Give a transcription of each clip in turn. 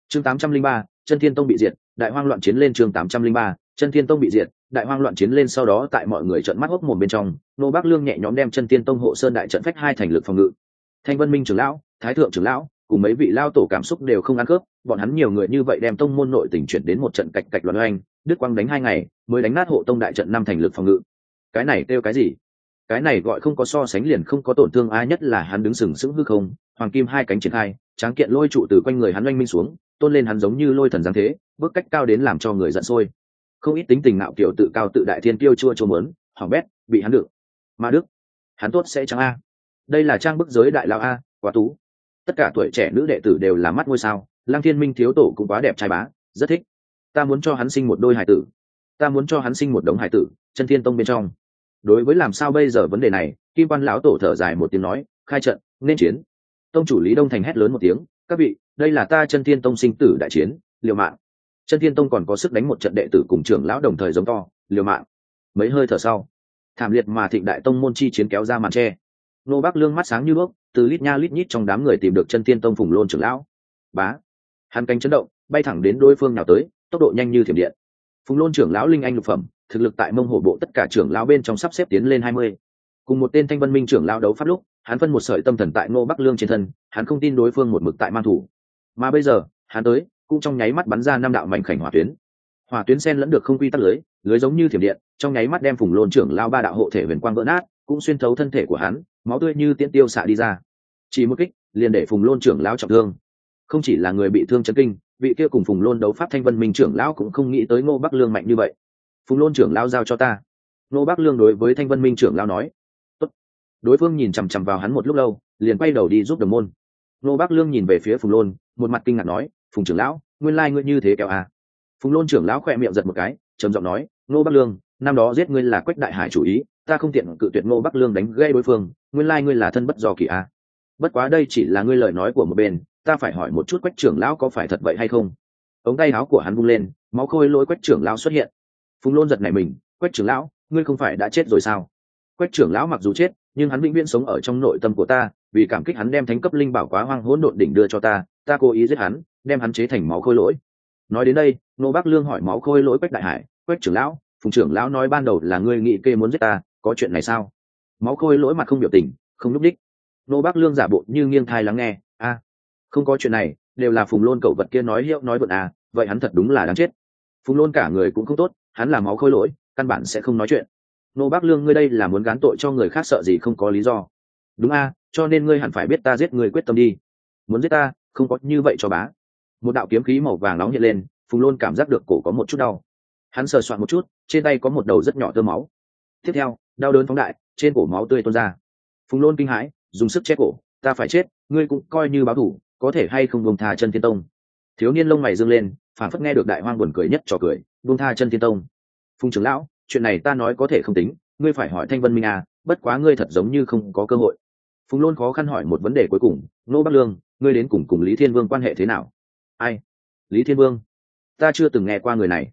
Chương 803, Chân Thiên Tông bị diệt, đại hoang loạn chiến lên. Chương 803, Chân Thiên Tông bị diệt, đại hoang loạn chiến lên. Sau đó tại mọi người trợn mắt hốc mồm bên trong, Nô Bác Lương nhẹ nhõm đem Chân Thiên Tông hộ sơn đại trận phách hai thành lực phòng ngự. Thanh Vân Minh trưởng lão, Thái thượng trưởng lão cùng mấy vị lao tổ cảm xúc đều không ăn khớp, bọn hắn nhiều người như vậy đem tông môn nội tình chuyển đến một trận cạch cạch loạn oanh, Đức Quang đánh 2 ngày mới đánh nát hộ tông đại trận 5 thành lực phòng ngự. Cái này kêu cái gì? Cái này gọi không có so sánh liền không có tổn thương ai, nhất là hắn đứng sừng sững hư không, hoàng kim 2 cánh triển khai, tráng kiện lôi trụ từ quanh người hắn oanh minh xuống, tôn lên hắn giống như lôi thần giáng thế, bước cách cao đến làm cho người giận sôi. Không ít tính tình nạo kiểu tự cao tự đại thiên kiêu chua chua muốn hỏng bét, bị hắn được. Mà Đức, hắn tốt sẽ chẳng a. Đây là trang bức giới đại lão a, quá tú. Tất cả tuổi trẻ nữ đệ tử đều là mắt ngôi sao, Lăng Thiên Minh thiếu tổ cũng quá đẹp trai bá, rất thích. Ta muốn cho hắn sinh một đôi hài tử, ta muốn cho hắn sinh một đống hài tử. Chân Thiên Tông bên trong, đối với làm sao bây giờ vấn đề này, Kim Quan lão tổ thở dài một tiếng nói, khai trận nên chiến. Tông chủ Lý Đông Thành hét lớn một tiếng, các vị, đây là ta Chân Thiên Tông sinh tử đại chiến, liều mạng. Chân Thiên Tông còn có sức đánh một trận, đệ tử cùng trưởng lão đồng thời giống to, liều mạng. Mấy hơi thở sau, thảm liệt mà thịnh đại tông môn chi chiến kéo ra màn che. Nô Bác Lương mắt sáng như đuốc, từ lít nha lít nhít trong đám người tìm được Chân Thiên Tông Phùng Lôn trưởng lão. Bá, hắn cánh chấn động, bay thẳng đến đối phương nào tới, tốc độ nhanh như thiểm điện. Phùng Lôn trưởng lão linh anh lục phẩm, thực lực tại Mông Hổ bộ tất cả trưởng lão bên trong sắp xếp tiến lên 20. Cùng một tên Thanh Vân Minh trưởng lão đấu pháp lúc, hắn phân một sợi tâm thần tại Nô Bác Lương trên thân, hắn không tin đối phương một mực tại man thủ. Mà bây giờ, hắn tới, cũng trong nháy mắt bắn ra 5 đạo mảnh khảnh hỏa tuyến. Hỏa tuyến xen lẫn được không quy tắc lưới giống như thiểm điện, trong nháy mắt đem Phùng Lôn trưởng lão 3 đạo hộ thể huyền quang vỡ nát, cũng xuyên thấu thân thể của hắn, máu tươi như tiễn tiêu xạ đi ra. Chỉ một kích, liền để Phùng Lôn trưởng lão trọng thương. Không chỉ là người bị thương chấn kinh, vị kia cùng Phùng Lôn đấu pháp Thanh Vân Minh trưởng lão cũng không nghĩ tới Ngô Bắc Lương mạnh như vậy. Phùng Lôn trưởng lão giao cho ta. Ngô Bắc Lương đối với Thanh Vân Minh trưởng lão nói. Tốt. Đối phương nhìn chằm chằm vào hắn một lúc lâu, liền quay đầu đi giúp đồng môn. Ngô Bắc Lương nhìn về phía Phùng Lôn, một mặt kinh ngạc nói, Phùng trưởng lão, nguyên lai ngươi như thế kéo à? Phùng Lôn trưởng lão khẽ miệng giật một cái, trầm giọng nói, Ngô Bắc Lương, năm đó giết ngươi là Quách Đại Hải chủ ý, ta không tiện cự tuyệt. Ngô Bắc Lương đánh gây đối phương, nguyên lai ngươi là thân bất do kỳ à? Bất quá đây chỉ là ngươi lời nói của một bên, ta phải hỏi một chút Quách trưởng lão có phải thật vậy hay không? Ống tay áo của hắn vung lên, máu khôi lỗi Quách trưởng lão xuất hiện. Phùng Lôn giật nảy mình, Quách trưởng lão, ngươi không phải đã chết rồi sao? Quách trưởng lão mặc dù chết, nhưng hắn vĩnh viễn sống ở trong nội tâm của ta, vì cảm kích hắn đem thánh cấp linh bảo Quá Hoang Hỗn Độn đỉnh đưa cho ta, ta cố ý giết hắn, đem hắn chế thành máu khôi lỗi. Nói đến đây, Ngô Bắc Lương hỏi máu khôi lỗi Quách Đại Hải, Quách trưởng lão, Phùng trưởng lão nói ban đầu là ngươi nghĩ kê muốn giết ta, có chuyện này sao? Máu khôi lỗi mặt không biểu tình, không núp đích. Ngô Bắc Lương giả bộ như nghiêng thai lắng nghe, không có chuyện này, đều là Phùng Lôn cậu vật kia nói hiệu nói vượn à, vậy hắn thật đúng là đáng chết. Phùng Lôn cả người cũng không tốt, hắn là máu khôi lỗi, căn bản sẽ không nói chuyện. Ngô Bắc Lương, ngươi đây là muốn gán tội cho người khác, sợ gì không có lý do. Đúng a, cho nên ngươi hẳn phải biết ta giết người quyết tâm đi. Muốn giết ta, không có như vậy cho bá. Một đạo kiếm khí màu vàng nóng hiện lên, Phùng Lôn cảm giác được cổ có một chút đau. Hắn sờ soạn một chút, trên tay có một đầu rất nhỏ tơ máu. Tiếp theo, đau đớn phóng đại, trên cổ máu tươi tuôn ra. Phùng Lôn kinh hãi, dùng sức che cổ, ta phải chết, ngươi cũng coi như báo thù, có thể hay không buông tha Chân Thiên Tông? Thiếu niên lông mày dương lên, phản phất nghe được đại hoang buồn cười nhất trò cười, buông tha Chân Thiên Tông. Phùng trưởng lão, chuyện này ta nói có thể không tính, ngươi phải hỏi Thanh Vân Minh à, bất quá ngươi thật giống như không có cơ hội. Phùng Lôn khó khăn hỏi một vấn đề cuối cùng, Ngô Bắc Lương, ngươi đến cùng Lý Thiên Vương quan hệ thế nào? Ai? Lý Thiên Vương? Ta chưa từng nghe qua người này.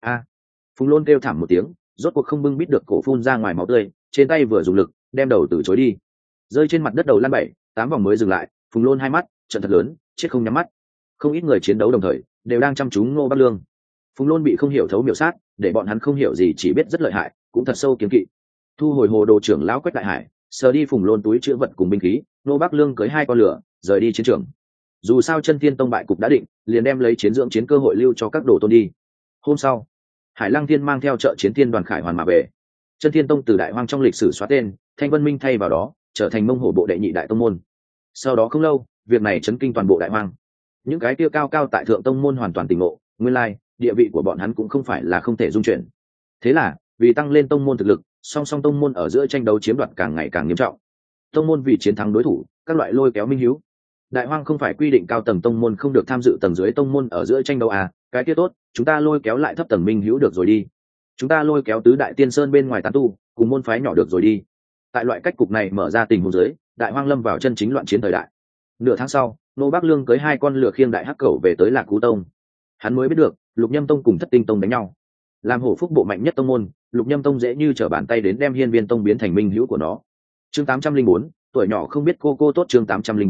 Phùng Lôn kêu thảm một tiếng, rốt cuộc không bưng bít được, cổ phun ra ngoài máu tươi, trên tay vừa dùng lực, đem đầu từ chối đi, rơi trên mặt đất đầu lăn 7-8 vòng mới dừng lại. Phùng Lôn hai mắt trận thật lớn, chết không nhắm mắt. Không ít người chiến đấu đồng thời đều đang chăm chú Ngô Bắc Lương. Phùng Lôn bị không hiểu thấu miểu sát, để bọn hắn không hiểu gì, chỉ biết rất lợi hại, cũng thật sâu kiến kỵ. Thu hồi hồ đồ trưởng lão Quách Đại Hải, sờ đi Phùng Lôn túi chứa vật cùng binh khí, Ngô Bắc Lương cưới 2 con lửa rời đi chiến trường. Dù sao Chân Thiên Tông bại cục đã định, liền đem lấy chiến dưỡng chiến cơ hội lưu cho các đồ tôn đi. Hôm sau, Hải Lăng Thiên mang theo trợ chiến thiên đoàn khải hoàn mà về. Chân Thiên Tông từ đại hoang trong lịch sử xóa tên, Thanh Vân Minh thay vào đó trở thành Mông Hổ bộ đệ nhị đại tông môn. Sau đó không lâu, việc này chấn kinh toàn bộ đại hoang. Những cái kia cao cao tại thượng tông môn hoàn toàn tỉnh ngộ, nguyên lai địa vị của bọn hắn cũng không phải là không thể dung chuyển. Thế là vì tăng lên tông môn thực lực, song song tông môn ở giữa tranh đấu chiếm đoạt càng ngày càng nghiêm trọng. Tông môn vì chiến thắng đối thủ, các loại lôi kéo minh hiếu. Đại hoang không phải quy định cao tầng tông môn không được tham dự tầng dưới tông môn ở giữa tranh đấu à? Cái kia tốt, chúng ta lôi kéo lại thấp tầng minh hiếu được rồi đi. Chúng ta lôi kéo tứ đại tiên sơn bên ngoài tán tu cùng môn phái nhỏ được rồi đi. Tại loại cách cục này mở ra tình huống dưới, đại hoang lâm vào chân chính loạn chiến thời đại. Nửa tháng sau, Ngô Bắc Lương cưới 2 con lửa khiêng đại hắc cẩu về tới Lạc Cú Tông. Hắn mới biết được Lục Nhâm Tông cùng Thất Tinh Tông đánh nhau. Làm hổ phúc bộ mạnh nhất tông môn, Lục Nhâm Tông dễ như trở bàn tay đến đem Hiên Viên Tông biến thành minh hữu của nó. Chương 804, tuổi nhỏ không biết cô tốt. Chương 804,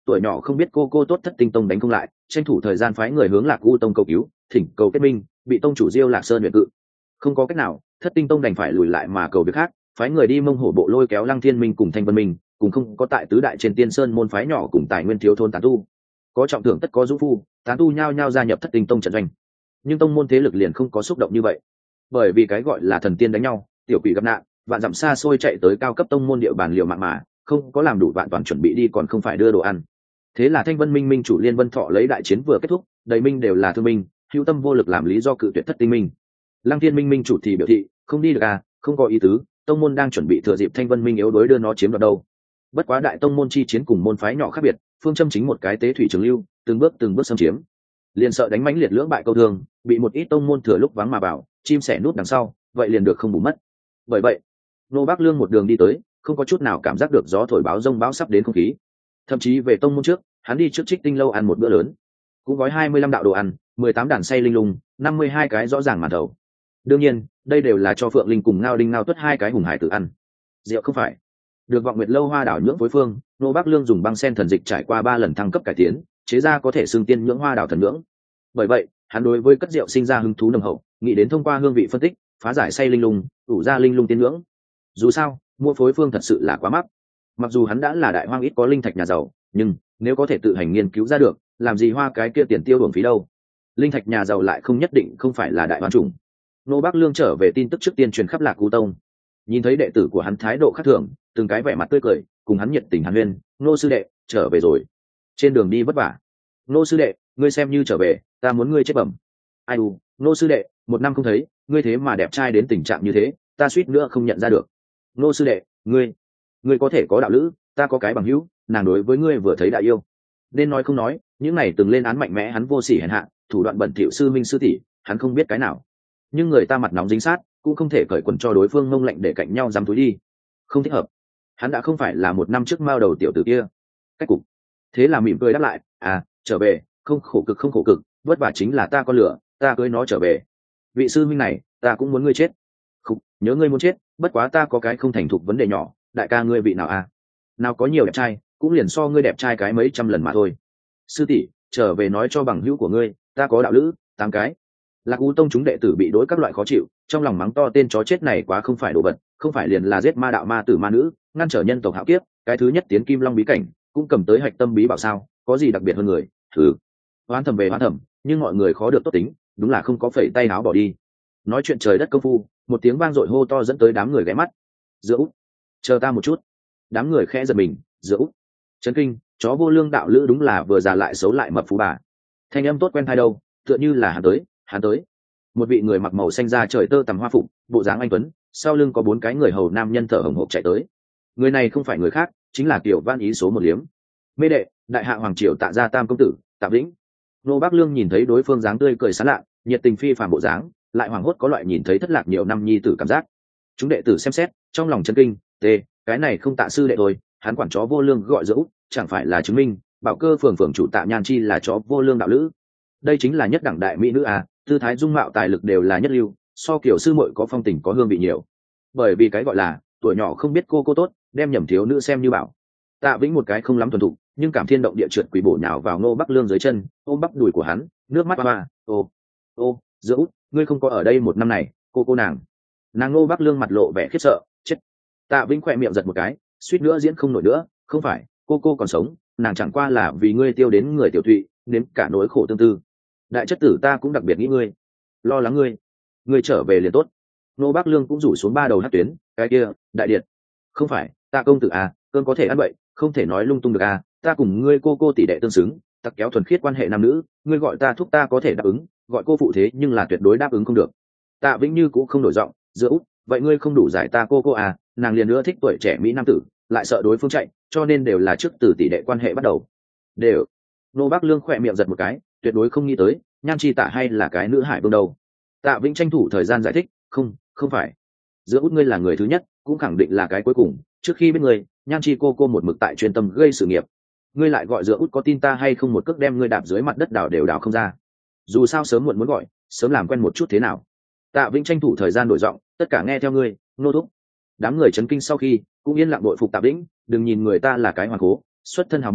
tuổi nhỏ không biết cô tốt thất tinh tông đánh không lại, tranh thủ thời gian phái người hướng Lạc U tông cầu cứu, thỉnh cầu kết minh, bị tông chủ Diêu Lạc Sơn luyện cự. Không có cách nào, thất tinh tông đành phải lùi lại mà cầu việc khác, phái người đi Mông Hổ bộ lôi kéo Lăng Thiên Minh cùng Thanh Vân Minh, cùng không có tại tứ đại trên Tiên Sơn môn phái nhỏ cùng tài nguyên thiếu thôn tán tu. Có trọng thưởng tất có dũng phu, tán tu nhao nhao gia nhập thất tinh tông trận doanh. Nhưng tông môn thế lực liền không có xúc động như vậy, bởi vì cái gọi là thần tiên đánh nhau, tiểu quỷ gặp nạn, vạn dặm xa xôi chạy tới cao cấp tông môn địa bàn liều mạng mà không có làm đủ vạn toàn chuẩn bị đi còn không phải đưa đồ ăn. Thế là Thanh Vân Minh minh chủ Liên Vân Thọ lấy đại chiến vừa kết thúc, đầy minh đều là thương minh, hữu tâm vô lực làm lý do cự tuyệt thất tinh minh. Lăng Thiên Minh minh chủ thì biểu thị không đi được à, không có ý tứ, tông môn đang chuẩn bị thừa dịp Thanh Vân Minh yếu đối đưa nó chiếm đoạt đâu. Bất quá đại tông môn chi chiến cùng môn phái nhỏ khác biệt, phương châm chính một cái tế thủy trường lưu, từng bước xâm chiếm. Liền sợ đánh mãnh liệt lưỡng bại câu thương, bị một ít tông môn thừa lúc vắng mà vào, chim sẻ nút đằng sau, vậy liền được không bù mất. Bởi vậy, Nô Bác Lương một đường đi tới, không có chút nào cảm giác được gió thổi báo rông bão sắp đến không khí. Thậm chí về tông môn trước, hắn đi trước Trích Tinh lâu ăn một bữa lớn, cũng gói 25 đạo đồ ăn, 18 đàn xay linh lung, 52 cái rõ ràng màn thầu. Đương nhiên, đây đều là cho Phượng Linh cùng Ngao Đinh Ngao Tuất hai cái hùng hải tử ăn. Rượu không phải. Được Vọng Nguyệt lâu hoa đảo nhưỡng phối phương, Nô Bác Lương dùng băng sen thần dịch trải qua 3 lần thăng cấp cải tiến, chế ra có thể xưng tiên nhưỡng hoa đảo thần nhưỡng. Bởi vậy, hắn đối với cất rượu sinh ra hứng thú nồng hậu, nghĩ đến thông qua hương vị phân tích, phá giải xay linh lung, ủ ra linh lung tiên nhưỡng. Dù sao, mua phối phương thật sự là quá mắc. Mặc dù hắn đã là đại hoang ít có linh thạch nhà giàu, nhưng nếu có thể tự hành nghiên cứu ra được, làm gì hoa cái kia tiền tiêu uổng phí đâu. Linh thạch nhà giàu lại không nhất định không phải là đại hoang chủng. Nô Bác Lương trở về tin tức trước tiên truyền khắp Lạc U tông. Nhìn thấy đệ tử của hắn thái độ khác thường, từng cái vẻ mặt tươi cười, cùng hắn nhiệt tình hàn huyên, "Nô sư đệ, trở về rồi. Trên đường đi vất vả." "Nô sư đệ, ngươi xem như trở về, ta muốn ngươi chết bẩm." "Ai u, nô sư đệ, 1 năm không thấy, ngươi thế mà đẹp trai đến tình trạng như thế, ta suýt nữa không nhận ra được." "Nô sư đệ, ngươi có thể có đạo lữ, ta có cái bằng hữu, nàng đối với ngươi vừa thấy đã yêu." Nên nói không nói, những này từng lên án mạnh mẽ hắn vô sỉ hèn hạ, thủ đoạn bẩn thỉu sư minh sư tỷ, hắn không biết cái nào. Nhưng người ta mặt nóng dính sát, cũng không thể cởi quần cho đối phương mông lạnh để cạnh nhau dám túi đi. Không thích hợp. Hắn đã không phải là 1 năm trước mao đầu tiểu tử kia. Cách cục. Thế là mỉm cười đáp lại, "À, trở về, không khổ cực, vất vả chính là ta con lửa, ta cưới nó trở về. Vị sư minh này, ta cũng muốn ngươi chết." "Không, nhớ ngươi muốn chết, bất quá ta có cái không thành thục vấn đề nhỏ, đại ca ngươi vị nào à? Nào có nhiều đẹp trai, cũng liền so ngươi đẹp trai cái mấy trăm lần mà thôi." "Sư tỷ, trở về nói cho bằng hữu của ngươi, ta có đạo lữ, 8 cái." Lạc U tông chúng đệ tử bị đối các loại khó chịu, trong lòng mắng to tên chó chết này quá không phải đồ vật, không phải liền là giết ma đạo ma tử ma nữ, ngăn trở nhân tộc hạo kiếp, cái thứ nhất tiến Kim Long bí cảnh, cũng cầm tới hạch tâm bí bảo sao, có gì đặc biệt hơn người? Thử. Hoán thầm về hoán thầm, nhưng mọi người khó được tốt tính, đúng là không có phẩy tay áo bỏ đi. Nói chuyện trời đất công phu, một tiếng vang dội hô to dẫn tới đám người ghé mắt. "Giữa Út, chờ ta một chút." Đám người khẽ giật mình, "Giữa Út?" Chấn kinh, chó vô lương đạo lữ đúng là vừa già lại xấu lại mập phú bà. Thanh âm tốt quen tai đâu, tựa như là hắn tới. Một vị người mặc màu xanh da trời tơ tằm hoa phục, bộ dáng anh tuấn, sau lưng có 4 cái người hầu nam nhân thở hổn hộc chạy tới. Người này không phải người khác, chính là Tiểu Văn Ý số 1 liếm. "Mê đệ, đại hạ hoàng triều Tạ gia tam công tử, Tạ Vĩnh." Nô Bác Lương nhìn thấy đối phương dáng tươi cười sán lạ, nhiệt tình phi phàm bộ dáng, lại hoảng hốt có loại nhìn thấy thất lạc nhiều năm nhi tử cảm giác. Chúng đệ tử xem xét, trong lòng chấn kinh, cái này không Tạ sư đệ thôi, hắn quản chó vô lương gọi dỗ, chẳng phải là chứng minh Bảo Cơ phường chủ Tạ Nhan Chi là chó vô lương đạo lữ. Đây chính là nhất đẳng đại mỹ nữ à, tư thái dung mạo tài lực đều là nhất lưu, so kiểu sư muội có phong tình có hương vị nhiều. Bởi vì cái gọi là tuổi nhỏ không biết cô tốt, đem nhầm thiếu nữ xem như bảo. Tạ Vĩnh một cái không lắm thuần thục, nhưng cảm thiên động địa trượt quỷ bổ nhào vào Nô Bắc Lương dưới chân, ôm bắp đùi của hắn, nước mắt hoa, ô, Giữa Út, ngươi không có ở đây 1 năm này, cô nàng. Nô Bắc Lương mặt lộ vẻ khiếp sợ, chết. Tạ Vĩnh khỏe miệng giật một cái, suýt nữa diễn không nổi nữa, không phải, cô còn sống, nàng chẳng qua là vì ngươi tiêu đến người tiểu thụy, nếm cả nỗi khổ tương tư. Đại chất tử ta cũng đặc biệt nghĩ ngươi, lo lắng ngươi trở về liền tốt. Nô Bác Lương cũng rủ xuống 3 đầu hát tuyến, cái kia, đại điện. "Không phải, ta công tử à, cơn có thể ăn bậy, không thể nói lung tung được à, ta cùng ngươi cô tỷ đệ tương xứng, tặc kéo thuần khiết quan hệ nam nữ, ngươi gọi ta thúc ta có thể đáp ứng, gọi cô phụ thế nhưng là tuyệt đối đáp ứng không được." Tạ Vĩnh Như cũng không đổi giọng, "Giữa Út, vậy ngươi không đủ giải ta cô à, nàng liền nữa thích tuổi trẻ mỹ nam tử, lại sợ đối phương chạy, cho nên đều là trước từ tỷ đệ quan hệ bắt đầu." Đều. Nô Bác Lương khỏe miệng giật một cái, tuyệt đối không nghĩ tới, Nhan Chi Tạ hay là cái nữ hải vương đầu. Tạ Vĩnh tranh thủ thời gian giải thích, không phải. Giữa Út ngươi là người thứ nhất, cũng khẳng định là cái cuối cùng, trước khi biết ngươi, Nhan Chi cô một mực tại chuyên tâm gây sự nghiệp. Ngươi lại gọi Giữa Út có tin ta hay không một cước đem ngươi đạp dưới mặt đất đào đều đào không ra. Dù sao sớm muộn muốn gọi, sớm làm quen một chút thế nào. Tạ Vĩnh tranh thủ thời gian đổi giọng, tất cả nghe theo ngươi, nô thúc. Đám người chấn kinh sau khi, cũng yên lặng đội phục Tạ Vĩnh, đừng nhìn người ta là cái hoàng cố, xuất thân hào môn,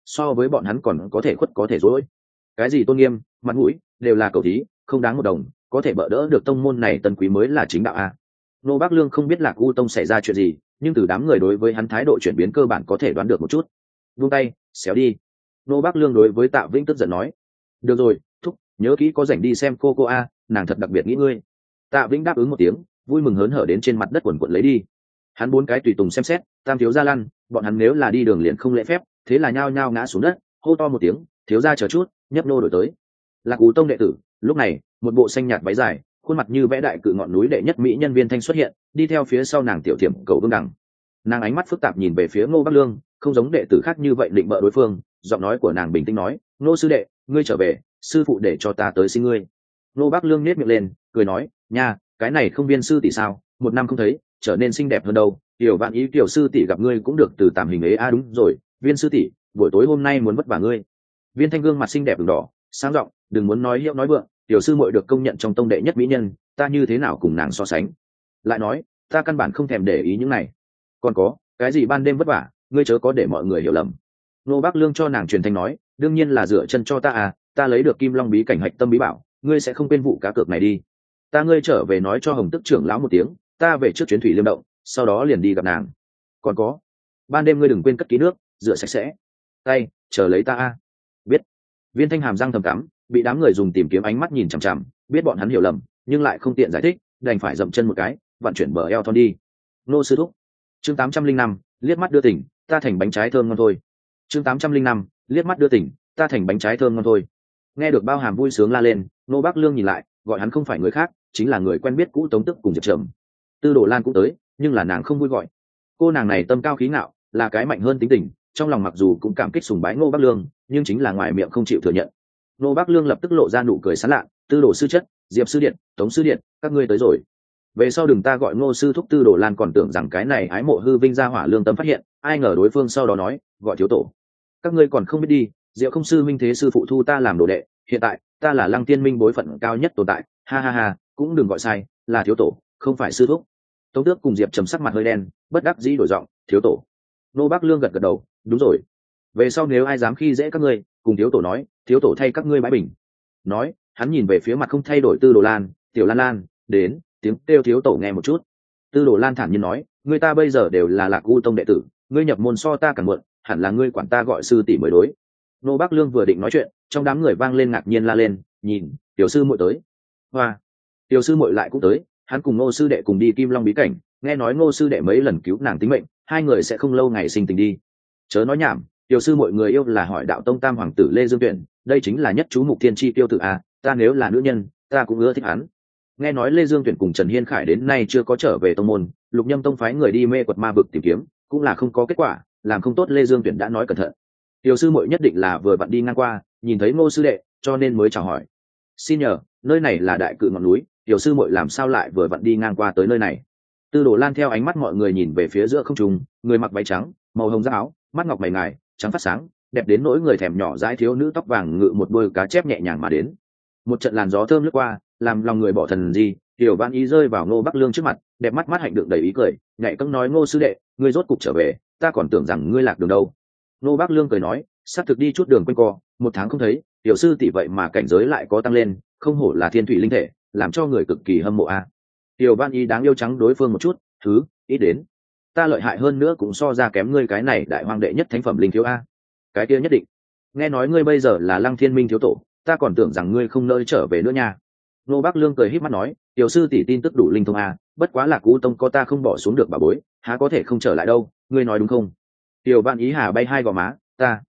so với bọn hắn còn có thể khuất có thể dối. Cái gì tôn nghiêm, mặt mũi đều là cầu thí, không đáng một đồng, có thể bỡ đỡ được tông môn này tân quý mới là chính đạo a. Nô Bác Lương không biết Lạc U tông xảy ra chuyện gì, nhưng từ đám người đối với hắn thái độ chuyển biến cơ bản có thể đoán được một chút. Vung tay, xéo đi. Nô Bác Lương đối với Tạ Vĩnh tức giận nói. Được rồi, thúc, nhớ kỹ có rảnh đi xem cô a, nàng thật đặc biệt nghĩ ngươi. Tạ Vĩnh đáp ứng một tiếng, vui mừng hớn hở đến trên mặt đất quần quật lấy đi. Hắn bốn cái tùy tùng xem xét, tam thiếu gia lăn, bọn hắn nếu là đi đường liền không lễ phép, thế là nhao nhao ngã xuống đất, hô to một tiếng, thiếu gia chờ chút, nhấp nô đổi tới. Lạc U tông đệ tử, lúc này, một bộ xanh nhạt váy dài, khuôn mặt như vẽ đại cự ngọn núi đệ nhất mỹ nhân Viên Thanh xuất hiện, đi theo phía sau nàng tiểu thiểm cầu vương đẳng. Nàng ánh mắt phức tạp nhìn về phía Ngô Bắc Lương, không giống đệ tử khác như vậy định bợ đối phương, giọng nói của nàng bình tĩnh nói, Ngô sư đệ, ngươi trở về, sư phụ để cho ta tới xin ngươi. Ngô Bắc Lương nhếch miệng lên, cười nói, nha, cái này không Viên sư tỷ sao, một năm không thấy, trở nên xinh đẹp hơn đâu. Tiểu Vạn Ý tiểu sư tỷ gặp ngươi cũng được từ tạm hình ấy a. Đúng rồi, Viên sư tỷ, buổi tối hôm nay muốn vất vả ngươi. Viên Thanh gương mặt xinh đẹp ửng đỏ, sáng giọng, đừng muốn nói hiệu nói vượng, tiểu sư muội được công nhận trong tông đệ nhất mỹ nhân, ta như thế nào cùng nàng so sánh. Lại nói, ta căn bản không thèm để ý những này. Còn có, cái gì ban đêm vất vả, ngươi chớ có để mọi người hiểu lầm. Nô Bác Lương cho nàng truyền thanh nói, đương nhiên là dựa chân cho ta à, ta lấy được Kim Long bí cảnh hạch tâm bí bảo, ngươi sẽ không quên vụ cá cược này đi. Ta ngươi trở về nói cho Hồng Tức trưởng lão một tiếng, ta về trước chuyến thủy liêm động, sau đó liền đi gặp nàng. Còn có, ban đêm ngươi đừng quên cất kỹ nước, rửa sạch sẽ. Tay, chờ lấy ta a. Biết. Viên Thanh hàm răng thầm cắm, bị đám người dùng tìm kiếm ánh mắt nhìn chằm chằm, biết bọn hắn hiểu lầm, nhưng lại không tiện giải thích, đành phải dậm chân một cái, vận chuyển bờ eo thon đi. Nô sư thúc. Chương 805, liếc mắt đưa tỉnh, ta thành bánh trái thơm ngon thôi. Chương 805, liếc mắt đưa tỉnh, ta thành bánh trái thơm ngon thôi. Nghe được bao hàm vui sướng la lên, Nô Bác Lương nhìn lại, gọi hắn không phải người khác, chính là người quen biết cũ Tống Tức cùng Diệp Trầm. Tư Đồ Lan cũng tới, nhưng là nàng không vui gọi. Cô nàng này tâm cao khí ngạo, là cái mạnh hơn tính tình, trong lòng mặc dù cũng cảm kích sùng bái Ngô Bác Lương, nhưng chính là ngoài miệng không chịu thừa nhận. Ngô Bác Lương lập tức lộ ra nụ cười sán lạ, Tư Đồ sư chất, Diệp sư điện, Tống sư điện, các ngươi tới rồi. Về sau đừng ta gọi Ngô sư thúc. Tư Đồ Lan còn tưởng rằng cái này ái mộ hư vinh ra hỏa lương tâm phát hiện, ai ngờ đối phương sau đó nói, gọi thiếu tổ. Các ngươi còn không biết đi, Diệu không sư minh thế sư phụ thu ta làm đồ đệ, hiện tại ta là Lăng Tiên Minh bối phận cao nhất tồn tại, ha ha ha, cũng đừng gọi sai, là thiếu tổ, không phải sư thúc. Tống Tước cùng Diệp Trầm sắc mặt hơi đen, bất đắc dĩ đổi giọng, thiếu tổ. Nô Bác Lương gật gật đầu, đúng rồi. Về sau nếu ai dám khi dễ các ngươi, cùng thiếu tổ nói, thiếu tổ thay các ngươi bãi bình. Nói, hắn nhìn về phía mặt không thay đổi Tư Đồ Lan, Tiểu Lan Lan, đến, tiếng kêu thiếu tổ nghe một chút. Tư Đồ Lan thản nhiên nói, người ta bây giờ đều là Lạc U tông đệ tử, ngươi nhập môn so ta càng muộn, hẳn là ngươi quản ta gọi sư tỷ mới đối. Nô Bác Lương vừa định nói chuyện, trong đám người vang lên ngạc nhiên la lên, nhìn, tiểu sư muội tới. Hoa, tiểu sư muội lại cũng tới, hắn cùng Ngô sư đệ cùng đi Kim Long bí cảnh, nghe nói Ngô sư đệ mấy lần cứu nàng tính mệnh, hai người sẽ không lâu ngày sinh tình đi. Chớ nói nhảm, tiểu sư mọi người yêu là hỏi đạo tông tam hoàng tử Lê Dương Tuyển, đây chính là nhất chú mục thiên chi tiêu tử a, ta nếu là nữ nhân, ta cũng ưa thích hắn. Nghe nói Lê Dương Tuyển cùng Trần Hiên Khải đến nay chưa có trở về tông môn, Lục Nhâm tông phái người đi mê quật ma vực tìm kiếm, cũng là không có kết quả, làm không tốt Lê Dương Tuyển đã nói cẩn thận. Tiểu sư muội nhất định là vừa vặn đi ngang qua, nhìn thấy Ngô sư đệ, cho nên mới chào hỏi. Xin nhờ, nơi này là đại cự ngọn núi, tiểu sư muội làm sao lại vừa vặn đi ngang qua tới nơi này? Tư Đồ Lan theo ánh mắt mọi người nhìn về phía giữa không trung, người mặc váy trắng, màu hồng da áo, mắt ngọc mày ngài, trắng phát sáng, đẹp đến nỗi người thèm nhỏ dãi thiếu nữ tóc vàng ngự một đôi cá chép nhẹ nhàng mà đến. Một trận làn gió thơm lướt qua, làm lòng người bỏ thần gì, Tiểu Vạn Ý rơi vào Ngô Bắc Lương trước mặt, đẹp mắt mắt hạnh đựng đầy ý cười, nhạy cẫng nói Ngô sư đệ, ngươi rốt cục trở về, ta còn tưởng rằng ngươi lạc đường đâu. Ngô Bắc Lương cười nói, sắp thực đi chút đường quanh co, một tháng không thấy, tiểu sư tỷ vậy mà cảnh giới lại có tăng lên, không hổ là thiên thủy linh thể, làm cho người cực kỳ hâm mộ a. Tiểu Vạn Ý đáng yêu trắng đối phương một chút, thứ ít đến, ta lợi hại hơn nữa cũng so ra kém ngươi cái này đại hoang đệ nhất thánh phẩm linh thiếu a. Cái kia nhất định. Nghe nói ngươi bây giờ là Lăng Thiên Minh thiếu tổ, ta còn tưởng rằng ngươi không nơi trở về nữa nha. Nô Bác Lương cười híp mắt nói, tiểu sư tỷ tin tức đủ linh thông a, bất quá là Cú tông có ta không bỏ xuống được bà bối, há có thể không trở lại đâu, ngươi nói đúng không? Tiểu Vạn Ý hà bay hai gò má,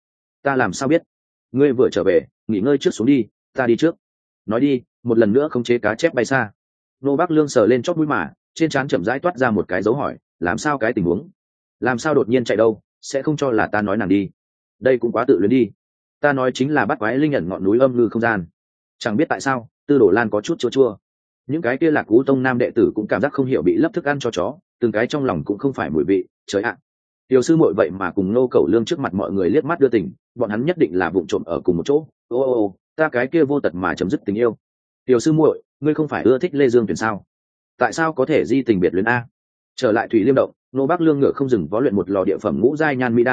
ta làm sao biết? Ngươi vừa trở về, nghỉ ngơi trước xuống đi, ta đi trước. Nói đi, một lần nữa khống chế cá chép bay xa. Nô Bác Lương sờ lên chót mũi mà, trên trán chậm rãi toát ra một cái dấu hỏi, làm sao cái tình huống? Làm sao đột nhiên chạy đâu, sẽ không cho là ta nói nàng đi. Đây cũng quá tự luyến đi. Ta nói chính là bắt quái linh ẩn ngọn núi âm ngư không gian. Chẳng biết tại sao, Tư Đồ Lan có chút chua chua. Những cái kia Lạc Cú tông nam đệ tử cũng cảm giác không hiểu bị lấp thức ăn cho chó, từng cái trong lòng cũng không phải mùi vị, trời ạ. Tiểu sư muội vậy mà cùng Nô Cẩu Lương trước mặt mọi người liếc mắt đưa tình, bọn hắn nhất định là vụng trộm ở cùng một chỗ. Ô, ta cái kia vô tật mà chấm dứt tình yêu. Tiểu sư muội, ngươi không phải ưa thích Lê Dương Tuyển sao? Tại sao có thể di tình biệt luyến a? Trở lại Thủy Liêm động, Nô Bác Lương ngựa không dừng vó luyện một lò địa phẩm ngũ giai nhan mỹ đan,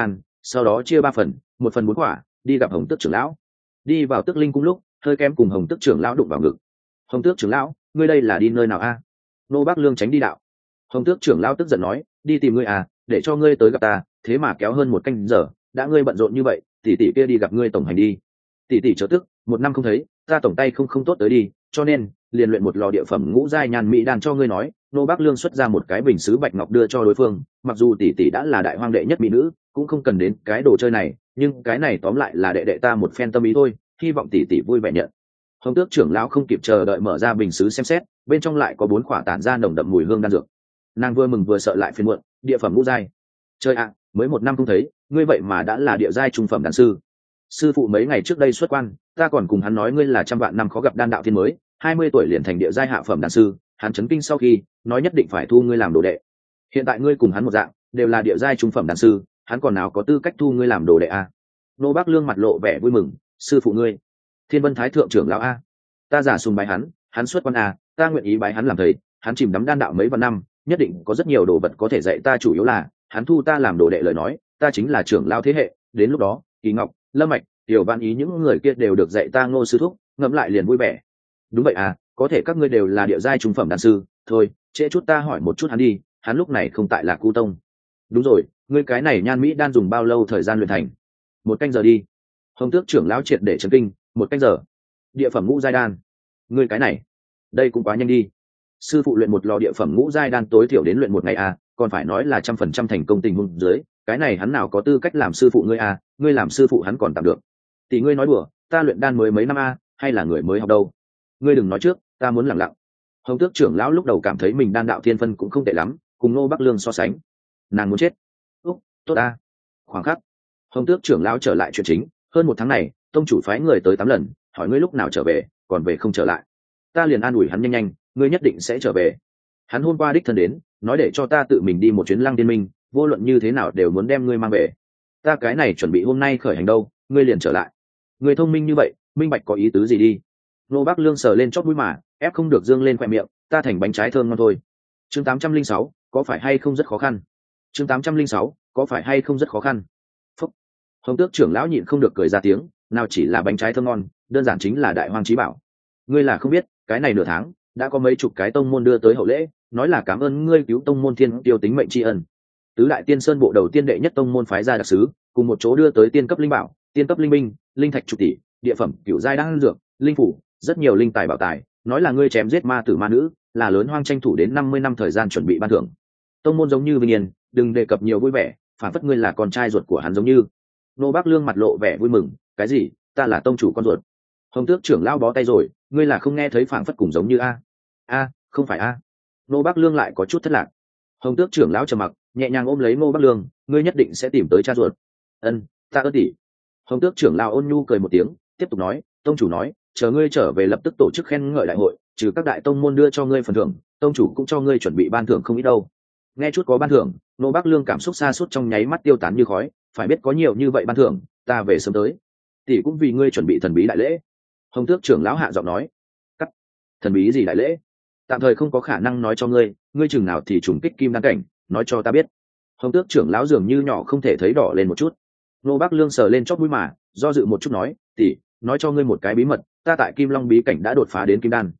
sau đó chia 3 phần, 1 phần 4 quả đi gặp Hồng Tước trưởng lão. Đi vào Tước Linh cung lúc hơi kém cùng Hồng Tước trưởng lão đụng vào ngực. Hồng Tước trưởng lão, ngươi đây là đi nơi nào a? Nô Bác Lương tránh đi đạo. Hồng Tước trưởng lão tức giận nói, đi tìm ngươi à, để cho ngươi tới gặp ta, thế mà kéo hơn 1 canh giờ, đã ngươi bận rộn như vậy, tỷ tỷ kia đi gặp ngươi tổng hành đi. Tỷ tỷ chớ tức, 1 năm không thấy, ta tổng tay không tốt tới đi, cho nên liền luyện một lò địa phẩm ngũ giai nhan mỹ đan cho ngươi nói. Nô Bác Lương xuất ra một cái bình sứ bạch ngọc đưa cho đối phương, mặc dù tỷ tỷ đã là đại hoang đệ nhất mỹ nữ, cũng không cần đến cái đồ chơi này, nhưng cái này tóm lại là đệ đệ ta một phen tâm ý thôi, hy vọng tỷ tỷ vui vẻ nhận. Hồng Tước trưởng lão không kịp chờ đợi mở ra bình sứ xem xét, bên trong lại có 4 quả tản ra nồng đậm mùi hương đan dược. Nàng vừa mừng vừa sợ lại phiền muộn, địa phẩm ngũ giai. Chơi ạ, mới 1 năm không thấy, ngươi vậy mà đã là địa giai trung phẩm đan sư. Sư phụ mấy ngày trước đây xuất quan, ta còn cùng hắn nói ngươi là trăm vạn năm khó gặp đan đạo thiên mới, 20 tuổi liền thành địa giai hạ phẩm đan sư, hắn chấn kinh sau khi nói nhất định phải thu ngươi làm đồ đệ. Hiện tại ngươi cùng hắn một dạng, đều là địa giai trung phẩm đan sư, hắn còn nào có tư cách thu ngươi làm đồ đệ a? Nô Bác Lương mặt lộ vẻ vui mừng, sư phụ ngươi, Thiên Vân Thái thượng trưởng lão a, ta giả sùng bái hắn xuất quan a, ta nguyện ý bái hắn làm thầy, hắn chìm đắm đan đạo mấy vạn năm, nhất định có rất nhiều đồ vật có thể dạy ta, chủ yếu là hắn thu ta làm đồ đệ lời nói, ta chính là trưởng lão thế hệ, đến lúc đó, Kỳ Ngọc, Lâm Mạch, Tiểu Văn Ý những người kia đều được dạy ta, Ngô sư thúc, ngẫm lại liền vui vẻ. Đúng vậy à, có thể các ngươi đều là địa giai trung phẩm đan sư, thôi, trễ chút ta hỏi một chút hắn đi, hắn lúc này không tại là Cu Tông. Đúng rồi, ngươi cái này nhan mỹ đan dùng bao lâu thời gian luyện thành? 1 canh giờ đi. Hồng Tước trưởng lão triệt để chấn kinh, 1 canh giờ? Địa phẩm ngũ giai đan? Ngươi cái này, đây cũng quá nhanh đi. Sư phụ luyện một lò địa phẩm ngũ giai đan tối thiểu đến luyện 1 ngày à, còn phải nói là 100% thành công tình huống dưới, cái này hắn nào có tư cách làm sư phụ ngươi à, ngươi làm sư phụ hắn còn tạm được. Tỷ ngươi nói đùa, ta luyện đan mới mấy năm à, hay là người mới học đâu. Ngươi đừng nói trước, ta muốn lẳng lặng. Hồng Tước trưởng lão lúc đầu cảm thấy mình đan đạo thiên phân cũng không tệ lắm, cùng Nô Bác Lương so sánh, nàng muốn chết. Tốt a. Khoảng khắc, Hồng Tước trưởng lão trở lại chuyện chính, hơn 1 tháng này, tông chủ phái người tới 8 lần, hỏi ngươi lúc nào trở về, còn về không trở lại. Ta liền an ủi hắn nhanh, ngươi nhất định sẽ trở về. Hắn hôm qua đích thân đến, nói để cho ta tự mình đi một chuyến Lăng Tiên Minh, vô luận như thế nào đều muốn đem ngươi mang về. Ta cái này chuẩn bị hôm nay khởi hành đâu, ngươi liền trở lại. Ngươi thông minh như vậy, minh bạch có ý tứ gì đi. Nô Bác Lương sờ lên chót mũi mà, ép không được dương lên khóe miệng, ta thành bánh trái thơm ngon thôi. Chương 806, có phải hay không rất khó khăn? Chương 806, có phải hay không rất khó khăn? Phúc. Hồng Tước trưởng lão nhịn không được cười ra tiếng, nào chỉ là bánh trái thơm ngon, đơn giản chính là đại hoang chí bảo. Ngươi là không biết, cái này nửa tháng đã có mấy chục cái tông môn đưa tới hậu lễ, nói là cảm ơn ngươi cứu tông môn thiên tiêu tính mệnh tri ân. Tứ đại tiên sơn bộ đầu tiên đệ nhất tông môn phái ra đặc sứ, cùng một chỗ đưa tới tiên cấp linh bảo, tiên cấp linh binh, linh thạch chục tỷ, địa phẩm cửu giai đan dược, linh phủ, rất nhiều linh tài bảo tài, nói là ngươi chém giết ma tử ma nữ, là lớn hoang tranh thủ đến 50 năm thời gian chuẩn bị ban thưởng. Tông môn giống như vinh yên, đừng đề cập nhiều vui vẻ, phản phất ngươi là con trai ruột của hắn giống như. Nô Bác Lương mặt lộ vẻ vui mừng, cái gì? Ta là tông chủ con ruột? Hồng Tước trưởng lão bó tay rồi, ngươi là không nghe thấy phản phất cùng giống như a? Không phải a? Nô Bác Lương lại có chút thất lạc. Hồng Tước trưởng lão trầm mặc, nhẹ nhàng ôm lấy Nô Bác Lương, ngươi nhất định sẽ tìm tới cha ruột. Ân, ta ơn tỷ. Hồng Tước trưởng lão ôn nhu cười một tiếng, tiếp tục nói, tông chủ nói, chờ ngươi trở về lập tức tổ chức khen ngợi đại hội, trừ các đại tông môn đưa cho ngươi phần thưởng, tông chủ cũng cho ngươi chuẩn bị ban thưởng không ít đâu. Nghe chút có ban thưởng, Nô Bác Lương cảm xúc xa suốt trong nháy mắt tiêu tán như khói, phải biết có nhiều như vậy ban thưởng, ta về sớm tới. Tỷ cũng vì ngươi chuẩn bị thần bí đại lễ. Hồng Tước trưởng lão hạ giọng nói. Cắt. Thần bí gì đại lễ? Tạm thời không có khả năng nói cho ngươi, ngươi chừng nào thì trùng kích kim đan cảnh, nói cho ta biết. Hồng Tước trưởng lão dường như nhỏ không thể thấy đỏ lên một chút. Nô Bác Lương sờ lên chóp mũi mà, do dự một chút nói, tỷ, nói cho ngươi một cái bí mật, ta tại Kim Long bí cảnh đã đột phá đến kim đan.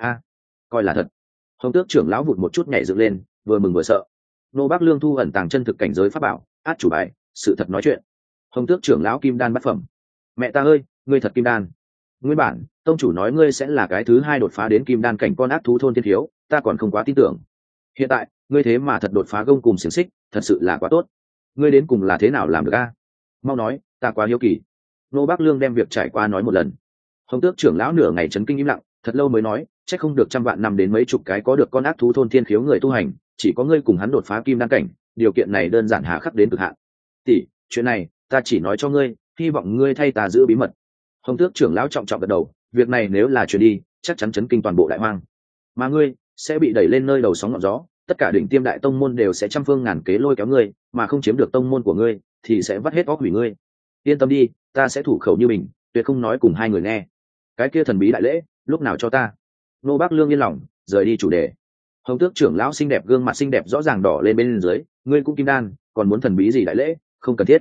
Coi là thật. Hồng Tước trưởng lão vụt một chút nhảy dựng lên, vừa mừng vừa sợ. Nô Bác Lương thu ẩn tàng chân thực cảnh giới pháp bảo, át chủ bài, sự thật nói chuyện. Hồng Tước trưởng lão kim đan bát phẩm. Mẹ ta ơi, ngươi thật kim đan. Nguyên bản tông chủ nói ngươi sẽ là cái thứ 2 đột phá đến kim đan cảnh con ác thú thôn thiên thiếu, ta còn không quá tin tưởng. Hiện tại ngươi thế mà thật đột phá gông cùng xiềng xích, thật sự là quá tốt. Ngươi đến cùng là thế nào làm được a? Mau nói, ta quá hiếu kỳ. Nô Bác Lương đem việc trải qua nói một lần. Hồng Tước trưởng lão nửa ngày chấn kinh im lặng, thật lâu mới nói, chắc không được trăm vạn năm đến mấy chục cái có được con ác thú thôn thiên khiếu người tu hành, chỉ có ngươi cùng hắn đột phá kim đan cảnh, điều kiện này đơn giản hà khắc đến cực hạn. Tỷ, chuyện này ta chỉ nói cho ngươi, hy vọng ngươi thay ta giữ bí mật. Hồng Tước trưởng lão trọng trọng gật đầu, việc này nếu là truyền đi, chắc chắn chấn kinh toàn bộ đại hoang, mà ngươi sẽ bị đẩy lên nơi đầu sóng ngọn gió, tất cả đỉnh tiêm đại tông môn đều sẽ trăm phương ngàn kế lôi kéo ngươi, mà không chiếm được tông môn của ngươi thì sẽ vắt hết óc hủy ngươi. Yên tâm đi, ta sẽ thủ khẩu như mình, tuyệt không nói cùng hai người nghe. Cái kia thần bí đại lễ, lúc nào cho ta? Nô Bác Lương yên lòng, rời đi chủ đề. Hồng Tước trưởng lão xinh đẹp, gương mặt xinh đẹp rõ ràng đỏ lên bên dưới, ngươi cũng kim đan, còn muốn thần bí gì đại lễ, không cần thiết.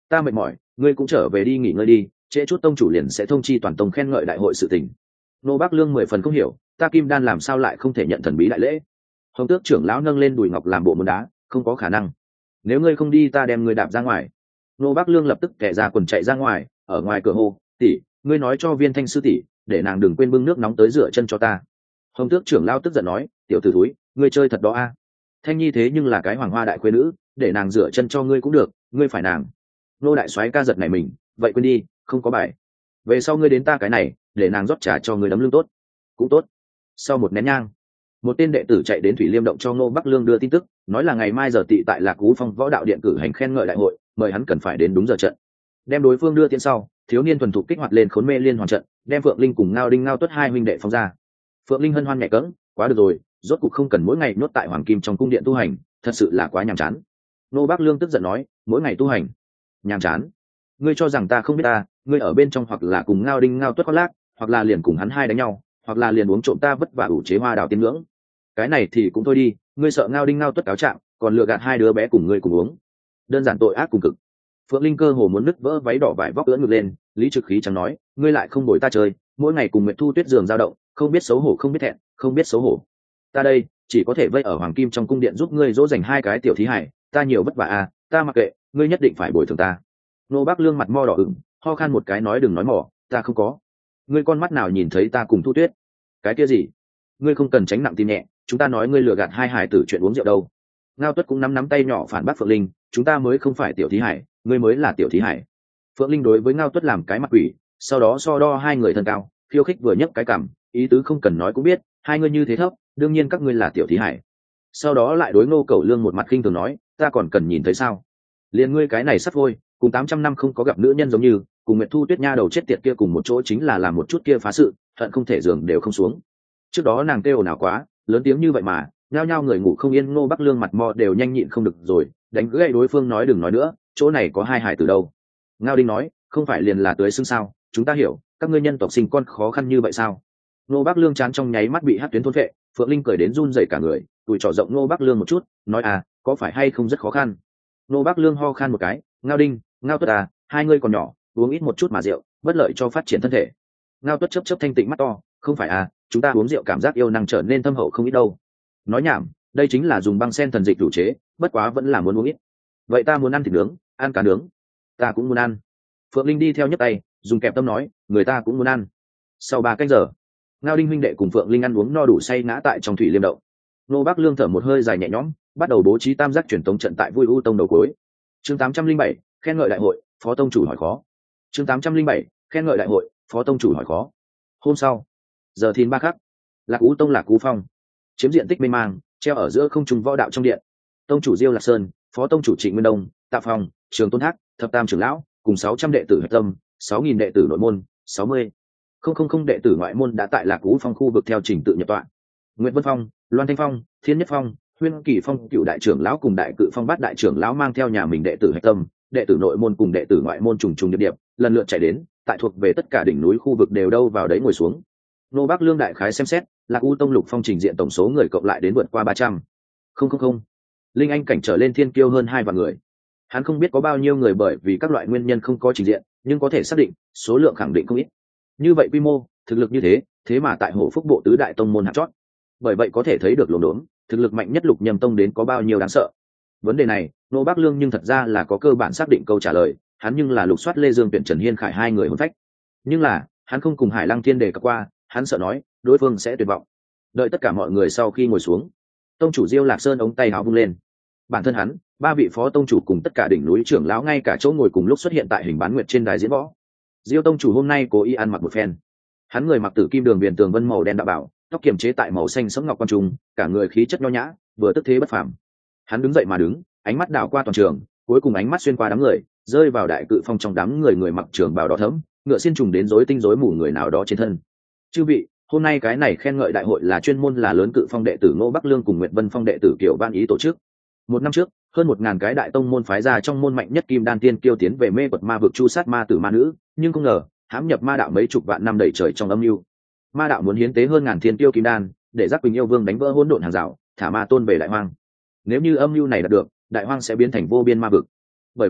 ta mệt mỏi, ngươi cũng trở về đi nghỉ ngơi đi, trễ chút tông chủ liền sẽ thông chi toàn tông khen ngợi đại hội sự tình. Nô Bác Lương 10 phần không hiểu, ta Kim Đan làm sao lại không thể nhận thần bí đại lễ? Hồng Tước trưởng lão nâng lên đùi ngọc làm bộ muốn đá, không có khả năng. Nếu ngươi không đi ta đem ngươi đạp ra ngoài. Nô Bác Lương lập tức kẻ ra quần chạy ra ngoài, ở ngoài cửa hô, tỷ, ngươi nói cho Viên Thanh sư tỷ, để nàng đừng quên bưng nước nóng tới rửa chân cho ta. Hồng Tước trưởng lão tức giận nói, tiểu tử thúi, ngươi chơi thật đó a. Thanh Nhi thế nhưng là cái hoàng hoa đại khuê nữ, để nàng rửa chân cho ngươi cũng được, ngươi phải nàng. Nô đại soái ca giật này mình, vậy quên đi, không có bài. Về sau ngươi đến ta cái này, để nàng rót trà cho ngươi đấm lưng tốt. Cũng tốt. Sau một nén nhang, một tên đệ tử chạy đến Thủy Liêm động cho Ngô Bắc Lương đưa tin tức, nói là ngày mai giờ tị tại Lạc Cú Phong võ đạo điện cử hành khen ngợi đại hội, mời hắn cần phải đến đúng giờ trận. Đem đối phương đưa tiễn sau, thiếu niên thuần thục kích hoạt lên khốn mê liên hoàn trận, đem Phượng Linh cùng Ngao Đinh Ngao Tuất hai huynh đệ phóng ra. Phượng Linh hân hoan nhẹ cẫng, quá được rồi, rốt cục không cần mỗi ngày nhốt tại Hoàng Kim trong cung điện tu hành, thật sự là quá nhàm chán. Ngô Bắc Lương tức giận nói, mỗi ngày tu hành, nhàm chán? Ngươi cho rằng ta không biết ta, ngươi ở bên trong hoặc là cùng Ngao Đinh Ngao Tuất khoác lác, hoặc là liền cùng hắn hai đánh nhau, hoặc là liền uống trộm ta vất vả ủ chế hoa đào tiên ngưỡng. Cái này thì cũng thôi đi, ngươi sợ Ngao Đinh Ngao Tuất cáo trạng, còn lừa gạt hai đứa bé cùng ngươi cùng uống, đơn giản tội ác cùng cực. Phượng Linh cơ hồ muốn nứt vỡ váy đỏ vải vóc ưỡn ngược lên, Lý Trực Khí chẳng nói, ngươi lại không bồi ta chơi, mỗi ngày cùng Nguyệt Thu Tuyết giường dao động, không biết xấu hổ không biết thẹn, không biết xấu hổ. Ta đây chỉ có thể vây ở Hoàng Kim trong cung điện giúp ngươi dỗ dành hai cái tiểu thí hải, ta nhiều vất vả à, ta mặc kệ, ngươi nhất định phải bồi thường ta. Nô Bác Lương mặt mo đỏ ửng, ho khan một cái nói đừng nói mỏ, ta không có. Ngươi con mắt nào nhìn thấy ta cùng Thu Tuyết? Cái kia gì? Ngươi không cần tránh nặng tim nhẹ, chúng ta nói ngươi lừa gạt hai hải tử chuyện uống rượu đâu. Ngao Tuất cũng nắm tay nhỏ phản bác Phượng Linh, chúng ta mới không phải tiểu thí hải, ngươi mới là tiểu thí hải. Phượng Linh đối với Ngao Tuất làm cái mặt quỷ, sau đó so đo hai người thân cao, khiêu khích vừa nhấc cái cằm, ý tứ không cần nói cũng biết, hai ngươi như thế thấp, đương nhiên các ngươi là tiểu thí hải. Sau đó lại đối Ngô Cẩu Lương một mặt khinh thường nói, ta còn cần nhìn thấy sao? Liền ngươi cái này sắp thôi, cùng 800 năm không có gặp nữ nhân giống như, cùng Nguyệt Thu Tuyết nha đầu chết tiệt kia cùng một chỗ chính là làm một chút kia phá sự, hận không thể giường đều không xuống. Trước đó nàng kêu nào quá, lớn tiếng như vậy mà, nhao nhao người ngủ không yên. Ngô Bắc Lương mặt mò đều nhanh nhịn không được rồi, đánh gãy đối phương nói đừng nói nữa, chỗ này có hai hải từ đâu. Ngao Đinh nói, không phải liền là tưới xương sao, chúng ta hiểu, các ngươi nhân tộc sinh con khó khăn như vậy sao? Ngô Bắc Lương chán trong nháy mắt bị hất tuyến thôn phệ, Phượng Linh cười đến run rẩy cả người, tụi trỏ rộng Ngô Bắc Lương một chút, nói à, có phải hay không rất khó khăn? Ngô Bắc Lương ho khan một cái, Ngao Đinh, Ngao Tuất à, hai ngươi còn nhỏ, uống ít một chút mà rượu, bất lợi cho phát triển thân thể. Ngao Tuất chớp thanh tịnh mắt to, không phải à, chúng ta uống rượu cảm giác yêu năng trở nên thâm hậu không ít đâu. Nói nhảm, đây chính là dùng băng sen thần dịch đủ chế, bất quá vẫn là muốn uống ít. Vậy ta muốn ăn thịt nướng, ăn cá nướng, ta cũng muốn ăn. Phượng Linh đi theo nhấc tay, dùng kẹp tâm nói, người ta cũng muốn ăn. Sau 3 canh giờ, Ngao Đinh huynh đệ cùng Phượng Linh ăn uống no đủ say ngã tại trong thủy liêm động. Nô Bắc Lương thở một hơi dài nhẹ nhõm, bắt đầu bố trí tam giác truyền tống trận tại Vui U tông đầu cuối. Chương 807, khen ngợi đại hội, phó tông chủ hỏi khó. Chương 807, khen ngợi đại hội, phó tông chủ hỏi khó. Hôm sau, giờ thìn 3 khắc, Lạc U tông Lạc Cú Phong, chiếm diện tích mênh mang, treo ở giữa không trung võ đạo trong điện. Tông chủ Diêu Lạc Sơn, phó tông chủ Trịnh Nguyên Đông, Tạ Phong, Trường Tôn Thác, Thập Tam trưởng lão, cùng 600 đệ tử hạch tâm, 6.000 đệ tử nội môn, 60,000 đệ tử ngoại môn đã tại Lạc Cú Phong khu vực theo trình tự nhập tọa. Nguyễn Vân Phong, Loan Thanh Phong, Thiên Nhất Phong, Huyên Kỳ Phong cựu đại trưởng lão cùng đại cự phong bát đại trưởng lão mang theo nhà mình đệ tử hạch tâm, đệ tử nội môn cùng đệ tử ngoại môn trùng trùng điệp điệp, lần lượt chạy đến, tại thuộc về tất cả đỉnh núi khu vực đều đâu vào đấy ngồi xuống. Nô Bắc Lương đại khái xem xét, Lạc U tông lục phong trình diện tổng số người cộng lại đến vượt qua 300. Không. Linh anh cảnh trở lên thiên kiêu hơn 2 vạn người. Hắn không biết có bao nhiêu người bởi vì các loại nguyên nhân không có trình diện, nhưng có thể xác định, số lượng khẳng định không ít. Như vậy quy mô, thực lực như thế mà tại Hổ Phúc bộ tứ đại tông môn hạng chót. Bởi vậy có thể thấy được lồn đốn, thực lực mạnh nhất Lục Nhâm tông đến có bao nhiêu đáng sợ. Vấn đề này, Nô Bắc Lương nhưng thật ra là có cơ bản xác định câu trả lời, hắn nhưng là lục soát Lê Dương tuyển Trần Hiên Khải hai người hồn phách. Nhưng là, hắn không cùng Hải Lăng Thiên đề cập qua, hắn sợ nói, đối phương sẽ tuyệt vọng. Đợi tất cả mọi người sau khi ngồi xuống, tông chủ Diêu Lạc Sơn ống tay áo vung lên. Bản thân hắn, 3 vị phó tông chủ cùng tất cả đỉnh núi trưởng lão ngay cả chỗ ngồi cùng lúc xuất hiện tại hình bán nguyệt trên đài diễn võ. Diêu tông chủ hôm nay cố ý ăn mặc một phen. Hắn người mặc tử kim đường viền tường vân màu đen đạo bảo, tóc kiềm chế tại màu xanh sẫm ngọc quan trung, cả người khí chất nho nhã, vừa tức thế bất phàm. Hắn đứng dậy mà đứng, ánh mắt đảo qua toàn trường, cuối cùng ánh mắt xuyên qua đám người, rơi vào đại cự phong trong đám người mặc trường bào đỏ thẫm, ngựa xiên trùng đến rối tinh rối mù người nào đó trên thân. Chư vị, hôm nay cái này khen ngợi đại hội là chuyên môn là lớn cự phong đệ tử Ngô Bắc Lương cùng Nguyệt Vân phong đệ tử Kiều Ban Ý tổ chức. 1 năm trước, hơn 1000 cái đại tông môn phái ra trong môn mạnh nhất kim đan tiên kiêu tiến về mê quật ma vực chu sát ma tử ma nữ, nhưng không ngờ, hãm nhập ma đạo mấy chục vạn năm đầy trời trong âm mưu. Ma đạo muốn hiến tế hơn ngàn thiên tiêu kim đan, để Giác Quỳnh yêu vương đánh vỡ hỗn độn hàng rào, thả ma tôn về đại hoang. Nếu như âm mưu này đạt được, đại hoang sẽ biến thành vô biên ma vực. Bởi vì,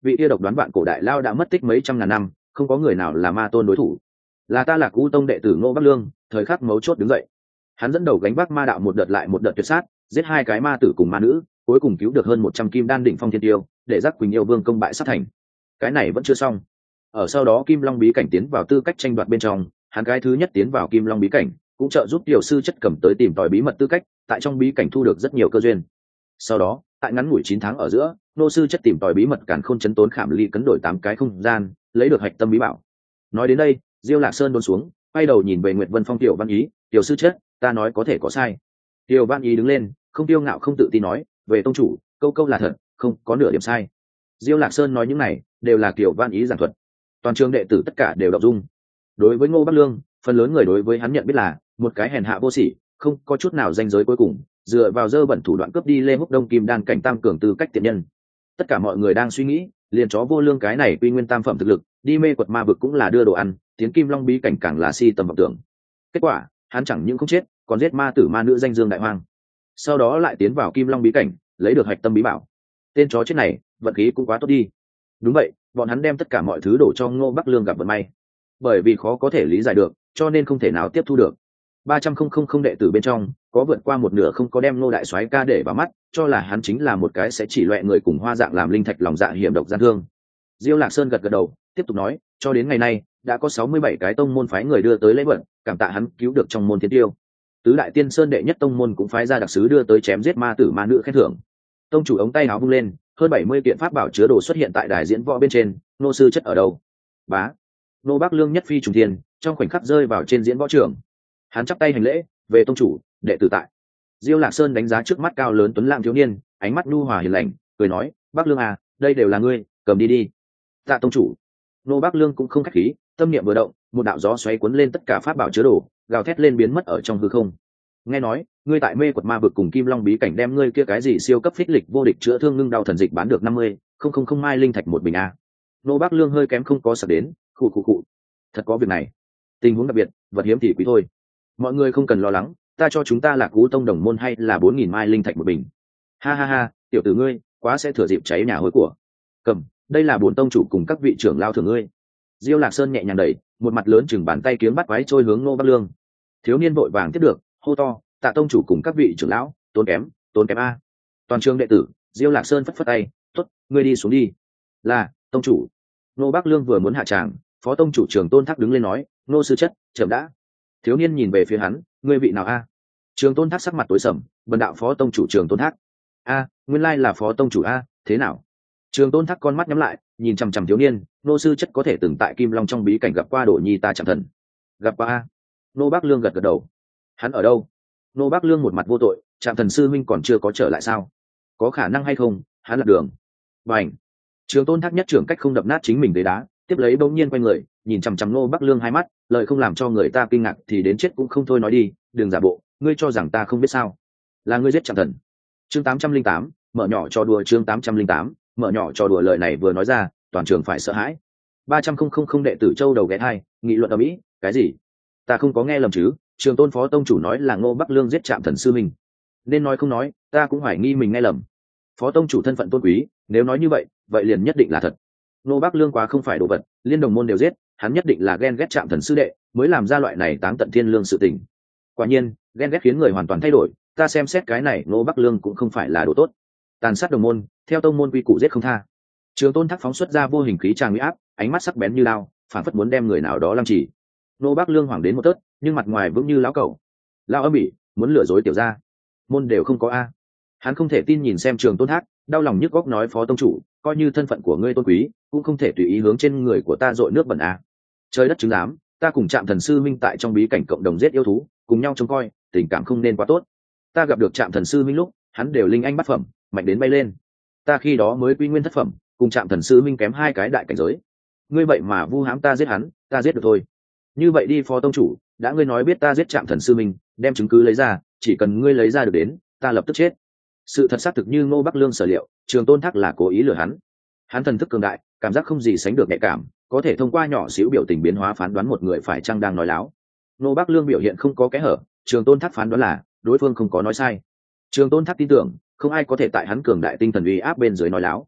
vị kia độc đoán vạn cổ đại lao đã mất tích mấy trăm ngàn năm, không có người nào là ma tôn đối thủ. Là ta Lạc U tông đệ tử Ngô Bắc Lương, thời khắc mấu chốt đứng dậy. Hắn dẫn đầu gánh vác ma đạo một đợt lại một đợt tuyệt sát, giết hai cái ma tử cùng ma nữ, cuối cùng cứu được hơn 100 kim đan đỉnh phong thiên tiêu, để giác Quỳnh Yêu Vương công bại sát thành. Cái này vẫn chưa xong. Ở sau đó Kim Long bí cảnh tiến vào tư cách tranh đoạt bên trong, hắn cái thứ nhất tiến vào Kim Long bí cảnh, cũng trợ giúp tiểu sư chất cầm tới tìm tòi bí mật tư cách, tại trong bí cảnh thu được rất nhiều cơ duyên. Sau đó, tại ngắn ngủi 9 tháng ở giữa, nô sư chất tìm tòi bí mật càn khôn chấn tốn khảm ly cấn đổi 8 cái không gian, lấy được hạch tâm bí bảo. Nói đến đây, Diêu Lạc Sơn đôn xuống, quay đầu nhìn về Nguyệt Vân Phong tiểu Văn Ý, "Tiểu sư chất, ta nói có thể có sai." Tiểu Văn Ý đứng lên, không tiêu ngạo không tự tin nói, "Về tông chủ, câu câu là thật, không có nửa điểm sai." Diêu Lạc Sơn nói những này, đều là Tiểu Văn Ý giảng thuật. Toàn trường đệ tử tất cả đều động dung. Đối với Ngô Bắc Lương, phần lớn người đối với hắn nhận biết là một cái hèn hạ vô sỉ, không có chút nào danh giới cuối cùng, dựa vào dơ bẩn thủ đoạn cướp đi Lê Húc Đông Kim Đan cảnh tăng cường tư cách tiện nhân. Tất cả mọi người đang suy nghĩ, liền chó vô lương cái này quy nguyên tam phẩm thực lực, đi mê quật ma vực cũng là đưa đồ ăn, tiến Kim Long bí cảnh càng là si tầm vọng tưởng. Kết quả, hắn chẳng những không chết, còn giết ma tử ma nữ danh dương đại hoang. Sau đó lại tiến vào Kim Long bí cảnh, lấy được hạch tâm bí bảo. Tên chó chết này, vận khí cũng quá tốt đi. Đúng vậy, bọn hắn đem tất cả mọi thứ đổ cho Ngô Bắc Lương gặp vận may. Bởi vì khó có thể lý giải được, cho nên không thể nào tiếp thu được. 300,000 đệ tử bên trong, có vượt qua một nửa không có đem Ngô đại soái ca để vào mắt, cho là hắn chính là một cái sẽ chỉ loẹ người cùng hoa dạng làm linh thạch lòng dạ hiểm độc gian thương. Diêu Lạc Sơn gật gật đầu, tiếp tục nói, cho đến ngày nay, đã có 67 cái tông môn phái người đưa tới lễ vật, cảm tạ hắn cứu được trong môn thiên tiêu. Tứ đại tiên sơn đệ nhất tông môn cũng phái ra đặc sứ đưa tới chém giết ma tử ma nữ khen thưởng. Tông chủ ống tay áo vung lên, hơn 70 kiện pháp bảo chứa đồ xuất hiện tại đài diễn võ bên trên, nô sư chất ở đâu? Bá. Nô Bắc Lương nhất phi trùng thiên, trong khoảnh khắc rơi vào trên diễn võ trường. Hắn chắp tay hành lễ, về tông chủ, đệ tử tại. Diêu Lạc Sơn đánh giá trước mắt cao lớn tuấn lãng thiếu niên, ánh mắt nhu hòa hiền lành, cười nói, Bắc Lương à, đây đều là ngươi, cầm đi đi. Tạ tông chủ. Nô Bắc Lương cũng không khách khí, tâm niệm vừa động, một đạo gió xoáy cuốn lên tất cả pháp bảo chứa đồ, gào thét lên biến mất ở trong hư không. Nghe nói, ngươi tại mê quật ma vực cùng Kim Long bí cảnh đem ngươi kia cái gì siêu cấp phích lịch vô địch chữa thương ngưng đau thần dịch bán được 50,000 mai linh thạch một bình a. Nô Bắc Lương hơi kém không có sập đến, khụ. Thật có việc này. Tình huống đặc biệt, vật hiếm thì quý thôi. Mọi người không cần lo lắng, ta cho chúng ta là cú tông đồng môn hay là 4.000 mai linh thạch một bình. Ha, tiểu tử ngươi, quá sẽ thừa dịp cháy nhà hối của. Cầm, đây là 4 tông chủ cùng các vị trưởng lao thưởng ngươi. Diêu Lạc Sơn nhẹ nhàng đẩy, một mặt lớn chừng bàn tay kiếm bắt quái trôi hướng Nô Bắc Lương. Thiếu niên vội vàng tiếp được, hô to, Tạ tông chủ cùng các vị trưởng lão, tốn kém a. Toàn trường đệ tử, Diêu Lạc Sơn phất phất tay, tốt, ngươi đi xuống đi. Là, tông chủ. Nô Bắc Lương vừa muốn hạ tràng, phó tông chủ Trường Tôn Thác đứng lên nói, nô sư chất, chậm đã. Thiếu niên nhìn về phía hắn, ngươi vị nào a? Trường Tôn Thác sắc mặt tối sầm, bần đạo phó tông chủ Trường Tôn Thác. A, nguyên lai là phó tông chủ a, thế nào? Trường Tôn Thác con mắt nhắm lại, nhìn chằm chằm thiếu niên, nô sư chất có thể từng tại Kim Long trong bí cảnh gặp qua Đỗ Nhi ta chẳng thần. Gặp qua a. Nô Bắc Lương gật gật đầu. Hắn ở đâu? Nô Bắc Lương một mặt vô tội, Trạm Thần sư minh còn chưa có trở lại sao? Có khả năng hay không? Hắn lạc đường. Bành. Trường Tôn Thác nhất trưởng cách không đập nát chính mình ghế đá, tiếp lấy bỗng nhiên quay người, nhìn chằm chằm Nô Bắc Lương hai mắt, lời không làm cho người ta kinh ngạc thì đến chết cũng không thôi, nói đi, đừng giả bộ, ngươi cho rằng ta không biết sao? Là ngươi giết Trạm Thần. Chương 808, mở nhỏ trò đùa. Chương 808, mở nhỏ trò đùa. Lời này vừa nói ra, toàn trường phải sợ hãi. 300,000 đệ tử châu đầu ghé thai, nghị luận ở mỹ, cái gì? Ta không có nghe lầm chứ? Trường Tôn phó tông chủ nói là Ngô Bắc Lương giết Trạm Thần sư mình, nên nói không nói, ta cũng hoài nghi mình nghe lầm. Phó tông chủ thân phận tôn quý, nếu nói như vậy, vậy liền nhất định là thật. Ngô Bắc Lương quá không phải đồ vật, liên đồng môn đều giết, hắn nhất định là ghen ghét Trạm Thần sư đệ, mới làm ra loại này táng tận thiên lương sự tình. Quả nhiên, ghen ghét khiến người hoàn toàn thay đổi, ta xem xét cái này, Ngô Bắc Lương cũng không phải là đồ tốt. Tàn sát đồng môn, theo tông môn quy củ giết không tha. Trường Tôn Thác phóng xuất ra vô hình khí tràng uy áp, ánh mắt sắc bén như lao, phản phất muốn đem người nào đó lăng trì. Ngô Bắc Lương hoảng đến một tớt, nhưng mặt ngoài vững như lão cẩu. Lão âm ỉ, muốn lừa dối tiểu gia, môn đều không có a. Hắn không thể tin nhìn xem Trường Tôn Thác, đau lòng nhức góc nói, phó tông chủ, coi như thân phận của ngươi tôn quý, cũng không thể tùy ý hướng trên người của ta dội nước bẩn a. Trời đất chứng giám, ta cùng Trạm Thần sư minh tại trong bí cảnh cộng đồng giết yêu thú, cùng nhau trông coi, tình cảm không nên quá tốt. Ta gặp được Trạm Thần sư minh lúc, hắn đều linh anh bát phẩm, mạnh đến bay lên. Ta khi đó mới quy nguyên thất phẩm, cùng Trạm Thần sư minh kém 2 cái đại cảnh giới. Ngươi vậy mà vu hãm ta giết hắn, ta giết được thôi. Như vậy đi phó tông chủ, đã ngươi nói biết ta giết Trạm Thần sư minh, đem chứng cứ lấy ra, chỉ cần ngươi lấy ra được đến, ta lập tức chết. Sự thật xác thực như Ngô Bắc Lương sở liệu, Trường Tôn Thác là cố ý lừa hắn. Hắn thần thức cường đại, cảm giác không gì sánh được nhạy cảm, có thể thông qua nhỏ xíu biểu tình biến hóa phán đoán một người phải chăng đang nói láo. Ngô Bắc Lương biểu hiện không có kẽ hở, Trường Tôn Thác phán đoán là đối phương không có nói sai. Trường Tôn Thác tin tưởng, không ai có thể tại hắn cường đại tinh thần uy áp bên dưới nói láo.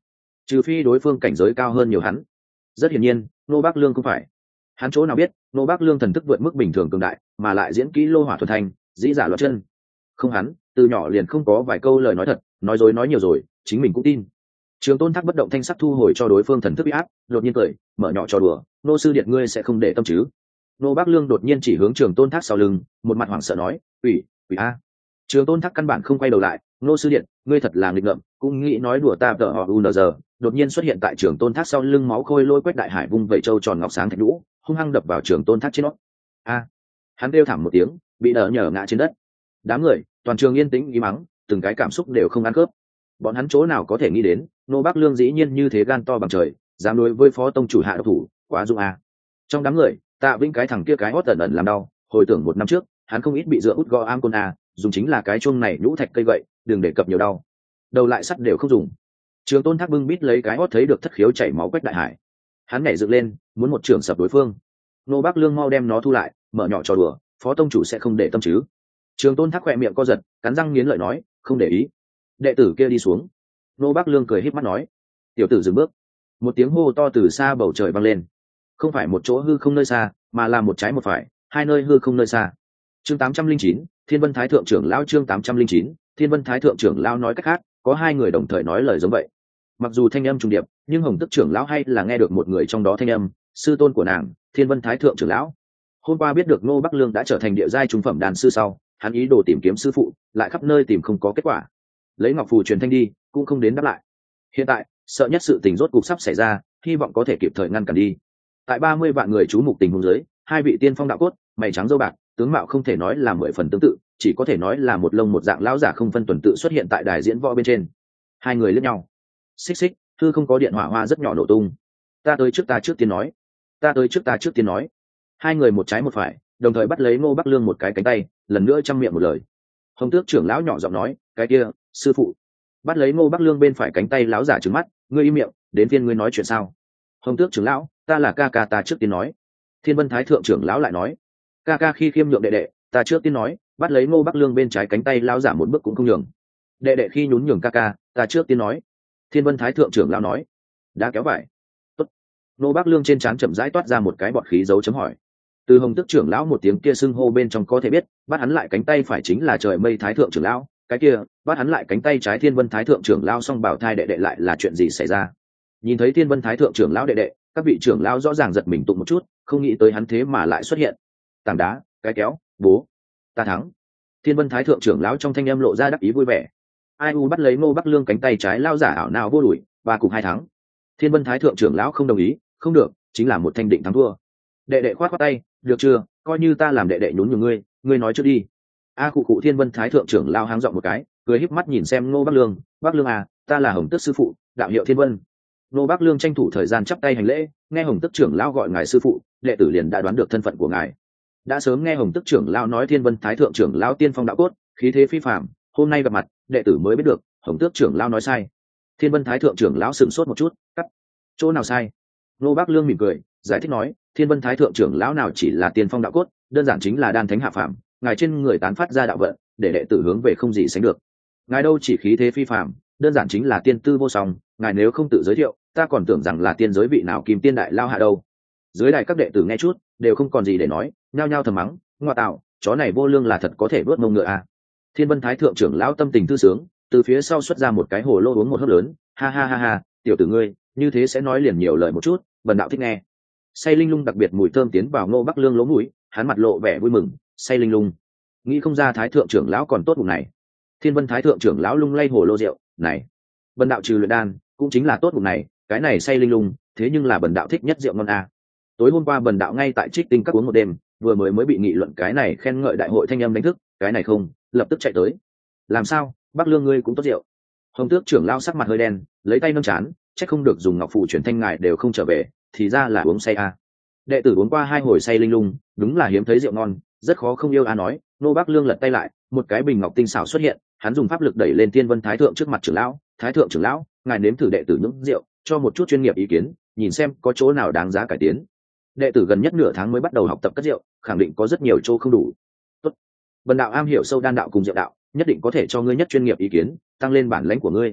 trừ phi đối phương cảnh giới cao hơn nhiều hắn. Rất hiển nhiên Ngô Bác Lương không phải. Hắn chỗ nào biết Ngô Bác Lương thần thức vượt mức bình thường cường đại, mà lại diễn kỹ lô hỏa thuần thanh, dĩ giả loạt chân. Không, hắn từ nhỏ liền không có vài câu lời nói thật, nói dối nói nhiều rồi chính mình cũng tin. Trường Tôn Thác bất động thanh sắc thu hồi cho đối phương thần thức bị áp, đột nhiên cười mở nhỏ trò đùa, nô sư điện ngươi sẽ không để tâm chứ? Nô Bác Lương đột nhiên chỉ hướng Trường Tôn Thác sau lưng, một mặt hoảng sợ nói, ủy a. Trường Tôn Thác căn bản không quay đầu lại, nô sư điện ngươi thật là nghịch ngợm, cũng nghĩ nói đùa ta tờ họ unz. Đột nhiên xuất hiện tại Trường Tôn Thác sau lưng, máu khôi lôi quét đại hải vung vẩy châu tròn ngọc sáng thạch lũ, hung hăng đập vào Trường Tôn Thác trên nót. A. Hắn kêu thảm một tiếng, bị đỡ nhở ngã trên đất. Đám người toàn trường yên tĩnh im mắng, từng cái cảm xúc đều không ăn khớp. Bọn hắn chỗ nào có thể nghĩ đến Nô Bác Lương dĩ nhiên như thế gan to bằng trời, dám đối với phó tông chủ hạ độc thủ, quá dũng a. Trong đám người Tạ Vĩnh cái thằng kia cái hót ẩn ẩn làm đau, hồi tưởng 1 năm trước hắn không ít bị dựa út gõ am côn a, dùng chính là cái chuông này nhũ thạch cây gậy, đừng để cập nhiều đau, đầu lại sắt đều không dùng. Trường Tôn Thác bưng bít lấy cái hót thấy được thất khiếu chảy máu quách đại hải, hắn nhảy dựng lên muốn một trường sập đối phương. Nô Bác Lương mau đem nó thu lại, mở nhỏ trò đùa, phó tông chủ sẽ không để tâm chứ? Trường Tôn Thác khỏe miệng co giật, cắn răng nghiến lợi nói, không để ý. Đệ tử kia đi xuống. Nô Bác Lương cười híp mắt nói. Tiểu tử dừng bước. Một tiếng hô to từ xa bầu trời vang lên. Không phải một chỗ hư không nơi xa, mà là một trái một phải, hai nơi hư không nơi xa. Chương 809, Thiên Vân Thái thượng trưởng lão. Chương 809, Thiên Vân Thái thượng trưởng lão. Nói cách khác, có hai người đồng thời nói lời giống vậy. Mặc dù thanh âm trùng điệp, nhưng Hồng Tức trưởng lão hay là nghe được một người trong đó thanh âm, sư tôn của nàng, Thiên Vân Thái thượng trưởng lão. Hôm qua biết được Ngô Bắc Lương đã trở thành địa giai trung phẩm đàn sư sau, hắn ý đồ tìm kiếm sư phụ, lại khắp nơi tìm không có kết quả. Lấy ngọc phù truyền thanh đi, cũng không đến đáp lại. Hiện tại, sợ nhất sự tình rốt cục sắp xảy ra, hy vọng có thể kịp thời ngăn cản đi. Tại 30 vạn người chú mục tình huống dưới, hai vị tiên phong đạo cốt, mày trắng râu bạc, tướng mạo không thể nói là 10 phần tương tự, chỉ có thể nói là một lông một dạng lão giả không phân tuần tự xuất hiện tại đài diễn võ bên trên. Hai người liếc nhau. Xích xích, thư không có điện hỏa hoa rất nhỏ nổ tung. Ta tới trước tiên nói. Ta tới trước tiên nói. Hai người một trái một phải, đồng thời bắt lấy Ngô Bắc Lương một cái cánh tay, lần nữa trăm miệng một lời. Hồng Tước trưởng lão nhỏ giọng nói, cái kia, sư phụ. Bắt lấy Ngô Bắc Lương bên phải cánh tay lão giả trừng mắt, ngươi im miệng, đến phiên ngươi nói chuyện sao? Hồng Tước trưởng lão, ta là ca ca, ta trước tiên nói. Thiên Vân Thái thượng trưởng lão lại nói, ca ca khi khiêm nhượng đệ đệ, ta trước tiên nói. Bắt lấy Ngô Bắc Lương bên trái cánh tay lão giả một bước cũng không nhường. Đệ đệ khi nhún nhường ca ca, ta trước tiên nói. Thiên Vân Thái thượng trưởng lão nói, đã kéo vải. Tốt. Ngô Bắc Lương trên trán chậm rãi toát ra một cái bọt khí dấu chấm hỏi. Từ Hồng Tước trưởng lão một tiếng kia xưng hô bên trong có thể biết, bắt hắn lại cánh tay phải chính là Trời Mây Thái thượng trưởng lão, cái kia bắt hắn lại cánh tay trái Thiên Vân Thái thượng trưởng lão song bảo thai đệ đệ lại là chuyện gì xảy ra? Nhìn thấy Thiên Vân Thái thượng trưởng lão đệ đệ, các vị trưởng lão rõ ràng giật mình tụng một chút, không nghĩ tới hắn thế mà lại xuất hiện. Tảng đá, cái kéo, bố, ta thắng. Thiên Vân Thái thượng trưởng lão trong thanh âm lộ ra đắc ý vui vẻ. Ai u bắt lấy Ngô Bắc Lương cánh tay trái lao giả ảo nào vô đuổi, ba cùng 2 thắng. Thiên Vân Thái thượng trưởng lão không đồng ý, không được, chính là một thanh định thắng thua. Đệ đệ khoát khoát tay, được chưa, coi như ta làm đệ đệ nhún nhường ngươi nói trước đi. A cụ cụ Thiên Vân Thái thượng trưởng lao háng giọng một cái, cười híp mắt nhìn xem Ngô Bắc Lương, Bắc Lương à, ta là Hồng Tước sư phụ, đạo hiệu Thiên Vân. Ngô Bắc Lương tranh thủ thời gian chắp tay hành lễ, nghe Hồng Tước trưởng lao gọi ngài sư phụ, đệ tử liền đã đoán được thân phận của ngài. Đã sớm nghe Hồng Tước trưởng lao nói Thiên Vân Thái thượng trưởng lao tiên phong đạo cốt, khí thế phi phàm, hôm nay gặp mặt, đệ tử mới biết được, Hồng Tước trưởng lao nói sai. Thiên Vân Thái thượng trưởng lão sửng sốt một chút, cắt. Chỗ nào sai? Ngô Bắc Lương mỉm cười, giải thích nói, Thiên Vân Thái thượng trưởng lão nào chỉ là tiên phong đạo cốt, đơn giản chính là đan thánh hạ phàm, ngài trên người tán phát ra đạo vận, để đệ tử hướng về không gì sánh được. Ngài đâu chỉ khí thế phi phàm, đơn giản chính là tiên tư vô song, ngài nếu không tự giới thiệu, ta còn tưởng rằng là tiên giới vị nào kim tiên đại lao hạ đâu. Dưới đài các đệ tử nghe chút, đều không còn gì để nói, nhao nhao thầm mắng, ngoa tạo, chó này vô lương là thật có thể vớt mông ngựa à. Thiên Vân Thái thượng trưởng lão tâm tình thư sướng, từ phía sau xuất ra một cái hồ lô uống một hớp lớn, ha ha ha ha, tiểu tử ngươi, như thế sẽ nói liền nhiều lời một chút, bần đạo thích nghe. Say linh lung đặc biệt mùi thơm tiến vào Ngô Bắc Lương lỗ mũi, hắn mặt lộ vẻ vui mừng, say linh lung, nghĩ không ra Thái thượng trưởng lão còn tốt bụng này. Thiên Vân Thái thượng trưởng lão lung lay hồ lô rượu, này, bần đạo trừ luyện đan, cũng chính là tốt bụng này, cái này say linh lung, thế nhưng là bần đạo thích nhất rượu ngon a. Tối hôm qua bần đạo ngay tại Trích Tinh các uống một đêm, vừa mới bị nghị luận cái này khen ngợi đại hội thanh âm đánh thức, cái này không, lập tức chạy tới. Làm sao, Bắc Lương ngươi cũng tốt rượu? Hồng Tước trưởng lão sắc mặt hơi đen, lấy tay nâng chán, chắc không được dùng ngọc phù chuyển thanh ngài đều không trở về, thì ra là uống say a. Đệ tử uống qua 2 hồi say linh lung, đúng là hiếm thấy rượu ngon, rất khó không yêu a nói. Nô Bắc Lương lật tay lại, một cái bình ngọc tinh xảo xuất hiện, hắn dùng pháp lực đẩy lên Thiên Vân Thái thượng trước mặt trưởng lão, Thái thượng trưởng lão, ngài nếm thử đệ tử những rượu, cho một chút chuyên nghiệp ý kiến, nhìn xem có chỗ nào đáng giá cải tiến. Đệ tử gần nhất nửa tháng mới bắt đầu học tập cất rượu, khẳng định có rất nhiều chỗ không đủ. Tốt, bần đạo am hiểu sâu đan đạo cùng rượu đạo, nhất định có thể cho ngươi nhất chuyên nghiệp ý kiến, tăng lên bản lãnh của ngươi.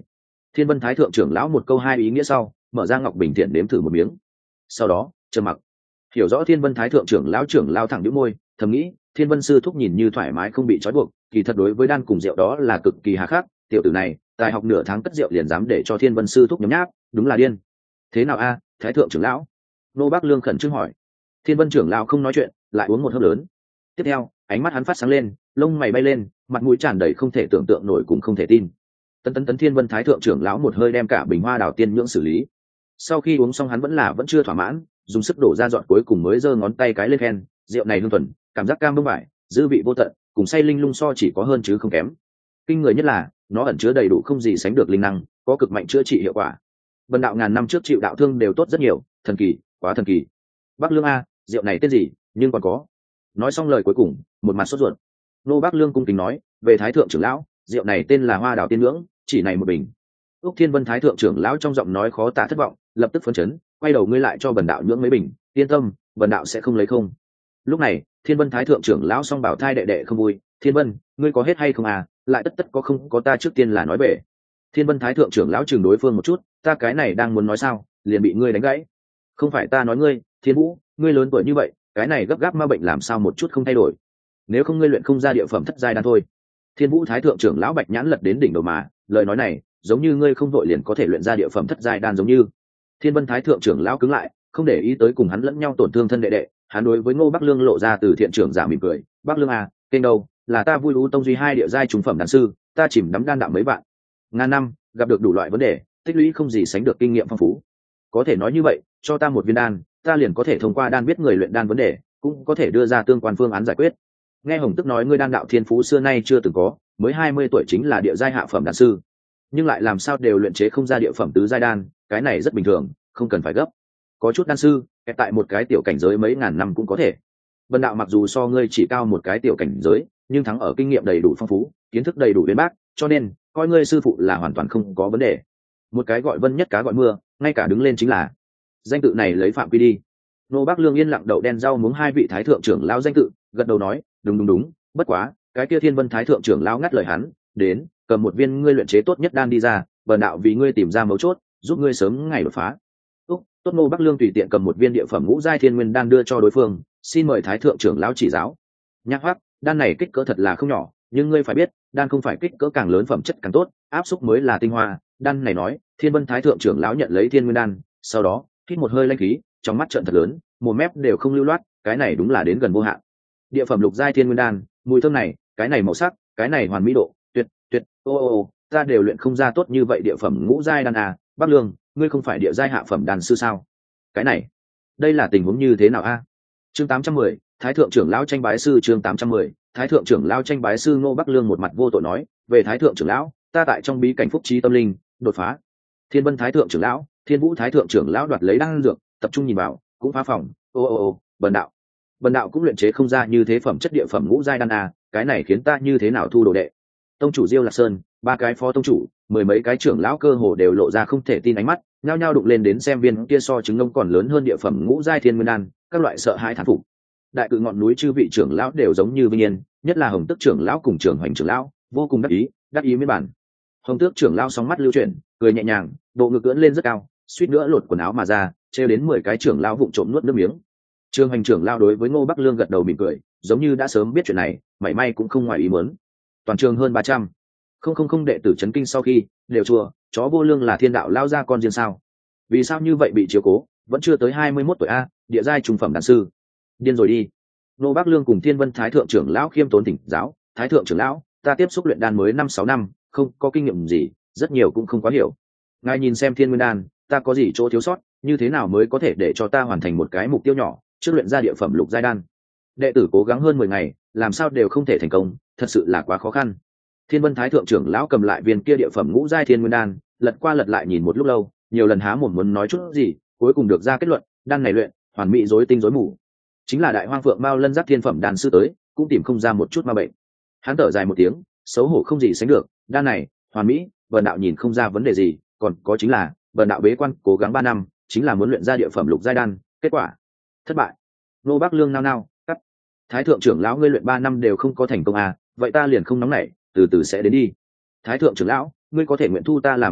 Thiên Vân Thái thượng trưởng lão một câu hai ý nghĩa sau, mở ra ngọc bình thiện đếm thử một miếng, sau đó trầm mặc. Hiểu rõ Thiên Vân Thái thượng trưởng lão thẳng nhíu môi, thầm nghĩ Thiên Vân sư thúc nhìn như thoải mái không bị trói buộc, kỳ thật đối với đan cùng rượu đó là cực kỳ hà khắc. Tiểu tử này tài học nửa tháng cất rượu liền dám để cho Thiên Vân sư thúc nhấm nháp, đúng là điên. Thế nào a, Thái thượng trưởng lão? Nô Bác Lương khẩn trương hỏi. Thiên Vân trưởng lão không nói chuyện, lại uống một hớp lớn. Tiếp theo ánh mắt hắn phát sáng lên, lông mày bay lên, mặt mũi tràn đầy không thể tưởng tượng nổi cũng không thể tin. Tấn Thiên Vân Thái thượng trưởng lão một hơi đem cả bình hoa đào tiên nhưỡng xử lý. Sau khi uống xong hắn vẫn chưa thỏa mãn, dùng sức đổ ra dọn cuối cùng mới giơ ngón tay cái lên khen, rượu này hương thuần, cảm giác cam bông vải, dư vị vô tận, cùng say linh lung so chỉ có hơn chứ không kém. Kinh người nhất là nó ẩn chứa đầy đủ không gì sánh được linh năng, có cực mạnh chữa trị hiệu quả. Vân đạo ngàn năm trước chịu đạo thương đều tốt rất nhiều, thần kỳ, quá thần kỳ. Bắc Lương a, rượu này tên gì, nhưng còn có. Nói xong lời cuối cùng, một mặt sốt ruột. Nô Bắc Lương cung kính nói, về Thái thượng trưởng lão, rượu này tên là Hoa Đào Tiên Nhưỡng, chỉ này một bình. Úc Thiên Vân Thái thượng trưởng lão trong giọng nói khó tả thất vọng, lập tức phấn chấn, quay đầu ngươi lại cho bần đạo nhưỡng mấy bình, yên tâm, bần đạo sẽ không lấy không. Lúc này Thiên Vân Thái thượng trưởng lão song bảo thai đệ đệ không vui, Thiên Vân, ngươi có hết hay không à, lại tất có không có ta trước tiên là nói về. Thiên Vân Thái thượng trưởng lão chừng đối phương một chút, ta cái này đang muốn nói sao, liền bị ngươi đánh gãy. Không phải ta nói ngươi, Thiên Vũ, ngươi lớn tuổi như vậy, cái này gấp gáp ma bệnh làm sao một chút không thay đổi. Nếu không ngươi luyện không ra địa phẩm thất giai đan thôi. Thiên Vũ Thái thượng trưởng lão bạch nhãn lật đến đỉnh đầu mà, lời nói này giống như ngươi không vội liền có thể luyện ra địa phẩm thất giai đan giống như. Thiên Vân Thái thượng trưởng lão cứng lại, không để ý tới cùng hắn lẫn nhau tổn thương thân đệ đệ, hắn đối với Ngô Bắc Lương lộ ra từ thiện trưởng giả mỉm cười, Bắc Lương à, kênh đâu, là ta vui u tông duy hai địa giai trùng phẩm đan sư, ta chìm đắm đan đạo mấy bạn, ngàn năm gặp được đủ loại vấn đề, tích lũy không gì sánh được kinh nghiệm phong phú. Có thể nói như vậy, cho ta một viên đan, ta liền có thể thông qua đan biết người luyện đan vấn đề, cũng có thể đưa ra tương quan phương án giải quyết. Nghe Hồng Tức nói ngươi đan đạo thiên phú xưa nay chưa từng có, mới 20 tuổi chính là địa giai hạ phẩm đan sư, nhưng lại làm sao đều luyện chế không ra địa phẩm tứ giai đan, cái này rất bình thường, không cần phải gấp. Có chút đan sư tại một cái tiểu cảnh giới mấy ngàn năm cũng có thể. Vân đạo mặc dù so ngươi chỉ cao một cái tiểu cảnh giới, nhưng thắng ở kinh nghiệm đầy đủ phong phú, kiến thức đầy đủ uyên bác, cho nên coi ngươi sư phụ là hoàn toàn không có vấn đề. Một cái gọi Vân nhất cá gọi mưa, ngay cả đứng lên chính là danh tự này lấy phạm quy đi. Nô Bắc Lương yên lặng đậu đen rau muống hai vị thái thượng trưởng lão danh tự, gật đầu nói, đúng, bất quá cái kia Thiên Vân Thái thượng trưởng lão ngắt lời hắn, đến cầm một viên ngươi luyện chế tốt nhất đan đi ra, vần đạo vì ngươi tìm ra mấu chốt, giúp ngươi sớm ngày đột phá. Tốt. Nô Bắc Lương tùy tiện cầm một viên địa phẩm ngũ giai thiên nguyên đan đưa cho đối phương, xin mời thái thượng trưởng lão chỉ giáo. Nhắc hoắc, đan này kích cỡ thật là không nhỏ, nhưng ngươi phải biết, đan không phải kích cỡ càng lớn phẩm chất càng tốt, áp xúc mới là tinh hoa. Đan này nói, Thiên Vân Thái thượng trưởng lão nhận lấy thiên nguyên đan, sau đó hít một hơi lanh khí, trong mắt trợn thật lớn, mồm mép đều không lưu loát, cái này đúng là đến gần vô hạn. Địa phẩm lục giai thiên nguyên đan, mùi thơm này, cái này màu sắc, cái này hoàn mỹ độ, tuyệt, ô, ta đều luyện không ra tốt như vậy địa phẩm ngũ giai đan à, Bắc Lương, ngươi không phải địa giai hạ phẩm đan sư sao? Cái này, đây là tình huống như thế nào a? Chương 810, Thái thượng trưởng lão tranh bái sư. Chương 810, Thái thượng trưởng lão tranh bái sư. Ngô Bắc Lương một mặt vô tội nói, về Thái thượng trưởng lão, ta tại trong bí cảnh phúc trí tâm linh, đột phá. Thiên Vân Thái thượng trưởng lão, Thiên Vũ Thái thượng trưởng lão đoạt lấy đan dược, tập trung nhìn vào, cũng phá phòng. Ô, bần đạo cũng luyện chế không ra như thế phẩm chất địa phẩm ngũ giai đan à, cái này khiến ta như thế nào thu đồ đệ? Tông chủ Diêu Lạc Sơn, ba cái phó tông chủ, mười mấy cái trưởng lão cơ hồ đều lộ ra không thể tin ánh mắt, nhao nhao đụng lên đến xem viên kia so trứng nông còn lớn hơn địa phẩm ngũ giai thiên nguyên đan, các loại sợ hãi thán phục. Đại cự ngọn núi chư vị trưởng lão đều giống như vinh yên, nhất là Hồng Tước trưởng lão cùng Trưởng Hoành trưởng lão, vô cùng đắc ý miên bản. Hồng Tước trưởng lão sóng mắt lưu chuyển, cười nhẹ nhàng, độ ngực ưỡn lên rất cao, suýt nữa lột quần áo mà ra, trêu đến 10 cái trưởng lão vụng trộm nuốt nước miếng. Trương Hoành trưởng lão đối với Ngô Bắc Lương gật đầu mỉm cười, giống như đã sớm biết chuyện này, mảy may cũng không ngoài ý muốn. Toàn trường hơn 300 không đệ tử chấn kinh sau khi đều chua, chó vô lương là thiên đạo lao ra con riêng sao? Vì sao như vậy bị chiếu cố, vẫn chưa tới 21 tuổi a, địa giai trung phẩm đan sư. Điên rồi đi. Ngô Bắc Lương cùng Thiên Vân Thái thượng trưởng lão khiêm tốn thỉnh giáo, Thái thượng trưởng lão, ta tiếp xúc luyện đan mới 5-6 năm, không có kinh nghiệm gì, rất nhiều cũng không quá hiểu. Ngài nhìn xem Thiên Nguyên đan, ta có gì chỗ thiếu sót, như thế nào mới có thể để cho ta hoàn thành một cái mục tiêu nhỏ, trước luyện ra địa phẩm lục giai đan. Đệ tử cố gắng hơn 10 ngày, làm sao đều không thể thành công, thật sự là quá khó khăn. Thiên Vân Thái thượng trưởng lão cầm lại viên kia địa phẩm ngũ giai thiên nguyên đan, lật qua lật lại nhìn một lúc lâu, nhiều lần há mồm muốn nói chút gì, cuối cùng được ra kết luận, đan này luyện hoàn mỹ rối tinh rối mù, chính là đại hoang phượng bao lân giác thiên phẩm đan sư tới, cũng tìm không ra một chút ma bệnh. Hắn thở dài một tiếng, xấu hổ không gì sánh được, đan này hoàn mỹ, vần đạo nhìn không ra vấn đề gì, còn có chính là vần đạo bế quan cố gắng 3 năm, chính là muốn luyện ra địa phẩm lục giai đan, kết quả thất bại. Nô Bắc Lương nao cắt. Thái thượng trưởng lão ngươi luyện 3 năm đều không có thành công à, vậy ta liền không nóng nảy, từ từ sẽ đến đi. Thái thượng trưởng lão, ngươi có thể nguyện thu ta làm đồ đệ,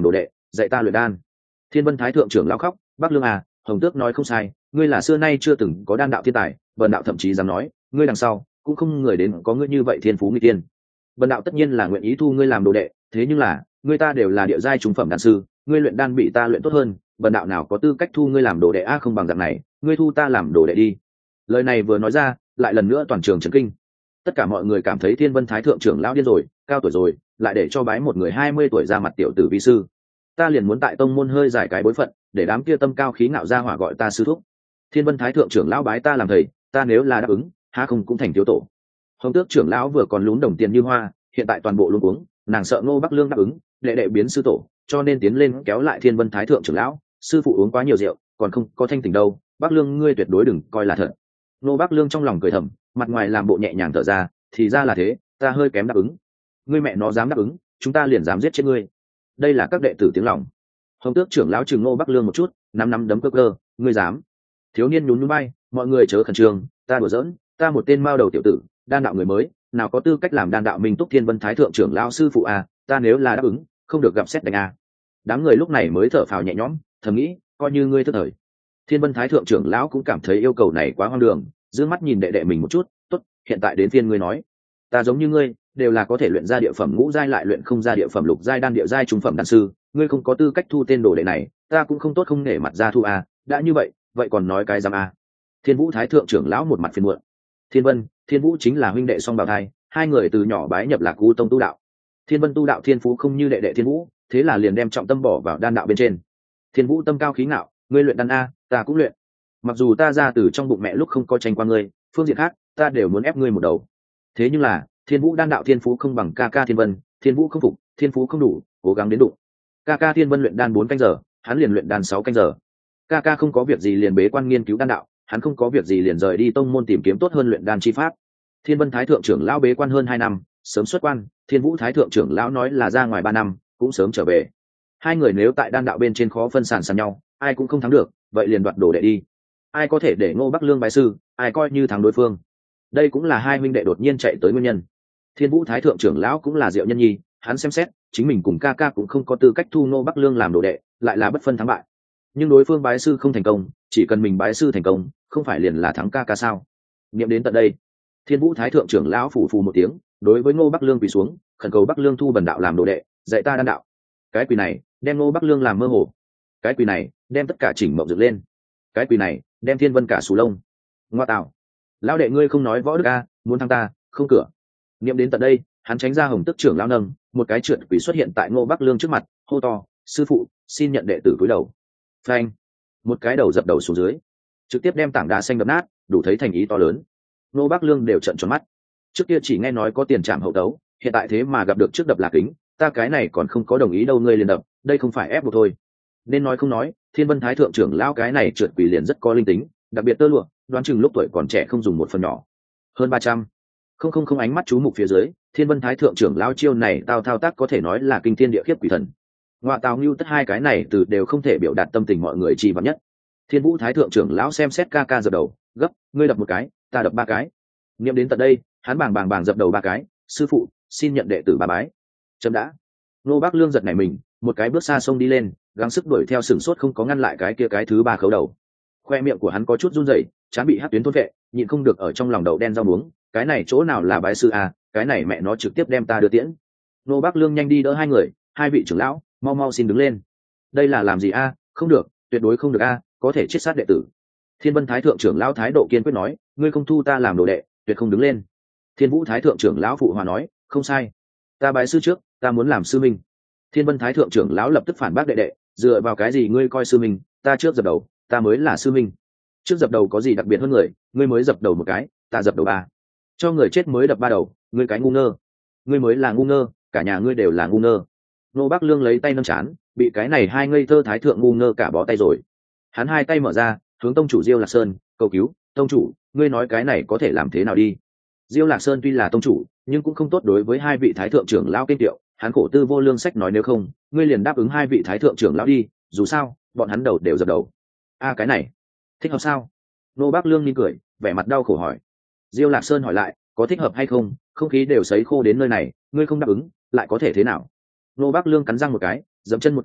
dạy ta luyện đan. Thiên Vân Thái thượng trưởng lão khóc, Bắc Lương à, Hồng Tước nói không sai, ngươi là xưa nay chưa từng có đan đạo thiên tài, Bần đạo thậm chí dám nói, ngươi đằng sau cũng không người đến có ngươi như vậy thiên phú nghịch tiên. Bần đạo tất nhiên là nguyện ý thu ngươi làm đồ đệ, thế nhưng là, ngươi ta đều là địa giai trung phẩm đan sư, ngươi luyện đan bị ta luyện tốt hơn, bần đạo nào có tư cách thu ngươi làm đồ đệ a, không bằng dạng này, ngươi thu ta làm đồ đệ đi. Lời này vừa nói ra, lại lần nữa toàn trường chấn kinh. Tất cả mọi người cảm thấy Thiên Vân Thái thượng trưởng lão điên rồi, cao tuổi rồi, lại để cho bái một người 20 tuổi ra mặt tiểu tử vi sư. Ta liền muốn tại tông môn hơi giải cái bối phận, để đám kia tâm cao khí ngạo ra hỏa gọi ta sư thúc. Thiên Vân Thái thượng trưởng lão bái ta làm thầy, ta nếu là đáp ứng, há không cũng thành thiếu tổ. Hồng Tước trưởng lão vừa còn lún đồng tiền như hoa, hiện tại toàn bộ luống cuống, nàng sợ Ngô Bắc Lương đáp ứng, đệ đệ biến sư tổ, cho nên tiến lên kéo lại Thiên Vân Thái thượng trưởng lão, sư phụ uống quá nhiều rượu, còn không có thanh tỉnh đâu, Bắc Lương ngươi tuyệt đối đừng coi là thật. Ngô Bắc Lương trong lòng cười thầm, mặt ngoài làm bộ nhẹ nhàng thở ra, thì ra là thế, ta hơi kém đáp ứng. Ngươi mẹ nó dám đáp ứng, chúng ta liền dám giết chết ngươi. Đây là các đệ tử tiếng lòng. Hồng Tước trưởng lão trừng Ngô Bắc Lương một chút, nắm đấm cơ, ngươi dám? Thiếu niên nhún nhún bay, mọi người chớ khẩn trương, ta đùa giỡn, ta một tên mao đầu tiểu tử, đan đạo người mới, nào có tư cách làm đan đạo minh túc. Thiên Vân Thái thượng trưởng lão sư phụ à, ta nếu là đáp ứng, không được gặp xét đánh à. Đám người lúc này mới thở phào nhẹ nhõm, thầm nghĩ, coi như ngươi thất thời. Thiên Vân Thái thượng trưởng lão cũng cảm thấy yêu cầu này quá hoang đường, dương mắt nhìn đệ đệ mình một chút, tốt, hiện tại đến phiên ngươi nói, ta giống như ngươi, đều là có thể luyện ra địa phẩm ngũ giai lại luyện không ra địa phẩm lục giai đan địa giai trung phẩm đan sư, ngươi không có tư cách thu tên đồ đệ này, ta cũng không tốt không nể mặt ra thu à, đã như vậy, vậy còn nói cái giam à. Thiên Vũ Thái thượng trưởng lão một mặt phiền muộn. Thiên Vân, Thiên Vũ chính là huynh đệ song bào thai, hai người từ nhỏ bái nhập Lạc U tông tu đạo. Thiên Vân tu đạo thiên phú không như đệ đệ Thiên Vũ, thế là liền đem trọng tâm bỏ vào đan đạo bên trên. Thiên Vũ tâm cao khí ngạo, ngươi luyện đan a, ta cũng luyện. Mặc dù ta ra từ trong bụng mẹ lúc không có tranh qua ngươi, phương diện khác, ta đều muốn ép ngươi một đầu. Thế nhưng là, Thiên Vũ đan đạo thiên phú không bằng ca ca Thiên Vân, Thiên Vũ không phục, thiên phú không đủ, cố gắng đến đủ. Ca ca Thiên Vân luyện đan 4 canh giờ, hắn liền luyện đan 6 canh giờ. Ca ca không có việc gì liền bế quan nghiên cứu đan đạo, hắn không có việc gì liền rời đi tông môn tìm kiếm tốt hơn luyện đan chi pháp. Thiên Vân Thái thượng trưởng lão bế quan hơn 2 năm, sớm xuất quan, Thiên Vũ Thái thượng trưởng lão nói là ra ngoài 3 năm, cũng sớm trở về. Hai người nếu tại đan đạo bên trên khó phân sàn nhau, ai cũng không thắng được, vậy liền đoạt đồ đệ đi. Ai có thể để Ngô Bắc Lương bái sư, ai coi như thắng đối phương. Đây cũng là hai huynh đệ đột nhiên chạy tới nguyên nhân. Thiên Vũ Thái thượng trưởng lão cũng là diệu nhân nhi, hắn xem xét, chính mình cùng ca ca cũng không có tư cách thu Ngô Bắc Lương làm đồ đệ, lại là bất phân thắng bại. Nhưng đối phương bái sư không thành công, chỉ cần mình bái sư thành công, không phải liền là thắng ca ca sao? Niệm đến tận đây, Thiên Vũ Thái thượng trưởng lão phủ phù một tiếng, đối với Ngô Bắc Lương quỳ xuống, khẩn cầu Bắc Lương thu bần đạo làm đồ đệ, dạy ta đan đạo. Cái quỳ này, đem Ngô Bắc Lương làm mơ hồ. Cái quỳ này, đem tất cả chỉnh mộng dựng lên. Cái quỳ này, đem Thiên Vân cả sù lông. Ngoa tạo, lão đệ ngươi không nói võ đức a, muốn thắng ta, không cửa. Niệm đến tận đây, hắn tránh ra Hồng Tức trưởng lão nâng, một cái trượt quỳ xuất hiện tại Ngô Bắc Lương trước mặt, hô to, sư phụ, xin nhận đệ tử cúi đầu. Phanh, một cái đầu dập đầu xuống dưới, trực tiếp đem tảng đá xanh đập nát, đủ thấy thành ý to lớn. Ngô Bắc Lương đều trợn tròn mắt. Trước kia chỉ nghe nói có tiền trảm hậu tấu, hiện tại thế mà gặp được trước đập là kính, ta cái này còn không có đồng ý đâu, ngươi liền đập, đây không phải ép buộc thôi. Nên nói không nói, Thiên Vân Thái thượng trưởng lão cái này trượt quỷ liền rất có linh tính, đặc biệt tơ lụa, đoán chừng lúc tuổi còn trẻ không dùng một phần nhỏ. Hơn 300. Không ánh mắt chú mục phía dưới, Thiên Vân Thái thượng trưởng lão chiêu này tao thao tác có thể nói là kinh thiên địa khiếp quỷ thần. Ngoại tào ngưu tất hai cái này từ đều không thể biểu đạt tâm tình mọi người chi vắn nhất. Thiên Vũ Thái thượng trưởng lão xem xét ca ca dập đầu, gấp, ngươi đập một cái, ta đập 3 cái. Niệm đến tận đây, hắn bàng dập đầu 3 cái, sư phụ, xin nhận đệ tử 3 bái. Chấm đã. Nô Bắc Lương giật nảy mình, một cái bước xa sông đi lên, gắng sức đuổi theo sừng sốt không có ngăn lại cái kia cái thứ 3 khấu đầu. Khoe miệng của hắn có chút run rẩy, trán bị hắc tuyến thôn vệ, nhịn không được ở trong lòng đầu đen rau muống, cái này chỗ nào là bái sư à, cái này mẹ nó trực tiếp đem ta đưa tiễn. Nô Bắc Lương nhanh đi đỡ hai người, hai vị trưởng lão, mau xin đứng lên. Đây là làm gì a? Không được, tuyệt đối không được a, có thể chết sát đệ tử. Thiên Vân Thái thượng trưởng lão thái độ kiên quyết nói, ngươi không thu ta làm đồ đệ, tuyệt không đứng lên. Thiên Vũ Thái thượng trưởng lão phụ hòa nói, không sai, ta bái sư trước, ta muốn làm sư minh. Thiên Vân Thái thượng trưởng lão lập tức phản bác đệ đệ, dựa vào cái gì ngươi coi sư minh, ta trước dập đầu, ta mới là sư minh. Trước dập đầu có gì đặc biệt hơn người, ngươi mới dập đầu một cái, ta dập đầu 3. Cho người chết mới đập 3 đầu, ngươi cái ngu ngơ. Ngươi mới là ngu ngơ, cả nhà ngươi đều là ngu ngơ. Nô Bắc Lương lấy tay nâng chán, bị cái này hai ngây thơ thái thượng ngu ngơ cả bó tay rồi. Hắn hai tay mở ra, hướng tông chủ Diêu Lạc Sơn cầu cứu, tông chủ, ngươi nói cái này có thể làm thế nào đi? Diêu Lạc Sơn tuy là tông chủ, nhưng cũng không tốt đối với hai vị thái thượng trưởng lão kinh tiệu, hắn khổ tư vô lương sách nói nếu không, ngươi liền đáp ứng hai vị thái thượng trưởng lão đi, dù sao, bọn hắn đầu đều dập đầu. A cái này, thích hợp sao? Nô Bắc Lương nhìn cười, vẻ mặt đau khổ hỏi. Diêu Lạc Sơn hỏi lại, có thích hợp hay không? Không khí đều sấy khô đến nơi này, ngươi không đáp ứng, lại có thể thế nào? Nô Bắc Lương cắn răng một cái, dẫm chân một cái,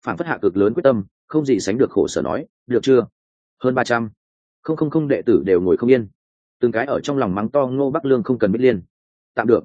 phản phất hạ cực lớn quyết tâm, không gì sánh được khổ sở nói, được chưa? Hơn 300. Không đệ tử đều ngồi không yên, từng cái ở trong lòng mắng to Ngô Bắc Lương không cần biết liên. Tạm được.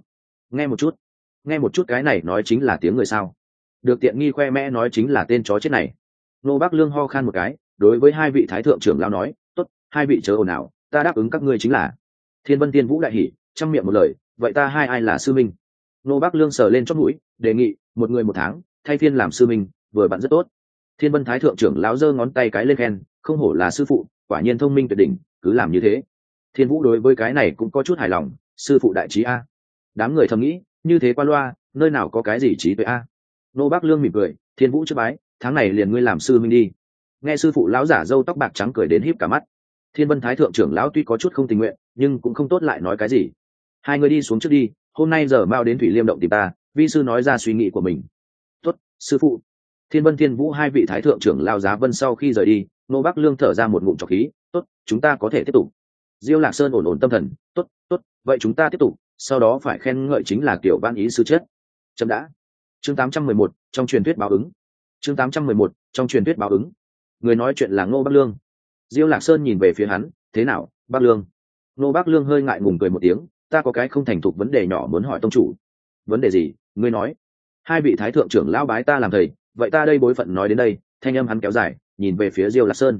Nghe một chút cái này nói chính là tiếng người sao? Được tiện nghi khoe mẽ nói chính là tên chó chết này. Ngô Bắc Lương ho khan một cái, đối với hai vị thái thượng trưởng lão nói, tốt, hai vị chớ ồn ào, ta đáp ứng các ngươi chính là. Thiên Vân Tiên Vũ đại hỉ, trăm miệng một lời, vậy ta hai ai là sư minh? Ngô Bắc Lương sờ lên chót mũi, đề nghị, một người một tháng, thay phiên làm sư minh, vừa bạn rất tốt. Thiên Vân thái thượng trưởng lão giơ ngón tay cái lên khen, không hổ là sư phụ, quả nhiên thông minh tuyệt đỉnh, cứ làm như thế. Thiên Vũ đối với cái này cũng có chút hài lòng, sư phụ đại trí a. Đám người thầm nghĩ, như thế qua loa, nơi nào có cái gì trí tuệ a. Nô Bác Lương mỉm cười, Thiên Vũ trước bái, tháng này liền ngươi làm sư minh đi. Nghe sư phụ lão giả râu tóc bạc trắng cười đến híp cả mắt. Thiên Vân thái thượng trưởng lão tuy có chút không tình nguyện, nhưng cũng không tốt lại nói cái gì. Hai người đi xuống trước đi, hôm nay giờ mau đến Thủy Liêm động tìm ta, vi sư nói ra suy nghĩ của mình. Tốt, sư phụ. Thiên Vân Thiên Vũ hai vị thái thượng trưởng lao giá vân sau khi rời đi, Nô Bác Lương thở ra một ngụm trọc khí, tốt, chúng ta có thể tiếp tục. Diêu Lạc Sơn ổn ổn tâm thần, tốt, vậy chúng ta tiếp tục, sau đó phải khen ngợi chính là kiểu ban ý sư chết. Chấm đã. Chương 811, trong truyền thuyết báo ứng. Chương 811, trong truyền thuyết báo ứng. Người nói chuyện là Ngô Bắc Lương. Diêu Lạc Sơn nhìn về phía hắn, thế nào, Bắc Lương? Ngô Bắc Lương hơi ngại ngùng cười một tiếng, ta có cái không thành thục vấn đề nhỏ muốn hỏi tông chủ. Vấn đề gì? Ngươi nói. Hai vị thái thượng trưởng lão bái ta làm thầy, vậy ta đây bối phận nói đến đây, thanh âm hắn kéo dài, nhìn về phía Diêu Lạc Sơn.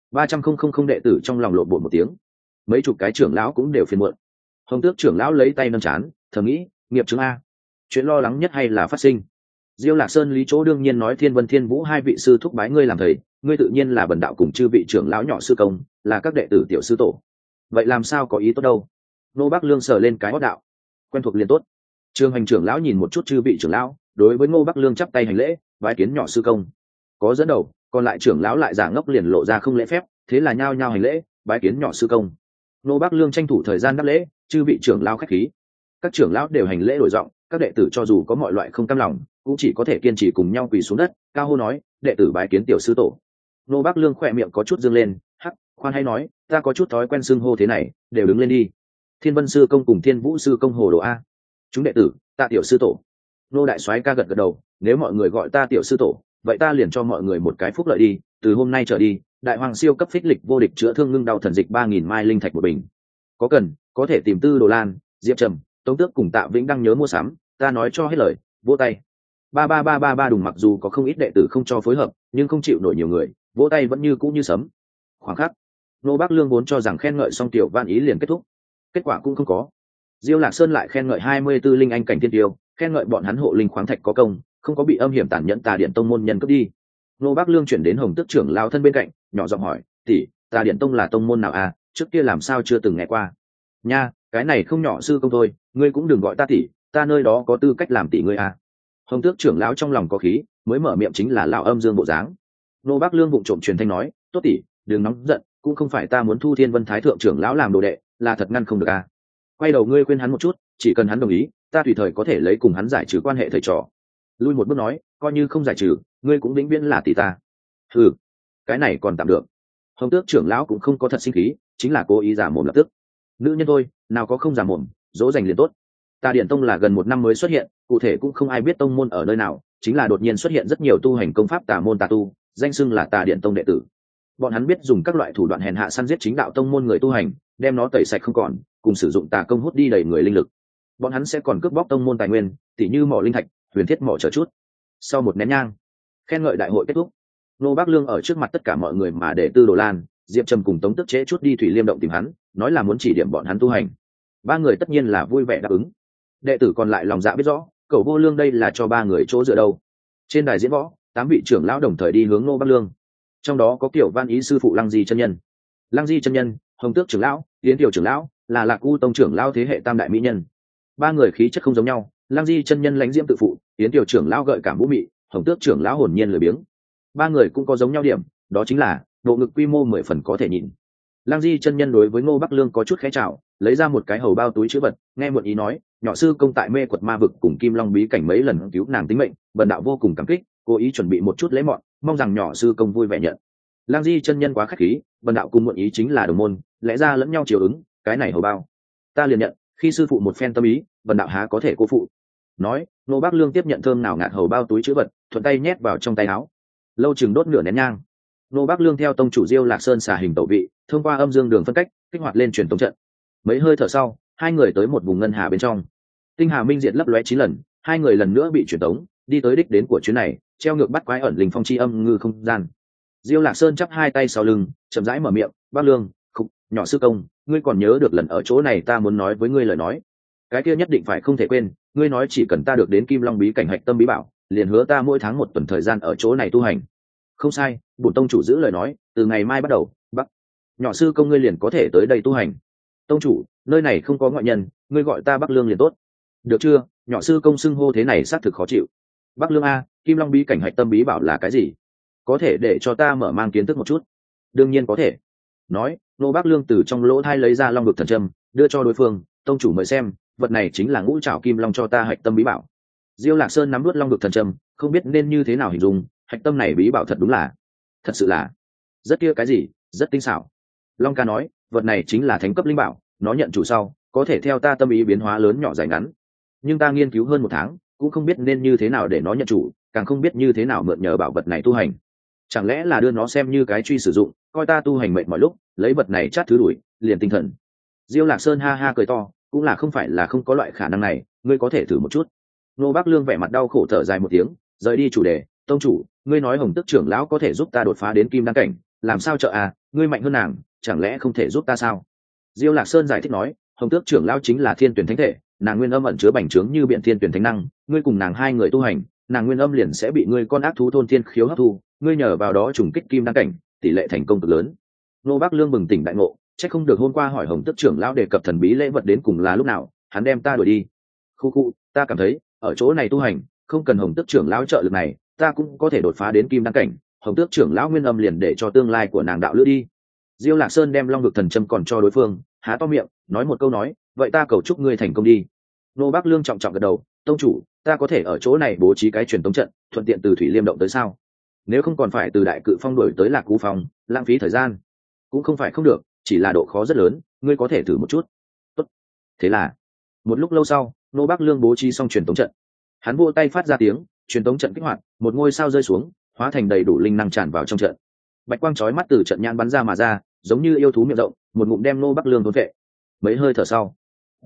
300 đệ tử trong lòng lộn bột một tiếng. Mấy chục cái trưởng lão cũng đều phiền muộn. Hồng Tước trưởng lão lấy tay nâng chán, thầm nghĩ, nghiệp chứng a. Chuyện lo lắng nhất hay là phát sinh. Diêu Lạc Sơn lý chỗ đương nhiên nói Thiên Vân Thiên Vũ hai vị sư thúc bái ngươi làm thầy, ngươi tự nhiên là bần đạo cùng chư vị trưởng lão nhỏ sư công, là các đệ tử tiểu sư tổ. Vậy làm sao có ý tốt đâu? Nô Bắc Lương sờ lên cái hót đạo, quen thuộc liền tốt. Trương Hành trưởng lão nhìn một chút chư vị trưởng lão, đối với Ngô Bắc Lương chắp tay hành lễ, bái kiến nhỏ sư công. Có dẫn đầu, còn lại trưởng lão lại giả ngốc liền lộ ra không lễ phép, thế là nhao nhao hành lễ, bái kiến nhỏ sư công. Ngô Bắc Lương tranh thủ thời gian đáp lễ, chư vị trưởng lão khách khí. Các trưởng lão đều hành lễ đổi giọng, các đệ tử cho dù có mọi loại không cam lòng, cũng chỉ có thể kiên trì cùng nhau quỳ xuống đất, cao hô nói, đệ tử bái kiến tiểu sư tổ. Ngô Bắc Lương khỏe miệng có chút dương lên, hắc, khoan hay nói, ta có chút thói quen xưng hô thế này, đều đứng lên đi. Thiên Vân sư công cùng Thiên Vũ sư công hồ đồ a. Chúng đệ tử, ta tiểu sư tổ. Nô đại soái ca gật gật đầu, nếu mọi người gọi ta tiểu sư tổ, vậy ta liền cho mọi người một cái phúc lợi đi, từ hôm nay trở đi, đại hoàng siêu cấp phích lịch vô địch chữa thương ngưng đau thần dịch 3000 mai linh thạch một bình. Có cần, có thể tìm Tư Đồ Lan, Diệp Trầm, Tống Tước cùng Tạ Vĩnh đăng nhớ mua sắm, ta nói cho hết lời, vỗ tay. Ba đùng, mặc dù có không ít đệ tử không cho phối hợp, nhưng không chịu nổi nhiều người, vỗ tay vẫn như cũ như sấm. Khoảng khắc, Nô Bắc Lương vốn cho rằng khen ngợi xong tiểu van ý liền kết thúc, kết quả cũng không có. Diêu Lạc Sơn lại khen ngợi 24 linh anh cảnh thiên tiêu, khen ngợi bọn hắn hộ linh khoáng thạch có công, không có bị âm hiểm tàn nhẫn Tà Điện tông môn nhân cướp đi. Nô Bắc Lương chuyển đến Hồng Tước trưởng lao thân bên cạnh, nhỏ giọng hỏi, tỷ, Tà Điện tông là tông môn nào à, trước kia làm sao chưa từng nghe qua. Nha, cái này không nhỏ sư công thôi, ngươi cũng đừng gọi ta tỷ, ta nơi đó có tư cách làm tỷ ngươi à. Hồng Tước trưởng lão trong lòng có khí, mới mở miệng chính là lão âm dương bộ dáng. Nô Bắc Lương vụng trộm truyền thanh nói, tốt tỷ, đừng nóng giận, cũng không phải ta muốn thu Thiên Vân thái thượng trưởng lão làm đồ đệ, là thật ngăn không được à. Quay đầu ngươi khuyên hắn một chút, chỉ cần hắn đồng ý, ta tùy thời có thể lấy cùng hắn giải trừ quan hệ thầy trò. Lui một bước nói, coi như không giải trừ, ngươi cũng vĩnh viễn là tỷ ta. Ừ, cái này còn tạm được. Hồng Tước trưởng lão cũng không có thật sinh khí, chính là cố ý giả mồm lập tức. Nữ nhân thôi, nào có không giả mồm, dỗ dành liền tốt. Tà Điện tông là gần 1 năm mới xuất hiện, cụ thể cũng không ai biết tông môn ở nơi nào, chính là đột nhiên xuất hiện rất nhiều tu hành công pháp tà môn tà tu, danh xưng là Tà Điện tông đệ tử. Bọn hắn biết dùng các loại thủ đoạn hèn hạ săn giết chính đạo tông môn người tu hành, đem nó tẩy sạch không còn, cùng sử dụng tà công hút đi đầy người linh lực. Bọn hắn sẽ còn cướp bóc tông môn tài nguyên, tỉ như mỏ linh thạch, huyền thiết mỏ chờ chút. Sau một nén nhang, khen ngợi đại hội kết thúc. Nô Bắc Lương ở trước mặt tất cả mọi người mà để Tư Đồ Lan, Diệp Trầm cùng Tống Tức Chế chút đi Thủy Liêm động tìm hắn, nói là muốn chỉ điểm bọn hắn tu hành. Ba người tất nhiên là vui vẻ đáp ứng. Đệ tử còn lại lòng dạ biết rõ, Cẩu Vô Lương đây là cho ba người chỗ dựa đâu. Trên đài diễn võ, 8 vị trưởng lão đồng thời đi hướng Nô Bắc Lương. Trong đó có Kiểu Văn Ý sư phụ Lăng Di chân nhân. Lăng Di chân nhân, Hồng Tước trưởng lão, Yến Tiểu trưởng lão, là Lạc U tông trưởng lão thế hệ tam đại mỹ nhân. Ba người khí chất không giống nhau, Lăng Di chân nhân lãnh diễm tự phụ, Yến Tiểu trưởng lão gợi cảm vũ mị, Hồng Tước trưởng lão hồn nhiên lười biếng. Ba người cũng có giống nhau điểm, đó chính là độ ngực quy mô 10 phần có thể nhìn. Lăng Di chân nhân đối với Ngô Bắc Lương có chút khẽ chào, lấy ra một cái hầu bao túi chữ vật, nghe muộn ý nói, nhỏ sư công tại mê quật ma vực cùng Kim Long bí cảnh mấy lần cứu nàng tính mệnh, bần đạo vô cùng cảm kích, cố ý chuẩn bị một chút lễ mọn, mong rằng nhỏ sư công vui vẻ nhận. Lăng Di chân nhân quá khách khí, bần đạo cùng muộn ý chính là đồng môn, lẽ ra lẫn nhau chiều ứng, cái này hầu bao ta liền nhận, khi sư phụ một phen tâm ý, bần đạo há có thể cô phụ. Nói, Ngô Bắc Lương tiếp nhận thơm nào ngạt hầu bao túi chữ vật, thuận tay nhét vào trong tay áo. lâu chừng đốt nửa nén nhang. Nô Bác Lương theo tông chủ Diêu Lạc Sơn xả hình tẩu vị, thông qua âm dương đường phân cách, kích hoạt lên truyền tống trận. Mấy hơi thở sau, hai người tới một vùng ngân hà bên trong. Tinh hà minh diệt lấp lóe 9 lần, hai người lần nữa bị truyền tống, đi tới đích đến của chuyến này, treo ngược bắt quái ẩn linh phong chi âm ngư không gian. Diêu Lạc Sơn chắp hai tay sau lưng, chậm rãi mở miệng, "Bác Lương, khục, nhỏ sư công, ngươi còn nhớ được lần ở chỗ này ta muốn nói với ngươi lời nói. Cái kia nhất định phải không thể quên, ngươi nói chỉ cần ta được đến Kim Long bí cảnh hạch tâm bí bảo, liền hứa ta mỗi tháng 1 tuần thời gian ở chỗ này tu hành." "Không sai, bổn tông chủ giữ lời nói, từ ngày mai bắt đầu, Bắc, nhỏ sư công ngươi liền có thể tới đây tu hành." "Tông chủ, nơi này không có ngoại nhân, ngươi gọi ta Bắc Lương liền tốt." "Được chưa, nhỏ sư công xưng hô thế này xác thực khó chịu." "Bắc Lương a, Kim Long bí cảnh hạch tâm bí bảo là cái gì? Có thể để cho ta mở mang kiến thức một chút?" "Đương nhiên có thể." Nói, Nô Bác Lương từ trong lỗ thai lấy ra long vực thần châm, đưa cho đối phương, "Tông chủ mời xem, vật này chính là ngũ trảo kim long cho ta hạch tâm bí bảo." Diêu Lạc Sơn nắm nuốt long vực thần châm, không biết nên như thế nào hình dung, hạch tâm này bí bảo thật đúng là, thật sự là rất kia cái gì, rất tinh xảo. Long ca nói, vật này chính là thánh cấp linh bảo, nó nhận chủ sau, có thể theo ta tâm ý biến hóa lớn nhỏ dài ngắn. Nhưng ta nghiên cứu hơn 1 tháng, cũng không biết nên như thế nào để nó nhận chủ, càng không biết như thế nào mượn nhờ bảo vật này tu hành. Chẳng lẽ là đưa nó xem như cái truy sử dụng, coi ta tu hành mệt mọi lúc, lấy vật này chát thứ đuổi, liền tinh thần. Diêu Lạc Sơn ha ha cười to, cũng là không phải là không có loại khả năng này, ngươi có thể thử một chút. Nô Bác Lương vẻ mặt đau khổ thở dài một tiếng, rời đi chủ đề, "Tông chủ, ngươi nói Hồng Tước trưởng lão có thể giúp ta đột phá đến kim đan cảnh, làm sao trợ à, ngươi mạnh hơn nàng, chẳng lẽ không thể giúp ta sao?" Diêu Lạc Sơn giải thích nói, "Hồng Tước trưởng lão chính là thiên tuyển thánh thể, nàng nguyên âm ẩn chứa bành trướng như biện thiên tuyển thánh năng, ngươi cùng nàng hai người tu hành, nàng nguyên âm liền sẽ bị ngươi con ác thú thôn thiên khiếu hấp thu, ngươi nhờ vào đó trùng kích kim đan cảnh, tỷ lệ thành công cực lớn." Nô Bác Lương bừng tỉnh đại ngộ, chắc không được hôm qua hỏi Hồng Tước trưởng lão đề cập thần bí lễ vật đến cùng là lúc nào, hắn đem ta đuổi đi. Khu khu, ta cảm thấy, ở chỗ này tu hành, không cần Hồng Tước trưởng lão trợ lực này, ta cũng có thể đột phá đến kim đan cảnh, Hồng Tước trưởng lão nguyên âm liền để cho tương lai của nàng đạo lữ đi. Diêu Lạc Sơn đem long vực thần châm còn cho đối phương, há to miệng, nói một câu nói, "Vậy ta cầu chúc ngươi thành công đi." Nô Bác Lương trọng trọng gật đầu, "Tông chủ, ta có thể ở chỗ này bố trí cái truyền tống trận, thuận tiện từ Thủy Liêm động tới sao? Nếu không còn phải từ Đại Cự Phong đuổi tới Lạc Cú Phong, lãng phí thời gian." "Cũng không phải không được, chỉ là độ khó rất lớn, ngươi có thể thử một chút." "Tốt." Thế là, một lúc lâu sau, Nô Bác Lương bố trí xong truyền tống trận. Hắn vỗ tay phát ra tiếng, truyền tống trận kích hoạt, một ngôi sao rơi xuống, hóa thành đầy đủ linh năng tràn vào trong trận. Bạch quang chói mắt từ trận nhãn bắn ra mà ra, giống như yêu thú miệng rộng, một ngụm đem Nô Bác Lương thôn vệ. Mấy hơi thở sau,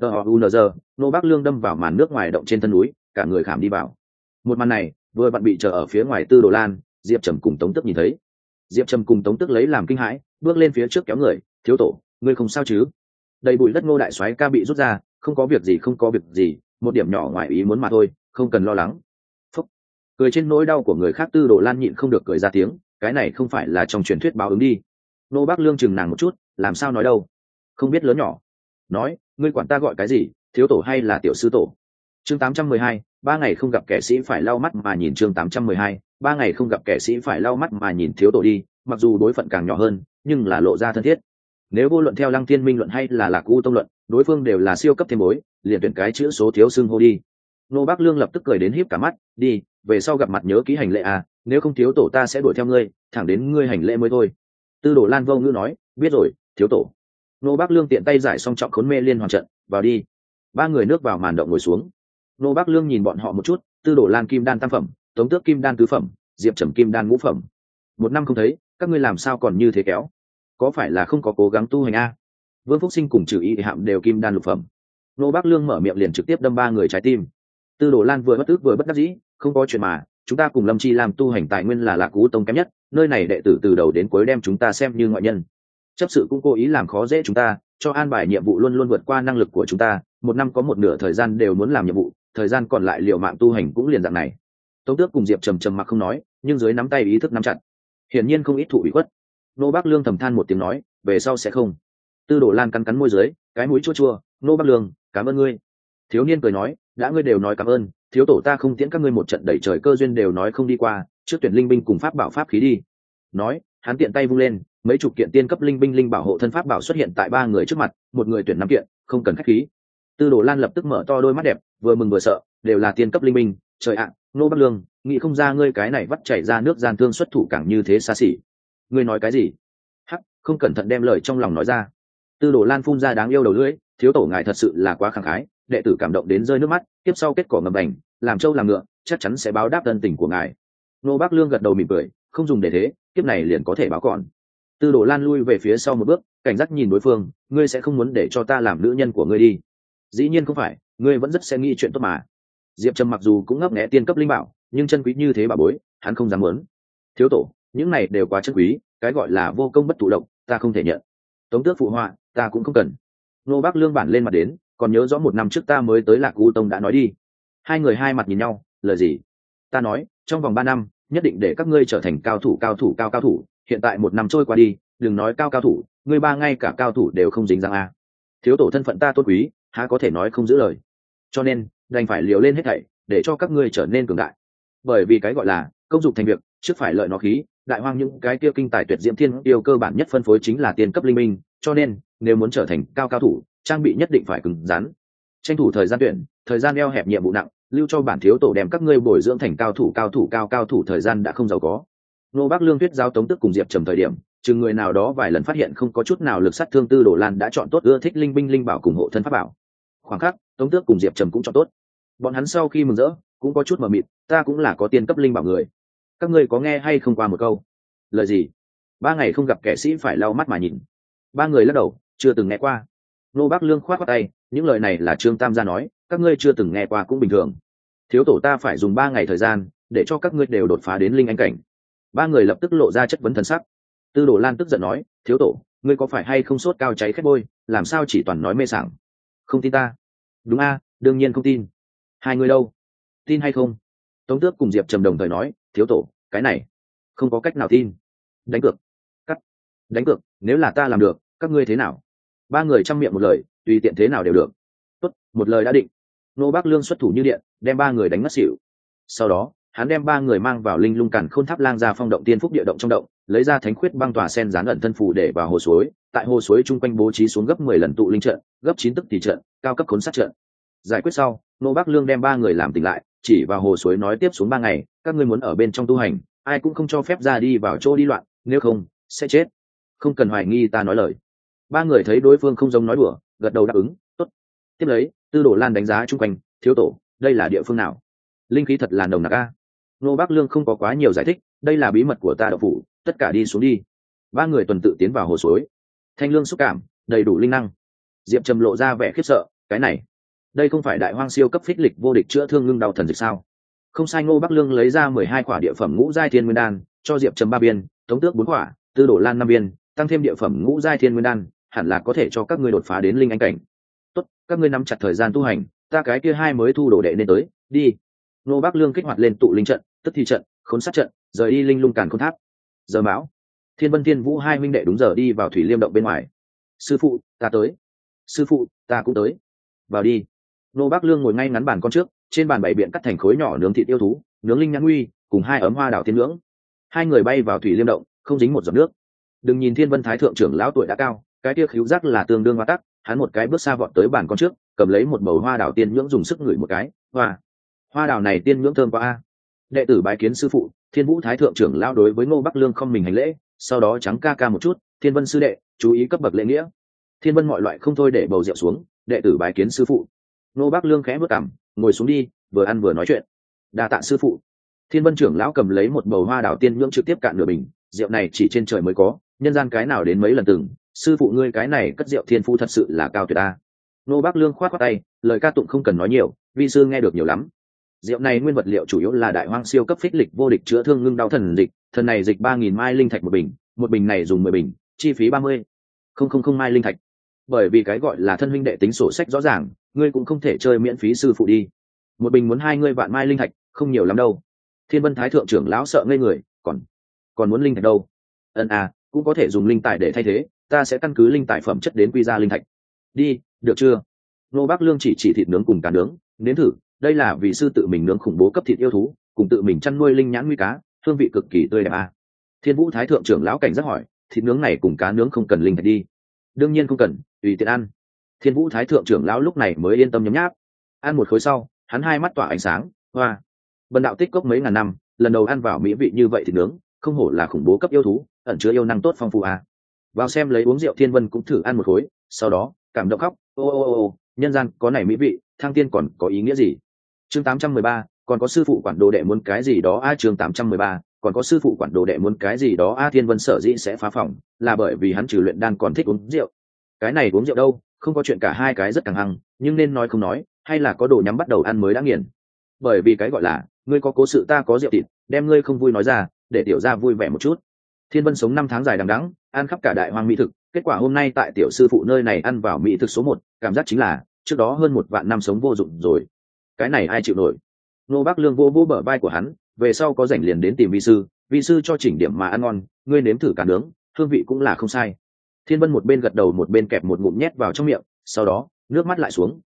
Nô Bác Lương đâm vào màn nước ngoài động trên thân núi, cả người khảm đi vào. Một màn này, vừa vặn bị chờ ở phía ngoài Tư Đồ Lan, Diệp Trầm cùng Tống Tước nhìn thấy. Diệp Trầm cùng Tống Tước lấy làm kinh hãi, bước lên phía trước kéo người, "Thiếu tổ, ngươi không sao chứ?" Đầy bụi đất Ngô đại soái ca bị rút ra, "Không có việc gì, không có việc gì, một điểm nhỏ ngoài ý muốn mà thôi, không cần lo lắng." Phúc. Cười trên nỗi đau của người khác, Tư Đồ Lan nhịn không được cười ra tiếng, "Cái này không phải là trong truyền thuyết báo ứng đi." Nô Bác Lương chừng nàng một chút, "Làm sao nói đâu, không biết lớn nhỏ." Nói, "Ngươi quản ta gọi cái gì, thiếu tổ hay là tiểu sư tổ?" Chương 812, 3 ngày không gặp kẻ sĩ phải lau mắt mà nhìn. Chương 812, 3 ngày không gặp kẻ sĩ phải lau mắt mà nhìn. Thiếu tổ đi, mặc dù đối phận càng nhỏ hơn, nhưng là lộ ra thân thiết. Nếu vô luận theo Lăng Thiên Minh luận hay là Lạc U tông luận, đối phương đều là siêu cấp thêm bối, liền tuyển cái chữ số thiếu xưng hô đi. Nô Bác Lương lập tức cười đến híp cả mắt, "Đi, về sau gặp mặt nhớ ký hành lễ à, nếu không thiếu tổ ta sẽ đuổi theo ngươi, thẳng đến ngươi hành lễ mới thôi." Tư Đồ Lan vô ngữ nói, "Biết rồi, thiếu tổ." Nô Bác Lương tiện tay giải xong trọng khốn mê liên hoàn trận, "Vào đi." 3 người nước vào màn động ngồi xuống. Nô Bác Lương nhìn bọn họ một chút, Tư Đồ Lan kim đan tam phẩm, Tống Tước kim đan tứ phẩm, Diệp Trầm kim đan ngũ phẩm. 1 năm không thấy, các ngươi làm sao còn như thế kéo? Có phải là không có cố gắng tu hành a? Vương Phúc Sinh cùng Trừ Ý Hạm đều kim đan lục phẩm. Nô Bác Lương mở miệng liền trực tiếp đâm 3 người trái tim. Tư Đồ Lan vừa bất ức vừa bất đắc dĩ, "Không có chuyện mà, chúng ta cùng Lâm Chi làm tu hành tài nguyên là Lạc Cú tông kém nhất, nơi này đệ tử từ đầu đến cuối đem chúng ta xem như ngoại nhân. Chấp sự cũng cố ý làm khó dễ chúng ta, cho an bài nhiệm vụ luôn luôn vượt qua năng lực của chúng ta, 1 năm có một nửa thời gian đều muốn làm nhiệm vụ, thời gian còn lại liều mạng tu hành cũng liền dạng này." Tống Tước cùng Diệp Trầm mặc không nói, nhưng dưới nắm tay ý thức nắm chặt, hiển nhiên không ít thụ ủy khuất. Nô Bác Lương thầm than một tiếng nói, "Về sau sẽ không." Tư Đồ Lan cắn cắn môi dưới, cái mũi chua chua, "Nô Bác Lương, cảm ơn ngươi." Thiếu niên cười nói, "Đã ngươi đều nói cảm ơn, thiếu tổ ta không tiễn các ngươi một trận đẩy trời cơ duyên đều nói không đi qua, trước tuyển linh binh cùng pháp bảo pháp khí đi." Nói, hắn tiện tay vung lên, mấy chục kiện tiên cấp linh binh linh bảo hộ thân pháp bảo xuất hiện tại 3 người trước mặt, một người tuyển 5 kiện, không cần khách khí. Tư Đồ Lan lập tức mở to đôi mắt đẹp, vừa mừng vừa sợ, đều là tiên cấp linh binh, trời ạ, Nô Bác Lương, nghĩ không ra ngươi cái này vắt chảy ra nước gian thương xuất thủ càng như thế xa xỉ. Ngươi nói cái gì? Hắc, không cẩn thận đem lời trong lòng nói ra. Tư Đồ Lan phun ra đáng yêu đầu lưỡi, "Thiếu tổ ngài thật sự là quá khẳng khái, đệ tử cảm động đến rơi nước mắt, tiếp sau kết quả ngầm bành, làm trâu làm ngựa, chắc chắn sẽ báo đáp ân tình của ngài." Nô Bác Lương gật đầu mỉm cười, không dùng để thế kiếp này liền có thể báo còn. Tư Đồ Lan lui về phía sau một bước, cảnh giác nhìn đối phương, ngươi sẽ không muốn để cho ta làm nữ nhân của ngươi đi? Dĩ nhiên không phải, ngươi vẫn rất sẽ nghĩ chuyện tốt mà. Diệp Trầm mặc dù cũng ngấp nghé tiên cấp linh bảo, nhưng chân quý như thế bà bối, hắn không dám muốn. Thiếu tổ, những này đều quá chân quý, cái gọi là vô công bất thụ lộc, ta không thể nhận. Tống Tước phụ họa, ta cũng không cần. Nô Bác Lương bản lên mặt đến, còn nhớ rõ một năm trước ta mới tới Lạc U Tông đã nói đi. Hai người hai mặt nhìn nhau, lời gì? Ta nói, trong vòng 3 năm, nhất định để các ngươi trở thành cao thủ. Hiện tại một năm trôi qua đi, đừng nói cao thủ, ngươi ba ngay cả cao thủ đều không dính dáng a. Thiếu tổ thân phận ta tôn quý, há có thể nói không giữ lời. Cho nên, đành phải liều lên hết thảy, để cho các ngươi trở nên cường đại. Bởi vì cái gọi là công dụng thành việc, trước phải lợi nó khí, đại hoang những cái kia kinh tài tuyệt diễm thiên yêu cơ bản nhất phân phối chính là tiền cấp linh minh, cho nên, nếu muốn trở thành cao thủ, trang bị nhất định phải cứng rắn. Tranh thủ thời gian tuyển, thời gian eo hẹp nhiệm vụ nặng, lưu cho bản thiếu tổ đem các ngươi bồi dưỡng thành cao thủ thời gian đã không giàu có. Nô Bác Lương thuyết giao Tống Tước cùng Diệp Trầm thời điểm, chừng người nào đó vài lần phát hiện không có chút nào lực sát thương, Tư Đồ Lan đã chọn tốt ưa thích linh binh linh bảo cùng hộ thân pháp bảo. Khoảng khắc, Tống Tước cùng Diệp Trầm cũng chọn tốt. Bọn hắn sau khi mừng rỡ, cũng có chút mờ mịt, ta cũng là có tiên cấp linh bảo người. Các ngươi có nghe hay không qua một câu? Lời gì? 3 ngày không gặp kẻ sĩ phải lau mắt mà nhìn. 3 người lắc đầu, chưa từng nghe qua. Nô Bác Lương khoát tay, những lời này là Trương Tam gia nói, các ngươi chưa từng nghe qua cũng bình thường. Thiếu tổ ta phải dùng 3 ngày thời gian, để cho các ngươi đều đột phá đến linh anh cảnh. 3 người lập tức lộ ra chất vấn thần sắc. Tư Đồ Lan tức giận nói, thiếu tổ, ngươi có phải hay không sốt cao cháy khét bôi, làm sao chỉ toàn nói mê sảng? Không tin ta? Đúng a, đương nhiên không tin. Hai người đâu? Tin hay không? Tống Tước cùng Diệp Trầm đồng thời nói, thiếu tổ, cái này không có cách nào tin. Đánh cược. Cắt. Đánh cược, nếu là ta làm được, các ngươi thế nào? 3 người chăm miệng một lời, tùy tiện thế nào đều được. Tốt, một lời đã định. Nô Bác Lương xuất thủ như điện, đem 3 người đánh ngất xỉu. Sau đó, hắn đem 3 người mang vào linh lung càn khôn tháp lang ra phong động tiên phúc địa động trong động, lấy ra thánh khuyết băng tỏa sen dán ẩn thân phù để vào hồ suối, tại hồ suối chung quanh bố trí xuống gấp 10 lần tụ linh trận, gấp 9 tức tỷ trận, cao cấp khốn sát trận. Giải quyết sau, Nô Bác Lương đem 3 người làm tỉnh lại, chỉ vào hồ suối nói tiếp xuống 3 ngày, các ngươi muốn ở bên trong tu hành, ai cũng không cho phép ra đi vào chỗ đi loạn, nếu không sẽ chết. Không cần hoài nghi ta nói lời. 3 người thấy đối phương không giống nói đùa, gật đầu đáp ứng, tốt. Tiếp lấy, Tư Đồ Lan đánh giá chung quanh, thiếu tổ, đây là địa phương nào? Linh khí thật là nồng nặc a. Nô Bác Lương không có quá nhiều giải thích, đây là bí mật của ta đậu phủ, tất cả đi xuống đi. 3 người tuần tự tiến vào hồ suối. Thanh lương xúc cảm, đầy đủ linh năng. Diệp Trầm lộ ra vẻ khiếp sợ, cái này, đây không phải đại hoang siêu cấp phích lịch vô địch chữa thương ngưng đau thần dịch sao? Không sai. Ngô Bác Lương lấy ra 12 quả địa phẩm ngũ giai thiên nguyên đan, cho Diệp Trầm 3 viên, Tống Tước 4 quả, Tư Đồ Lan 5 viên, tăng thêm địa phẩm ngũ giai thiên nguyên đan, hẳn là có thể cho các ngươi đột phá đến linh anh cảnh. Tốt, các ngươi nắm chặt thời gian tu hành, ta cái kia 2 mới thu đồ đệ nên tới, đi. Ngô Bác Lương kích hoạt lên tụ linh trận, tức thi trận, khốn sát trận, rời đi linh lung càn khôn tháp. Giờ mão, Thiên Vân Thiên Vũ 2 huynh đệ đúng giờ đi vào thủy liêm động bên ngoài. Sư phụ, ta tới. Sư phụ, ta cũng tới. Vào đi. Ngô Bác Lương ngồi ngay ngắn bàn con trước, trên bàn bày biện cắt thành khối nhỏ nướng thịt yêu thú, nướng linh nhãn nguy, cùng 2 ấm hoa đảo tiên nướng. 2 người bay vào thủy liêm động, không dính một giọt nước. Đừng nhìn Thiên Vân Thái thượng trưởng lão tuổi đã cao, cái kia khíu giác là tương đương hoa tắc, hắn một cái bước xa vọt tới bàn con trước, cầm lấy một bầu hoa đảo tiên nhưỡng dùng sức ngửi một cái, hoa đảo này tiên nhưỡng thơm quá a. Đệ tử bái kiến sư phụ. Thiên Vũ Thái thượng trưởng lão đối với Ngô Bắc Lương không mình hành lễ, sau đó trắng ca ca một chút, Thiên Vân sư đệ, chú ý cấp bậc lễ nghĩa. Thiên Vân mọi loại không thôi để bầu rượu xuống, đệ tử bái kiến sư phụ. Ngô Bắc Lương khẽ bước cằm, ngồi xuống đi, vừa ăn vừa nói chuyện. Đa tạ sư phụ. Thiên Vân trưởng lão cầm lấy một bầu hoa đảo tiên nhưỡng trực tiếp cạn nửa bình, rượu này chỉ trên trời mới có, nhân gian cái nào đến mấy lần từng, sư phụ ngươi cái này cất rượu thiên phu thật sự là cao tuyệt a. Ngô Bắc Lương khoát khoát tay, lời ca tụng không cần nói nhiều, vi sư nghe được nhiều lắm. Rượu này nguyên vật liệu chủ yếu là đại hoang siêu cấp phích lịch vô địch chữa thương ngưng đau thần dịch, thần này dịch 3000 mai linh thạch một bình này dùng 10 bình, chi phí 30 không mai linh thạch. Bởi vì cái gọi là thân huynh đệ tính sổ sách rõ ràng, ngươi cũng không thể chơi miễn phí sư phụ đi. Một bình muốn 2 ngươi vạn mai linh thạch, không nhiều lắm đâu. Thiên Vân Thái thượng trưởng lão sợ ngây người, còn muốn linh thạch đâu? Cũng có thể dùng linh tài để thay thế, ta sẽ căn cứ linh tài phẩm chất đến quy ra linh thạch. Đi, được chưa? Ngô Bắc Lương chỉ thịt nướng cùng cá nướng, nếm thử, đây là vì sư tự mình nướng khủng bố cấp thịt yêu thú, cùng tự mình chăn nuôi linh nhãn nguy cá, hương vị cực kỳ tươi đẹp a. Thiên Vũ Thái thượng trưởng lão cảnh giác hỏi, thịt nướng này cùng cá nướng không cần linh thạch đi? Đương nhiên không cần, tùy tiện ăn. Thiên Vũ Thái thượng trưởng lão lúc này mới yên tâm nhấm nháp. Ăn một khối sau, hắn 2 mắt tỏa ánh sáng, hoa. Bần đạo tích cốc mấy ngàn năm, lần đầu ăn vào mỹ vị như vậy thịt nướng, không hổ là khủng bố cấp yêu thú, ẩn chứa yêu năng tốt phong phú a. Vào xem lấy uống rượu Thiên Vân cũng thử ăn một khối, sau đó cảm động khóc, ô, nhân gian có này mỹ vị, thăng tiên còn có ý nghĩa gì? Chương 813, còn có sư phụ quản đồ đệ muốn cái gì đó a. Chương 813, còn có sư phụ quản đồ đệ muốn cái gì đó Thiên Vân sở dĩ sẽ phá phòng là bởi vì hắn trừ luyện đan còn thích uống rượu. Cái này uống rượu đâu, không có chuyện cả hai cái rất căng hăng, nhưng nên nói không nói, hay là có đồ nhắm bắt đầu ăn mới đã nghiền. Bởi vì cái gọi là ngươi có cố sự ta có rượu thịt, đem ngươi không vui nói ra, để tiểu gia vui vẻ một chút. Thiên Vân sống 5 tháng dài đằng đẵng, ăn khắp cả đại hoang mỹ thực, kết quả hôm nay tại tiểu sư phụ nơi này ăn vào mỹ thực số 1, cảm giác chính là trước đó hơn 1 vạn năm sống vô dụng rồi. Cái này ai chịu nổi? Nô Bác Lương vô vô bờ vai của hắn, về sau có rảnh liền đến tìm vi sư cho chỉnh điểm mà ăn ngon, ngươi nếm thử cả nướng, hương vị cũng là không sai. Thiên Vân một bên gật đầu một bên kẹp một ngụm nhét vào trong miệng, sau đó nước mắt lại xuống,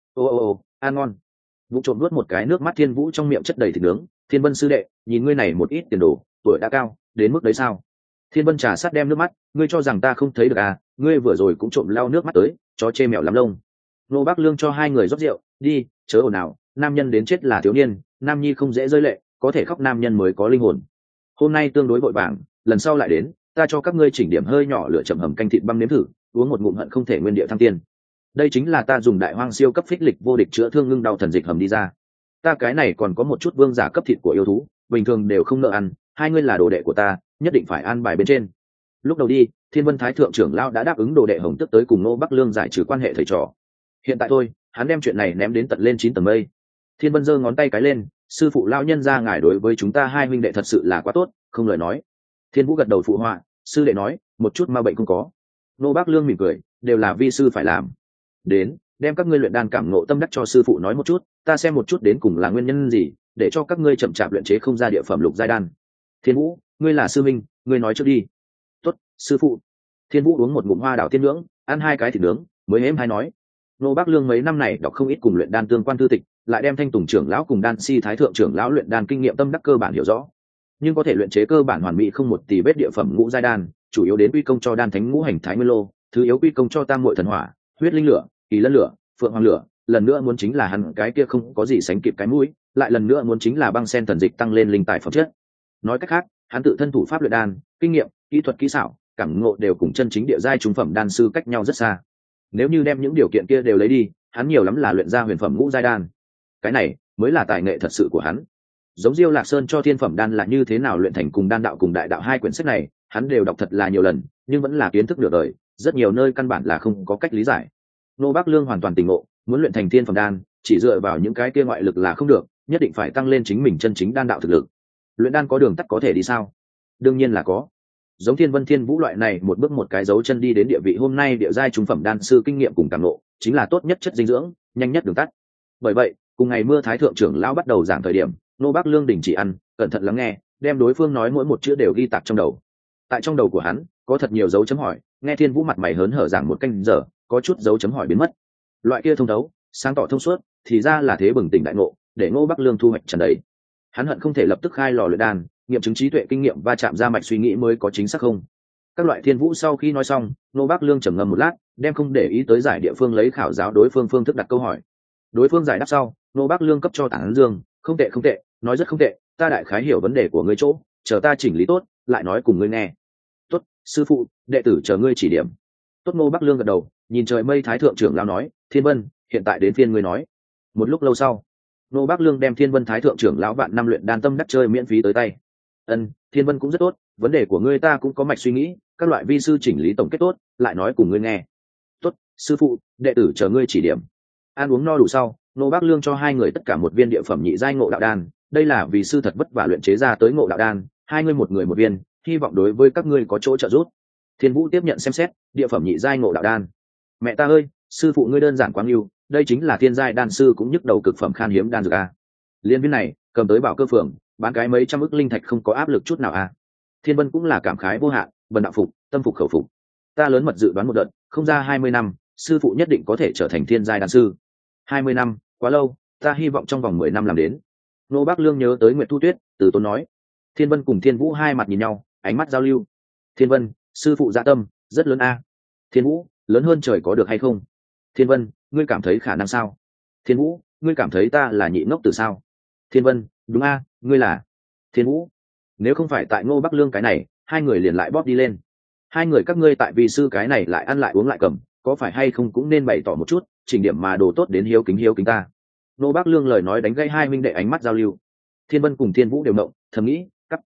ăn ngon. Vũ trộm nuốt một cái nước mắt Thiên Vũ trong miệng chất đầy thịt nướng. Thiên Vân sư đệ, nhìn ngươi này một ít tiền đồ, tuổi đã cao, đến mức đấy sao? Thiên Vân trà sát đem nước mắt, ngươi cho rằng ta không thấy được à? Ngươi vừa rồi cũng trộm lau nước mắt tới, chó chê mèo lắm lông. Nô Bác Lương cho hai người rót rượu, đi, chớ ồn ào, nam nhân đến chết là thiếu niên, nam nhi không dễ rơi lệ, có thể khóc nam nhân mới có linh hồn. Hôm nay tương đối vội vàng, lần sau lại đến, ta cho các ngươi chỉnh điểm hơi nhỏ lửa chậm hầm canh thịt băm nếm thử, uống một ngụm hận không thể nguyên địa thăng tiên. Đây chính là ta dùng đại hoang siêu cấp phích lịch vô địch chữa thương ngưng đau thần dịch hầm đi ra. Ta cái này còn có một chút vương giả cấp thịt của yêu thú, bình thường đều không nợ ăn, hai ngươi là đồ đệ của ta, nhất định phải an bài bên trên. Lúc đầu đi, Thiên Vân Thái thượng trưởng lão đã đáp ứng đồ đệ Hồng Tức tới cùng Nô Bắc Lương giải trừ quan hệ thầy trò. Hiện tại thôi, hắn đem chuyện này ném đến tận lên 9 tầng mây. Thiên Vân giơ ngón tay cái lên, sư phụ lão nhân gia ngài đối với chúng ta hai huynh đệ thật sự là quá tốt, không lời nói. Thiên Vũ gật đầu phụ họa, sư đệ nói, một chút ma bệnh không có. Nô Bác Lương mỉm cười, đều là vi sư phải làm. Đến, đem các ngươi luyện đan cảm ngộ tâm đắc cho sư phụ nói một chút, ta xem một chút đến cùng là nguyên nhân gì, để cho các ngươi chậm chạp luyện chế không ra địa phẩm lục giai đan. Thiên Vũ, ngươi là sư minh, ngươi nói trước đi. Tốt, sư phụ. Thiên Vũ uống một ngụm hoa đảo tiên nướng, ăn 2 cái thịt nướng, mới hếm hay nói. Nô Bác Lương mấy năm này đọc không ít cùng luyện đan tương quan thư tịch, lại đem Thanh Tùng trưởng lão cùng Đan Si Thái thượng trưởng lão luyện đan kinh nghiệm tâm đắc cơ bản hiểu rõ. Nhưng có thể luyện chế cơ bản hoàn mỹ không một tì vết địa phẩm ngũ giai đan, chủ yếu đến quy công cho đan thánh ngũ hành thái nguyên lô, thứ yếu quy công cho tam muội thần hỏa, huyết linh lửa, kỳ lân lửa, phượng hoàng lửa, lần nữa muốn chính là hắn cái kia không có gì sánh kịp cái mũi, lại lần nữa muốn chính là băng sen thần dịch tăng lên linh tài phẩm chất. Nói cách khác, hắn tự thân thủ pháp luyện đan, kinh nghiệm, kỹ thuật kỹ xảo, cảm ngộ đều cùng chân chính địa giai trung phẩm đan sư cách nhau rất xa. Nếu như đem những điều kiện kia đều lấy đi, hắn nhiều lắm là luyện ra huyền phẩm ngũ giai đan. Cái này mới là tài nghệ thật sự của hắn. Giống Diêu Lạc Sơn cho thiên phẩm đan là như thế nào luyện thành cùng đan đạo cùng đại đạo hai quyển sách này, hắn đều đọc thật là nhiều lần, nhưng vẫn là kiến thức nửa đời, rất nhiều nơi căn bản là không có cách lý giải. Nô Bác Lương hoàn toàn tỉnh ngộ, muốn luyện thành thiên phẩm đan, chỉ dựa vào những cái kia ngoại lực là không được, nhất định phải tăng lên chính mình chân chính đan đạo thực lực. Luyện đan có đường tắt có thể đi sao? Đương nhiên là có. Giống Thiên Vân Thiên Vũ loại này một bước một cái dấu chân đi đến địa vị hôm nay địa giai trung phẩm đan sư kinh nghiệm cùng cảm ngộ, chính là tốt nhất chất dinh dưỡng, nhanh nhất đường tắt. Bởi vậy, cùng ngày mưa Thái thượng trưởng lão bắt đầu giảng thời điểm, Nô Bác Lương đình chỉ ăn, cẩn thận lắng nghe, đem đối phương nói mỗi một chữ đều ghi tạc trong đầu. Tại trong đầu của hắn, có thật nhiều dấu chấm hỏi, nghe Thiên Vũ mặt mày hớn hở giảng một canh giờ, có chút dấu chấm hỏi biến mất. Loại kia thông thấu, sáng tỏ thông suốt, thì ra là thế bừng tỉnh đại ngộ, để Ngô Bắc Lương thu hoạch tràn đầy. Hắn hận không thể lập tức khai lò luyện đan, nghiệm chứng trí tuệ kinh nghiệm va chạm ra mạch suy nghĩ mới có chính xác không. Các loại Thiên Vũ sau khi nói xong, Ngô Bắc Lương trầm ngâm một lát, đem không để ý tới giải địa phương lấy khảo giáo đối phương phương thức đặt câu hỏi. Đối phương giải đáp sau, Ngô Bắc Lương cấp cho tán dương, không tệ không tệ, nói rất không tệ, ta đại khái hiểu vấn đề của ngươi chỗ, chờ ta chỉnh lý tốt, lại nói cùng ngươi nghe. Tốt, sư phụ, đệ tử chờ ngươi chỉ điểm. Tốt. Ngô Bắc Lương gật đầu, nhìn trời mây Thái thượng trưởng lão nói, Thiên Vân, hiện tại đến phiên ngươi nói. Một lúc lâu sau, Ngô Bắc Lương đem Thiên Vân Thái thượng trưởng lão vạn năm luyện đan tâm đắc chơi miễn phí tới tay. Thiên Vân cũng rất tốt, vấn đề của ngươi ta cũng có mạch suy nghĩ, các loại vi sư chỉnh lý tổng kết tốt, lại nói cùng ngươi nghe. Tốt, sư phụ, đệ tử chờ ngươi chỉ điểm. Ăn uống no đủ sau, Ngô Bắc Lương cho hai người tất cả một viên địa phẩm nhị giai ngộ đạo đan, đây là vì sư thật vất vả luyện chế ra tới ngộ đạo đan, hai ngươi một người một viên, hy vọng đối với các ngươi có chỗ trợ giúp. Thiên Vũ tiếp nhận xem xét, địa phẩm nhị giai ngộ đạo đan. Mẹ ta ơi, sư phụ ngươi đơn giản quá yêu, đây chính là thiên giai đan sư cũng nhức đầu cực phẩm khan hiếm đan dược a. Liên viên này, cầm tới Bảo Cơ phường, bán cái mấy trăm ức linh thạch không có áp lực chút nào a. Thiên Vân cũng là cảm khái vô hạn, bần đạo phục, tâm phục khẩu phục. Ta lớn mật dự đoán một đợt, không ra 20 năm, sư phụ nhất định có thể trở thành thiên giai đan sư. 20 năm, quá lâu, ta hy vọng trong vòng 10 năm làm đến. Nô Bác Lương nhớ tới Nguyệt Thu Tuyết, từ tốn nói. Thiên Vân cùng Thiên Vũ hai mặt nhìn nhau, ánh mắt giao lưu. Thiên Vân, sư phụ dạ tâm rất lớn a. Thiên Vũ, lớn hơn trời có được hay không? Thiên Vân, ngươi cảm thấy khả năng sao? Thiên Vũ, ngươi cảm thấy ta là nhị ngốc từ sao? Thiên Vân, đúng a, ngươi là. Thiên Vũ, nếu không phải tại Ngô Bắc Lương cái này, hai người liền lại bóp đi lên. Hai người các ngươi tại vì sư cái này lại ăn lại uống lại cầm, có phải hay không cũng nên bày tỏ một chút, chỉnh điểm mà đồ tốt đến hiếu kính ta. Ngô Bắc Lương lời nói đánh gây hai minh đệ ánh mắt giao lưu. Thiên Vân cùng Thiên Vũ đều động, thầm nghĩ, cắt.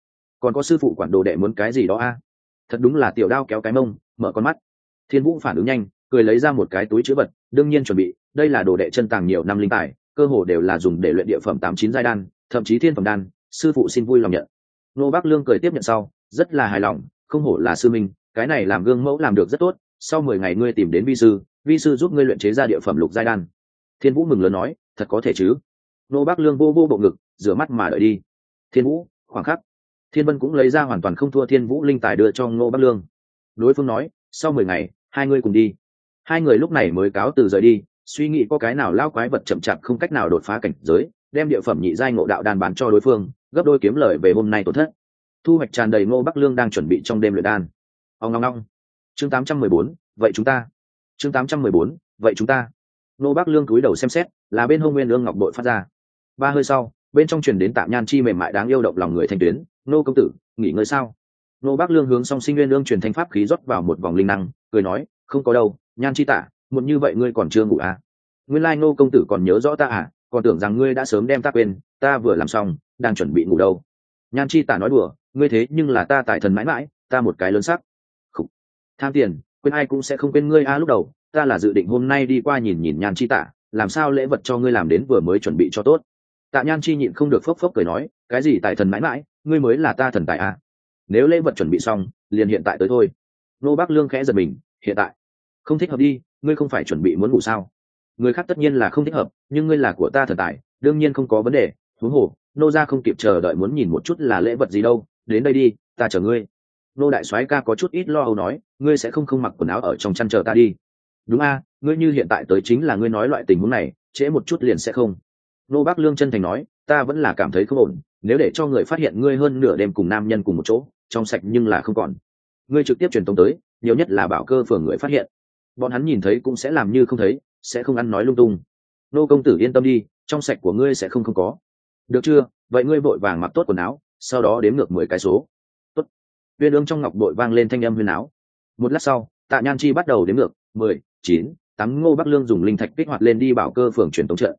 còn có sư phụ quản đồ đệ muốn cái gì đó a? Thật đúng là tiểu đao kéo cái mông, mở con mắt. Thiên Vũ phản ứng nhanh, cười lấy ra một cái túi chứa vật, đương nhiên chuẩn bị, đây là đồ đệ chân tàng nhiều năm linh tài, cơ hồ đều là dùng để luyện địa phẩm 89 giai đan, thậm chí thiên phẩm đan, sư phụ xin vui lòng nhận. Nô Bác Lương cười tiếp nhận sau, rất là hài lòng, không hổ là sư minh, cái này làm gương mẫu làm được rất tốt, sau 10 ngày ngươi tìm đến vi sư giúp ngươi luyện chế ra địa phẩm lục giai đan. Thiên Vũ mừng lớn nói, thật có thể chứ? Nô Bác Lương vô vô bộ ngực, rửa mắt mà đợi đi. Thiên Vũ, khoảng khắc. Thiên Vân cũng lấy ra hoàn toàn không thua Thiên Vũ linh tài đưa cho Nô Bác Lương. Đối phương nói, sau 10 ngày, hai ngươi cùng đi. Hai người lúc này mới cáo từ rời đi, suy nghĩ có cái nào lao quái vật chậm chạp không cách nào đột phá cảnh giới, đem địa phẩm nhị giai ngộ đạo đan bán cho đối phương, gấp đôi kiếm lời về hôm nay tổn thất. Thu hoạch tràn đầy. Ngô Bắc Lương đang chuẩn bị trong đêm luyện đan. Ong ong ong. Chương 814, vậy chúng ta. Chương 814, vậy chúng ta. Ngô Bắc Lương cúi đầu xem xét, là bên hông Nguyên Ương ngọc bội phát ra. Ba hơi sau, bên trong truyền đến Tạm Nhan Chi mềm mại đáng yêu động lòng người thanh tuyến, "Nô công tử, nghỉ ngơi sao?" Ngô Bắc Lương hướng Song Sinh Nguyên Ương truyền thanh pháp khí rót vào một vòng linh năng, cười nói, "Không có đâu, Nhan Chi tả, muộn như vậy ngươi còn chưa ngủ à? Nguyên lai Ngô công tử còn nhớ rõ ta à, còn tưởng rằng ngươi đã sớm đem ta quên, ta vừa làm xong, đang chuẩn bị ngủ đâu." Nhan Chi tả nói đùa, "Ngươi thế nhưng là ta tài thần mãi mãi, ta một cái lớn sắc." Khủ. Tham tiền, quên ai cũng sẽ không quên ngươi a. Lúc đầu ta là dự định hôm nay đi qua nhìn nhìn Nhan Chi tả, làm sao lễ vật cho ngươi làm đến vừa mới chuẩn bị cho tốt. Tạ Nhan Chi nhịn không được phốc phốc cười nói, "Cái gì tài thần mãi mãi, ngươi mới là ta thần tài à? Nếu lễ vật chuẩn bị xong, liền hiện tại tới thôi." Nô Bác Lương khẽ giật mình, "Hiện tại? Không thích hợp đi, ngươi không phải chuẩn bị muốn ngủ sao?" "Người khác tất nhiên là không thích hợp, nhưng ngươi là của ta thần tài, đương nhiên không có vấn đề. Huống hồ, nô gia không kịp chờ đợi muốn nhìn một chút là lễ vật gì đâu, đến đây đi, ta chờ ngươi." Nô đại soái ca có chút ít lo âu nói, "Ngươi sẽ không mặc quần áo ở trong chăn chờ ta đi?" "Đúng a, ngươi như hiện tại tới chính là ngươi nói loại tình huống này, trễ một chút liền sẽ không." Nô Bác Lương chân thành nói, "Ta vẫn là cảm thấy không ổn, nếu để cho người phát hiện ngươi hơn nửa đêm cùng nam nhân cùng một chỗ, trong sạch nhưng là không còn. Ngươi trực tiếp truyền tống tới, nhiều nhất là bảo cơ phường người phát hiện, bọn hắn nhìn thấy cũng sẽ làm như không thấy, sẽ không ăn nói lung tung. Nô công tử yên tâm đi, trong sạch của ngươi sẽ không có. Được chưa? Vậy ngươi vội vàng mặc tốt quần áo, sau đó đếm ngược 10 cái số." Tốt. Uyên Ương trong ngọc bội vang lên thanh âm huyền áo. Một lát sau, Tạ Nhan Chi bắt đầu đếm ngược, 10, 9, 8. Ngô Bắc Lương dùng linh thạch kích hoạt lên đi bảo cơ phường truyền tống trận.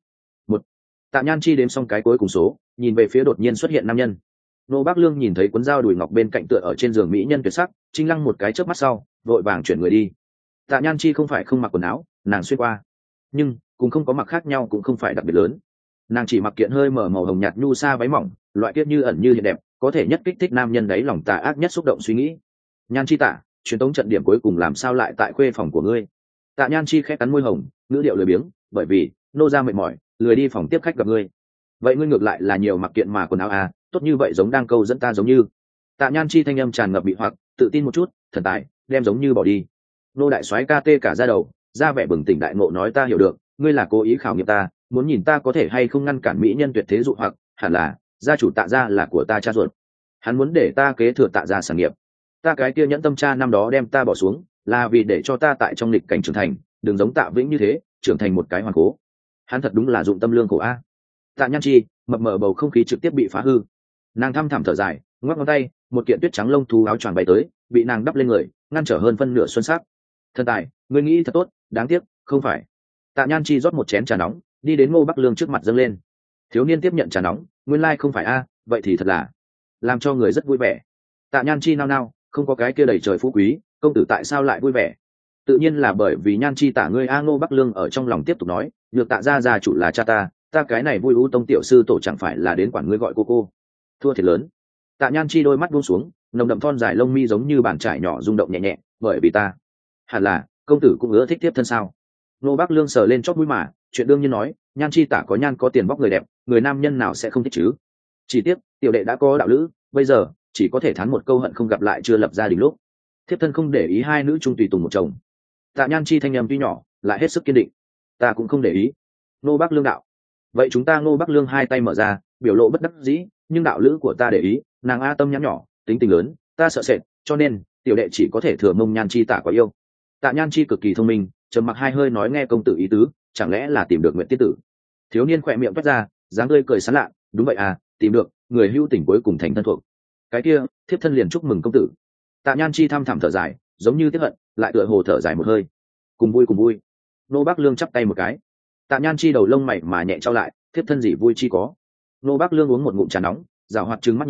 Tạ Nhan Chi đếm xong cái cuối cùng số, nhìn về phía đột nhiên xuất hiện nam nhân. Nô Bác Lương nhìn thấy cuốn dao đùi ngọc bên cạnh tựa ở trên giường mỹ nhân tuyệt sắc, Trinh Lăng một cái chớp mắt sau, vội vàng chuyển người đi. Tạ Nhan Chi không phải không mặc quần áo, nàng xuyên qua, nhưng cũng không có mặc khác nhau, cũng không phải đặc biệt lớn. Nàng chỉ mặc kiện hơi mở màu hồng nhạt nhu sa váy mỏng, loại kiết như ẩn như hiện đẹp, có thể nhất kích thích nam nhân đấy lòng tà ác nhất xúc động suy nghĩ. "Nhan Chi tả, truyền tống trận điểm cuối cùng làm sao lại tại khuê phòng của ngươi?" Tạ Nhan Chi khẽ cắn môi hồng, ngữ điệu lười biếng, "Bởi vì nô gia mệt mỏi, lười đi phòng tiếp khách gặp ngươi." "Vậy ngươi ngược lại là nhiều mặc kiện mà quần áo à, tốt như vậy giống đang câu dẫn ta giống như." Tạ Nhan Chi thanh âm tràn ngập bị hoặc, tự tin một chút, "Thần tài, đem giống như bỏ đi." Nô đại soái ca tê cả ra đầu, ra vẻ bừng tỉnh đại ngộ nói, "Ta hiểu được, ngươi là cố ý khảo nghiệm ta, muốn nhìn ta có thể hay không ngăn cản mỹ nhân tuyệt thế dụ hoặc, hẳn là gia chủ Tạ gia là của ta cha ruột, hắn muốn để ta kế thừa Tạ gia sản nghiệp. Ta cái kia nhẫn tâm cha năm đó đem ta bỏ xuống, là vì để cho ta tại trong lịch cảnh trưởng thành, đừng giống Tạ Vĩnh như thế, trưởng thành một cái hoàn cố. Hắn thật đúng là dụng tâm lương khổ a." Tạ Nhan Chi, mập mờ bầu không khí trực tiếp bị phá hư. Nàng thăm thẳm thở dài, ngoắc ngón tay, một kiện tuyết trắng lông thú áo choàng bay tới, bị nàng đắp lên người, ngăn trở hơn phân nửa xuân sắc. "Thần tài, ngươi nghĩ thật tốt, đáng tiếc, không phải." Tạ Nhan Chi rót một chén trà nóng, đi đến Ngô Bắc Lương trước mặt dâng lên. Thiếu niên tiếp nhận trà nóng, "Nguyên lai không phải a, vậy thì thật là làm cho người rất vui vẻ." Tạ Nhan Chi nao nao, "Không có cái kia đầy trời phú quý, công tử tại sao lại vui vẻ?" "Tự nhiên là bởi vì Nhan Chi tả ngươi a." Ngô Bắc Lương ở trong lòng tiếp tục nói, "Nhược Tạ gia chủ là cha ta, ta cái này vui u tông tiểu sư tổ chẳng phải là đến quản ngươi gọi cô. Thua thiệt lớn." Tạ Nhan Chi đôi mắt buông xuống, nồng đậm thon dài lông mi giống như bàn trải nhỏ rung động nhẹ nhẹ, "Bởi vì ta, hẳn là công tử cũng ưa thích tiếp thân sao?" Nô Bắc Lương sờ lên chóp mũi mà, chuyện đương nhiên nói, Nhan Chi tả có nhan có tiền vóc người đẹp, người nam nhân nào sẽ không thích chứ. Chỉ tiếc tiểu đệ đã có đạo lữ, bây giờ chỉ có thể thán một câu hận không gặp lại chưa lập gia đình lúc. Thiếp thân không để ý hai nữ chung tùy tùng một chồng. Tạ Nhan Chi thanh âm tuy nhỏ, lại hết sức kiên định. "Ta cũng không để ý." Nô Bắc Lương đạo. "Vậy chúng ta." Ngô Bắc Lương hai tay mở ra, biểu lộ bất đắc dĩ, "Nhưng đạo lữ của ta để ý, nàng a tâm nhãn nhỏ, tính tình lớn, ta sợ sệt, cho nên tiểu đệ chỉ có thể thừa mông Nhan Chi tả có yêu." Tạ Nhan Chi cực kỳ thông minh, trầm mặc hai hơi nói, "Nghe công tử ý tứ, chẳng lẽ là tìm được Nguyệt Tiên tử?" Thiếu niên khỏe miệng vắt ra, dáng tươi cười sán lạ, "Đúng vậy à, tìm được, người hữu tình cuối cùng thành thân thuộc. Cái kia, thiếp thân liền chúc mừng công tử." Tạ Nhan Chi thăm thẳm thở dài, giống như tiếc hận, lại tựa hồ thở dài một hơi. Cùng vui cùng vui." Nô Bắc Lương chắp tay một cái. Tạ Nhan Chi đầu lông mày mà nhẹ trao lại, "Thiếp thân gì vui chi có." Nô Bắc Lương uống một ngụm trà nóng, rào hoạt trừng mắt nhìn,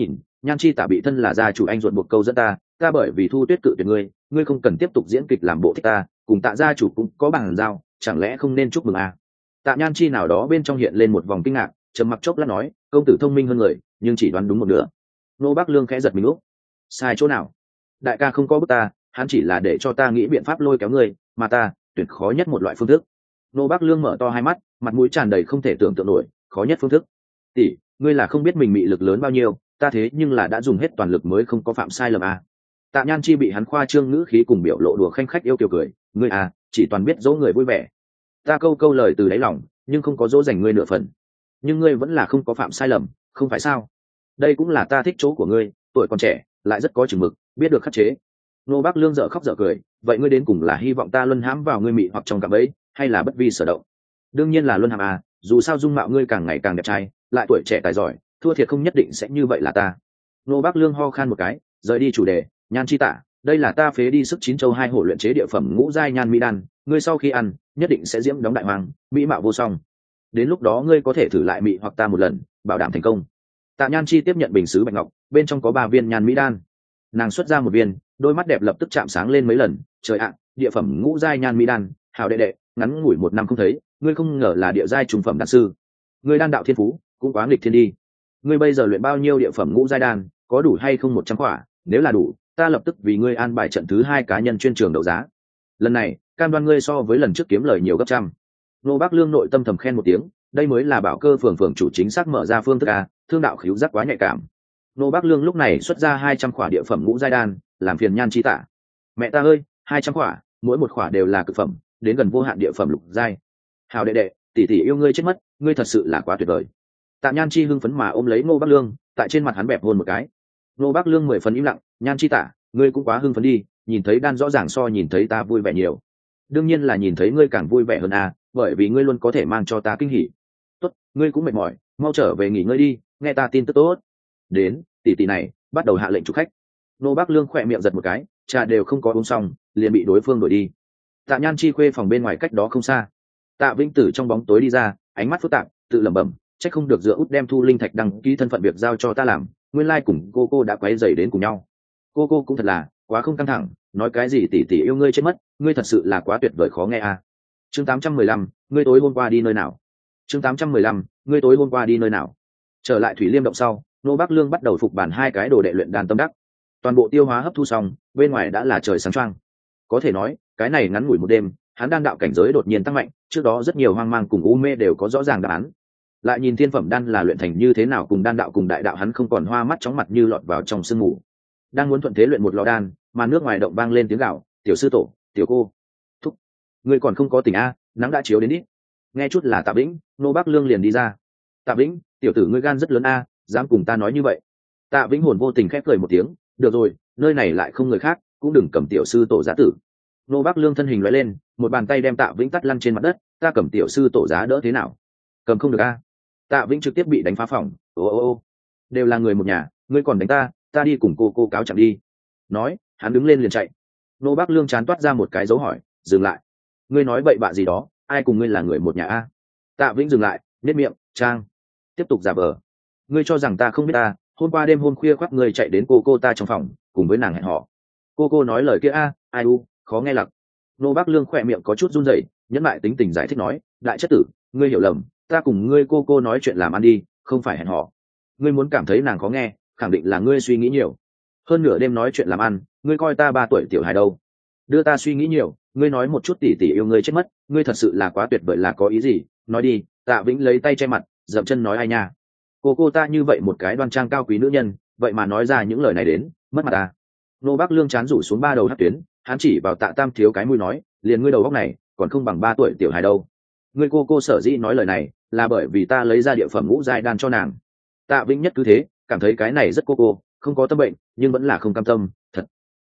Nhan Chi Tả bị thân là gia chủ anh ruột buộc câu dẫn ta bởi vì Thu Tuyết cự tuyệt ngươi không cần tiếp tục diễn kịch làm bộ thích ta, cùng Tạ gia chủ cũng có bằng giao, chẳng lẽ không nên chúc mừng à? Tạ Nhan Chi nào đó bên trong hiện lên một vòng kinh ngạc, trầm mặc chốc lát nói, công tử thông minh hơn người, nhưng chỉ đoán đúng một nửa. Nô Bác Lương khẽ giật mình úp, sai chỗ nào? Đại ca không có bức ta, hắn chỉ là để cho ta nghĩ biện pháp lôi kéo ngươi, mà ta tuyệt khó nhất một loại phương thức. Nô Bác Lương mở to hai mắt, mặt mũi tràn đầy không thể tưởng tượng nổi, khó nhất phương thức. Tỷ, ngươi là không biết mình mị lực lớn bao nhiêu, ta thế nhưng là đã dùng hết toàn lực mới không có phạm sai lầm à. Tạ Nhan Chi bị hắn khoa trương ngữ khí cùng biểu lộ đùa khanh khách yêu kiều cười, ngươi à, chỉ toàn biết dỗ người vui vẻ. Ta câu câu lời từ đáy lòng, nhưng không có dỗ dành ngươi nửa phần. Nhưng ngươi vẫn là không có phạm sai lầm, không phải sao? Đây cũng là ta thích chỗ của ngươi, tuổi còn trẻ, lại rất có chừng mực, biết được khắc chế. Nô Bác Lương dở khóc dở cười, vậy ngươi đến cùng là hy vọng ta luân hãm vào ngươi mị hoặc trong cạm bẫy, hay là bất vi sở động? Đương nhiên là luân hãm à, dù sao dung mạo ngươi càng ngày càng đẹp trai, lại tuổi trẻ tài giỏi, thua thiệt không nhất định sẽ như vậy là ta. Nô Bác Lương ho khan một cái, rời đi chủ đề, Nhan Chi Tả, đây là ta phế đi sức 9 châu 2 hổ luyện chế địa phẩm ngũ giai nhan mỹ đan, ngươi sau khi ăn, nhất định sẽ diễm đóng đại hoàng, mỹ mạo vô song. Đến lúc đó ngươi có thể thử lại mị hoặc ta một lần, bảo đảm thành công. Tạ Nhan Chi tiếp nhận bình sứ bạch ngọc, bên trong có 3 viên nhan mỹ đan. Nàng xuất ra một viên, đôi mắt đẹp lập tức chạm sáng lên mấy lần, trời ạ, địa phẩm ngũ giai nhan mỹ đan, hảo đệ đệ, ngắn ngủi 1 năm không thấy, ngươi không ngờ là địa giai trung phẩm đan sư. Ngươi đan đạo thiên phú, cũng quá nghịch thiên đi. Ngươi bây giờ luyện bao nhiêu địa phẩm ngũ giai đan, có đủ hay không 100 quả, nếu là đủ, ta lập tức vì ngươi an bài trận thứ 2 cá nhân chuyên trường đấu giá. Lần này, cam đoan ngươi so với lần trước kiếm lời nhiều gấp trăm. Nô Bác Lương nội tâm thầm khen một tiếng, đây mới là bảo cơ phường chủ chính xác mở ra phương thức a, thương đạo khíu giác quá nhạy cảm. Nô Bác Lương lúc này xuất ra 200 quả địa phẩm ngũ giai đan, làm phiền Nhan Chi Tả. Mẹ ta ơi, 200 quả, mỗi một quả đều là cực phẩm, đến gần vô hạn địa phẩm lục giai. Hào đệ đệ, tỷ tỷ yêu ngươi chết mất, ngươi thật sự là quá tuyệt vời. Tạ Nhan Chi hưng phấn mà ôm lấy Nô Bác Lương, tại trên mặt hắn bẹp hôn một cái. Nô Bác Lương 10 phần im lặng, Nhan Chi Tả, ngươi cũng quá hưng phấn đi, nhìn thấy đan rõ ràng so nhìn thấy ta vui vẻ nhiều. Đương nhiên là nhìn thấy ngươi càng vui vẻ hơn à, bởi vì ngươi luôn có thể mang cho ta kinh hỉ. Tốt, ngươi cũng mệt mỏi, mau trở về nghỉ ngơi đi, nghe ta tin tức tốt. Đến, tỷ tỷ này, bắt đầu hạ lệnh chủ khách. Nô Bác Lương khỏe miệng giật một cái, trà đều không có uống xong, liền bị đối phương đuổi đi. Tạ Nhan Chi khuê phòng bên ngoài cách đó không xa. Tạ Vĩnh Tử trong bóng tối đi ra, ánh mắt phức tạp, tự lẩm bẩm, chắc không được dựa út đem Thu Linh Thạch đăng ký thân phận việc giao cho ta làm, nguyên lai cùng cô đã quấy rầy đến cùng nhau. Cô cũng thật là quá không căng thẳng, nói cái gì tỷ tỷ yêu ngươi chết mất, ngươi thật sự là quá tuyệt vời khó nghe à. Chương 815, ngươi tối hôm qua đi nơi nào? Chương 815, ngươi tối hôm qua đi nơi nào? Trở lại Thủy Liêm động sau, Nô Bác Lương bắt đầu phục bản 2 cái đồ đệ luyện đan tâm đắc. Toàn bộ tiêu hóa hấp thu xong, bên ngoài đã là trời sáng choang. Có thể nói, cái này ngắn ngủi một đêm, hắn đan đạo cảnh giới đột nhiên tăng mạnh, trước đó rất nhiều hoang mang cùng u mê đều có rõ ràng đáp án. Lại nhìn thiên phẩm đan là luyện thành như thế nào cùng đan đạo cùng đại đạo hắn không còn hoa mắt chóng mặt như lọt vào trong sương mù. Đang muốn thuận thế luyện một lò đan, mà nước ngoài động vang lên tiếng gào, "Tiểu sư tổ, tiểu cô, thúc, ngươi còn không có tỉnh a, nắng đã chiếu đến ít." Nghe chút là Tạ Vĩnh, Nô Bác Lương liền đi ra. "Tạ Vĩnh, tiểu tử ngươi gan rất lớn a, dám cùng ta nói như vậy." Tạ Vĩnh hồn vô tình khép cười một tiếng, "Được rồi, nơi này lại không người khác, cũng đừng cầm tiểu sư tổ giá tử." Nô Bác Lương thân hình lóe lên, một bàn tay đem Tạ Vĩnh tắt lăn trên mặt đất, "Ta cầm tiểu sư tổ giá đỡ thế nào?" "Cầm không được a." Tạ Vĩnh trực tiếp bị đánh phá phòng, ô, đều là người một nhà, ngươi còn đánh ta đi cùng cô cáo chẳng đi." Nói, hắn đứng lên liền chạy. Nô Bác Lương chán toát ra một cái dấu hỏi, dừng lại. "Ngươi nói bậy bạ gì đó, ai cùng ngươi là người một nhà a?" Tạ Vĩnh dừng lại, nếp miệng, trang, tiếp tục giả vờ. "Ngươi cho rằng ta không biết ta, hôm qua đêm hôm khuya khoác ngươi chạy đến cô ta trong phòng, cùng với nàng hẹn hò. Cô nói lời kia a, ai u, khó nghe lặc." Nô Bác Lương khỏe miệng có chút run rẩy, nhẫn lại tính tình giải thích nói, "Đại chất tử, ngươi hiểu lầm, ta cùng ngươi cô nói chuyện làm ăn đi, không phải hẹn hò. Ngươi muốn cảm thấy nàng khó nghe, khẳng định là ngươi suy nghĩ nhiều. Hơn nửa đêm nói chuyện làm ăn, ngươi coi ta 3 tuổi tiểu hài đâu. Đưa ta suy nghĩ nhiều, ngươi nói một chút tỷ tỷ yêu ngươi chết mất, ngươi thật sự là quá tuyệt vời là có ý gì, nói đi." Tạ Vĩnh lấy tay che mặt, dậm chân nói, "Ai nha, cô ta như vậy một cái đoan trang cao quý nữ nhân, vậy mà nói ra những lời này đến, mất mặt ta." Nô Bác Lương chán rủ xuống 3 đầu hắc tuyến, hắn chỉ vào Tạ Tam thiếu cái mũi nói, "Liền ngươi đầu óc này, còn không bằng 3 tuổi tiểu hài đâu. Ngươi cô sở dĩ nói lời này, là bởi vì ta lấy ra địa phẩm ngũ giai đan cho nàng." Tạ Vĩnh nhất cứ thế, cảm thấy cái này rất cô, không có tâm bệnh, nhưng vẫn là không cam tâm, thật,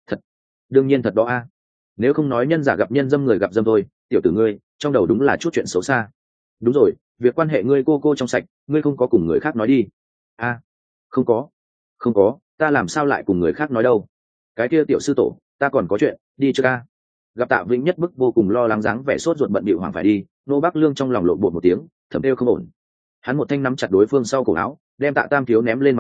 đương nhiên thật đó a. Nếu không nói nhân giả gặp nhân dâm người gặp dâm thôi, tiểu tử ngươi, trong đầu đúng là chút chuyện xấu xa. Đúng rồi, việc quan hệ ngươi cô trong sạch, ngươi không có cùng người khác nói đi. A, không có, ta làm sao lại cùng người khác nói đâu. Cái kia tiểu sư tổ, ta còn có chuyện, đi chưa ca. Gặp Tạ Vĩnh nhất bức vô cùng lo lắng dáng vẻ sốt ruột bận bịu hoảng phải đi, Nô Bác Lương trong lòng lộn bột một tiếng, thầm kêu không ổn. Hắn một thanh nắm chặt đối phương sau cổ áo, đem Tạ Tam thiếu ném lên mặt đất,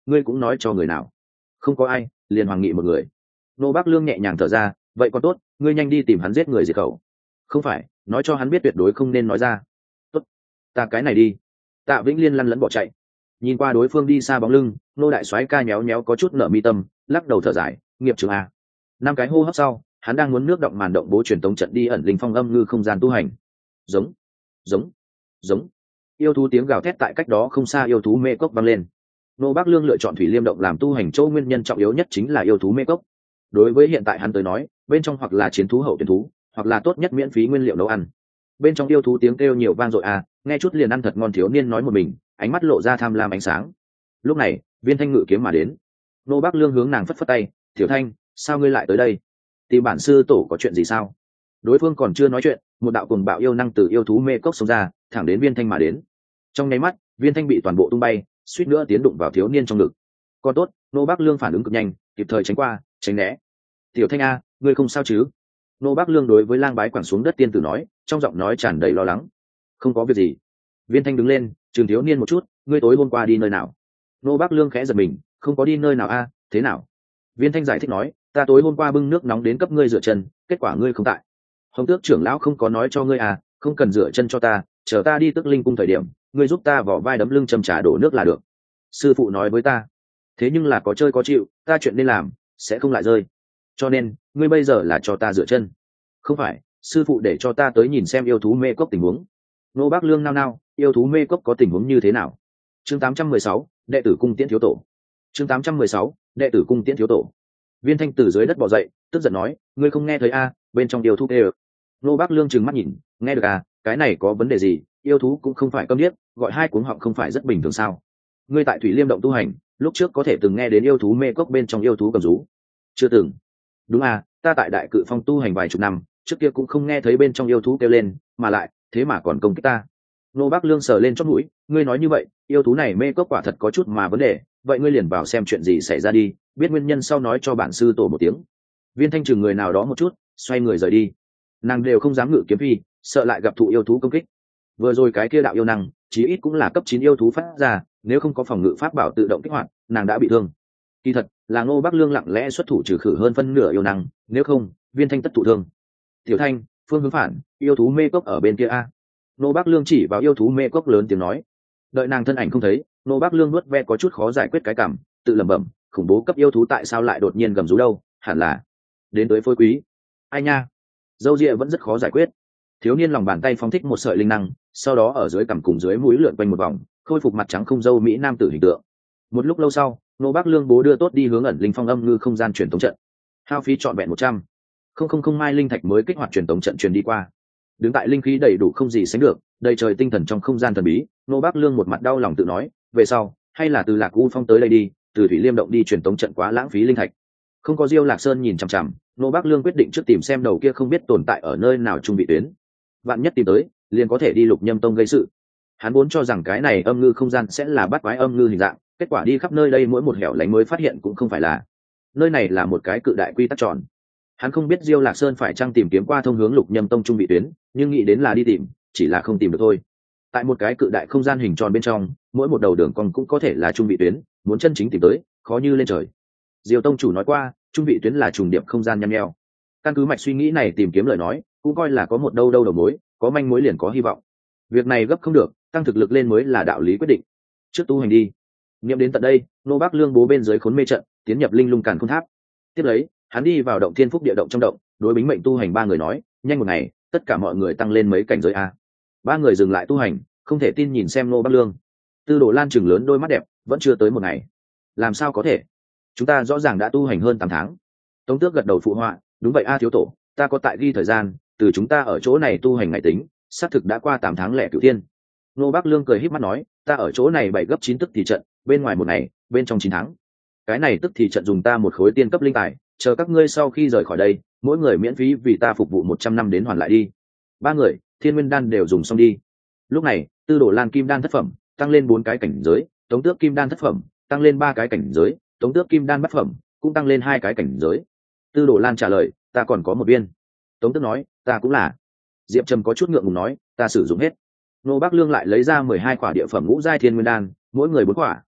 ngươi cũng nói cho người nào? Không có ai, liền Hoàng Nghị một người. Nô Bác Lương nhẹ nhàng thở ra, vậy còn tốt, ngươi nhanh đi tìm hắn giết người diệt khẩu. Không phải, nói cho hắn biết tuyệt đối không nên nói ra. Tốt, ta cái này đi. Tạ Vĩnh Liên lăn lẫn bỏ chạy. Nhìn qua đối phương đi xa bóng lưng, nô đại soái ca nhéo nhéo có chút nở mi tâm, lắc đầu thở dài, nghiệp trường a. Năm cái hô hấp sau, hắn đang muốn nước động màn động bố truyền tống trận đi ẩn linh phong âm ngư không gian tu hành. Giống, giống, giống. Yêu thú tiếng gào thét tại cách đó không xa yêu thú mê cốc vang lên. Nô Bác Lương lựa chọn thủy liêm động làm tu hành châu nguyên nhân trọng yếu nhất chính là yêu thú mê cốc. Đối với hiện tại hắn tới nói, bên trong hoặc là chiến thú hậu tuyển thú, hoặc là tốt nhất miễn phí nguyên liệu nấu ăn. Bên trong yêu thú tiếng kêu nhiều vang dội à, nghe chút liền ăn thật ngon. Thiếu niên nói một mình, ánh mắt lộ ra tham lam ánh sáng. Lúc này, Viên Thanh ngự kiếm mà đến. Nô Bác Lương hướng nàng phất phất tay, "Tiểu Thanh, sao ngươi lại tới đây? Tìm bản sư tổ có chuyện gì sao?" Đối phương còn chưa nói chuyện, một đạo cuồng bạo yêu năng từ yêu thú mê cốc xông ra, thẳng đến Viên Thanh mà đến. Trong nháy mắt, Viên Thanh bị toàn bộ tung bay, suýt nữa tiến đụng vào thiếu niên trong ngực. Còn tốt, Nô Bác Lương phản ứng cực nhanh, kịp thời tránh qua, tránh né. "Tiểu Thanh a, ngươi không sao chứ?" Nô Bác Lương đối với Lang Bái quẳng xuống đất tiên tử nói, trong giọng nói tràn đầy lo lắng. "Không có việc gì." Viên Thanh đứng lên, chừng thiếu niên một chút, "Ngươi tối hôm qua đi nơi nào?" Nô Bác Lương khẽ giật mình, "Không có đi nơi nào a, thế nào?" Viên Thanh giải thích nói, "Ta tối hôm qua bưng nước nóng đến cấp ngươi rửa chân, kết quả ngươi không tại. Hồng Tước trưởng lão không có nói cho ngươi à, không cần rửa chân cho ta, chờ ta đi Tức Linh cung thời điểm, ngươi giúp ta vỏ vai đấm lưng châm trà đổ nước là được. Sư phụ nói với ta, thế nhưng là có chơi có chịu, ta chuyện nên làm sẽ không lại rơi. Cho nên, ngươi bây giờ là cho ta rửa chân." "Không phải, sư phụ để cho ta tới nhìn xem yêu thú mê cốc tình huống." Nô Bác Lương nao nao, yêu thú mê cốc có tình huống như thế nào? Chương 816, đệ tử cung tiễn thiếu tổ. Chương 816, đệ tử cung tiễn thiếu tổ. Viên Thanh từ dưới đất bò dậy, tức giận nói, "Ngươi không nghe thấy a, bên trong yêu thú tê ơ." Nô Bác Lương trừng mắt nhìn, "Nghe được à, cái này có vấn đề gì? Yêu thú cũng không phải câm điếc, gọi hai cuống họng không phải rất bình thường sao? Ngươi tại Thủy Liêm động tu hành, lúc trước có thể từng nghe đến yêu thú mê cốc bên trong yêu thú cầm rú?" "Chưa từng." "Đúng à, ta tại Đại Cự Phong tu hành vài chục năm, trước kia cũng không nghe thấy bên trong yêu thú kêu lên, mà lại, thế mà còn công kích ta." Nô Bác Lương sờ lên chót mũi, "Ngươi nói như vậy, yêu thú này mê cốc quả thật có chút mà vấn đề, vậy ngươi liền vào xem chuyện gì xảy ra đi, biết nguyên nhân sau nói cho bản sư tổ một tiếng." Viên Thanh chừng người nào đó một chút, xoay người rời đi. Nàng đều không dám ngự kiếm phi, sợ lại gặp thụ yêu thú công kích. Vừa rồi cái kia đạo yêu năng, chí ít cũng là cấp 9 yêu thú phát ra, nếu không có phòng ngự pháp bảo tự động kích hoạt, nàng đã bị thương. Kỳ thật, là Ngô Bác Lương lặng lẽ xuất thủ trừ khử hơn phân nửa yêu năng, nếu không, Viên Thanh tất thụ thương. "Tiểu Thanh, phương hướng phản, yêu thú mê cốc ở bên kia a." Ngô Bác Lương chỉ vào yêu thú mê cốc lớn tiếng nói. Đợi nàng thân ảnh không thấy, Ngô Bác Lương nuốt ve có chút khó giải quyết cái cảm, tự lẩm bẩm, khủng bố cấp yêu thú tại sao lại đột nhiên gầm rú đâu, hẳn là đến tới phôi quý. Ai nha, dâu ria vẫn rất khó giải quyết. Thiếu niên lòng bàn tay phóng thích một sợi linh năng, sau đó ở dưới cằm cùng dưới mũi lượn quanh một vòng, khôi phục mặt trắng không dâu mỹ nam tử hình tượng. Một lúc lâu sau, Ngô Bác Lương bố đưa tốt đi hướng ẩn linh phong âm ngư không gian truyền tống trận. Hao phí trọn vẹn 100,000 mai linh thạch mới kích hoạt truyền tống trận truyền đi qua. Đứng tại linh khí đầy đủ không gì sánh được, đầy trời tinh thần trong không gian thần bí, Ngô Bác Lương một mặt đau lòng tự nói, về sau, hay là từ Lạc U Phong tới đây đi, từ Thủy Liêm động đi truyền tống trận quá lãng phí linh thạch. Không có Diêu Lạc Sơn nhìn chằm chằm, Ngô Bác Lương quyết định trước tìm xem đầu kia không biết tồn tại ở nơi nào trung vị tuyến. Vạn nhất tìm tới, liền có thể đi Lục Nhâm Tông gây sự. Hắn vốn cho rằng cái này âm ngư không gian sẽ là bắt quái âm ngư hình dạng, kết quả đi khắp nơi đây mỗi một hẻo lánh mới phát hiện cũng không phải là. Nơi này là một cái cự đại quy tắc tròn. Hắn không biết Diêu Lạc Sơn phải chăng tìm kiếm qua thông hướng Lục Nhâm Tông trung vị tuyến, nhưng nghĩ đến là đi tìm, chỉ là không tìm được thôi. Tại một cái cự đại không gian hình tròn bên trong, mỗi một đầu đường cong cũng có thể là trung vị tuyến, muốn chân chính tìm tới, khó như lên trời. Diêu tông chủ nói qua, trung vị tuyến là trùng điệp không gian nhăm nheo. Căn cứ mạch suy nghĩ này tìm kiếm lời nói, cũng coi là có một đâu đầu mối, có manh mối liền có hy vọng. Việc này gấp không được, tăng thực lực lên mới là đạo lý quyết định. Trước tu hành đi. Niệm đến tận đây, Nô Bác Lương bố bên dưới khốn mê trận, tiến nhập linh lung càn khôn tháp. Tiếp lấy, hắn đi vào động thiên phúc địa động trong động, đối bính mệnh tu hành ba người nói, nhanh một ngày, tất cả mọi người tăng lên mấy cảnh giới a. Ba người dừng lại tu hành, không thể tin nhìn xem Nô Bác Lương. Tư Đồ Lan chừng lớn đôi mắt đẹp, vẫn chưa tới một ngày. Làm sao có thể? Chúng ta rõ ràng đã tu hành hơn 8 tháng. Tống Tước gật đầu phụ họa, đúng vậy a thiếu tổ, ta có tại ghi thời gian, từ chúng ta ở chỗ này tu hành ngày tính, xác thực đã qua 8 tháng lẻ cửu thiên. Nô Bác Lương cười híp mắt nói, ta ở chỗ này 7 gấp 9 tức thì trận, bên ngoài một ngày, bên trong 9 tháng. Cái này tức thì trận dùng ta một khối tiên cấp linh tài, chờ các ngươi sau khi rời khỏi đây, mỗi người miễn phí vì ta phục vụ 100 năm đến hoàn lại đi. Ba người, Thiên Nguyên đan đều dùng xong đi. Lúc này, Tư Đồ Lan kim đan thất phẩm, tăng lên 4 cái cảnh giới, Tống Tước kim đan thất phẩm, tăng lên 3 cái cảnh giới, Tống Tước kim đan bát phẩm, cũng tăng lên 2 cái cảnh giới. Tư Đồ Lan trả lời, ta còn có một viên. Tống Tước nói, ta cũng là. Diệp Trầm có chút ngượng ngùng nói, ta sử dụng hết. Nô Bác Lương lại lấy ra 12 quả địa phẩm ngũ giai thiên nguyên đan, mỗi người 4 quả,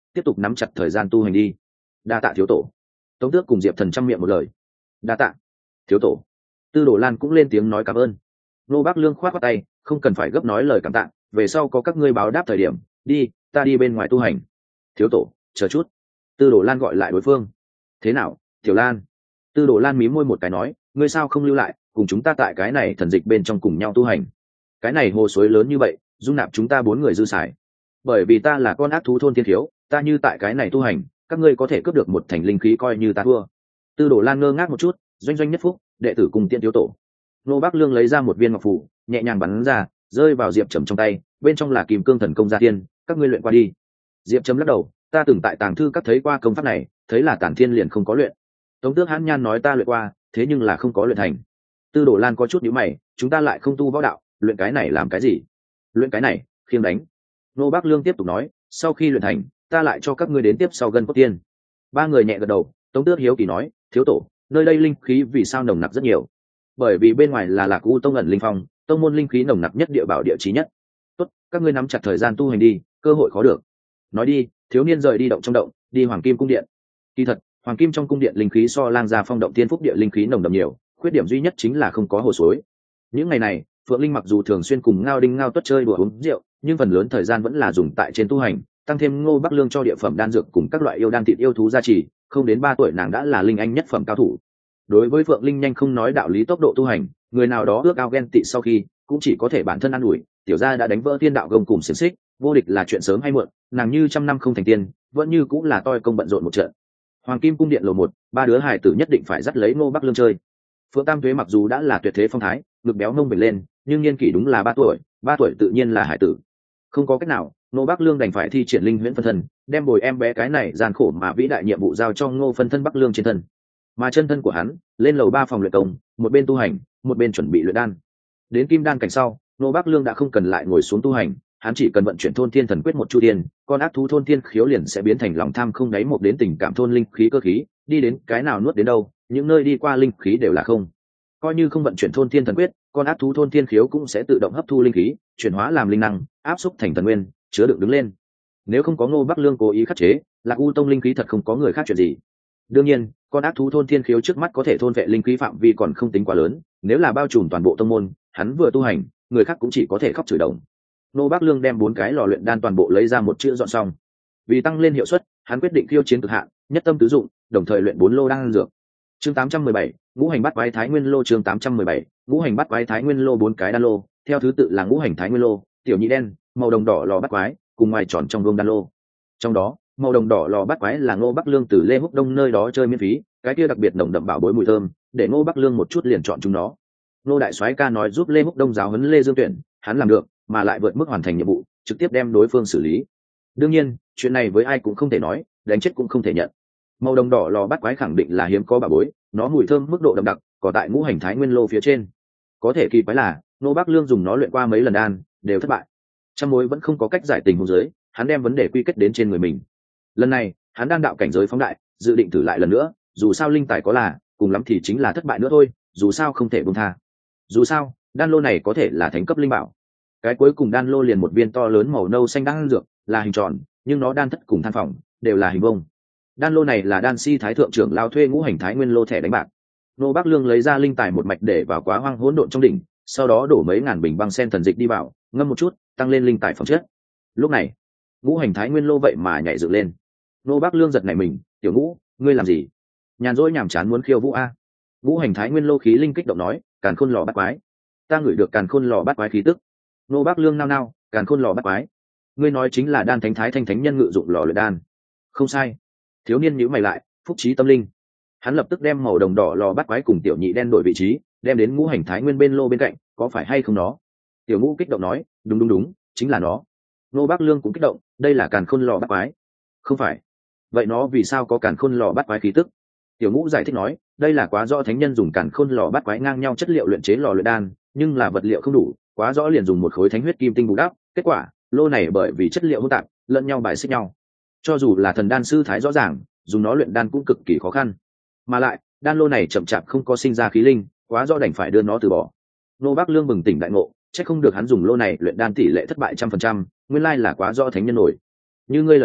tiếp tục nắm chặt thời gian tu hành đi. Đa tạ thiếu tổ. Tống Tước cùng Diệp Thần chăm miệng một lời. Đa tạ thiếu tổ. Tư Đồ Lan cũng lên tiếng nói cảm ơn. Nô Bác Lương khoát qua tay, không cần phải gấp nói lời cảm tạ, về sau có các ngươi báo đáp thời điểm, đi, ta đi bên ngoài tu hành. Thiếu tổ, chờ chút. Tư Đồ Lan gọi lại đối phương. Thế nào, Tiểu Lan? Tư Đồ Lan mím môi một cái nói, ngươi sao không lưu lại, cùng chúng ta tại cái này thần dịch bên trong cùng nhau tu hành. Cái này hồ suối lớn như vậy, dung nạp chúng ta 4 người dư xài. Bởi vì ta là con ác thú thôn thiên thiếu, ta như tại cái này tu hành, các ngươi có thể cướp được một thành linh khí coi như ta thua. Tư Đồ Lan ngơ ngác một chút, doanh doanh nhất phúc, đệ tử cùng tiện thiếu tổ. Nô Bác Lương lấy ra một viên ngọc phù, nhẹ nhàng bắn ra, rơi vào Diệp Trầm trong tay, bên trong là Kim Cương Thần Công Gia Tiên, các ngươi luyện qua đi. Diệp Trầm lắc đầu, ta từng tại tàng thư các thấy qua công pháp này, thấy là Tản Thiên liền không có luyện. Tống Tước hãn nhan nói ta luyện qua, thế nhưng là không có luyện thành. Tư Đồ Lan có chút nhíu mày, chúng ta lại không tu võ đạo, luyện cái này làm cái gì? Luyện cái này, khiêng đánh. Nô Bác Lương tiếp tục nói, sau khi luyện thành, ta lại cho các ngươi đến tiếp sau gân cốt tiên. 3 người nhẹ gật đầu. Tống Tước hiếu kỳ nói, thiếu tổ, nơi đây linh khí vì sao nồng nặc rất nhiều? Bởi vì bên ngoài là Lạc U tông ẩn linh phong, tông môn linh khí nồng nặc nhất địa bảo địa chí nhất. Tốt, các ngươi nắm chặt thời gian tu hành đi, cơ hội khó được. Nói đi, thiếu niên rời đi động trong động, đi Hoàng Kim cung điện. Kỳ thật, Hoàng Kim trong cung điện linh khí so Lang Gia Phong động Tiên Phúc địa linh khí nồng đậm nhiều, khuyết điểm duy nhất chính là không có hồ suối. Những ngày này, Phượng Linh mặc dù thường xuyên cùng Ngao Đinh Ngao Tuất chơi đùa uống rượu, nhưng phần lớn thời gian vẫn là dùng tại trên tu hành, tăng thêm Ngô Bắc Lương cho địa phẩm đan dược cùng các loại yêu đan thịt yêu thú gia trì, không đến 3 tuổi nàng đã là linh anh nhất phẩm cao thủ. Đối với Phượng Linh nhanh không nói đạo lý tốc độ tu hành, người nào đó ước ao ghen tị sau khi, cũng chỉ có thể bản thân ăn ủi, tiểu gia đã đánh vỡ thiên đạo gông cùng xiềng xích, vô địch là chuyện sớm hay muộn, nàng như trăm năm không thành tiên, vẫn như cũng là toi công bận rộn một trận. Hoàng Kim cung điện lầu 1, 3 đứa hài tử nhất định phải dắt lấy Ngô Bắc Lương chơi. Phượng Tam Tuế mặc dù đã là tuyệt thế phong thái, ngực béo nông bền lên, nhưng niên kỷ đúng là 3 tuổi, 3 tuổi tự nhiên là hải tử. Không có cách nào, Ngô Bắc Lương đành phải thi triển linh huyễn phân thân, đem bồi em bé cái này gian khổ mà vĩ đại nhiệm vụ giao cho Ngô phân thân Bắc Lương trên thân. Mà chân thân của hắn, lên lầu 3 phòng luyện công, một bên tu hành, một bên chuẩn bị luyện đan. Đến kim đan cảnh sau, Ngô Bắc Lương đã không cần lại ngồi xuống tu hành, hắn chỉ cần vận chuyển thôn thiên thần quyết một chu thiên, con ác thú thôn thiên khiếu liền sẽ biến thành lòng tham không đáy một đến tình cảm thôn linh khí cơ khí, đi đến cái nào nuốt đến đâu, những nơi đi qua linh khí đều là không. Coi như không vận chuyển thôn thiên thần quyết, con ác thú thôn thiên khiếu cũng sẽ tự động hấp thu linh khí, chuyển hóa làm linh năng, áp xúc thành thần nguyên, chứa đựng đứng lên. Nếu không có Ngô Bắc Lương cố ý khắc chế, Lạc U tông linh khí thật không có người khác chuyện gì. Đương nhiên, con ác thú thôn thiên khiếu trước mắt có thể thôn vệ linh khí phạm vi còn không tính quá lớn, nếu là bao trùm toàn bộ tông môn, hắn vừa tu hành, người khác cũng chỉ có thể khóc chửi đồng. Ngô Bắc Lương đem 4 cái lò luyện đan toàn bộ lấy ra một chữ dọn xong. Vì tăng lên hiệu suất, hắn quyết định khiêu chiến cực hạn, nhất tâm tứ dụng, đồng thời luyện 4 lô đan dược. Chương 817, ngũ hành bát quái thái nguyên lô. Chương 817, ngũ hành bát quái thái nguyên lô. 4 cái đan lô, theo thứ tự là ngũ hành thái nguyên lô, tiểu nhị đen, màu đồng đỏ lò bát quái, cùng ngoài tròn trong vương đan lô. Trong đó, màu đồng đỏ lò bát quái là Ngô Bắc Lương từ Lê Húc Đông nơi đó chơi miễn phí, cái kia đặc biệt nồng đậm bảo bối mùi thơm, để Ngô Bắc Lương một chút liền chọn chúng nó. Ngô đại soái ca nói giúp Lê Húc Đông giáo huấn Lê Dương Tuyển, hắn làm được, mà lại vượt mức hoàn thành nhiệm vụ, trực tiếp đem đối phương xử lý. Đương nhiên, chuyện này với ai cũng không thể nói, đánh chết cũng không thể nhận. Màu đồng đỏ lò bát quái khẳng định là hiếm có bảo bối, nó mùi thơm mức độ đậm đặc, có tại ngũ hành thái nguyên lô phía trên. Có thể kỳ quái là, Ngô Bắc Lương dùng nó luyện qua mấy lần đan, đều thất bại. Trăm mối vẫn không có cách giải tình huống dưới, hắn đem vấn đề quy kết đến trên người mình. Lần này, hắn đan đạo cảnh giới phóng đại, dự định thử lại lần nữa, dù sao linh tài có là, cùng lắm thì chính là thất bại nữa thôi, dù sao không thể buông tha. Dù sao, đan lô này có thể là thánh cấp linh bảo. Cái cuối cùng đan lô liền một viên to lớn màu nâu xanh đan dược, là hình tròn, nhưng nó đan thất cùng than phòng đều là hình vuông. Đan lô này là đan si thái thượng trưởng lao thuê ngũ hành thái nguyên lô thẻ đánh bạc. Ngô Bắc Lương lấy ra linh tài một mạch để vào quá hoang hỗn độn trong đỉnh, sau đó đổ mấy ngàn bình băng sen thần dịch đi vào, ngâm một chút, tăng lên linh tài phẩm chất. Lúc này, ngũ hành thái nguyên lô vậy mà nhảy dựng lên. Ngô Bắc Lương giật nảy mình, tiểu Ngũ, ngươi làm gì? Nhàn rỗi nhàm chán muốn khiêu vũ a? Ngũ hành thái nguyên lô khí linh kích động nói, càn khôn lò bắt quái. Ta ngửi được càn khôn lò bắt quái khí tức. Ngô Bắc Lương nao nao, càn khôn lò bắt quái. Ngươi nói chính là đan thánh thái thanh thánh nhân ngự dụng lò luyện đan. Không sai. Thiếu niên nhíu mày lại, phúc trí tâm linh. Hắn lập tức đem màu đồng đỏ lò bắt quái cùng tiểu nhị đen đổi vị trí, đem đến ngũ hành thái nguyên bên lô bên cạnh, có phải hay không nó? Tiểu Ngũ kích động nói, đúng, chính là nó. Ngô Bắc Lương cũng kích động, đây là càn khôn lò bắt quái. Không phải. Vậy nó vì sao có càn khôn lò bắt quái khí tức? Tiểu Ngũ giải thích nói, đây là quá rõ thánh nhân dùng càn khôn lò bắt quái ngang nhau chất liệu luyện chế lò luyện đan, nhưng là vật liệu không đủ, quá rõ liền dùng một khối thánh huyết kim tinh bù đắp, kết quả, lô này bởi vì chất liệu hỗn tạp, lẫn nhau bài xích nhau. Cho dù là thần đan sư thái rõ ràng, dùng nó luyện đan cũng cực kỳ khó khăn. Mà lại, đan lô này chậm chạp không có sinh ra khí linh, quá rõ đành phải đưa nó từ bỏ. Ngô Bắc Lương bừng tỉnh đại ngộ, chắc không được hắn dùng lô này luyện đan tỷ lệ thất bại 100%, nguyên lai là quá rõ thánh nhân nổi. Như ngươi lời nói,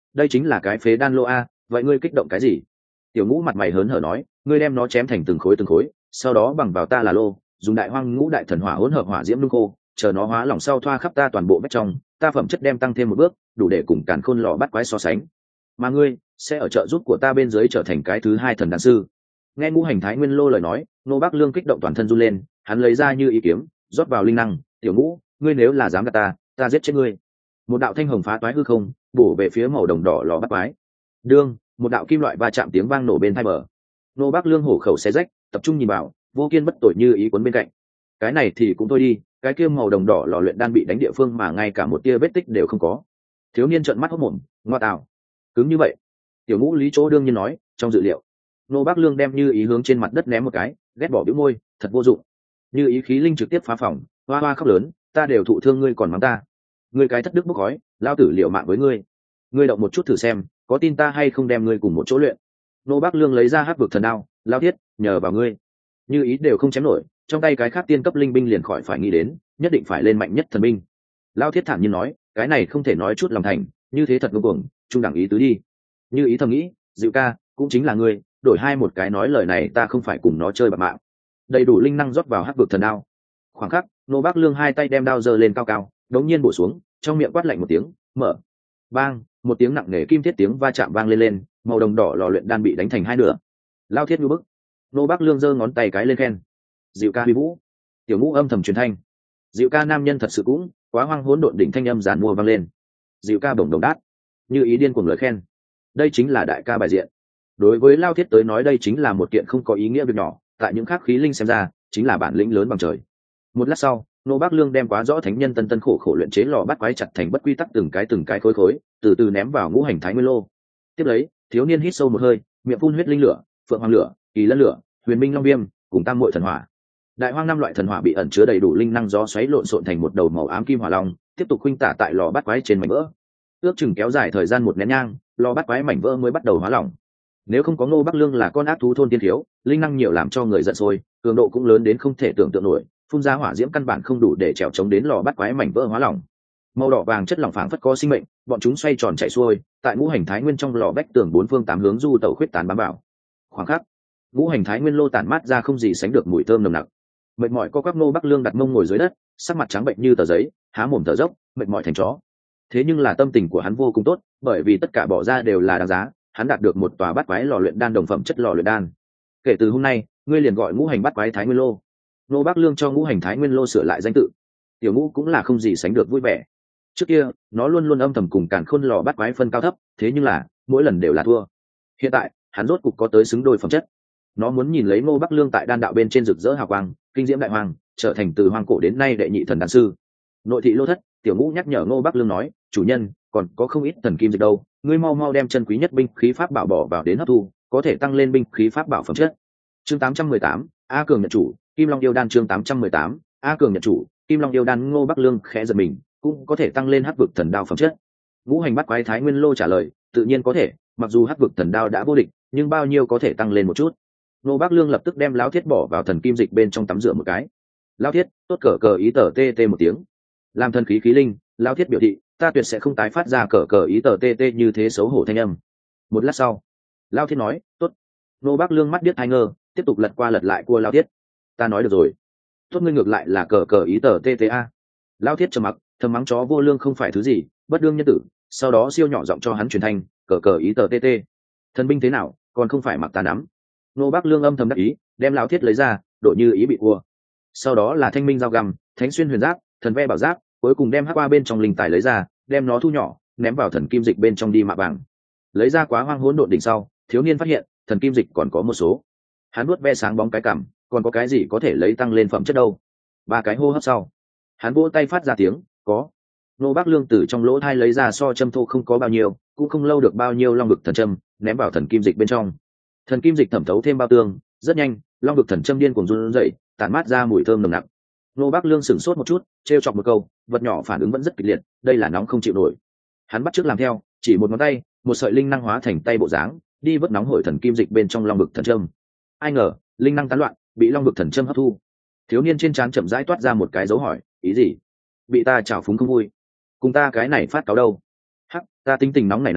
đây chính là cái phế đan lô a, vậy ngươi kích động cái gì? Tiểu Ngũ mặt mày hớn hở nói, ngươi đem nó chém thành từng khối, sau đó bằng vào ta là lô, dùng đại hoang ngũ đại thần hỏa hỗn hợp hỏa diễm nung khô, chờ nó hóa lỏng sau thoa khắp ta toàn bộ vách trong, ta phẩm chất đem tăng thêm một bước, đủ để cùng Càn Khôn lò bắt quái so sánh. Mà ngươi sẽ ở trợ giúp của ta bên dưới trở thành cái thứ hai thần đan sư. Nghe Ngũ Hành Thái Nguyên lô lời nói, Nô Bác Lương kích động toàn thân run lên, hắn lấy ra như ý kiếm, rót vào linh năng. Tiểu Ngũ, ngươi nếu là dám gạt ta giết chết ngươi. Một đạo thanh hồng phá toái hư không, bổ về phía màu đồng đỏ lò bắt quái. Đương, một đạo kim loại va chạm tiếng vang nổ bên tai bờ. Nô Bác Lương hổ khẩu xé rách, tập trung nhìn vào, vô kiên bất tội như ý cuốn bên cạnh. Cái này thì cũng thôi đi, cái kia màu đồng đỏ lò luyện đan bị đánh địa phương mà ngay cả một tia vết tích đều không có. Thiếu niên trợn mắt hốt mồm, ngoa tạo, cứng như vậy. Tiểu Ngũ Lý Chỗ đương nhiên nói, trong dự liệu. Nô Bác Lương đem như ý hướng trên mặt đất ném một cái, ghét bỏ bĩu môi, thật vô dụng. Như ý khí linh trực tiếp phá phòng, hoa hoa khóc lớn, ta đều thụ thương ngươi còn mắng ta. Ngươi cái thất đức bốc khói, lao tử liệu mạng với ngươi. Ngươi động một chút thử xem, có tin ta hay không đem ngươi cùng một chỗ luyện. Nô Bác Lương lấy ra hắc vực thần đao, lao thiết, nhờ vào ngươi. Như ý đều không chém nổi, trong tay cái khác tiên cấp linh binh liền khỏi phải nghĩ đến, nhất định phải lên mạnh nhất thần binh. Lao thiết thản nhiên nói, cái này không thể nói chút lòng thành, như thế thật ngông cuồng, trung đẳng ý tứ đi. Như ý thầm nghĩ, Dịu ca, cũng chính là ngươi, đổi hai một cái nói lời này ta không phải cùng nó chơi bạc mạng. Đầy đủ linh năng rót vào hắc vực thần đao. Khoảng khắc, Nô Bác Lương hai tay đem đao giơ lên cao cao, đống nhiên bổ xuống, trong miệng quát lạnh một tiếng, mở. Bang, một tiếng nặng nề kim thiết tiếng va chạm vang lên, màu đồng đỏ lò luyện đan bị đánh thành hai nửa. Lao thiết như bức. Nô Bác Lương giơ ngón tay cái lên khen. Dịu ca huy vũ. Tiểu Ngũ âm thầm truyền thanh. Dịu ca nam nhân thật sự cũng quá hoang hỗn độn đỉnh thanh âm giàn mua vang lên. Dịu ca bổng đồng đát. Như ý điên cuồng lời khen. Đây chính là đại ca bài diện. Đối với Lao thiết tới nói đây chính là một kiện không có ý nghĩa việc nhỏ, tại những khác khí linh xem ra chính là bản lĩnh lớn bằng trời. Một lát sau, Nô Bác Lương đem quá rõ thánh nhân tân khổ khổ luyện chế lò bắt quái chặt thành bất quy tắc từng cái khối, từ từ ném vào ngũ hành thái nguyên lô. Tiếp lấy, thiếu niên hít sâu một hơi, miệng phun huyết linh lửa, phượng hoàng lửa, kỳ lân lửa, huyền minh long viêm, cùng tam muội thần hỏa. Đại hoang năm loại thần hỏa bị ẩn chứa đầy đủ linh năng gió xoáy lộn xộn thành một đầu màu ám kim hỏa long, tiếp tục khuynh tả tại lò bắt quái trên mảnh vỡ. Ước chừng kéo dài thời gian một nén nhang, lò bắt quái mảnh vỡ mới bắt đầu hóa lỏng. Nếu không có Ngô Bắc Lương là con ác thú thôn tiên thiếu, linh năng nhiều làm cho người giận sôi, cường độ cũng lớn đến không thể tưởng tượng nổi, phun ra hỏa diễm căn bản không đủ để trèo chống đến lò bắt quái mảnh vỡ hóa lỏng. Màu đỏ vàng chất lỏng phảng phất có sinh mệnh, bọn chúng xoay tròn chạy xuôi, tại ngũ hành thái nguyên trong lò bách tường bốn phương tám hướng du tẩu khuyết tán bám vào. Khoảng khắc, ngũ hành thái nguyên lô tản mát ra không gì sánh được mùi thơm nồng nặc. Mệt mỏi co quắp Ngô Bắc Lương đặt mông ngồi dưới đất, sắc mặt trắng bệnh như tờ giấy, há mồm thở dốc, mệt mỏi thành chó. Thế nhưng là tâm tình của hắn vô cùng tốt, bởi vì tất cả bỏ ra đều là đáng giá, hắn đạt được một tòa bát quái lò luyện đan đồng phẩm chất lò luyện đan. Kể từ hôm nay, ngươi liền gọi ngũ hành bát quái thái nguyên lô. Ngô Bắc Lương cho ngũ hành thái nguyên lô sửa lại danh tự. Tiểu Ngũ cũng là không gì sánh được vui vẻ. Trước kia, nó luôn luôn âm thầm cùng Càn Khôn lò bát quái phân cao thấp, thế nhưng là mỗi lần đều là thua. Hiện tại, hắn rốt cục có tới xứng đôi phẩm chất. Nó muốn nhìn lấy Ngô Bắc Lương tại đan đạo bên trên rực rỡ hào quang, kinh diễm đại hoàng, trở thành từ hoang cổ đến nay đệ nhị thần đan sư. Nội thị lô thất, Tiểu Ngũ nhắc nhở Ngô Bắc Lương nói, chủ nhân, còn có không ít thần kim dịch đâu, ngươi mau mau đem chân quý nhất binh khí pháp bảo bỏ vào đến hấp thu, có thể tăng lên binh khí pháp bảo phẩm chất. Chương 818, A Cường nhận chủ, Kim Long yêu đan chương 818, A Cường nhận chủ, Kim Long yêu đan. Ngô Bắc Lương khẽ giật mình, cũng có thể tăng lên hắc vực thần đao phẩm chất. Ngũ hành bắt quái thái nguyên lô trả lời, tự nhiên có thể, mặc dù hắc vực thần đao đã vô địch, nhưng bao nhiêu có thể tăng lên một chút. Ngô Bắc Lương lập tức đem lão thiết bỏ vào thần kim dịch bên trong tắm rửa một cái. Lão thiết, tốt cờ cờ ý tờ tê tê một tiếng. Làm thần khí khí linh, lão thiết biểu thị, ta tuyệt sẽ không tái phát ra cờ cờ ý tờ tê tê như thế xấu hổ thanh âm. Một lát sau, lão thiết nói, tốt. Ngô Bắc Lương mắt điếc hai ngơ, tiếp tục lật qua lật lại cua lão thiết. Ta nói được rồi. Tốt, ngươi ngược lại là cờ cờ ý tờ tê tê a. Lão thiết trầm mặc, thầm mắng chó vô lương không phải thứ gì, bất đương nhân tử. Sau đó siêu nhỏ giọng cho hắn truyền thanh, cờ cờ ý tờ tê tê. Thần binh thế nào, còn không phải mặc ta nắm. Ngô Bắc Lương âm thầm đắc ý, đem lão thiết lấy ra, độ như ý bị cua. Sau đó là thanh minh dao găm, thánh xuyên huyền giáp, thần ve bảo giáp, cuối cùng đem hắc qua bên trong linh tài lấy ra, đem nó thu nhỏ, ném vào thần kim dịch bên trong đi mạ vàng. Lấy ra quá hoang hỗn độn đỉnh sau, thiếu niên phát hiện thần kim dịch còn có một số. Hắn nuốt ve sáng bóng cái cằm, còn có cái gì có thể lấy tăng lên phẩm chất đâu? Ba cái hô hấp sau, hắn vỗ tay phát ra tiếng, có. Ngô Bắc Lương từ trong lỗ thai lấy ra so châm thô không có bao nhiêu, cũng không lâu được bao nhiêu long vực thần châm, ném vào thần kim dịch bên trong. Thần kim dịch thẩm thấu thêm bao tương, rất nhanh, long vực thần châm điên cuồng run rẩy, tản mát ra mùi thơm nồng nặc. Ngô Bắc Lương sửng sốt một chút, trêu chọc một câu, vật nhỏ phản ứng vẫn rất kịch liệt, đây là nóng không chịu nổi. Hắn bắt chước làm theo, chỉ một ngón tay, một sợi linh năng hóa thành tay bộ dáng, đi vớt nóng hổi thần kim dịch bên trong long vực thần châm. Ai ngờ, linh năng tán loạn, bị long vực thần châm hấp thu. Thiếu niên trên trán chậm rãi toát ra một cái dấu hỏi, ý gì? Bị ta trào phúng không vui, cùng ta cái này phát cáo đâu? Hắc, ta tính tình nóng này,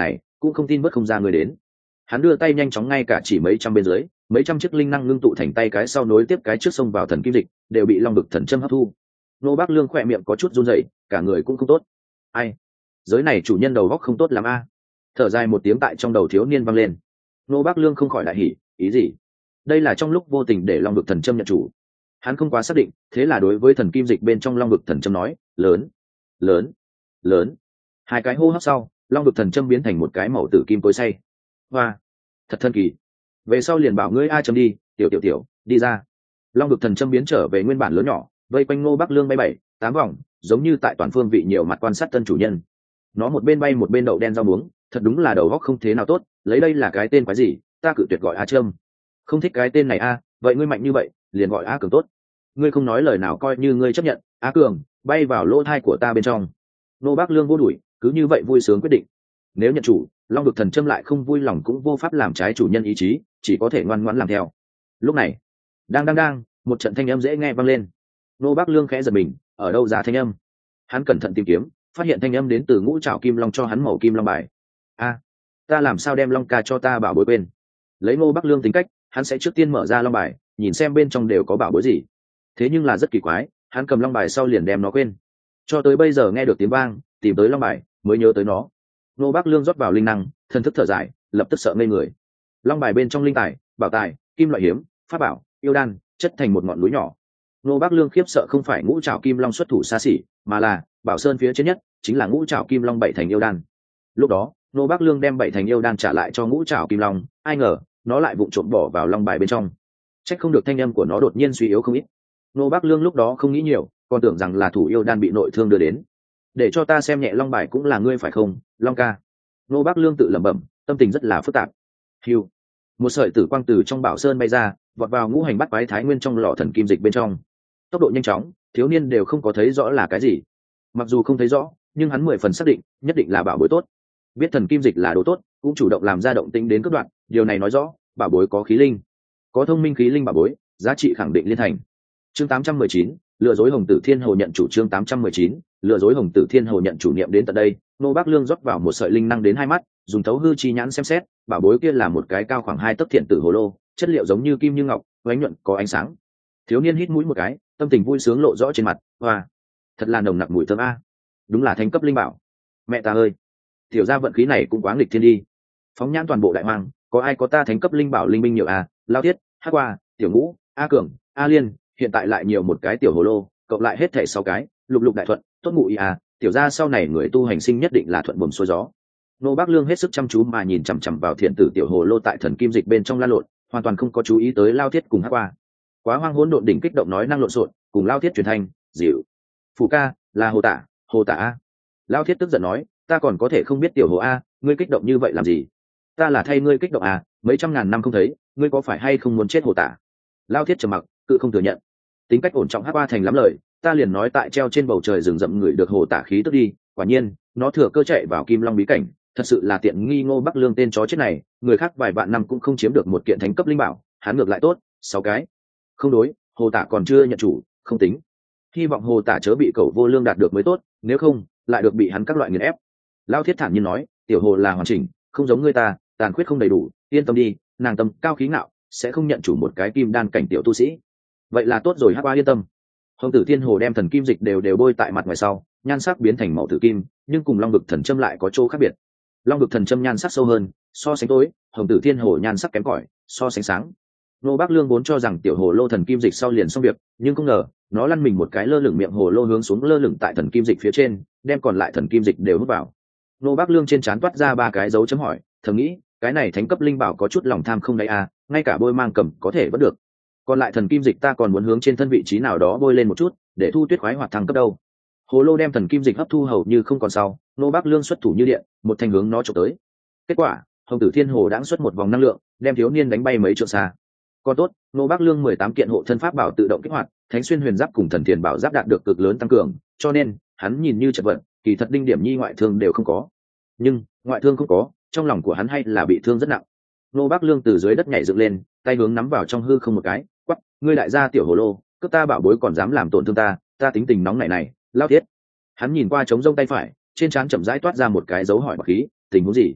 cũng không tin vớt không ra người đến. Hắn đưa tay nhanh chóng, ngay cả chỉ mấy trăm bên dưới, mấy trăm chiếc linh năng ngưng tụ thành tay cái sau nối tiếp cái trước xông vào thần kim dịch, đều bị long vực thần châm hấp thu. Nô Bác Lương khỏe miệng có chút run rẩy, cả người cũng không tốt. Ai, giới này chủ nhân đầu góc không tốt lắm a. Thở dài một tiếng tại trong đầu thiếu niên vang lên. Nô Bác Lương không khỏi đại hỉ, ý gì? Đây là trong lúc vô tình để long vực thần châm nhận chủ. Hắn không quá xác định, thế là đối với thần kim dịch bên trong long vực thần châm nói, lớn, lớn, lớn. Hai cái hô hấp sau, long vực thần châm biến thành một cái màu tử kim cối xay. Hoa, thật thần kỳ. Về sau liền bảo ngươi a châm đi, tiểu, đi ra. Long vực thần châm biến trở về nguyên bản lớn nhỏ, vây quanh Ngô Bắc Lương bay 7-8 vòng, giống như tại toàn phương vị nhiều mặt quan sát tân chủ nhân. Nó một bên bay một bên đậu đen rau muống, thật đúng là đầu óc không thế nào tốt, lấy đây là cái tên quái gì, ta cự tuyệt gọi a châm. Không thích cái tên này a, vậy ngươi mạnh như vậy, liền gọi a cường tốt. Ngươi không nói lời nào coi như ngươi chấp nhận, a cường, bay vào lỗ thai của ta bên trong. Ngô Bắc Lương vô đuổi, cứ như vậy vui sướng quyết định. Nếu nhận chủ, long vực thần châm lại không vui lòng cũng vô pháp làm trái chủ nhân ý chí, chỉ có thể ngoan ngoãn làm theo. Lúc này, đang, một trận thanh âm dễ nghe vang lên. Nô Bác Lương khẽ giật mình, ở đâu ra thanh âm? Hắn cẩn thận tìm kiếm, phát hiện thanh âm đến từ ngũ trảo kim long cho hắn màu kim long bài. A, ta làm sao đem long ca cho ta bảo bối quên? Lấy Nô Bác Lương tính cách, hắn sẽ trước tiên mở ra long bài, nhìn xem bên trong đều có bảo bối gì. Thế nhưng là rất kỳ quái, hắn cầm long bài sau liền đem nó quên. Cho tới bây giờ nghe được tiếng vang, tìm tới long bài, mới nhớ tới nó. Nô Bác Lương rót vào linh năng, thân thức thở dài, lập tức sợ ngây người. Long bài bên trong linh tài, bảo tài, kim loại hiếm, pháp bảo, yêu đan, chất thành một ngọn núi nhỏ. Nô Bác Lương khiếp sợ không phải ngũ trảo kim long xuất thủ xa xỉ, mà là bảo sơn phía trên nhất chính là ngũ trảo kim long 7 thành yêu đan. Lúc đó, Nô Bác Lương đem 7 thành yêu đan trả lại cho ngũ trảo kim long, ai ngờ nó lại vụng trộm bỏ vào long bài bên trong. Trách không được thanh âm của nó đột nhiên suy yếu không ít. Nô Bác Lương lúc đó không nghĩ nhiều, còn tưởng rằng là thủ yêu đan bị nội thương đưa đến. Để cho ta xem nhẹ long bài cũng là ngươi phải không, Long ca? Nô Bác Lương tự lẩm bẩm, tâm tình rất là phức tạp. Hưu, một sợi tử quang từ trong bảo sơn bay ra, vọt vào ngũ hành bắt quái thái nguyên trong lò thần kim dịch bên trong. Tốc độ nhanh chóng, thiếu niên đều không có thấy rõ là cái gì. Mặc dù không thấy rõ, nhưng hắn 10 phần xác định, nhất định là bảo bối tốt. Biết thần kim dịch là đồ tốt, cũng chủ động làm ra động tĩnh đến cướp đoạn, điều này nói rõ, bảo bối có khí linh, có thông minh khí linh bảo bối, giá trị khẳng định liên thành. Chương 819, lừa dối Hồng Tử Thiên Hồ nhận chủ. Chương 819, lừa dối Hồng Tử Thiên Hồ nhận chủ. Niệm đến tận đây, Nô Bác Lương rót vào một sợi linh năng đến hai mắt, dùng thấu hư chi nhãn xem xét, bảo bối kia là một cái cao khoảng 2 tấc thiện tử hồ lô, chất liệu giống như kim như ngọc, ánh nhuận có ánh sáng. Thiếu niên hít mũi một cái, tâm tình vui sướng lộ rõ trên mặt. Hoa, thật là nồng nặc mùi thơm a, đúng là thánh cấp linh bảo. Mẹ ta ơi, tiểu gia vận khí này cũng quá nghịch thiên đi. Phóng nhãn toàn bộ đại hoang, có ai có ta thánh cấp linh bảo linh binh nhiều à? Lao Thiết, Hắc Qua, Tiểu Ngũ, A Cường, A Liên, hiện tại lại nhiều một cái tiểu hồ lô, cộng lại hết thảy 6 cái, lục lục đại thuận, tốt ngụ ý à, tiểu gia sau này người tu hành sinh nhất định là thuận buồm xuôi gió. Nô Bác Lương hết sức chăm chú mà nhìn chằm chằm vào thiện tử tiểu hồ lô tại thần kim dịch bên trong lan lộn, hoàn toàn không có chú ý tới Lao Thiết cùng Hắc Qua. Quá hoang hỗn độn đỉnh kích động nói năng lộn xộn, cùng Lao Thiết truyền thanh, dịu. Phủ ca, là hồ tả a. Lao Thiết tức giận nói, ta còn có thể không biết tiểu hồ a, ngươi kích động như vậy làm gì? Ta là thay ngươi kích động à, mấy trăm ngàn năm không thấy, ngươi có phải hay không muốn chết hồ tả? Lao Thiết trầm mặc, cự không thừa nhận. Tính cách ổn trọng Hắc Qua thành lắm lời, ta liền nói tại treo trên bầu trời rừng rậm người được hồ tả khí tức đi, quả nhiên, nó thừa cơ chạy vào Kim Long bí cảnh, thật sự là tiện nghi Ngô Bắc Lương tên chó chết này, người khác vài vạn năm cũng không chiếm được một kiện thánh cấp linh bảo, hắn ngược lại tốt, 6 cái. Không đối, hồ tả còn chưa nhận chủ, không tính. Hy vọng hồ tả chớ bị cẩu vô lương đạt được mới tốt, nếu không, lại được bị hắn các loại nghiền ép. Lao Thiết thản nhiên nói, tiểu hồ là hoàn chỉnh, không giống ngươi ta, tàn khuyết không đầy đủ, yên tâm đi, nàng tâm cao khí ngạo, sẽ không nhận chủ một cái kim đan cảnh tiểu tu sĩ. Vậy là tốt rồi. Hắc Qua yên tâm. Hồng Tử Thiên Hồ đem thần kim dịch đều bôi tại mặt ngoài sau, nhan sắc biến thành màu tử kim, nhưng cùng Long Vực Thần Châm lại có chỗ khác biệt. Long Vực Thần Châm nhan sắc sâu hơn, so sánh tối, Hồng Tử Thiên Hồ nhan sắc kém cỏi, so sánh sáng. Nô Bác Lương vốn cho rằng tiểu hồ lô thần kim dịch sau liền xong việc, nhưng không ngờ, nó lăn mình một cái lơ lửng miệng hồ lô hướng xuống lơ lửng tại thần kim dịch phía trên, đem còn lại thần kim dịch đều hút vào. Nô Bác Lương trên trán toát ra 3 cái dấu chấm hỏi, thầm nghĩ, cái này thánh cấp linh bảo có chút lòng tham không đấy à, ngay cả bôi mang cầm có thể vẫn được. Còn lại thần kim dịch ta còn muốn hướng trên thân vị trí nào đó bôi lên một chút, để thu tuyết khoái hoạt thăng cấp đâu. Hồ lô đem thần kim dịch hấp thu hầu như không còn sau, Nô Bác Lương xuất thủ như điện, một thanh hướng nó chụp tới. Kết quả, Hồng Tử Thiên Hồ đãng xuất một vòng năng lượng, đem thiếu niên đánh bay mấy trượng xa. Còn tốt, Nô Bác Lương 18 kiện hộ thân pháp bảo tự động kích hoạt, Thánh Xuyên Huyền Giáp cùng Thần Tiền Bảo Giáp đạt được cực lớn tăng cường, cho nên hắn nhìn như chật vật, kỳ thật đinh điểm nhi ngoại thương đều không có. Nhưng ngoại thương không có, trong lòng của hắn hay là bị thương rất nặng. Nô Bác Lương từ dưới đất nhảy dựng lên, tay hướng nắm vào trong hư không một cái, quắc, ngươi đại gia tiểu hồ lô, cướp ta bảo bối còn dám làm tổn thương ta, ta tính tình nóng này, Lao Thiết. Hắn nhìn qua trống rông tay phải, trên trán chậm rãi toát ra một cái dấu hỏi bạc khí, tình huống gì?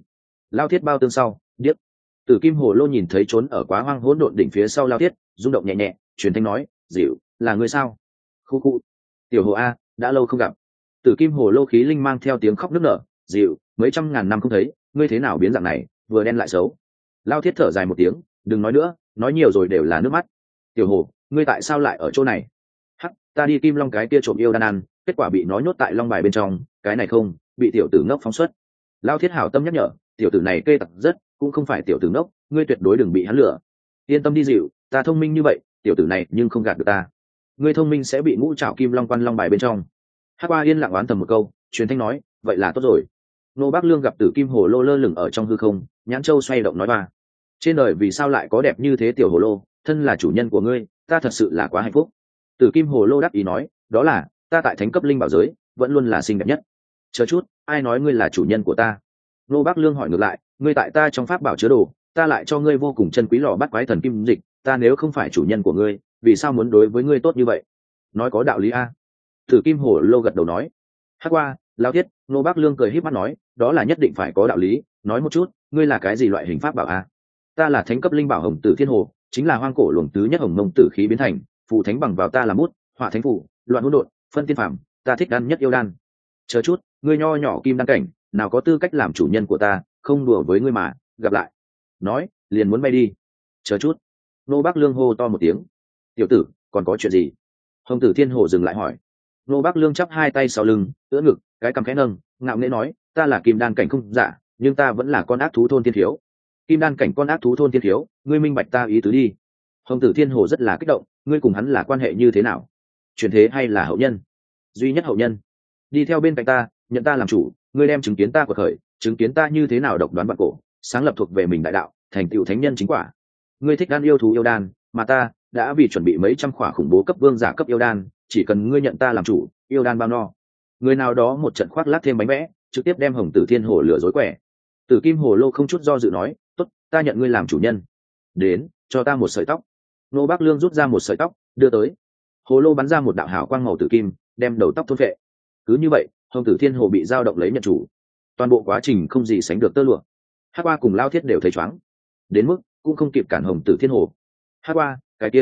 Lao thiết bao tương sau điếc. Tử kim hồ lô nhìn thấy trốn ở quá hoang hỗn độn đỉnh phía sau Lao thiết, rung động nhẹ nhẹ, truyền thanh nói, dịu, là người sao? Khu khu. Tiểu hồ a, đã lâu không gặp. Tử kim hồ lô khí linh mang theo tiếng khóc nức nở, dịu, mấy trăm ngàn năm không thấy, ngươi thế nào biến dạng này, vừa đen lại xấu. Lao thiết thở dài một tiếng, đừng nói nữa, nói nhiều rồi đều là nước mắt. Tiểu hồ, ngươi tại sao lại ở chỗ này? Hắc, ta đi kim long cái kia trộm yêu đan ăn, kết quả bị nó nhốt tại long bài bên trong, cái này không, bị tiểu tử ngốc phóng xuất. Lao thiết hảo tâm nhắc nhở, tiểu tử này kê tặc rất, cũng không phải tiểu tử ngốc, ngươi tuyệt đối đừng bị hắn lừa. Yên tâm đi dịu, ta thông minh như vậy, tiểu tử này nhưng không gạt được ta. Ngươi thông minh sẽ bị ngũ trảo kim long quan long bài bên trong. Hắc Qua yên lặng oán thầm một câu, truyền thanh nói, vậy là tốt rồi. Nô Bác Lương gặp Tử Kim Hồ Lô lơ lửng ở trong hư không, nhãn châu xoay động nói ba. Trên đời vì sao lại có đẹp như thế tiểu hồ lô, thân là chủ nhân của ngươi, ta thật sự là quá hạnh phúc. Tử Kim Hồ Lô đáp ý nói, đó là, ta tại thánh cấp linh bảo giới, vẫn luôn là xinh đẹp nhất. Chờ chút, ai nói ngươi là chủ nhân của ta? Nô Bác Lương hỏi ngược lại, ngươi tại ta trong pháp bảo chứa đồ, ta lại cho ngươi vô cùng chân quý lò bắt quái thần kim dịch, ta nếu không phải chủ nhân của ngươi, vì sao muốn đối với ngươi tốt như vậy? Nói có đạo lý a. Tử Kim Hồ Lô gật đầu nói. Hắc Qua, Lao thiết, Nô Bác Lương cười híp mắt nói, đó là nhất định phải có đạo lý, nói một chút, ngươi là cái gì loại hình pháp bảo a? Ta là thánh cấp linh bảo Hồng Tử Thiên Hồ, chính là hoang cổ luồng tứ nhất hồng mông tử khí biến thành, phù thánh bằng vào ta là mút, hỏa thánh phủ, loạn hỗn độn, phân tiên phàm, ta thích đan nhất yêu đan. Chờ chút, ngươi nho nhỏ kim đan cảnh, nào có tư cách làm chủ nhân của ta, không đùa với ngươi mà, gặp lại. Nói, liền muốn bay đi. Chờ chút. Nô Bác Lương hô to một tiếng. Tiểu tử, còn có chuyện gì? Hồng Tử Thiên Hồ dừng lại hỏi. Nô Bác Lương chắp hai tay sau lưng, ưỡn ngực, cái cằm khẽ nâng, ngạo nghễ nói, ta là kim đan cảnh không giả, nhưng ta vẫn là con ác thú thôn thiên thiếu. Kim đan cảnh con ác thú thôn thiên thiếu, ngươi minh bạch ta ý tứ đi. Hồng Tử Thiên Hồ rất là kích động, ngươi cùng hắn là quan hệ như thế nào? Truyền thế hay là hậu nhân? Duy nhất hậu nhân. Đi theo bên cạnh ta, nhận ta làm chủ, ngươi đem chứng kiến ta quật khởi, chứng kiến ta như thế nào độc đoán vạn cổ, sáng lập thuộc về mình đại đạo, thành tựu thánh nhân chính quả. Ngươi thích đan yêu thú yêu đan, mà ta đã vì chuẩn bị mấy trăm khỏa khủng bố cấp vương giả cấp yêu đan, chỉ cần ngươi nhận ta làm chủ, yêu đan bao no. Người nào đó một trận khoác lác thêm bánh vẽ, trực tiếp đem Hồng Tử Thiên Hồ lừa dối quẻ. Tử Kim Hồ Lô không chút do dự nói, tốt, ta nhận ngươi làm chủ nhân. Đến, cho ta một sợi tóc. Nô Bác Lương rút ra một sợi tóc, đưa tới. Hồ lô bắn ra một đạo hào quang màu tử kim, đem đầu tóc thôn vệ. Cứ như vậy, Hồng Tử Thiên Hồ bị dao động lấy nhận chủ. Toàn bộ quá trình không gì sánh được tơ lụa. Hắc Qua cùng Lao thiết đều thấy chóng, đến mức cũng không kịp cản Hồng Tử Thiên Hồ. Hắc Qua,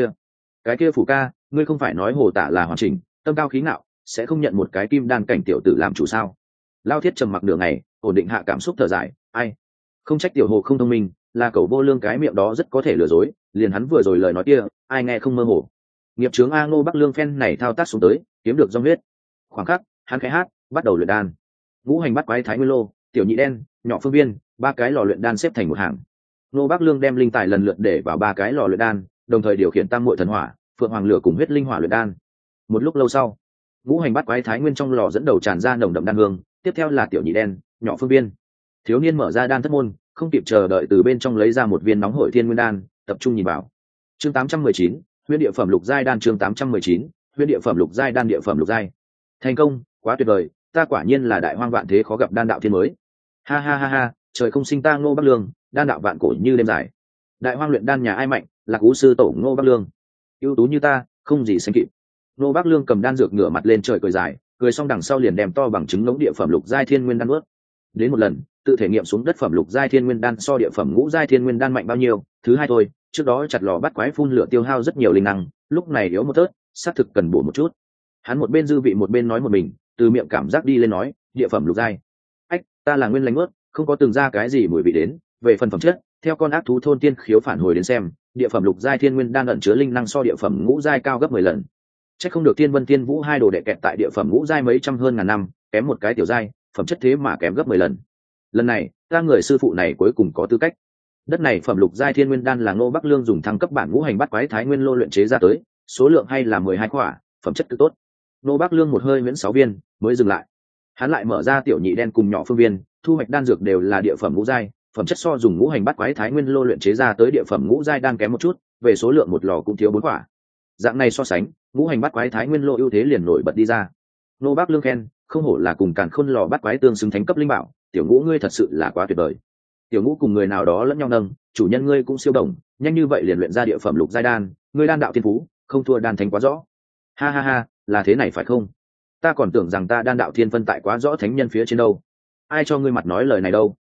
cái kia phủ ca, ngươi không phải nói hồ tả là hoàn chỉnh, tâm cao khí ngạo, sẽ không nhận một cái kim đan cảnh tiểu tử làm chủ sao? Lao thiết trầm mặc nửa ngày, ổn định hạ cảm xúc thở dài, ai, không trách tiểu hồ không thông minh, là cẩu vô lương cái miệng đó rất có thể lừa dối, liền hắn vừa rồi lời nói kia, ai nghe không mơ hồ. Nghiệp chướng A Ngô Bắc Lương phen này thao tác xuống tới, kiếm được dòng huyết. Khoảng khắc, hắn khẽ hát, bắt đầu luyện đan. Ngũ hành bắt quái thái nguyên lô, tiểu nhị đen, nhỏ phương viên, ba cái lò luyện đan xếp thành một hàng. Ngô Bắc Lương đem linh tài lần lượt để vào ba cái lò luyện đan, đồng thời điều khiển tam muội thần hỏa, phượng hoàng lửa cùng huyết linh hỏa luyện đan. Một lúc lâu sau, ngũ hành bắt quái thái nguyên trong lò dẫn đầu tràn ra nồng đậm đan hương, tiếp theo là tiểu nhị đen, nhỏ phương viên. Thiếu niên mở ra đan thất môn, không kịp chờ đợi từ bên trong lấy ra một viên nóng hổi thiên nguyên đan, tập trung nhìn vào. Chương 819, huyễn địa phẩm lục giai đan. Chương 819, huyễn địa phẩm lục giai đan. Địa phẩm lục giai. Thành công, quá tuyệt vời, ta quả nhiên là đại hoang vạn thế khó gặp đan đạo thiên mới. Ha ha ha ha, trời không sinh ta Ngô Bắc Lương, đan đạo vạn cổ như đêm dài. Đại hoang luyện đan nhà ai mạnh, là cú sư tổ Ngô Bắc Lương. Ưu tú như ta, không gì sánh kịp. Ngô Bắc Lương cầm đan dược ngửa mặt lên trời cười dài, cười xong đằng sau liền đem to bằng trứng ngỗng địa phẩm lục giai thiên nguyên đan nuốt. Đến một lần, tự thể nghiệm xuống đất phẩm lục giai thiên nguyên đan so địa phẩm ngũ giai thiên nguyên đan mạnh bao nhiêu, thứ hai thôi, trước đó chặt lò bắt quái phun lửa tiêu hao rất nhiều linh năng, lúc này yếu một tớt, xác thực cần bổ một chút. Hắn một bên dư vị một bên nói một mình, từ miệng cảm giác đi lên nói, địa phẩm lục giai. Ách, ta là nguyên lành ướt, không có từng ra cái gì mùi vị đến, về phần phẩm chất, theo con ác thú thôn tiên khiếu phản hồi đến xem, địa phẩm lục giai thiên nguyên đan ẩn chứa linh năng so địa phẩm ngũ giai cao gấp 10 lần. Chắc không được Tiên Vân Tiên Vũ hai đồ đệ kẹt tại địa phẩm ngũ giai mấy trăm hơn ngàn năm, kém một cái tiểu giai, phẩm chất thế mà kém gấp 10 lần. Lần này, ta người sư phụ này cuối cùng có tư cách. Đất này phẩm lục giai thiên nguyên đan là Ngô Bắc Lương dùng thăng cấp bản ngũ hành bắt quái thái nguyên lô luyện chế ra tới, số lượng hay là 12 quả, phẩm chất cực tốt. Ngô Bắc Lương một hơi miễn 6 viên, mới dừng lại. Hắn lại mở ra tiểu nhị đen cùng nhỏ phương viên, thu hoạch đan dược đều là địa phẩm ngũ giai, phẩm chất so dùng ngũ hành bắt quái thái nguyên lô luyện chế ra tới địa phẩm ngũ giai đan kém một chút, về số lượng một lò cũng thiếu 4 quả. Dạng này so sánh, ngũ hành bắt quái thái nguyên lô ưu thế liền nổi bật đi ra. Ngô Bắc Lương khen, không hổ là cùng càn khôn lò bắt quái tương xứng thánh cấp linh bảo, tiểu ngũ ngươi thật sự là quá tuyệt vời. Tiểu ngũ cùng người nào đó lẫn nhau nâng, chủ nhân ngươi cũng siêu đồng, nhanh như vậy liền luyện ra địa phẩm lục giai đan, ngươi đan đạo thiên phú không thua đan thánh quá rõ. Ha ha ha, là thế này phải không? Ta còn tưởng rằng ta đan đạo thiên phân tại quá rõ thánh nhân phía trên đâu. Ai cho ngươi mặt nói lời này đâu?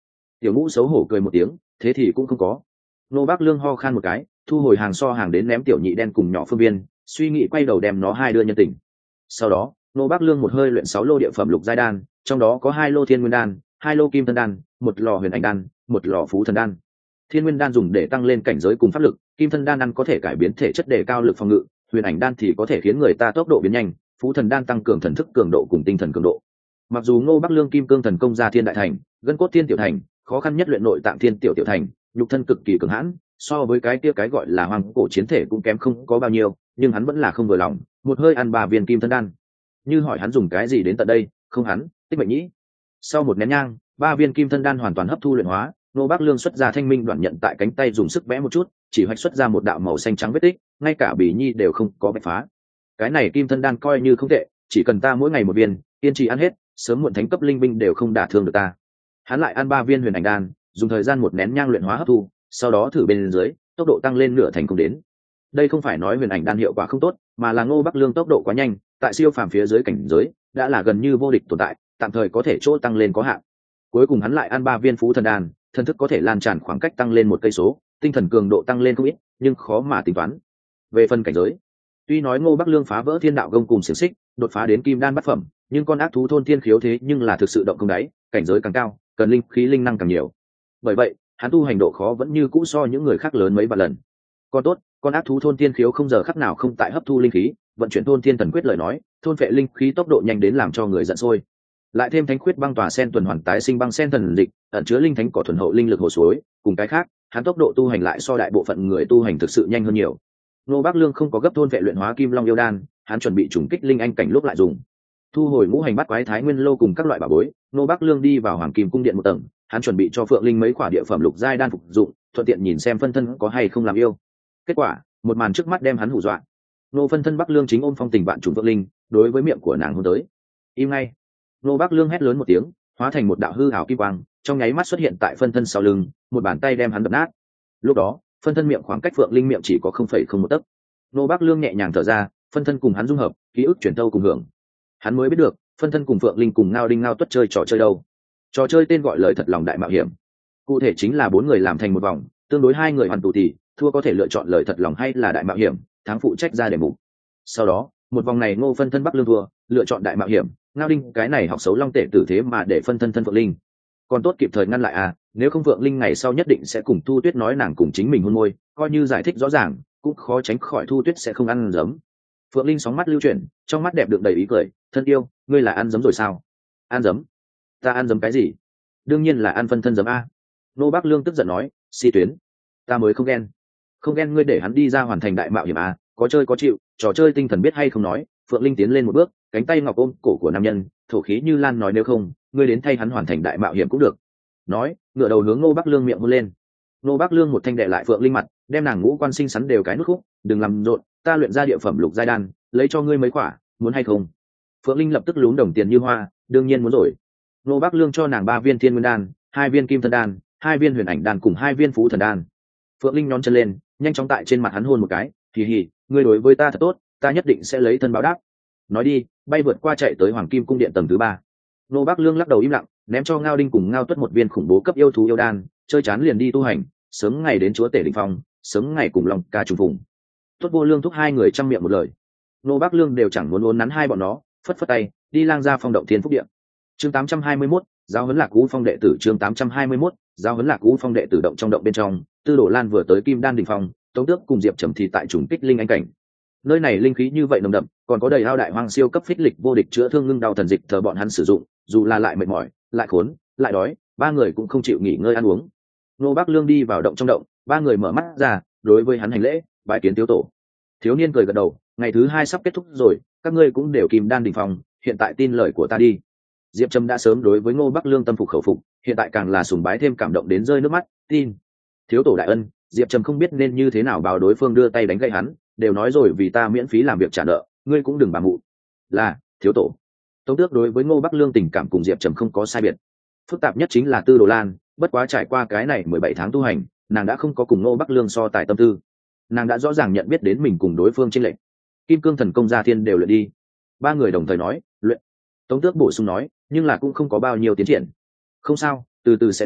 Tiểu Ngũ xấu hổ cười một tiếng, thế thì cũng không có. Nô Bác Lương ho khan một cái, thu hồi hàng so hàng đến ném tiểu nhị đen cùng nhỏ Phương Viên, suy nghĩ quay đầu đem nó hai đưa nhân tình. Sau đó Nô Bác Lương một hơi luyện 6 lô địa phẩm lục giai đan, trong đó có 2 lô thiên nguyên đan, 2 lô kim thân đan, 1 lò huyền ảnh đan, 1 lò phú thần đan. Thiên nguyên đan dùng để tăng lên cảnh giới cùng pháp lực, kim thân đan ăn có thể cải biến thể chất để cao lực phòng ngự, huyền ảnh đan thì có thể khiến người ta tốc độ biến nhanh, phú thần đan tăng cường thần thức cường độ cùng tinh thần cường độ. Mặc dù Ngô Bắc Lương kim cương thần công ra thiên đại thành, gân cốt thiên tiểu thành, khó khăn nhất luyện nội tạng thiên tiểu tiểu thành, nhục thân cực kỳ cường hãn, so với cái kia cái gọi là hoàng cổ chiến thể cũng kém không có bao nhiêu, nhưng hắn vẫn là không vừa lòng, một hơi ăn 3 viên kim thân đan. Như hỏi hắn dùng cái gì đến tận đây, không hắn, tích mệnh nhĩ. Sau một nén nhang, 3 viên kim thân đan hoàn toàn hấp thu luyện hóa, Ngô Bắc Lương xuất ra thanh minh đoạn nhận tại cánh tay dùng sức vẽ một chút, chỉ hoạch xuất ra một đạo màu xanh trắng vết tích, ngay cả bì nhi đều không có bạch phá. Cái này kim thân đan coi như không tệ, chỉ cần ta mỗi ngày một viên, kiên trì ăn hết, sớm muộn thánh cấp linh binh đều không đả thương được ta. Hắn lại ăn 3 viên huyền ảnh đan, dùng thời gian một nén nhang luyện hóa hấp thu, sau đó thử bên dưới, tốc độ tăng lên nửa thành công đến. Đây không phải nói huyền ảnh đan hiệu quả không tốt, mà là Ngô Bắc Lương tốc độ quá nhanh, tại siêu phàm phía dưới cảnh giới, đã là gần như vô địch tồn tại, tạm thời có thể chỗ tăng lên có hạn. Cuối cùng hắn lại ăn 3 viên phú thần đan, thân thức có thể lan tràn khoảng cách tăng lên 1 cây số, tinh thần cường độ tăng lên không ít, nhưng khó mà tính toán. Về phần cảnh giới, tuy nói Ngô Bắc Lương phá vỡ thiên đạo gông cùng xiềng xích, đột phá đến kim đan bát phẩm, nhưng con ác thú thôn thiên khiếu thế nhưng là thực sự động không đáy, cảnh giới càng cao, cần linh khí linh năng càng nhiều. Bởi vậy, hắn tu hành độ khó vẫn như cũ so những người khác lớn mấy vạn lần. Còn tốt, con ác thú thôn thiên khiếu không giờ khắc nào không tại hấp thu linh khí, vận chuyển thôn thiên thần quyết lời nói, thôn phệ linh khí tốc độ nhanh đến làm cho người giận sôi. Lại thêm thánh quyết băng tỏa sen tuần hoàn tái sinh băng sen thần dịch, ẩn chứa linh thánh cỏ thuần hậu linh lực hồ suối, cùng cái khác, hắn tốc độ tu hành lại so đại bộ phận người tu hành thực sự nhanh hơn nhiều. Ngô Bắc Lương không có gấp thôn vệ luyện hóa kim long yêu đan, hắn chuẩn bị trùng kích linh anh cảnh lúc lại dùng. Thu hồi ngũ hành bát quái thái nguyên lô cùng các loại bảo bối, Ngô Bắc Lương đi vào hoàng kim cung điện một tầng, hắn chuẩn bị cho Phượng Linh mấy quả địa phẩm lục giai đan phục dụng, thuận tiện nhìn xem phân thân có hay không làm yêu. Kết quả, một màn trước mắt đem hắn hù dọa. Ngô phân thân Bắc Lương chính ôm phong tình bạn trùng Phượng Linh, đối với miệng của nàng hôn tới. Im ngay! Ngô Bắc Lương hét lớn một tiếng, hóa thành một đạo hư ảo kim quang, trong nháy mắt xuất hiện tại phân thân sau lưng, một bàn tay đem hắn đập nát. Lúc đó, phân thân miệng khoảng cách Phượng Linh miệng chỉ có 0,01 tấc. Ngô Bắc Lương nhẹ nhàng thở ra, phân thân cùng hắn dung hợp, ký ức truyền thâu cùng hưởng. Hắn mới biết được, phân thân cùng Phượng Linh cùng Ngao Đinh Ngao Tuất chơi trò chơi đâu. Trò chơi tên gọi lời thật lòng đại mạo hiểm. Cụ thể chính là 4 người làm thành một vòng, tương đối 2 người hoàn tù thì thua có thể lựa chọn lời thật lòng hay là đại mạo hiểm, thắng phụ trách ra đề mục. Sau đó, một vòng này Ngô phân thân Bắc Lương thua, lựa chọn đại mạo hiểm, Ngao Đinh cái này học xấu long tệ tử thế mà để phân thân thân Phượng Linh. Còn tốt kịp thời ngăn lại à, nếu không Phượng Linh ngày sau nhất định sẽ cùng Thu Tuyết nói nàng cùng chính mình hôn môi, coi như giải thích rõ ràng, cũng khó tránh khỏi Thu Tuyết sẽ không ăn giấm. Phượng Linh sóng mắt lưu chuyển, trong mắt đẹp được đầy ý cười, thân yêu, ngươi là ăn giấm rồi sao? Ăn giấm? Ta ăn giấm cái gì? Đương nhiên là ăn phân thân giấm a. Nô Bắc Lương tức giận nói, si tuyến, ta mới không ghen. Không ghen ngươi để hắn đi ra hoàn thành đại mạo hiểm a, có chơi có chịu, trò chơi tinh thần biết hay không nói. Phượng Linh tiến lên một bước, cánh tay ngọc ôm cổ của nam nhân, thổ khí như lan nói nếu không, ngươi đến thay hắn hoàn thành đại mạo hiểm cũng được. Nói, ngửa đầu hướng Nô Bắc Lương miệng hôn lên. Nô Bắc Lương một thanh đệ lại Phượng Linh mặt, đem nàng ngũ quan xinh xắn đều cái nút khúc, đừng làm rộn, ta luyện ra địa phẩm lục giai đan, lấy cho ngươi mấy quả, muốn hay không? Phượng Linh lập tức lún đồng tiền như hoa, đương nhiên muốn rồi. Nô Bắc Lương cho nàng 3 viên thiên nguyên đan, 2 viên kim thân đan, 2 viên huyền ảnh đan cùng 2 viên phú thần đan. Phượng Linh nhón chân lên, nhanh chóng tại trên mặt hắn hôn một cái, hì hì, ngươi đối với ta thật tốt, ta nhất định sẽ lấy thân báo đáp. Nói đi, bay vượt qua chạy tới Hoàng Kim cung điện tầng thứ 3. Nô Bắc Lương lắc đầu im lặng, ném cho Ngao Đinh cùng Ngao Tuất một viên khủng bố cấp yêu thú yêu đan, chơi chán liền đi tu hành, sớm ngày đến chúa tể đỉnh phong, sớm ngày cùng lòng ca trùng phùng. Tốt Vô Lương thúc 2 người trăm miệng một lời. Nô Bắc Lương đều chẳng muốn uốn nắn hai bọn nó, phất phất tay, đi lang ra phong động thiên phúc điện. Chương 821, giáo huấn Lạc Cú phong đệ tử. Chương 821, giáo huấn Lạc Cú phong đệ tử. Động trong động bên trong, Tư Đồ Lan vừa tới Kim Đan đỉnh phong, Tống Tước cùng Diệp Trầm thì tại trùng kích linh anh cảnh. Nơi này linh khí như vậy nồng đậm, còn có đầy ao đại hoang siêu cấp phích lịch vô địch chữa thương ngưng đau thần dịch thờ bọn hắn sử dụng, dù là lại mệt mỏi, lại khốn, lại đói, 3 người cũng không chịu nghỉ ngơi ăn uống. Nô Bắc Lương đi vào động trong động, 3 người mở mắt ra, đối với hắn hành lễ, bái kiến thiếu tổ. Thiếu niên cười gật đầu, ngày thứ 2 sắp kết thúc rồi, các ngươi cũng đều Kim Đan đỉnh phong, hiện tại tin lời của ta đi. Diệp Trầm đã sớm đối với Ngô Bắc Lương tâm phục khẩu phục, hiện tại càng là sùng bái thêm cảm động đến rơi nước mắt, tin. Thiếu tổ đại ân, Diệp Trầm không biết nên như thế nào báo đối phương đưa tay đánh gậy hắn, đều nói rồi vì ta miễn phí làm việc trả nợ, ngươi cũng đừng bà mụ. Là, thiếu tổ. Tống Tước đối với Ngô Bắc Lương tình cảm cùng Diệp Trầm không có sai biệt. Phức tạp nhất chính là Tư Đồ Lan, bất quá trải qua cái này 17 tháng tu hành, nàng đã không có cùng Ngô Bắc Lương so tài tâm tư. Nàng đã rõ ràng nhận biết đến mình cùng đối phương chênh lệch. Kim Cương thần công gia thiên đều luyện đi. 3 người đồng thời nói, luyện. Tống Tước bổ sung nói, nhưng là cũng không có bao nhiêu tiến triển. Không sao, từ từ sẽ đến,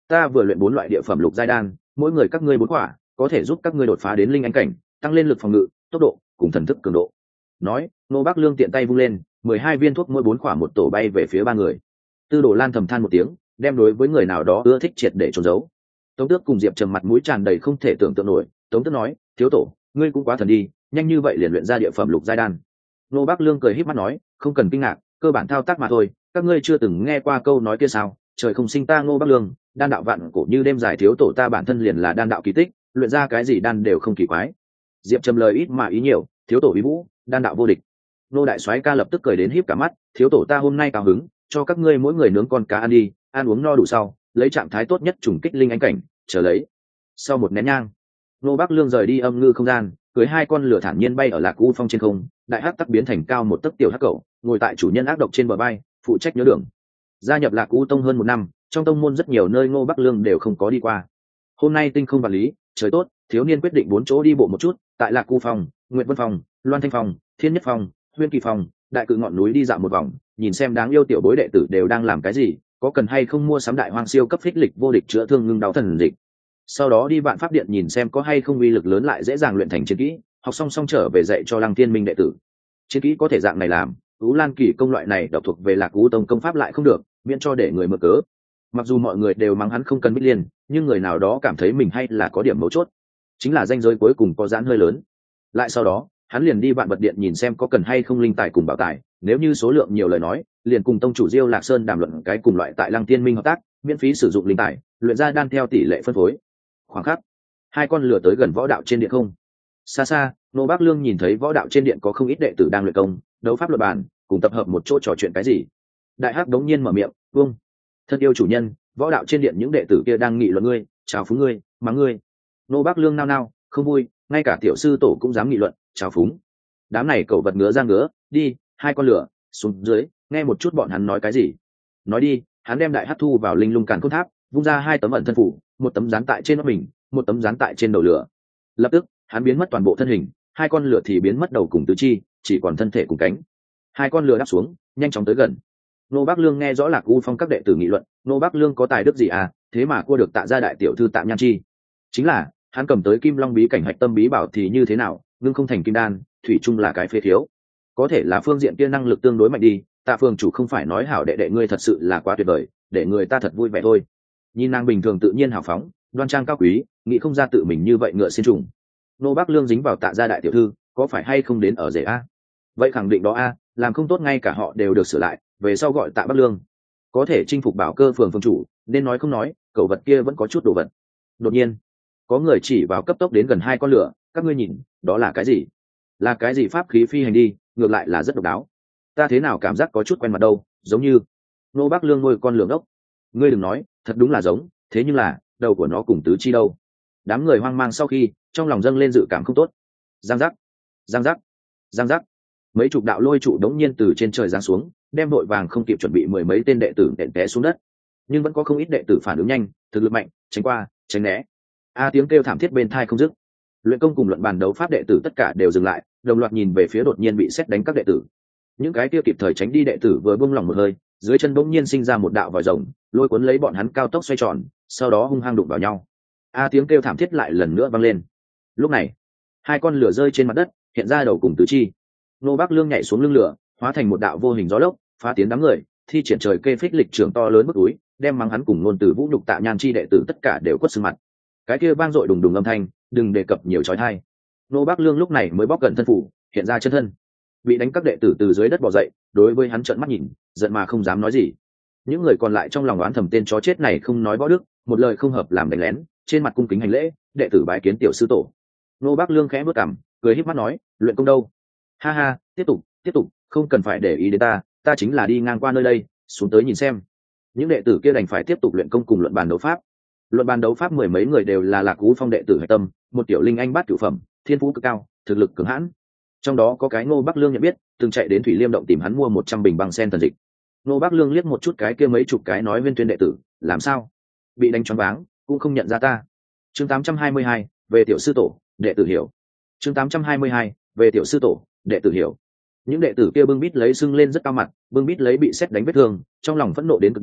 ta vừa luyện 4 loại địa phẩm lục giai đan, mỗi người các ngươi 4 quả, có thể giúp các ngươi đột phá đến linh anh cảnh, tăng lên lực phòng ngự, tốc độ cùng thần thức cường độ. Nói, Ngô Bắc Lương tiện tay vung lên, 12 viên thuốc mỗi 4 quả một tổ bay về phía ba người. Tư Đồ Lan thầm than một tiếng, đem đối với người nào đó ưa thích triệt để trốn giấu. Tống Tước cùng Diệp Trầm mặt mũi tràn đầy không thể tưởng tượng nổi. Tống Tước nói, thiếu tổ, ngươi cũng quá thần đi, nhanh như vậy liền luyện ra địa phẩm lục giai đan. Ngô Bắc Lương cười híp mắt nói, không cần kinh ngạc, cơ bản thao tác mà thôi, các ngươi chưa từng nghe qua câu nói kia sao? Trời không sinh ta Ngô Bắc Lương, đan đạo vạn cổ như đêm dài, thiếu tổ ta bản thân liền là đan đạo kỳ tích, luyện ra cái gì đan đều không kỳ quái. Diệp Trầm lời ít mà ý nhiều, thiếu tổ uy vũ, đan đạo vô địch. Nô đại soái ca lập tức cười đến híp cả mắt, thiếu tổ ta hôm nay cao hứng, cho các ngươi mỗi người nướng con cá ăn đi, ăn uống no đủ sau, lấy trạng thái tốt nhất trùng kích linh anh cảnh, chờ lấy. Sau một nén nhang, Nô Bắc Lương rời đi âm ngư không gian, cưới 2 con lửa thản nhiên bay ở Lạc U Phong trên không, đại hắc tắc biến thành cao một tấc tiểu hắc cẩu, ngồi tại chủ nhân ác độc trên bờ bay, phụ trách nhớ đường. Gia nhập Lạc U Tông hơn 1 năm, trong tông môn rất nhiều nơi Ngô Bắc Lương đều không có đi qua. Hôm nay tinh không vạn lý, trời tốt, thiếu niên quyết định 4 chỗ đi bộ một chút, tại Lạc U Phong, Nguyệt Vân Phong, Loan Thanh Phong, Thiên Nhất Phong, Huyên Kỳ Phong, đại cự ngọn núi đi dạo một vòng, nhìn xem đáng yêu tiểu bối đệ tử đều đang làm cái gì, có cần hay không mua sắm đại hoang siêu cấp phích lịch vô địch chữa thương ngưng đau thần dịch. Sau đó đi Vạn Pháp Điện nhìn xem có hay không uy lực lớn lại dễ dàng luyện thành chiến kỹ, học xong trở về dạy cho Lăng Tiên Minh đệ tử. Chiến kỹ có thể dạng này làm, Ú Lan Kỳ công loại này độc thuộc về Lạc U Tông công pháp lại không được, miễn cho để người mơ cớ. Mặc dù mọi người đều mắng hắn không cần Bích Liên, nhưng người nào đó cảm thấy mình hay là có điểm mấu chốt, chính là ranh giới cuối cùng có giãn hơi lớn. Lại sau đó, hắn liền đi Vạn Vật Điện nhìn xem có cần hay không linh tài cùng bảo tài, nếu như số lượng nhiều lời nói, liền cùng tông chủ Diêu Lạc Sơn đàm luận cái cùng loại tại Lăng Tiên Minh hợp tác, miễn phí sử dụng linh tài, luyện ra đan theo tỷ lệ phân phối. Khoảng khắc, 2 con lửa tới gần võ đạo trên điện không. Xa xa, Nô Bắc Lương nhìn thấy võ đạo trên điện có không ít đệ tử đang luyện công, đấu pháp luật bàn, cùng tập hợp một chỗ trò chuyện cái gì. Đại hắc đống nhiên mở miệng, "Vâng, thân yêu chủ nhân, võ đạo trên điện những đệ tử kia đang nghị luận ngươi, chào phúng ngươi, mắng ngươi." Nô Bắc Lương nao nao, không vui, ngay cả tiểu sư tổ cũng dám nghị luận, chào phúng. Đám này cậu vật ngứa ra ngứa, đi, 2 con lửa, xuống dưới, nghe một chút bọn hắn nói cái gì. Nói đi, hắn đem đại hắc thu vào linh lung càn khôn tháp, vung ra 2 tấm ẩn thân phủ, một tấm dán tại trên mắt mình, một tấm dán tại trên đầu lửa. Lập tức, hắn biến mất toàn bộ thân hình, 2 con lửa thì biến mất đầu cùng tứ chi, chỉ còn thân thể cùng cánh. 2 con lửa đáp xuống, nhanh chóng tới gần. Nô Bắc Lương nghe rõ Lạc U Phong các đệ tử nghị luận, Nô Bắc Lương có tài đức gì à, thế mà cua được Tạ gia đại tiểu thư Tạ Nhan Chi. Chính là, hắn cầm tới Kim Long bí cảnh hạch tâm bí bảo thì như thế nào, nhưng không thành kim đan, thủy chung là cái phế thiếu. Có thể là phương diện kia năng lực tương đối mạnh đi, Tạ Phương chủ không phải nói hảo đệ đệ ngươi thật sự là quá tuyệt vời, để người ta thật vui vẻ thôi. Nhìn nàng bình thường tự nhiên hào phóng, đoan trang cao quý, nghĩ không ra tự mình như vậy ngựa xin trùng. Nô Bắc Lương dính vào Tạ gia đại tiểu thư, có phải hay không đến ở rể a? Vậy khẳng định đó a, làm không tốt ngay cả họ đều được sửa lại, về sau gọi Tạ Bắc Lương. Có thể chinh phục Bảo Cơ phường phương chủ, nên nói không nói, cậu vật kia vẫn có chút đồ vật. Đột nhiên, có người chỉ vào cấp tốc đến gần 2 con lửa, các ngươi nhìn, đó là cái gì? Là cái gì pháp khí phi hành đi, ngược lại là rất độc đáo. Ta thế nào cảm giác có chút quen mặt đâu, giống như Nô Bắc Lương nuôi con lửa ốc. Ngươi đừng nói, thật đúng là giống, thế nhưng là đầu của nó cùng tứ chi đâu? Đám người hoang mang sau khi, trong lòng dâng lên dự cảm không tốt. Giang giác, giang giác, giang giác. Mấy chục đạo lôi trụ đống nhiên từ trên trời giáng xuống, đem đội vàng không kịp chuẩn bị 10 mấy tên đệ tử đện té xuống đất. Nhưng vẫn có không ít đệ tử phản ứng nhanh, thực lực mạnh, tránh qua, tránh né. Tiếng kêu thảm thiết bên tai không dứt. Luyện công cùng luận bàn đấu pháp đệ tử tất cả đều dừng lại, đồng loạt nhìn về phía đột nhiên bị sét đánh các đệ tử. Những cái kia kịp thời tránh đi đệ tử vừa buông lỏng một hơi, dưới chân bỗng nhiên sinh ra một đạo vòi rồng, lôi cuốn lấy bọn hắn cao tốc xoay tròn, sau đó hung hăng đụng vào nhau. Tiếng kêu thảm thiết lại lần nữa vang lên. Lúc này, 2 con lửa rơi trên mặt đất, hiện ra đầu cùng tứ chi. Nô Bắc Lương nhảy xuống lưng lửa, hóa thành một đạo vô hình gió lốc, phá tiến đám người, thi triển trời kê phích lịch trường to lớn bức túi, đem mắng hắn cùng ngôn từ vũ nhục Tạ Nhan Chi đệ tử tất cả đều quất sưng mặt. Cái kia vang dội đùng đùng âm thanh, đừng đề cập nhiều chói tai. Nô Bắc Lương lúc này mới bóc gần thân phủ, hiện ra chân thân. Bị đánh các đệ tử từ dưới đất bò dậy, đối với hắn trợn mắt nhìn, giận mà không dám nói gì. Những người còn lại trong lòng oán thầm tên chó chết này không nói võ đức, một lời không hợp làm đánh lén, trên mặt cung kính hành lễ, đệ tử bái kiến tiểu sư tổ. Nô Bắc Lương khẽ bước cằm, cười híp mắt nói, luyện công đâu? Ha ha, tiếp tục, không cần phải để ý đến ta chính là đi ngang qua nơi đây, xuống tới nhìn xem. Những đệ tử kia đành phải tiếp tục luyện công cùng luận bàn đấu pháp. Luận bàn đấu pháp 10 mấy người đều là Lạc U Phong đệ tử hạch tâm, một tiểu linh anh bát cửu phẩm, thiên phú cực cao, thực lực cường hãn. Trong đó có cái Ngô Bắc Lương nhận biết, từng chạy đến Thủy Liêm động tìm hắn mua 100 bình băng sen thần dịch. Ngô Bắc Lương liếc một chút cái kia mấy chục cái nói Viên Tuyên đệ tử, làm sao? Bị đánh choáng váng, cũng không nhận ra ta. Chương 822, về tiểu sư tổ, đệ tử hiểu. Chương 822, về tiểu sư tổ, đệ tử hiểu. Những đệ tử kia bưng bít lấy sưng lên rất cao mặt, bưng bít lấy bị sét đánh vết thương, trong lòng phẫn nộ đến cực điểm,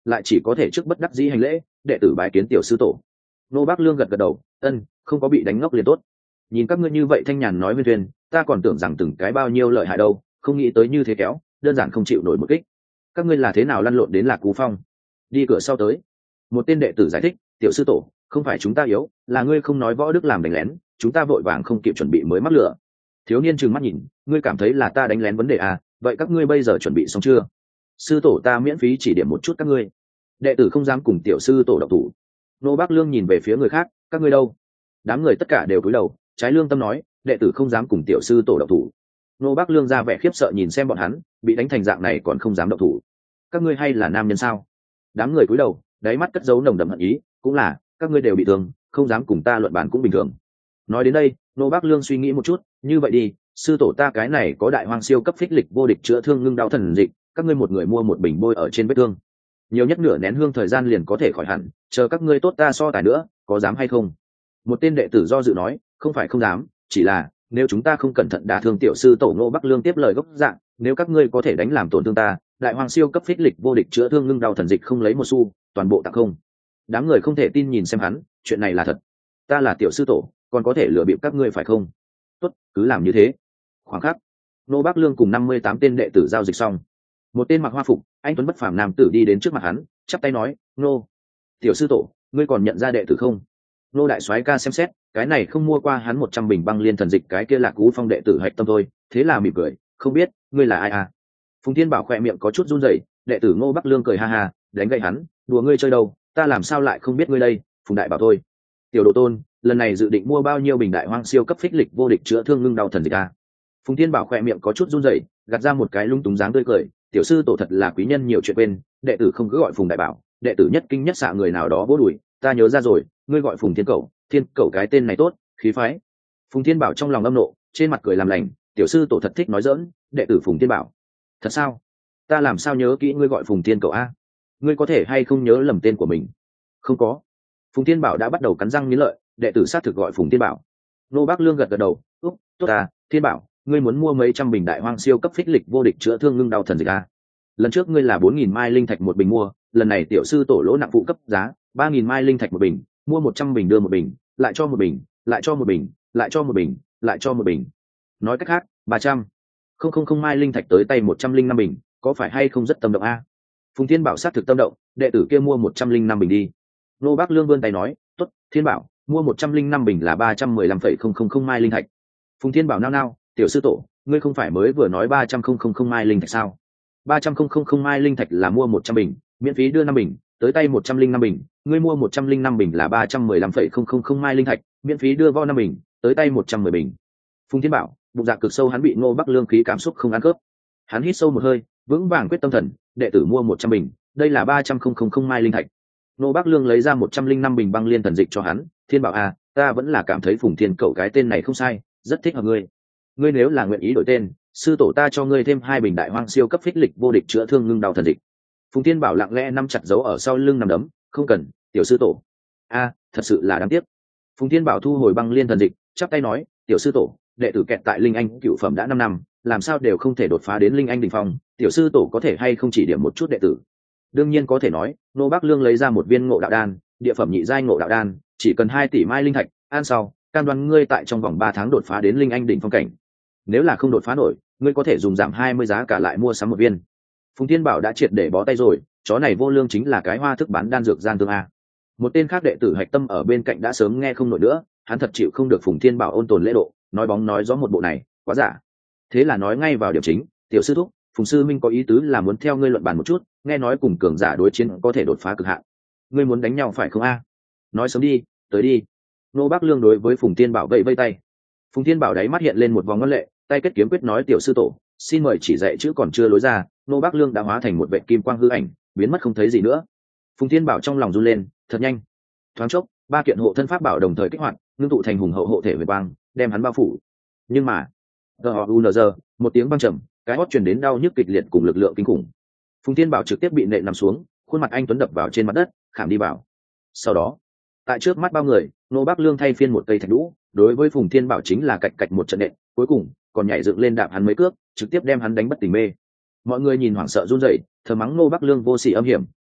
lại chỉ có thể trước bất đắc dĩ hành lễ, đệ tử bái kiến tiểu sư tổ. Nô Bác Lương gật gật đầu, ân, không có bị đánh ngốc liền tốt. Nhìn các ngươi như vậy thanh nhàn nói viên thuyền, ta còn tưởng rằng từng cái bao nhiêu lợi hại đâu, không nghĩ tới như thế kéo, đơn giản không chịu nổi một kích. Các ngươi là thế nào lăn lộn đến Lạc Cú Phong? Đi cửa sau tới. Một tên đệ tử giải thích, tiểu sư tổ, không phải chúng ta yếu, là ngươi không nói võ đức làm đánh lén, chúng ta vội vàng không kịp chuẩn bị mới mắc lửa. Thiếu niên trừng mắt nhìn, ngươi cảm thấy là ta đánh lén vấn đề à? Vậy các ngươi bây giờ chuẩn bị xong chưa? Sư tổ ta miễn phí chỉ điểm một chút các ngươi. Đệ tử không dám cùng tiểu sư tổ độc thủ. Nô Bác Lương nhìn về phía người khác, các ngươi đâu? Đám người tất cả đều cúi đầu, trái lương tâm nói, đệ tử không dám cùng tiểu sư tổ độc thủ. Nô Bác Lương ra vẻ khiếp sợ nhìn xem bọn hắn, bị đánh thành dạng này còn không dám độc thủ. Các ngươi hay là nam nhân sao? Đám người cúi đầu, đáy mắt cất giấu nồng đậm hận ý, cũng là, các ngươi đều bị thương, không dám cùng ta luận bàn cũng bình thường. Nói đến đây, Nô Bác Lương suy nghĩ một chút, như vậy đi, sư tổ ta cái này có đại hoang siêu cấp phích lịch vô địch chữa thương ngưng đau thần dịch, các ngươi một người mua một bình bôi ở trên vết thương, nhiều nhất nửa nén hương thời gian liền có thể khỏi hẳn, chờ các ngươi tốt ta so tài nữa, có dám hay không? Một tên đệ tử do dự nói, không phải không dám, chỉ là nếu chúng ta không cẩn thận đả thương tiểu sư tổ. Ngô Bắc Lương tiếp lời gốc dạng, nếu các ngươi có thể đánh làm tổn thương ta, đại hoàng siêu cấp phích lịch vô địch chữa thương ngưng đau thần dịch không lấy một xu, toàn bộ tặng không. Đám người không thể tin nhìn xem hắn, chuyện này là thật. Ta là tiểu sư tổ, còn có thể lừa bịp các ngươi phải không? Tốt, cứ làm như thế. Khoảng khắc, Ngô Bắc Lương cùng 58 tên đệ tử giao dịch xong, một tên mặc hoa phục anh tuấn bất phàm nam tử đi đến trước mặt hắn, chắp tay nói, nô tiểu sư tổ, ngươi còn nhận ra đệ tử không? Nô đại soái ca xem xét, cái này không mua qua hắn 100 bình băng liên thần dịch cái kia Lạc Cú Phong đệ tử hạch tâm thôi, thế là mỉm cười, không biết ngươi là ai à? Phùng Thiên Bảo khỏe miệng có chút run rẩy, đệ tử Ngô Bắc Lương cười ha ha, đánh gậy hắn, đùa ngươi chơi đâu, ta làm sao lại không biết ngươi đây? Phùng đại bảo thôi. Tiểu độ tôn, lần này dự định mua bao nhiêu bình đại hoang siêu cấp phích lịch vô địch chữa thương ngưng đau thần dịch à? Phùng Thiên Bảo khỏe miệng có chút run rẩy, gạt ra một cái lung túng dáng tươi cười, tiểu sư tổ thật là quý nhân nhiều chuyện quên, đệ tử không cứ gọi Phùng đại bảo, đệ tử nhất kinh nhất xạ người nào đó vỗ đùi, ta nhớ ra rồi, ngươi gọi Phùng Thiên Cẩu, Thiên Cẩu cái tên này tốt, khí phái. Phùng Thiên Bảo trong lòng âm nộ, trên mặt cười làm lành, tiểu sư tổ thật thích nói giỡn, đệ tử Phùng Thiên Bảo. Thật sao? Ta làm sao nhớ kỹ ngươi gọi Phùng Thiên Cẩu a? Ngươi có thể hay không nhớ lầm tên của mình? Không có. Phùng Thiên Bảo đã bắt đầu cắn răng nghiến lợi, đệ tử xác thực gọi Phùng Thiên Bảo. Nô Bác Lương gật gật đầu, tốt ta, Thiên Bảo, ngươi muốn mua mấy trăm bình đại hoang siêu cấp phích lịch vô địch chữa thương ngưng đau thần dịch a? Lần trước ngươi là 4.000 mai linh thạch một bình mua, lần này tiểu sư tổ lỗ nặng phụ cấp giá 3.000 mai linh thạch một bình, mua 100 bình đưa một bình, lại cho một bình, lại cho một bình, lại cho một bình, lại cho một bình. Nói cách khác, 300. Không mai linh thạch tới tay 105 bình, có phải hay không rất tâm động a? Phùng Thiên Bảo sát thực tâm động, đệ tử kia mua 105 bình đi. Nô Bác Lương vươn tay nói, tốt, Thiên Bảo, mua 105 bình là 315,000 mai linh thạch. Phùng Thiên Bảo nao nao, tiểu sư tổ, ngươi không phải mới vừa nói 300,000 mai linh thạch sao? 300,000 mai linh thạch là mua 100 bình, miễn phí đưa 5 bình, tới tay 105 bình, ngươi mua 105 bình là 315,000 mai linh thạch, miễn phí đưa vo 5 bình, tới tay 110 bình. Phùng Thiên Bảo, bụng dạ cực sâu hắn bị Ngô Bắc Lương khí cảm xúc không ăn cướp. Hắn hít sâu một hơi, vững vàng quyết tâm thần, đệ tử mua 100 bình, đây là 300,000 mai linh thạch. Ngô Bắc Lương lấy ra 105 bình băng liên thần dịch cho hắn, Thiên Bảo à, ta vẫn là cảm thấy Phùng Thiên Cẩu cái tên này không sai, rất thích hợp ngươi. Ngươi nếu là nguyện ý đổi tên, sư tổ ta cho ngươi thêm 2 bình đại hoang siêu cấp phích lịch vô địch chữa thương ngưng đau thần dịch. Phùng Thiên Bảo lặng lẽ nắm chặt dấu ở sau lưng nằm đấm, không cần, tiểu sư tổ. A, thật sự là đáng tiếc. Phùng Thiên Bảo thu hồi băng liên thần dịch, chắp tay nói, tiểu sư tổ, đệ tử kẹt tại linh anh cựu phẩm đã 5 năm, làm sao đều không thể đột phá đến linh anh đỉnh phong, tiểu sư tổ có thể hay không chỉ điểm một chút đệ tử? Đương nhiên có thể nói. Nô Bác Lương lấy ra một viên ngộ đạo đan, địa phẩm nhị giai ngộ đạo đan, chỉ cần 2 tỷ mai linh thạch, ăn sau, cam đoan ngươi tại trong vòng 3 tháng đột phá đến linh anh đỉnh phong cảnh. Nếu là không đột phá nổi, ngươi có thể dùng giảm 20 giá cả lại mua sắm một viên. Phùng Thiên Bảo đã triệt để bó tay rồi, chó này vô lương chính là cái hoa thức bán đan dược gian tương a. Một tên khác đệ tử hạch tâm ở bên cạnh đã sớm nghe không nổi nữa, hắn thật chịu không được Phùng Thiên Bảo ôn tồn lễ độ, nói bóng nói gió một bộ này, quá giả. Thế là nói ngay vào điểm chính, tiểu sư thúc, Phùng sư minh có ý tứ là muốn theo ngươi luận bàn một chút, nghe nói cùng cường giả đối chiến có thể đột phá cực hạn. Ngươi muốn đánh nhau phải không a? Nói sớm đi, tới đi. Nô Bác Lương đối với Phùng Thiên Bảo vẫy vây tay. Phùng Thiên Bảo đáy mắt hiện lên một vòng ngân lệ, tay kết kiếm quyết nói, tiểu sư tổ, xin mời chỉ dạy chữ còn chưa lối ra. Nô Bác Lương đã hóa thành một vệ kim quang hư ảnh, biến mất không thấy gì nữa. Phùng Thiên Bảo trong lòng run lên, thật nhanh. Thoáng chốc, 3 kiện hộ thân pháp bảo đồng thời kích hoạt, ngưng tụ thành hùng hậu hộ thể huyền quang, đem hắn bao phủ. Nhưng mà, GOUNZ, một tiếng vang trầm, cái hót truyền đến đau nhức kịch liệt cùng lực lượng kinh khủng. Phùng Thiên Bảo trực tiếp bị nện nằm xuống, khuôn mặt anh tuấn đập vào trên mặt đất, khảm đi vào. Sau đó, tại trước mắt bao người, Nô Bác Lương thay phiên một cây thạch đũ, đối với Phùng Thiên Bảo chính là cạch cạch một trận nện, cuối cùng còn nhảy dựng lên đạp hắn mấy cước, trực tiếp đem hắn đánh bất tỉnh mê. Mọi người nhìn hoảng sợ run rẩy, thờ mắng Nô Bác Lương vô sỉ âm hiểm,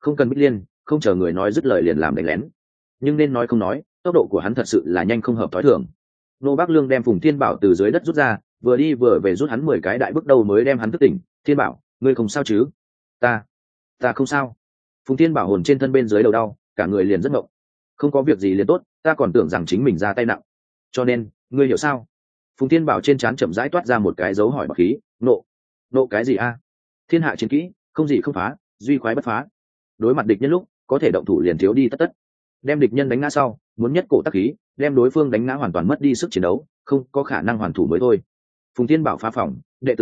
không cần bích liên, không chờ người nói dứt lời liền làm đánh lén. Nhưng nên nói không nói, tốc độ của hắn thật sự là nhanh không hợp t h ó i thường. Nô Bác Lương đem Phùng Thiên Bảo từ dưới đất rút ra, vừa đi vừa về rút hắn 10 cái đại bước đầu mới đem hắn thức tỉnh. Thiên Bảo, ngươi không sao chứ? Ta không sao. Phùng Thiên Bảo hồn trên thân bên dưới đầu đau, cả người liền rất ngộng. Không có việc gì liền tốt, ta còn tưởng rằng chính mình ra tay nặng. Cho nên, ngươi hiểu sao? Phùng Thiên Bảo trên trán chậm rãi toát ra một cái dấu hỏi bạc khí. Nộ cái gì a? Thiên hạ chiến kỹ, không gì không phá, duy khoái bất phá. Đối mặt địch nhân lúc có thể động thủ liền thiếu đi tất, đem địch nhân đánh ngã sau muốn nhất cổ tắc khí, đem đối phương đánh ngã hoàn toàn mất đi sức chiến đấu, không có khả năng hoàn thủ mới thôi. Phùng Thiên Bảo phá phòng,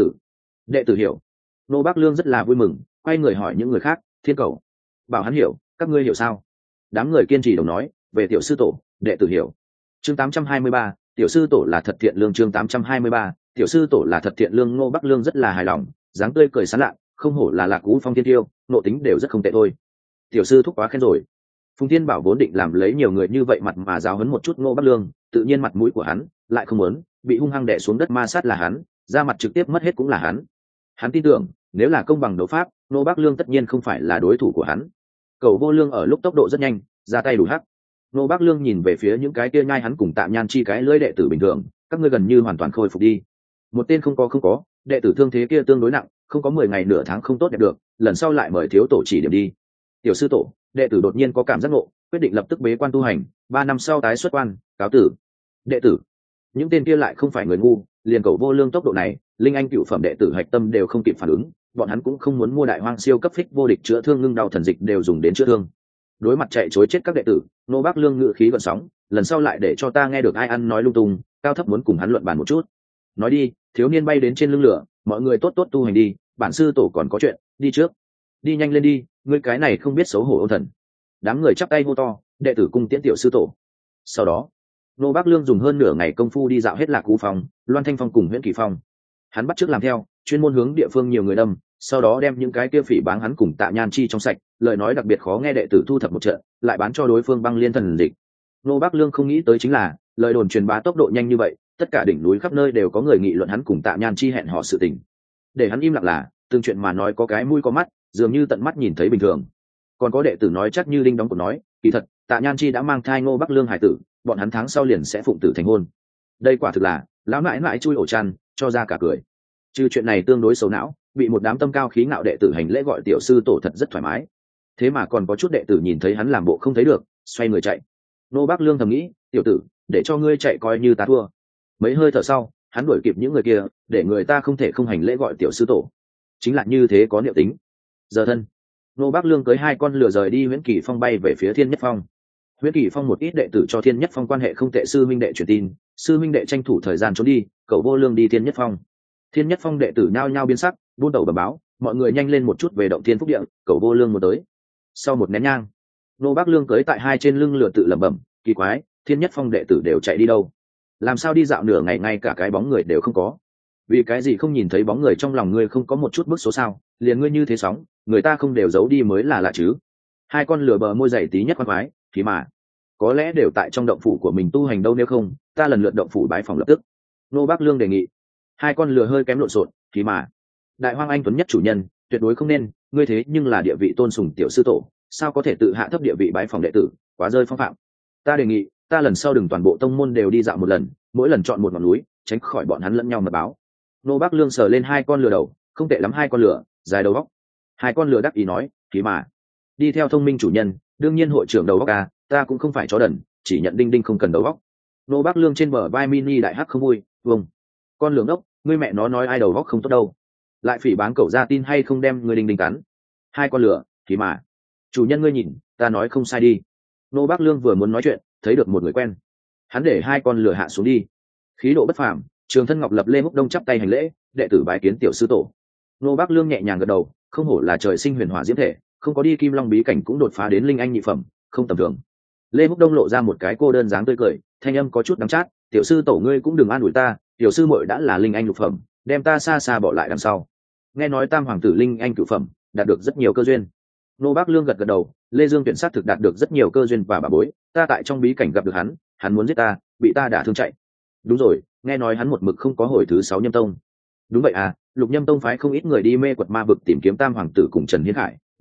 đệ tử hiểu. Nô Bác Lương rất là vui mừng, quay người hỏi những người khác, Thiên Cầu, bảo hắn hiểu, các ngươi hiểu sao? Đám người kiên trì đồng nói, về tiểu sư tổ, đệ tử hiểu. Chương 823, tiểu sư tổ là thật thiện lương. Chương 823, tiểu sư tổ là thật thiện lương. Ngô Bác Lương rất là hài lòng, dáng tươi cười sán lạ, không hổ là Lạc Cú Phong thiên tiêu, nộ tính đều rất không tệ thôi. Tiểu sư thúc quá khen rồi. Phùng Thiên Bảo vốn định làm lấy nhiều người như vậy mặt mà giáo huấn một chút Ngô Bác Lương, tự nhiên mặt mũi của hắn lại không muốn bị hung hăng đè xuống đất ma sát là hắn, ra mặt trực tiếp mất hết cũng là hắn. Hắn tin tưởng, nếu là công bằng đấu pháp, Ngô Bác Lương tất nhiên không phải là đối thủ của hắn. Cầu Vô Lương ở lúc tốc độ rất nhanh, ra tay đủ hắc. Ngô Bác Lương nhìn về phía những cái kia nhai hắn cùng Tạ Nhan Chi cái lưỡi đệ tử bình thường, các ngươi gần như hoàn toàn khôi phục đi. Một tên không có, đệ tử thương thế kia tương đối nặng, không có 10 ngày nửa tháng không tốt đẹp được, lần sau lại mời thiếu tổ chỉ điểm đi. Tiểu sư tổ, đệ tử đột nhiên có cảm giác ngộ, quyết định lập tức bế quan tu hành, 3 năm sau tái xuất quan, cáo tử. Đệ tử, những tên kia lại không phải người ngu, liền Cầu Vô Lương tốc độ này, linh anh cựu phẩm đệ tử hạch tâm đều không kịp phản ứng, bọn hắn cũng không muốn mua đại hoang siêu cấp phích vô địch chữa thương ngưng đau thần dịch đều dùng đến chữa thương. Đối mặt chạy chối chết các đệ tử, Ngô Bác Lương ngự khí gợn sóng, lần sau lại để cho ta nghe được ai ăn nói lung tung, cao thấp muốn cùng hắn luận bàn một chút. Nói đi, thiếu niên bay đến trên lưng lửa, mọi người tốt tốt tu hành đi, bản sư tổ còn có chuyện, đi trước. Đi nhanh lên đi, ngươi cái này không biết xấu hổ ôn thần. Đám người chắp tay hô to, đệ tử cung tiễn tiểu sư tổ. Sau đó, Ngô Bác Lương dùng hơn nửa ngày công phu đi dạo hết Lạc Cú Phong, Loan Thanh Phong cùng Huyễn Kỳ Phong. Hắn bắt chước làm theo, chuyên môn hướng địa phương nhiều người đâm, sau đó đem những cái kia phỉ báng hắn cùng Tạ Nhan Chi trong sạch, lời nói đặc biệt khó nghe đệ tử thu thập một trận, lại bán cho đối phương băng liên thần dịch. Ngô Bác Lương không nghĩ tới chính là, lời đồn truyền bá tốc độ nhanh như vậy, tất cả đỉnh núi khắp nơi đều có người nghị luận hắn cùng Tạ Nhan Chi hẹn hò sự tình. Để hắn im lặng là, từng chuyện mà nói có cái mũi có mắt, dường như tận mắt nhìn thấy bình thường. Còn có đệ tử nói chắc như đinh đóng cột nói, kỳ thật Tạ Nhan Chi đã mang thai Ngô Bác Lương hải tử, bọn hắn tháng sau liền sẽ phụng tử thành hôn. Đây quả thực là lão nãi nãi chui ổ chăn, cho ra cả cười. Trừ chuyện này tương đối xấu não, bị một đám tâm cao khí ngạo đệ tử hành lễ gọi tiểu sư tổ thật rất thoải mái. Thế mà còn có chút đệ tử nhìn thấy hắn làm bộ không thấy được, xoay người chạy. Ngô Bác Lương thầm nghĩ, tiểu tử, để cho ngươi chạy coi như ta thua. Mấy hơi thở sau, hắn đuổi kịp những người kia, để người ta không thể không hành lễ gọi tiểu sư tổ. Chính là như thế có niệm tính. Giờ thân, Ngô Bác Lương cưới 2 con lừa rời đi Huyễn Kỳ Phong bay về phía Thiên Nhất Phong. Huyễn Kỳ Phong một ít đệ tử cho Thiên Nhất Phong quan hệ không tệ sư minh đệ truyền tin, sư minh đệ tranh thủ thời gian trốn đi, Cầu Vô Lương đi Thiên Nhất Phong. Thiên Nhất Phong đệ tử nhao nhao biến sắc, buôn đầu bẩm báo, mọi người nhanh lên một chút về động Thiên Phúc Địa, Cầu Vô Lương một tới. Sau một nén nhang, Ngô Bác Lương cưới tại 2 trên lưng lừa tự lẩm bẩm, kỳ quái, Thiên Nhất Phong đệ tử đều chạy đi đâu? Làm sao đi dạo nửa ngày ngay cả cái bóng người đều không có? Vì cái gì không nhìn thấy bóng người trong lòng ngươi không có một chút bức số sao? Liền ngươi như thế sóng, người ta không đều giấu đi mới là lạ chứ. 2 con lừa bờ môi dày tí nhất khoan khoái, thì mà có lẽ đều tại trong động phủ của mình tu hành đâu, nếu không ta lần lượt động phủ bái phòng lập tức. Ngô Bác Lương đề nghị. 2 con lừa hơi kém lộn xộn, thì mà đại hoang anh tuấn nhất chủ nhân, tuyệt đối không nên, ngươi thế nhưng là địa vị tôn sùng tiểu sư tổ, sao có thể tự hạ thấp địa vị bái phòng đệ tử, quá rơi phong phạm. Ta đề nghị, ta lần sau đừng toàn bộ tông môn đều đi dạo một lần, mỗi lần chọn một ngọn núi, tránh khỏi bọn hắn lẫn nhau mật báo. Ngô Bác Lương sờ lên 2 con lừa đầu, không tệ lắm 2 con lừa, dài đầu góc. 2 con lừa đắc ý nói, thì mà đi theo thông minh chủ nhân, đương nhiên hội trưởng đầu góc à, ta cũng không phải chó đần, chỉ nhận đinh đinh không cần đầu góc. Ngô Bác Lương trên bờ vai mini đại hắc không vui, vâng. Con lường ốc, ngươi mẹ nó nói ai đầu góc không tốt đâu, lại phỉ báng cậu ra tin hay không đem ngươi đinh đinh cắn. 2 con lừa, thì mà chủ nhân ngươi nhìn, ta nói không sai đi. Ngô Bác Lương vừa muốn nói chuyện, thấy được một người quen, hắn để 2 con lừa hạ xuống đi, khí độ bất phàm. Trường Thân Ngọc Lập Lê Húc Đông chắp tay hành lễ, đệ tử bái kiến tiểu sư tổ. Ngô Bác Lương nhẹ nhàng gật đầu, không hổ là trời sinh huyền hỏa diễm thể, không có đi Kim Long bí cảnh cũng đột phá đến linh anh nhị phẩm, không tầm thường. Lê Húc Đông lộ ra một cái cô đơn dáng tươi cười, thanh âm có chút đắng chát, tiểu sư tổ ngươi cũng đừng an ủi ta, tiểu sư muội đã là linh anh lục phẩm, đem ta xa xa bỏ lại đằng sau. Nghe nói Tam hoàng tử linh anh cửu phẩm, đạt được rất nhiều cơ duyên. Ngô Bác Lương gật gật đầu, Lê Dương tuyển sát thực đạt được rất nhiều cơ duyên và bà bối, ta tại trong bí cảnh gặp được hắn muốn giết ta, bị ta đả thương chạy. Đúng rồi, nghe nói hắn một mực không có hồi thứ 6 Nhâm Tông. Đúng vậy à, Lục Nhâm Tông phái không ít người đi mê quật ma vực tìm kiếm Tam hoàng tử cùng Trần Hiến Hải,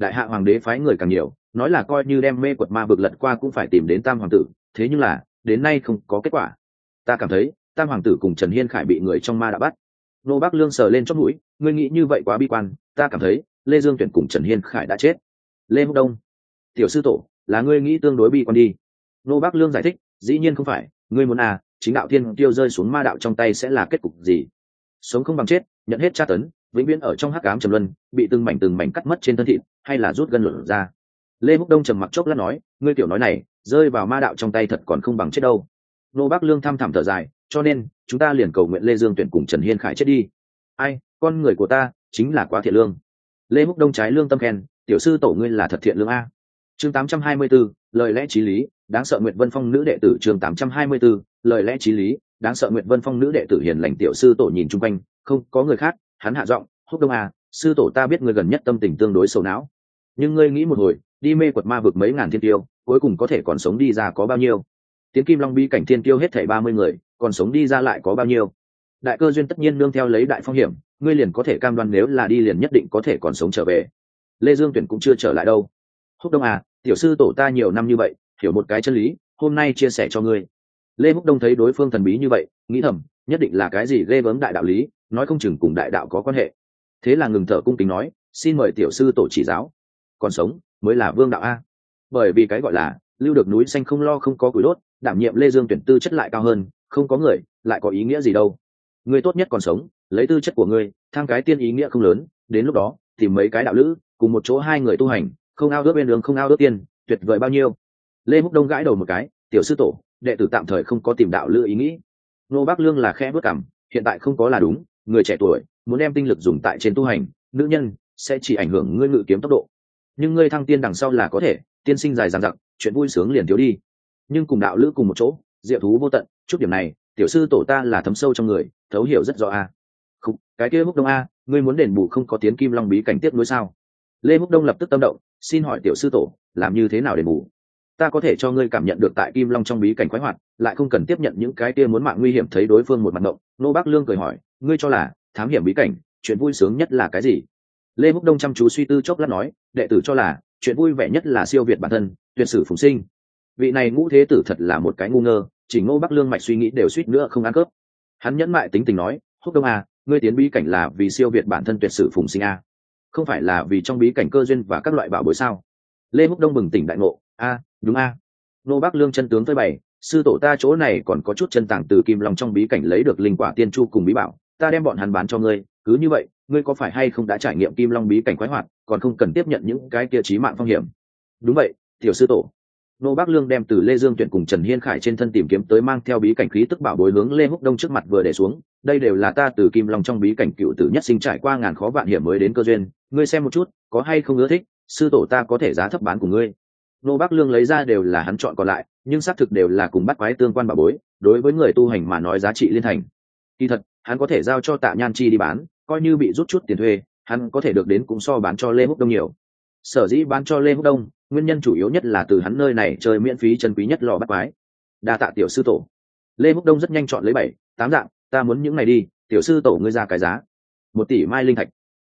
đại hạ hoàng đế phái người càng nhiều, nói là coi như đem mê quật ma vực lật qua cũng phải tìm đến tam hoàng tử, thế nhưng là đến nay không có kết quả. Ta cảm thấy tam hoàng tử cùng Trần Hiên Khải bị người trong ma đã bắt. Nô Bác Lương sờ lên chót mũi, ngươi nghĩ như vậy quá bi quan, ta cảm thấy Lê Dương Tuyển cùng Trần Hiên Khải đã chết. Lê Húc Đông, tiểu sư tổ, là ngươi nghĩ tương đối bi quan đi. Nô Bác Lương giải thích, dĩ nhiên không phải, ngươi muốn chính đạo thiên tiêu rơi xuống ma đạo trong tay sẽ là kết cục gì? Sống không bằng chết, nhận hết tra tấn, vĩnh viễn ở trong hắc ám trầm luân, bị từng mảnh cắt mất trên thân thịt, hay là rút gân luận ra. Lê Húc Đông trầm mặc chốc lát nói, ngươi tiểu nói này, rơi vào ma đạo trong tay thật còn không bằng chết đâu. Nô Bác Lương thăm thẳm thở dài, cho nên chúng ta liền cầu nguyện Lê Dương Tuyển cùng Trần Hiên Khải chết đi. Ai, con người của ta chính là quá thiện lương. Lê Húc Đông trái lương tâm khen, tiểu sư tổ ngươi là thật thiện lương a. Chương 824, lời lẽ chí lý, đáng sợ Nguyệt Vân Phong nữ đệ tử. Chương 824, lời lẽ chí lý, đáng sợ Nguyệt Vân Phong nữ đệ tử hiền lành. Tiểu sư tổ nhìn chung quanh, không có người khác, hắn hạ giọng, Húc Đông sư tổ ta biết ngươi gần nhất tâm tình tương đối sầu não, nhưng ngươi nghĩ một hồi, đi mê quật ma vực mấy ngàn thiên tiêu, cuối cùng có thể còn sống đi ra có bao nhiêu? Tiến Kim Long bi cảnh thiên tiêu hết thảy 30 người, còn sống đi ra lại có bao nhiêu? Đại cơ duyên tất nhiên nương theo lấy đại phong hiểm, ngươi liền có thể cam đoan nếu là đi liền nhất định có thể còn sống trở về. Lê Dương Tuyển cũng chưa trở lại đâu. Húc Đông tiểu sư tổ ta nhiều năm như vậy, hiểu một cái chân lý, hôm nay chia sẻ cho ngươi. Lê Húc Đông thấy đối phương thần bí như vậy, nghĩ thầm, nhất định là cái gì ghê gớm đại đạo lý, nói không chừng cùng đại đạo có quan hệ. Thế là ngừng thở cung kính nói, xin mời tiểu sư tổ chỉ giáo. Còn sống mới là vương đạo a. Bởi vì cái gọi là lưu được núi xanh không lo không có củi đốt, đảm nhiệm Lê Dương Tuyển tư chất lại cao hơn, không có người lại có ý nghĩa gì đâu. Ngươi tốt nhất còn sống, lấy tư chất của ngươi thang cái tiên ý nghĩa không lớn, đến lúc đó tìm mấy cái đạo lữ cùng một chỗ hai người tu hành, không ao ước bên đường không ao ước tiên, tuyệt vời bao nhiêu. Lê Húc Đông gãi đầu một cái, tiểu sư tổ, đệ tử tạm thời không có tìm đạo lữ ý nghĩ. Nô Bác Lương là khẽ bước cằm, hiện tại không có là đúng, người trẻ tuổi muốn đem tinh lực dùng tại trên tu hành, nữ nhân sẽ chỉ ảnh hưởng ngươi ngự kiếm tốc độ, nhưng ngươi thăng tiên đằng sau là có thể, tiên sinh dài dằng dặc, chuyện vui sướng liền thiếu đi, nhưng cùng đạo lữ cùng một chỗ, diệu thú vô tận, chút điểm này tiểu sư tổ ta là thấm sâu trong người, thấu hiểu rất rõ Không, cái kia Húc Đông ngươi muốn đền bù không có tiến Kim Long bí cảnh tiếp nối sao? Lê Húc Đông lập tức tâm động, xin hỏi tiểu sư tổ, làm như thế nào đền bù? Ta có thể cho ngươi cảm nhận được tại Kim Long trong bí cảnh khoái hoạt, lại không cần tiếp nhận những cái kia muốn mạng nguy hiểm. Thấy đối phương một mặt động, Nô Bác Lương cười hỏi, ngươi cho là thám hiểm bí cảnh, chuyện vui sướng nhất là cái gì? Lê Húc Đông chăm chú suy tư chốc lát nói, đệ tử cho là chuyện vui vẻ nhất là siêu việt bản thân, tuyệt sử phùng sinh. Vị này Ngũ Thế Tử thật là một cái ngu ngơ, chỉ Ngô Bác Lương mạch suy nghĩ đều suýt nữa không ăn cướp. Hắn nhẫn mại tính tình nói, Húc Đông ngươi tiến bí cảnh là vì siêu việt bản thân tuyệt sử phùng sinh không phải là vì trong bí cảnh cơ duyên và các loại bảo bối sao? Lê Húc Đông bừng tỉnh đại ngộ, đúng Nô Bác Lương chân tướng phơi bày, sư tổ ta chỗ này còn có chút chân tàng từ Kim Long trong bí cảnh lấy được linh quả tiên chu cùng bí bảo, ta đem bọn hắn bán cho ngươi, cứ như vậy, ngươi có phải hay không đã trải nghiệm Kim Long bí cảnh khoái hoạt, còn không cần tiếp nhận những cái kia chí mạng phong hiểm. Đúng vậy, tiểu sư tổ. Nô Bác Lương đem từ Lê Dương Tuyển cùng Trần Hiên Khải trên thân tìm kiếm tới mang theo bí cảnh khí tức bảo bối hướng Lê Húc Đông trước mặt vừa để xuống, đây đều là ta từ Kim Long trong bí cảnh cựu tử nhất sinh trải qua ngàn khó vạn hiểm mới đến cơ duyên, ngươi xem một chút, có hay không ưa thích, sư tổ ta có thể giá thấp bán của ngươi. Nô Bác Lương lấy ra đều là hắn chọn còn lại, nhưng xác thực đều là cùng bắt quái tương quan bảo bối, đối với người tu hành mà nói giá trị liên thành. Kỳ thật, hắn có thể giao cho Tạ Nhan Chi đi bán, coi như bị rút chút tiền thuê, hắn có thể được đến cũng so bán cho Lê Húc Đông nhiều. Sở dĩ bán cho Lê Húc Đông, nguyên nhân chủ yếu nhất là từ hắn nơi này chơi miễn phí chân quý nhất lò bắt quái. Đa tạ tiểu sư tổ. Lê Húc Đông rất nhanh chọn lấy 7-8 dạng, ta muốn những này đi, tiểu sư tổ ngươi ra cái giá. 1 tỷ mai linh thạch.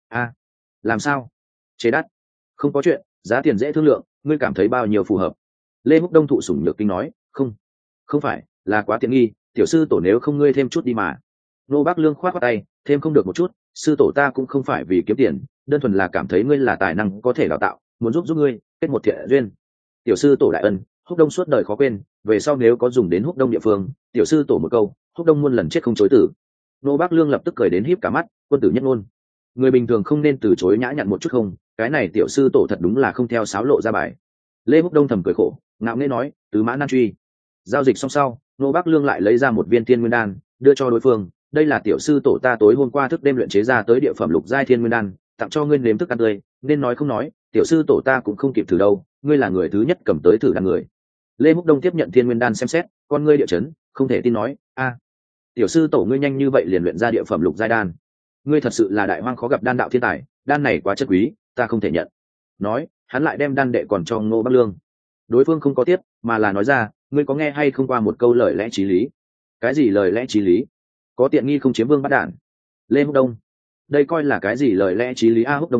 Làm sao? Chế đắt. Không có chuyện, giá tiền dễ thương lượng, ngươi cảm thấy bao nhiêu phù hợp? Lê Húc Đông thụ sủng nhược kinh nói, không phải, là quá tiện nghi, tiểu sư tổ nếu không ngươi thêm chút đi mà. Nô Bác Lương khoát tay, thêm không được một chút, sư tổ ta cũng không phải vì kiếm tiền, đơn thuần là cảm thấy ngươi là tài năng có thể đào tạo, muốn giúp ngươi kết một thiện duyên. Tiểu sư tổ đại ân, Húc Đông suốt đời khó quên, về sau nếu có dùng đến Húc Đông địa phương, tiểu sư tổ một câu, Húc Đông muôn lần chết không chối từ. Nô Bác Lương lập tức cười đến híp cả mắt, quân tử nhất ngôn, người bình thường không nên từ chối nhã nhặn một chút không, cái này tiểu sư tổ thật đúng là không theo sáo lộ ra bài. Lê Húc Đông thầm cười khổ, ngạo nghễ nói, tứ mã nan truy. Giao dịch xong sau, Nô Bác Lương lại lấy ra một viên Thiên Nguyên Đan, đưa cho đối phương, đây là tiểu sư tổ ta tối hôm qua thức đêm luyện chế ra tới địa phẩm lục giai Thiên Nguyên Đan, tặng cho ngươi nếm thức ăn tươi, nên nói không nói, tiểu sư tổ ta cũng không kịp thử đâu, ngươi là người thứ nhất cầm tới thử đan người. Lê Húc Đông tiếp nhận Thiên Nguyên Đan xem xét, con ngươi địa chấn, không thể tin nói, tiểu sư tổ ngươi nhanh như vậy liền luyện ra địa phẩm lục giai đan, ngươi thật sự là đại hoang khó gặp đan đạo thiên tài, đan này quá chất quý, ta không thể nhận. Nói, hắn lại đem đan đệ còn cho Ngô Bác Lương. Đối phương không có tiếp, mà là nói ra, ngươi có nghe hay không qua một câu lời lẽ chí lý? Cái gì lời lẽ chí lý? Có tiện nghi không chiếm vương bắt đản. Lê Húc Đông, đây coi là cái gì lời lẽ chí lý? Húc Đông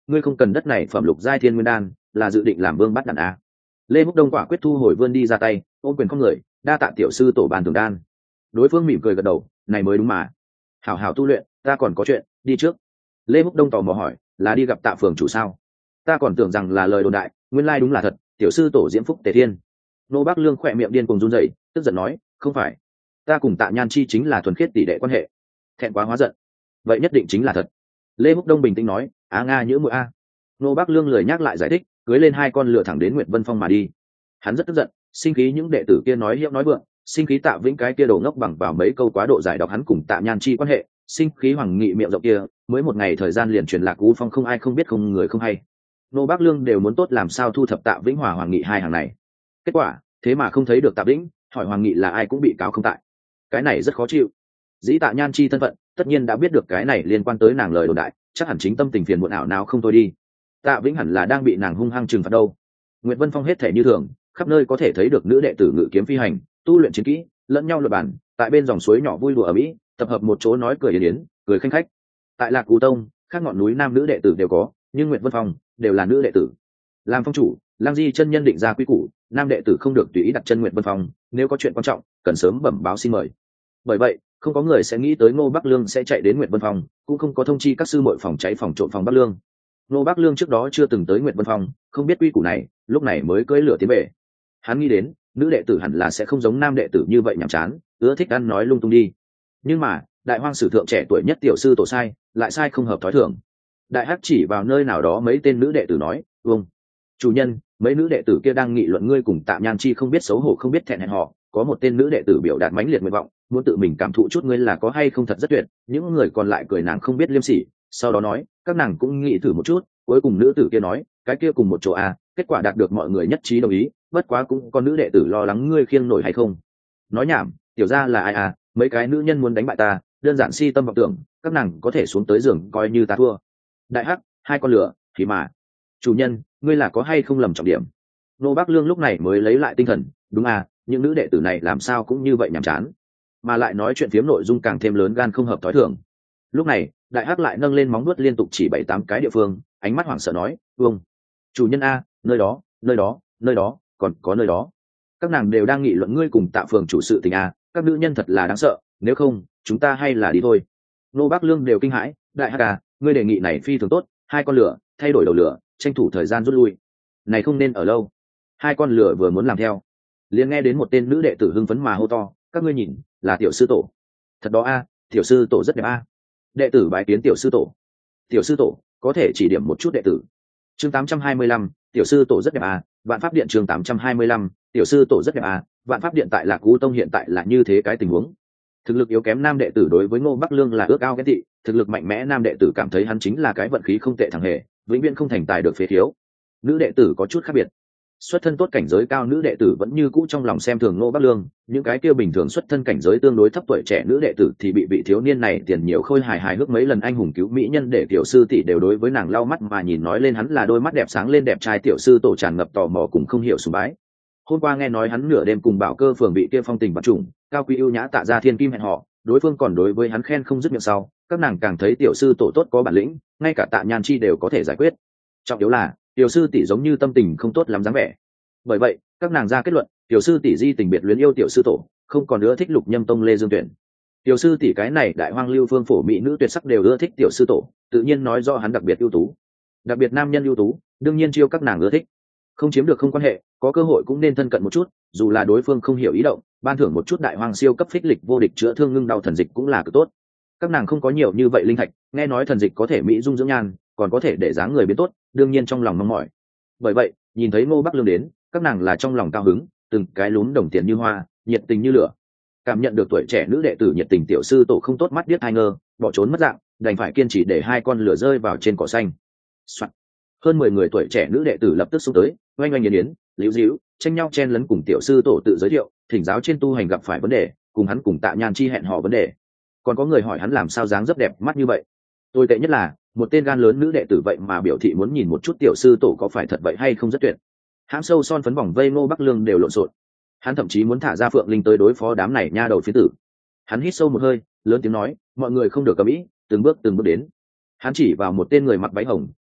ngươi không cần đất này phẩm lục giai thiên nguyên đan, là dự định làm vương bắt đàn a. Lê Húc Đông quả quyết thu hồi vươn đi ra tay, ôm quyền không người, đa tạ tiểu sư tổ bàn tường đan. Đối phương mỉm cười gật đầu, này mới đúng mà. Hảo hảo tu luyện, ta còn có chuyện, đi trước. Lê Húc Đông tò mò hỏi, là đi gặp Tạ phường chủ sao? Ta còn tưởng rằng là lời đồn đại, nguyên lai đúng là thật, tiểu sư tổ diễm phúc tề thiên. Nô Bác Lương khỏe miệng điên cuồng run rẩy, tức giận nói, không phải, ta cùng Tạ Nhan Chi chính là thuần khiết tỷ đệ quan hệ. Thẹn quá hóa giận, vậy nhất định chính là thật. Lê Húc Đông bình tĩnh nói, á nga nhữ mũi a. Nô Bác Lương lười nhắc lại giải thích, cưới lên hai con lửa thẳng đến Nguyệt Vân Phong mà đi. Hắn rất tức giận, sinh khí những đệ tử kia nói hiệu nói vượng, sinh khí Tạ Vĩnh cái kia đồ ngốc bằng vào mấy câu quá độ giải độc hắn cùng Tạ Nhan Chi quan hệ, sinh khí Hoàng Nghị miệng rộng kia, mới một ngày thời gian liền truyền lạc U Phong không ai không biết không người không hay. Nô Bác Lương đều muốn tốt làm sao thu thập Tạ Vĩnh hòa Hoàng Nghị hai hàng này. Kết quả, thế mà không thấy được Tạ Vĩnh, hỏi Hoàng Nghị là ai cũng bị cáo không tại. Cái này rất khó chịu. Dĩ Tạ Nhan Chi thân phận, tất nhiên đã biết được cái này liên quan tới nàng lời đồn đại, chắc hẳn chính tâm tình phiền muộn ảo nào không thôi đi. Tạ Vĩnh hẳn là đang bị nàng hung hăng trừng phạt đâu. Nguyệt Vân Phong hết thể như thường, khắp nơi có thể thấy được nữ đệ tử ngự kiếm phi hành, tu luyện chiến kỹ, lẫn nhau luật bản, tại bên dòng suối nhỏ vui đùa ở mỹ, tập hợp một chỗ nói cười yến yến, cười khanh khách. Tại Lạc Cú Tông, các ngọn núi nam nữ đệ tử đều có, nhưng Nguyệt Vân Phong đều là nữ đệ tử. Làm phong chủ, Lang Di chân nhân định ra quy củ, nam đệ tử không được tùy ý đặt chân Nguyệt Vân Phong, nếu có chuyện quan trọng, cần sớm bẩm báo xin mời. Bởi vậy, không có người sẽ nghĩ tới Ngô Bắc Lương sẽ chạy đến Nguyệt Vân Phong, cũng không có thông chi các sư muội phòng cháy phòng trộm phòng Bắc Lương. Ngô Bắc Lương trước đó chưa từng tới Nguyệt Vân Phong, không biết quy củ này, lúc này mới cưỡi lửa tiến về. Hắn nghĩ đến, nữ đệ tử hẳn là sẽ không giống nam đệ tử như vậy nhàm chán, ưa thích ăn nói lung tung đi. Nhưng mà, Đại Hoang sử thượng trẻ tuổi nhất tiểu sư tổ sai, lại sai không hợp thói thường. Đại Hắc chỉ vào nơi nào đó mấy tên nữ đệ tử nói, "Vâng, chủ nhân, mấy nữ đệ tử kia đang nghị luận ngươi cùng Tạ Nhan Chi không biết xấu hổ không biết thẹn hẹn họ, có một tên nữ đệ tử biểu đạt mãnh liệt nguyện vọng, muốn tự mình cảm thụ chút ngươi là có hay không thật rất tuyệt." Những người còn lại cười nàng không biết liêm sỉ, sau đó nói, các nàng cũng nghĩ thử một chút. Cuối cùng nữ tử kia nói, cái kia cùng một chỗ à, kết quả đạt được mọi người nhất trí đồng ý, bất quá cũng có nữ đệ tử lo lắng ngươi khiêng nổi hay không. Nói nhảm, tiểu ra là ai à, mấy cái nữ nhân muốn đánh bại ta, đơn giản si tâm vọng tưởng, các nàng có thể xuống tới giường coi như ta thua. Đại Hắc, hai con lửa, thì mà. Chủ nhân, ngươi là có hay không lầm trọng điểm. Nô Bác Lương lúc này mới lấy lại tinh thần, đúng à, những nữ đệ tử này làm sao cũng như vậy nhàm chán, mà lại nói chuyện phiếm nội dung càng thêm lớn gan không hợp thói thường. Lúc này, Đại Hắc lại nâng lên móng vuốt liên tục chỉ 7-8 cái địa phương, ánh mắt hoảng sợ nói, "Vương, chủ nhân a, nơi đó, nơi đó, nơi đó, còn có nơi đó. Các nàng đều đang nghị luận ngươi cùng Tạ phường chủ sự tình a, các nữ nhân thật là đáng sợ, nếu không, chúng ta hay là đi thôi." Nô Bác Lương đều kinh hãi, "Đại Hắc à, ngươi đề nghị này phi thường tốt, hai con lửa, thay đổi đầu lửa, tranh thủ thời gian rút lui. Này không nên ở lâu." Hai con lửa vừa muốn làm theo, liền nghe đến một tên nữ đệ tử hưng phấn mà hô to, "Các ngươi nhìn, là tiểu sư tổ." Thật đó a, tiểu sư tổ rất đẹp a. Đệ tử bái kiến tiểu sư tổ. Tiểu sư tổ, có thể chỉ điểm một chút đệ tử. Chương 825, tiểu sư tổ rất đẹp a. Vạn Pháp Điện chương 825, tiểu sư tổ rất đẹp a. Vạn Pháp Điện tại Lạc Cú Tông hiện tại là như thế cái tình huống. Thực lực yếu kém nam đệ tử đối với Ngô Bắc Lương là ước ao ghen tị, thực lực mạnh mẽ nam đệ tử cảm thấy hắn chính là cái vận khí không tệ thằng hề, vĩnh viễn không thành tài được phế thiếu. Nữ đệ tử có chút khác biệt. Xuất thân tốt cảnh giới cao nữ đệ tử vẫn như cũ trong lòng xem thường Ngô Bắc Lương, những cái kia bình thường xuất thân cảnh giới tương đối thấp tuổi trẻ nữ đệ tử thì bị vị thiếu niên này tiền nhiều khôi hài hài hước mấy lần anh hùng cứu mỹ nhân để tiểu sư tỷ đều đối với nàng lau mắt mà nhìn, nói lên hắn là đôi mắt đẹp sáng lên đẹp trai, tiểu sư tổ tràn ngập tò mò cùng không hiểu sùng bái. Hôm qua nghe nói hắn nửa đêm cùng Bảo Cơ phường bị kia phong tình vật trùng, cao quý ưu nhã Tạ ra thiên kim hẹn họ, đối phương còn đối với hắn khen không dứt miệng sau, các nàng càng thấy tiểu sư tổ tốt có bản lĩnh, ngay cả Tạ Nhan Chi đều có thể giải quyết. Trọng yếu là tiểu sư tỷ giống như tâm tình không tốt lắm dáng vẻ. Bởi vậy, các nàng ra kết luận, tiểu sư tỷ di tình biệt luyến yêu tiểu sư tổ, không còn nữa thích Lục Nhâm Tông Lê Dương Tuyển. Tiểu sư tỷ cái này Đại Hoang lưu phương phổ mỹ nữ tuyệt sắc đều ưa thích tiểu sư tổ, tự nhiên nói do hắn đặc biệt ưu tú. Đặc biệt nam nhân ưu tú, đương nhiên chiêu các nàng ưa thích. Không chiếm được không quan hệ, có cơ hội cũng nên thân cận một chút, dù là đối phương không hiểu ý động, ban thưởng một chút Đại Hoang siêu cấp phích lịch vô địch chữa thương ngưng đau thần dịch cũng là cực tốt. Các nàng không có nhiều như vậy linh thạch, nghe nói thần dịch có thể mỹ dung dưỡng nhan, còn có thể để dáng người biến tốt, đương nhiên trong lòng mong mỏi. Bởi vậy, nhìn thấy Ngô Bắc Lương đến, các nàng là trong lòng cao hứng, từng cái lún đồng tiền như hoa, nhiệt tình như lửa. Cảm nhận được tuổi trẻ nữ đệ tử nhiệt tình, tiểu sư tổ không tốt mắt biết hai ngơ, bỏ trốn mất dạng, đành phải kiên trì để hai con lửa rơi vào trên cỏ xanh. Soạn. Hơn 10 người tuổi trẻ nữ đệ tử lập tức xông tới, oanh oanh yến yến, líu díu, tranh nhau chen lấn cùng tiểu sư tổ tự giới thiệu, thỉnh giáo trên tu hành gặp phải vấn đề, cùng hắn cùng Tạ Nhan Chi hẹn hò vấn đề. Còn có người hỏi hắn làm sao dáng rất đẹp mắt như vậy. Tồi tệ nhất là, một tên gan lớn nữ đệ tử vậy mà biểu thị muốn nhìn một chút tiểu sư tổ có phải thật vậy hay không rất tuyệt. Hãm sâu son phấn vòng vây Ngô Bắc Lương đều lộn xộn. Hắn thậm chí muốn thả ra Phượng Linh tới đối phó đám này nha đầu phiến tử. Hắn hít sâu một hơi, lớn tiếng nói, mọi người không được cầm ý, từng bước đến. Hắn chỉ vào một tên người mặc váy hồng,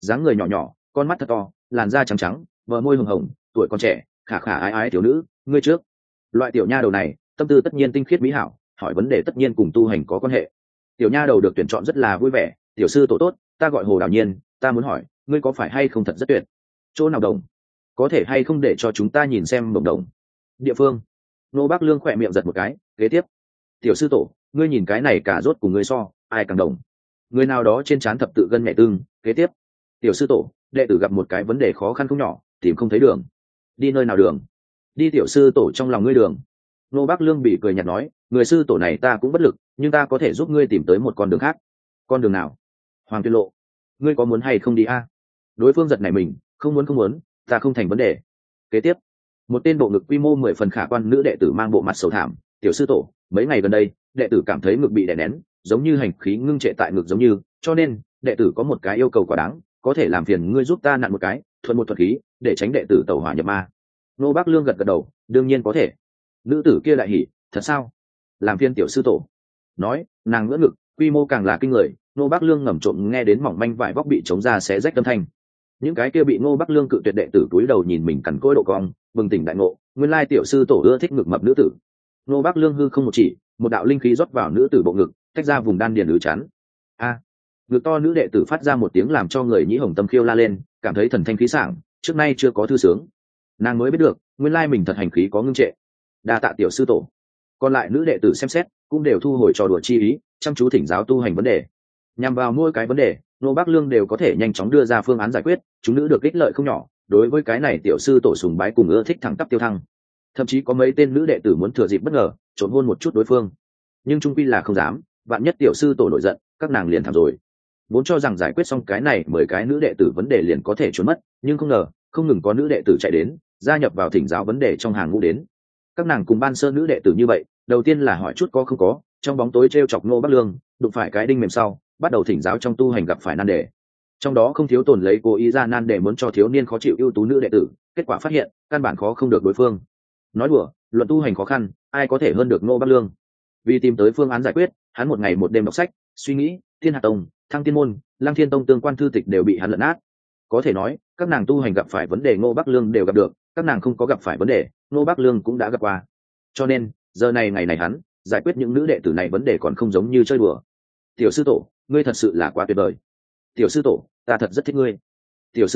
dáng người nhỏ nhỏ, con mắt thật to, làn da trắng trắng, bờ môi hồng hồng, tuổi còn trẻ, khả khả ái ái tiểu nữ, ngươi trước. Loại tiểu nha đầu này tâm tư tất nhiên tinh khiết mỹ hảo, hỏi vấn đề tất nhiên cùng tu hành có quan hệ. Tiểu nha đầu được tuyển chọn rất là vui vẻ. Tiểu sư tổ tốt, ta gọi Hồ Đào Nhiên, ta muốn hỏi ngươi có phải hay không thật rất tuyệt. Chỗ nào đồng? Có thể hay không để cho chúng ta nhìn xem đồng đồng. Địa phương. Nô Bác Lương khỏe miệng giật một cái, kế tiếp. Tiểu sư tổ, ngươi nhìn cái này cả rốt cùng ngươi so, ai càng đồng? Người nào đó trên trán thập tự gân mẹ tương, kế tiếp. Tiểu sư tổ, đệ tử gặp một cái vấn đề khó khăn không nhỏ, tìm không thấy đường. Đi nơi nào đường? Đi tiểu sư tổ trong lòng ngươi đường. Nô Bác Lương bị cười nhạt nói, người sư tổ này ta cũng bất lực, nhưng ta có thể giúp ngươi tìm tới một con đường khác. Con đường nào? Hoàng Tuyên Lộ. Ngươi có muốn hay không đi a? Đối phương giật nảy mình, không muốn, ta không thành vấn đề. Kế tiếp, một tên bộ ngực quy mô 10 phần khả quan nữ đệ tử mang bộ mặt sầu thảm. Tiểu sư tổ, mấy ngày gần đây đệ tử cảm thấy ngực bị đè nén, giống như hành khí ngưng trệ tại ngực giống như, cho nên đệ tử có một cái yêu cầu quá đáng, có thể làm phiền ngươi giúp ta nặn một cái thuận một thuật khí để tránh đệ tử tẩu hỏa nhập ma. Nô Bác Lương gật gật đầu, đương nhiên có thể. Nữ tử kia lại hỉ, thật sao? Làm phiền tiểu sư tổ. Nói nàng ngỡ ngực, quy mô càng là kinh người. Nô Bác Lương ngầm trộm nghe đến mỏng manh vải vóc bị chống ra xé rách âm thanh. Những cái kia bị Nô Bác Lương cự tuyệt đệ tử cúi đầu nhìn mình cằn cỗi độ cong, bừng tỉnh đại ngộ, nguyên lai tiểu sư tổ ưa thích ngực mập nữ tử. Nô Bác Lương hư không một chỉ, một đạo linh khí rót vào nữ tử bộ ngực, tách ra vùng đan điền ứ chắn. A! Ngực to nữ đệ tử phát ra một tiếng làm cho người nhĩ hồng tâm khiêu la lên, cảm thấy thần thanh khí sảng, trước nay chưa có thư sướng. Nàng mới biết được, nguyên lai mình thật hành khí có ngưng trệ. Đa tạ tiểu sư tổ. Còn lại nữ đệ tử xem xét, cũng đều thu hồi trò đùa chi ý, chăm chú thỉnh giáo tu hành vấn đề. Nhằm vào mỗi cái vấn đề, Nô Bác Lương đều có thể nhanh chóng đưa ra phương án giải quyết, chúng nữ được ích lợi không nhỏ. Đối với cái này tiểu sư tổ sùng bái cùng ưa thích thẳng tắp tiêu thăng. Thậm chí có mấy tên nữ đệ tử muốn thừa dịp bất ngờ trộn hôn một chút đối phương, nhưng trung quy là không dám, vạn nhất tiểu sư tổ nổi giận, các nàng liền thảm rồi. Vốn cho rằng giải quyết xong cái này 10 cái nữ đệ tử vấn đề liền có thể trốn mất, nhưng không ngờ không ngừng có nữ đệ tử chạy đến, gia nhập vào thỉnh giáo vấn đề trong hàng ngũ đến. Các nàng cùng ban sơ nữ đệ tử như vậy, đầu tiên là hỏi chút có không có, trong bóng tối trêu chọc Nô Bác Lương, đụng phải cái đinh mềm sau, bắt đầu thỉnh giáo trong tu hành gặp phải nan đề. Trong đó không thiếu tồn lấy cố ý ra nan đề muốn cho thiếu niên khó chịu ưu tú nữ đệ tử, kết quả phát hiện căn bản khó không được đối phương. Nói đùa, luận tu hành khó khăn, ai có thể hơn được Nô Bác Lương. Vì tìm tới phương án giải quyết, hắn một ngày một đêm đọc sách, suy nghĩ, Thiên Hạt Tông, Thăng Tiên Môn, Lăng Thiên Tông tương quan thư tịch đều bị hắn lật nát. Có thể nói, các nàng tu hành gặp phải vấn đề Nô Bác Lương đều gặp được, các nàng không có gặp phải vấn đề, Nô Bác Lương cũng đã gặp qua. Cho nên, giờ này ngày này hắn giải quyết những nữ đệ tử này vấn đề còn không giống như chơi đùa. Tiểu sư tổ, ngươi thật sự là quá tuyệt vời. Tiểu sư tổ, ta thật rất thích ngươi. Tiểu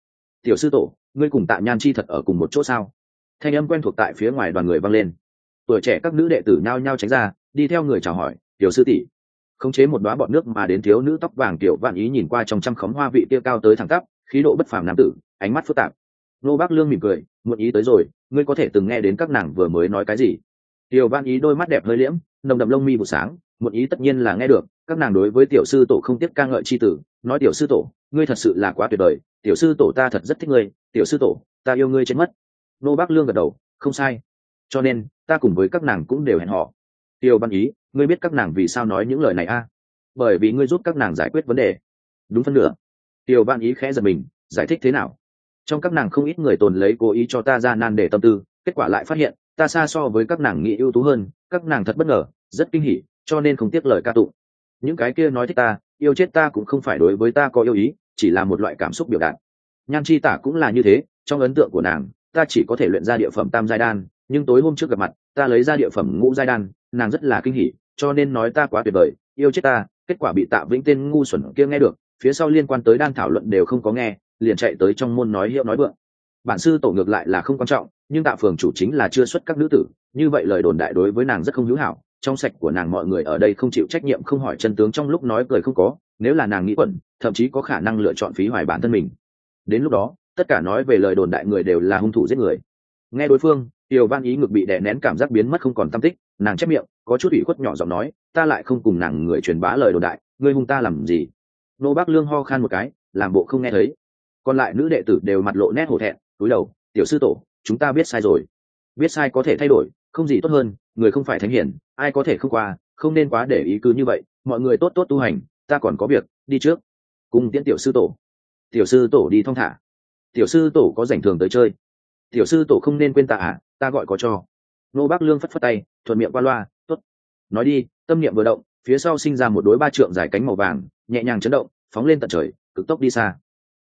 sư tổ, ngươi cùng Tạ Nhan Chi thật ở cùng một chỗ sao? Thanh âm quen thuộc tại phía ngoài đoàn người vang lên. Tuổi trẻ các nữ đệ tử nhao nhao tránh ra, đi theo người chào hỏi. Tiểu sư tỷ. Khống chế một đóa bọt nước mà đến thiếu nữ tóc vàng Tiểu Vạn Ý nhìn qua trong trăm khóm hoa vị kia cao tới thẳng tắp, khí độ bất phàm nam tử, ánh mắt phức tạp. Nô Bác Lương mỉm cười, muộn ý tới rồi, ngươi có thể từng nghe đến các nàng vừa mới nói cái gì? Tiểu Vạn Ý đôi mắt đẹp hơi liễm, nồng đậm lông mi vụ sáng, muộn ý tất nhiên là nghe được, các nàng đối với tiểu sư tổ không tiếc ca ngợi chi tử, nói tiểu sư tổ, ngươi thật sự là quá tuyệt vời, tiểu sư tổ ta thật rất thích ngươi, tiểu sư tổ, ta yêu ngươi chết mất. Nô Bác Lương gật đầu, không sai. Cho nên, ta cùng với các nàng cũng đều hẹn hò. Tiểu Văn Ý, ngươi biết các nàng vì sao nói những lời này a? Bởi vì ngươi giúp các nàng giải quyết vấn đề. Đúng phân nửa. Tiểu Văn Ý khẽ giật mình, giải thích thế nào? Trong các nàng không ít người tồn lấy cố ý cho ta ra nan đề tâm tư, kết quả lại phát hiện, ta xa so với các nàng nghĩ ưu tú hơn, các nàng thật bất ngờ, rất kinh hỉ, cho nên không tiếc lời ca tụng. Những cái kia nói thích ta, yêu chết ta cũng không phải đối với ta có yêu ý, chỉ là một loại cảm xúc biểu đạt. Nhan Chi Tả cũng là như thế, trong ấn tượng của nàng, ta chỉ có thể luyện ra địa phẩm tam giai đan, nhưng tối hôm trước gặp mặt, ta lấy ra địa phẩm ngũ giai đan, nàng rất là kinh hỉ, cho nên nói ta quá tuyệt vời, yêu chết ta, kết quả bị Tạ Vĩnh tên ngu xuẩn kia nghe được, phía sau liên quan tới đan thảo luận đều không có nghe, liền chạy tới trong môn nói hiệu nói vượng. Bản sư tổ ngược lại là không quan trọng, nhưng Tạ phường chủ chính là chưa xuất các nữ tử, như vậy lời đồn đại đối với nàng rất không hữu hảo, trong sạch của nàng mọi người ở đây không chịu trách nhiệm không hỏi chân tướng trong lúc nói cười không có, nếu là nàng nghĩ quẩn, thậm chí có khả năng lựa chọn phí hoài bản thân mình. Đến lúc đó, tất cả nói về lời đồn đại người đều là hung thủ giết người. Nghe đối phương, Tiểu Văn Ý ngực bị đè nén cảm giác biến mất không còn tâm tích, nàng chép miệng, có chút ủy khuất nhỏ giọng nói, ta lại không cùng nàng người truyền bá lời đồn đại, ngươi hung ta làm gì? Nô Bác Lương ho khan một cái, làm bộ không nghe thấy. Còn lại nữ đệ tử đều mặt lộ nét hổ thẹn, cúi đầu, tiểu sư tổ, chúng ta biết sai rồi. Biết sai có thể thay đổi, không gì tốt hơn, người không phải thánh hiển, ai có thể không qua, không nên quá để ý cứ như vậy, mọi người tốt tốt tu hành, ta còn có việc, đi trước. Cùng tiễn tiểu sư tổ. Tiểu sư tổ đi thong thả. Tiểu sư tổ có rảnh thường tới chơi. Tiểu sư tổ không nên quên ta à, ta gọi có cho. Nô Bác Lương phất phất tay, thuận miệng qua loa, tốt. Nói đi, tâm niệm vừa động, phía sau sinh ra một đối ba trượng dài cánh màu vàng, nhẹ nhàng chấn động, phóng lên tận trời, cực tốc đi xa.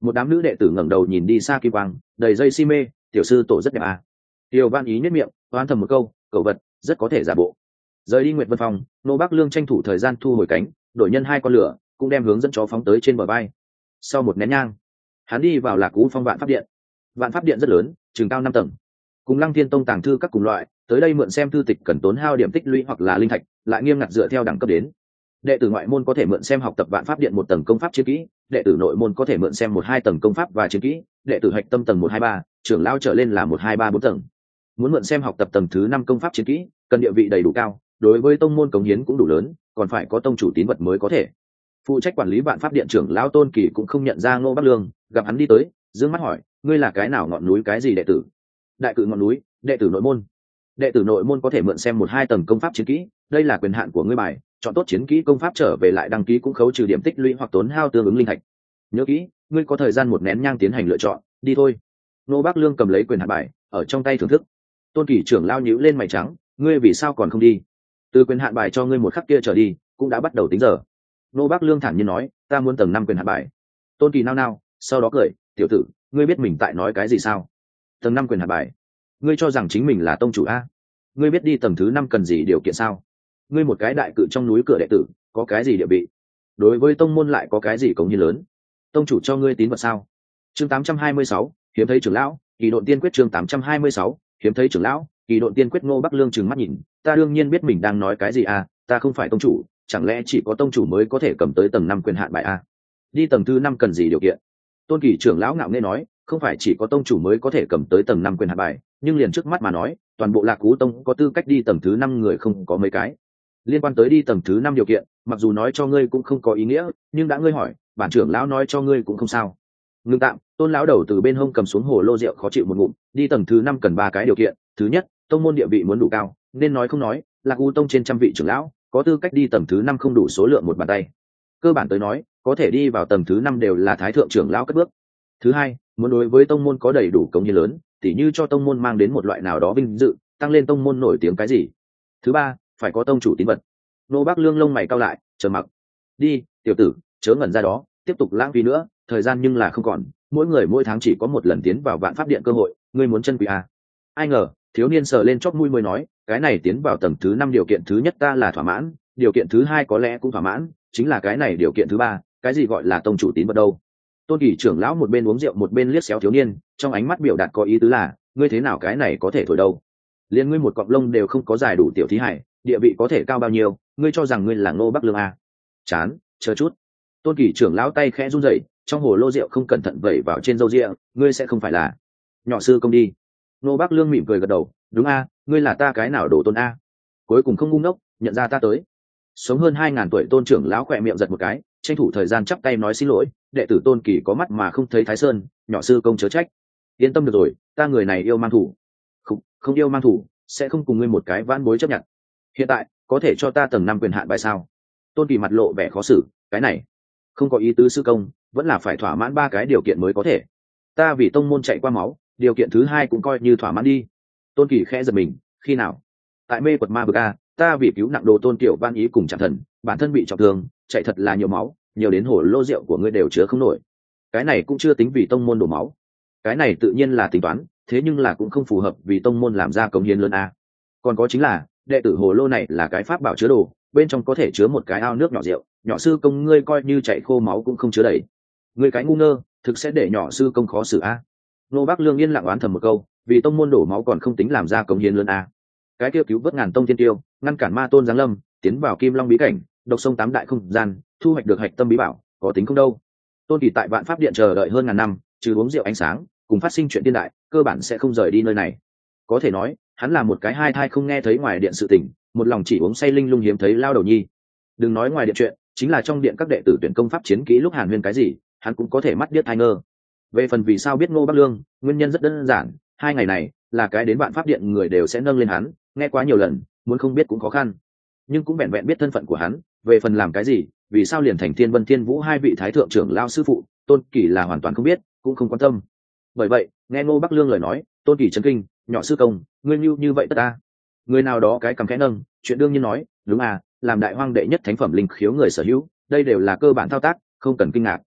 Một đám nữ đệ tử ngẩng đầu nhìn đi xa kim quang, đầy dây si mê, tiểu sư tổ rất đẹp à. Tiêu Văn Ý nhếch miệng oán thầm một câu, cậu vật rất có thể giả bộ. Rời đi Nguyệt Vân Phòng, Nô Bắc Lương tranh thủ thời gian thu hồi cánh, đổi nhân hai con lửa, cũng đem hướng dẫn chó phóng tới trên bờ bay. Sau một nén nhang, hắn đi vào Lạc Cú Phong Vạn Pháp Điện. Vạn Pháp Điện rất lớn, chừng cao 5 tầng. Cùng Lăng Thiên Tông tàng thư các cùng loại, tới đây mượn xem thư tịch cần tốn hao điểm tích lũy hoặc là linh thạch, lại nghiêm ngặt dựa theo đẳng cấp đến. Đệ tử ngoại môn có thể mượn xem học tập Vạn Pháp Điện một tầng công pháp chiến kỹ, đệ tử nội môn có thể mượn xem 1-2 tầng công pháp và chiến kỹ, đệ tử hạch tâm tầng 1-2-3, trưởng lão trở lên là 1-2-3-4 tầng. Muốn mượn xem học tập tầng thứ 5 công pháp chiến kỹ, cần địa vị đầy đủ cao, đối với tông môn cống hiến cũng đủ lớn, còn phải có tông chủ tín vật mới có thể. Phụ trách quản lý Vạn Pháp Điện trưởng lão Tôn Kỳ cũng không nhận ra Ngô Bắc Lương, gặp hắn đi tới, dương mắt hỏi, ngươi là cái nào ngọn núi cái gì đệ tử? Đại Cự ngọn núi, đệ tử nội môn. Đệ tử nội môn có thể mượn xem 1-2 tầng công pháp chiến kỹ, đây là quyền hạn của ngươi bài, chọn tốt chiến kỹ công pháp trở về lại đăng ký cũng khấu trừ điểm tích lũy hoặc tốn hao tương ứng linh thạch. Nhớ kỹ, ngươi có thời gian một nén nhang tiến hành lựa chọn, đi thôi. Ngô Bắc Lương cầm lấy quyền hạn bài, ở trong tay thưởng thức. Tôn Kỳ trưởng lão nhíu lên mày trắng, ngươi vì sao còn không đi? Từ quyền hạn bài cho ngươi một khắc kia trở đi, cũng đã bắt đầu tính giờ. Ngô Bắc Lương thản nhiên nói, ta muốn tầng 5 quyền hạn bài. Tôn Kỳ nao nao, sau đó cười, tiểu tử, ngươi biết mình tại nói cái gì sao? Tầng 5 quyền hạn bài? Ngươi cho rằng chính mình là tông chủ a? Ngươi biết đi tầng thứ 5 cần gì điều kiện sao? Ngươi một cái đại cự trong núi cửa đệ tử, có cái gì địa vị? Đối với tông môn lại có cái gì cống hiến lớn? Tông chủ cho ngươi tín vật sao? Chương 826, hiếm thấy trưởng lão, Kỳ Độn Tiên Quyết chương 826, hiếm thấy trưởng lão, Kỳ Độn Tiên Quyết. Ngô Bắc Lương trừng mắt nhìn, ta đương nhiên biết mình đang nói cái gì à, ta không phải tông chủ, chẳng lẽ chỉ có tông chủ mới có thể cầm tới tầng 5 quyền hạn bài à? Đi tầng thứ 5 cần gì điều kiện? Tôn Kỳ trưởng lão ngạo nghễ nói, không phải chỉ có tông chủ mới có thể cầm tới tầng 5 quyền hạn bài, nhưng liền trước mắt mà nói, toàn bộ Lạc Cú Tông có tư cách đi tầng thứ 5 người không có mấy cái. Liên quan tới đi tầng thứ 5 điều kiện, mặc dù nói cho ngươi cũng không có ý nghĩa, nhưng đã ngươi hỏi, bản trưởng lão nói cho ngươi cũng không sao. Ngưng tạm, Tôn lão đầu từ bên hông cầm xuống hồ lô rượu khó chịu một ngụm, đi tầng thứ 5 cần 3 cái điều kiện, thứ nhất, tông môn địa vị muốn đủ cao, nên nói không nói, Lạc Cú Tông trên trăm vị trưởng lão, có tư cách đi tầng thứ 5 không đủ số lượng một bàn tay. Cơ bản tới nói, có thể đi vào tầng thứ 5 đều là thái thượng trưởng lão cất bước. Thứ hai, muốn đối với tông môn có đầy đủ cống hiến lớn, tỉ như cho tông môn mang đến một loại nào đó vinh dự, tăng lên tông môn nổi tiếng cái gì. Thứ ba, phải có tông chủ tín vật. Nô Bắc Lương lông mày cau lại, trầm mặc. Đi, tiểu tử, chớ ngẩn ra đó, tiếp tục lãng phí nữa, thời gian nhưng là không còn, mỗi người mỗi tháng chỉ có một lần tiến vào Vạn Pháp Điện cơ hội, ngươi muốn chân quý à? Ai ngờ, thiếu niên sờ lên chóp mũi mới nói, cái này tiến vào tầng thứ 5 điều kiện thứ nhất ta là thỏa mãn, điều kiện thứ hai có lẽ cũng thỏa mãn, chính là cái này điều kiện thứ ba, cái gì gọi là tông chủ tín vật đâu? Tôn Kỳ trưởng lão một bên uống rượu một bên liếc xéo thiếu niên, trong ánh mắt biểu đạt có ý tứ là, ngươi thế nào cái này có thể thổi đâu? Liên ngươi một cọng lông đều không có giải đủ tiểu thí hải, địa vị có thể cao bao nhiêu, ngươi cho rằng ngươi là Ngô Bắc Lương à? Chán, chờ chút. Tôn Kỳ trưởng lão tay khẽ run rẩy, trong hồ lô rượu không cẩn thận vẩy vào trên râu ria, ngươi sẽ không phải là nhỏ sư công đi? Ngô Bắc Lương mỉm cười gật đầu, đúng a, ngươi là ta cái nào đổ tôn a? Cuối cùng không ngu ngốc, nhận ra ta tới. Sống hơn 2000 tuổi Tôn trưởng lão khỏe miệng giật một cái, tranh thủ thời gian chắp tay nói xin lỗi, đệ tử Tôn Kỳ có mắt mà không thấy Thái Sơn, nhỏ sư công chớ trách. Yên tâm được rồi, ta người này yêu mang thủ. Không yêu mang thủ, sẽ không cùng ngươi một cái vãn bối chấp nhận. Hiện tại, có thể cho ta tầng 5 quyền hạn bài sao? Tôn Kỳ mặt lộ vẻ khó xử, cái này không có ý tứ sư công, vẫn là phải thỏa mãn 3 cái điều kiện mới có thể. Ta vì tông môn chạy qua máu, điều kiện thứ hai cũng coi như thỏa mãn đi. Tôn Kỳ khẽ giật mình, khi nào? Tại mê quật ma vực a, ta vì cứu nặng đồ Tôn Kiều Ban Ý cùng Trảm Thần, bản thân bị trọng thương, chạy thật là nhiều máu, nhiều đến hồ lô rượu của ngươi đều chứa không nổi. Cái này cũng chưa tính vì tông môn đổ máu. Cái này tự nhiên là tính toán, thế nhưng là cũng không phù hợp vì tông môn làm ra cống hiến lớn a. Còn có chính là, đệ tử hồ lô này là cái pháp bảo chứa đồ, bên trong có thể chứa một cái ao nước nhỏ rượu, nhỏ sư công ngươi coi như chạy khô máu cũng không chứa đầy. Ngươi cái ngu ngơ, thực sẽ để nhỏ sư công khó xử a. Nô Bắc Lương yên lặng oán thầm một câu, vì tông môn đổ máu còn không tính làm ra cống hiến lớn a. Cái kia cứu vớt ngàn tông thiên tiêu, ngăn cản ma tôn giáng lâm, tiến vào Kim Long bí cảnh, độc sông 8 đại không gian, thu hoạch được hạch tâm bí bảo, có tính không đâu. Tôn Kỳ tại Vạn Pháp Điện chờ đợi hơn ngàn năm, trừ uống rượu ánh sáng, cùng phát sinh chuyện tiên đại, cơ bản sẽ không rời đi nơi này. Có thể nói, hắn là một cái hai thai không nghe thấy ngoài điện sự tình, một lòng chỉ uống say linh lung hiếm thấy lao đầu nhi. Đừng nói ngoài điện chuyện, chính là trong điện các đệ tử tuyển công pháp chiến kỹ lúc hàn huyên cái gì, hắn cũng có thể mắt điếc tai ngơ. Về phần vì sao biết Ngô Bắc Lương, nguyên nhân rất đơn giản, 2 ngày này là cái đến Vạn Pháp Điện người đều sẽ nâng lên hắn, nghe quá nhiều lần, muốn không biết cũng khó khăn. Nhưng cũng vẹn vẹn biết thân phận của hắn, về phần làm cái gì, vì sao liền thành Thiên Vân Thiên Vũ 2 vị thái thượng trưởng lao sư phụ, Tôn Kỳ là hoàn toàn không biết, cũng không quan tâm. Bởi vậy, nghe Ngô Bắc Lương lời nói, Tôn Kỳ chấn kinh, nhỏ sư công, ngươi như vậy tất ta. Người nào đó cái cầm khẽ nâng, chuyện đương nhiên nói, đúng à, làm đại hoang đệ nhất thánh phẩm linh khiếu người sở hữu, đây đều là cơ bản thao tác, không cần kinh ngạc.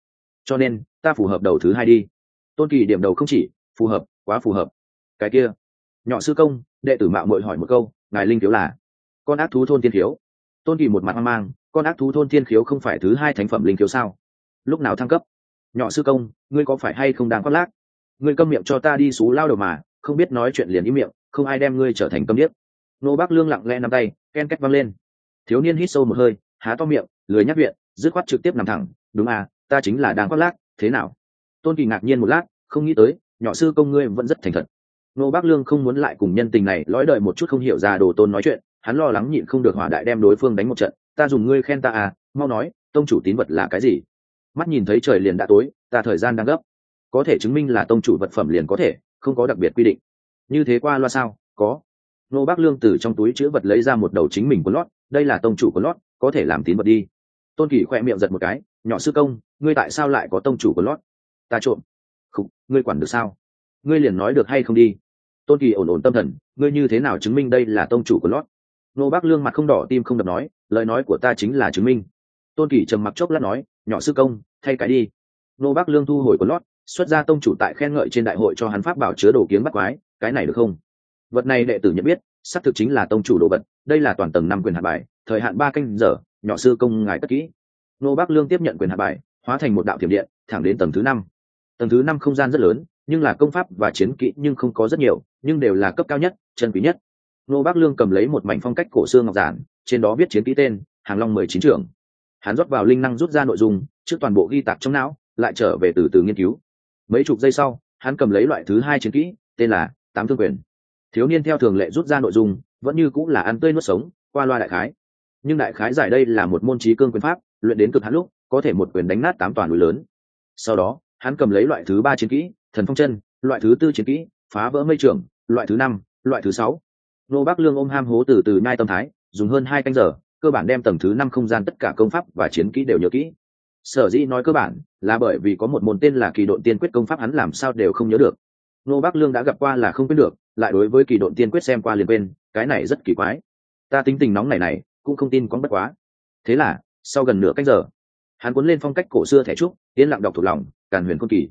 cho nên ta phù hợp đầu thứ hai đi. Tôn Kỳ điểm đầu không chỉ, phù hợp, quá phù hợp. Cái kia, nhỏ sư công, đệ tử mạo muội hỏi một câu, ngài linh thiếu là con ác thú thôn thiên khiếu. Tôn Kỳ một mặt hoang mang, con ác thú thôn thiên khiếu không phải thứ hai thánh phẩm linh khiếu sao? Lúc nào thăng cấp? Nhỏ sư công, ngươi có phải hay không đang khoác lác? Ngươi câm miệng cho ta đi xú lao đầu mà, không biết nói chuyện liền im miệng, không ai đem ngươi trở thành câm điếc. Nô Bác Lương lặng lẽ nắm tay, ken két văng lên. Thiếu niên hít sâu một hơi, há to miệng, lười nhắc viện, dứt khoát trực tiếp nằm thẳng. Đúng à, ta chính là đang khoác lác, thế nào? Tôn Kỳ ngạc nhiên một lát, không nghĩ tới, nhỏ sư công ngươi vẫn rất thành thật. Nô Bác Lương không muốn lại cùng nhân tình này lõi đời một chút không hiểu ra đồ tôn nói chuyện, hắn lo lắng nhịn không được hỏa đại đem đối phương đánh một trận. Ta dùng ngươi khen ta à, mau nói, tông chủ tín vật là cái gì? Mắt nhìn thấy trời liền đã tối, ta thời gian đang gấp, có thể chứng minh là tông chủ vật phẩm liền có thể, không có đặc biệt quy định. Như thế qua loa sao? Có. Nô Bác Lương từ trong túi chữ vật lấy ra một đầu chính mình quần lót, đây là tông chủ quần lót, có thể làm tín vật đi. Tôn Kỳ khỏe miệng giật một cái, nhỏ sư công, ngươi tại sao lại có tông chủ quần lót? Ta trộm. Không, ngươi quản được sao? Ngươi liền nói được hay không đi. Tôn Kỳ ổn ổn tâm thần, ngươi như thế nào chứng minh đây là tông chủ quần lót? Nô Bác Lương mặt không đỏ tim không đập nói, lời nói của ta chính là chứng minh. Tôn Kỳ trầm mặc chốc lát nói, nhỏ sư công, thay cái đi. Nô Bác Lương thu hồi quần lót, xuất ra tông chủ tại khen ngợi trên đại hội cho hắn pháp bảo chứa đồ kiếng bắt quái, cái này được không? Vật này đệ tử nhận biết, xác thực chính là tông chủ đồ vật, đây là toàn tầng 5 quyền hạn bài, thời hạn 3 canh giờ, nhỏ sư công ngài cất kỹ. Nô Bác Lương tiếp nhận quyền hạn bài, hóa thành một đạo thiểm điện, thẳng đến tầng thứ 5. Tầng thứ 5 không gian rất lớn, nhưng là công pháp và chiến kỹ nhưng không có rất nhiều, nhưng đều là cấp cao nhất, chân quý nhất. Nô Bác Lương cầm lấy một mảnh phong cách cổ xưa ngọc giản, trên đó viết chiến kỹ tên, Hàng Long 19 trưởng. Hắn rót vào linh năng rút ra nội dung, trước toàn bộ ghi tạc trong não, lại trở về từ từ nghiên cứu. Mấy chục giây sau, hắn cầm lấy loại thứ hai chiến kỹ, tên là Tám Thương Quyền. Thiếu niên theo thường lệ rút ra nội dung, vẫn như cũng là ăn tươi nuốt sống, qua loa đại khái. Nhưng đại khái giải đây là một môn trí cương quyền pháp, luyện đến cực hạn lúc, có thể một quyền đánh nát 8 tòa núi lớn. Sau đó, hắn cầm lấy loại thứ ba chiến kỹ, Thần Phong Chân, loại thứ tư chiến kỹ, Phá Vỡ Mây Trưởng, loại thứ 5, loại thứ 6. Nô Bác Lương ôm ham hố từ từ nhai tâm thái, dùng hơn 2 canh giờ, cơ bản đem tầng thứ 5 không gian tất cả công pháp và chiến kỹ đều nhớ kỹ. Sở dĩ nói cơ bản, là bởi vì có một môn tên là Kỳ Độn Tiên Quyết công pháp hắn làm sao đều không nhớ được. Nô Bác Lương đã gặp qua là không quên được, lại đối với Kỳ Độn Tiên Quyết xem qua liền quên, cái này rất kỳ quái. Ta tính tình nóng này, cũng không tin quáng bất quá. Thế là, sau gần nửa canh giờ, hắn cuốn lên phong cách cổ xưa thẻ trúc, yên lặng đọc thuộc lòng, Càn Huyền Côn Kỳ.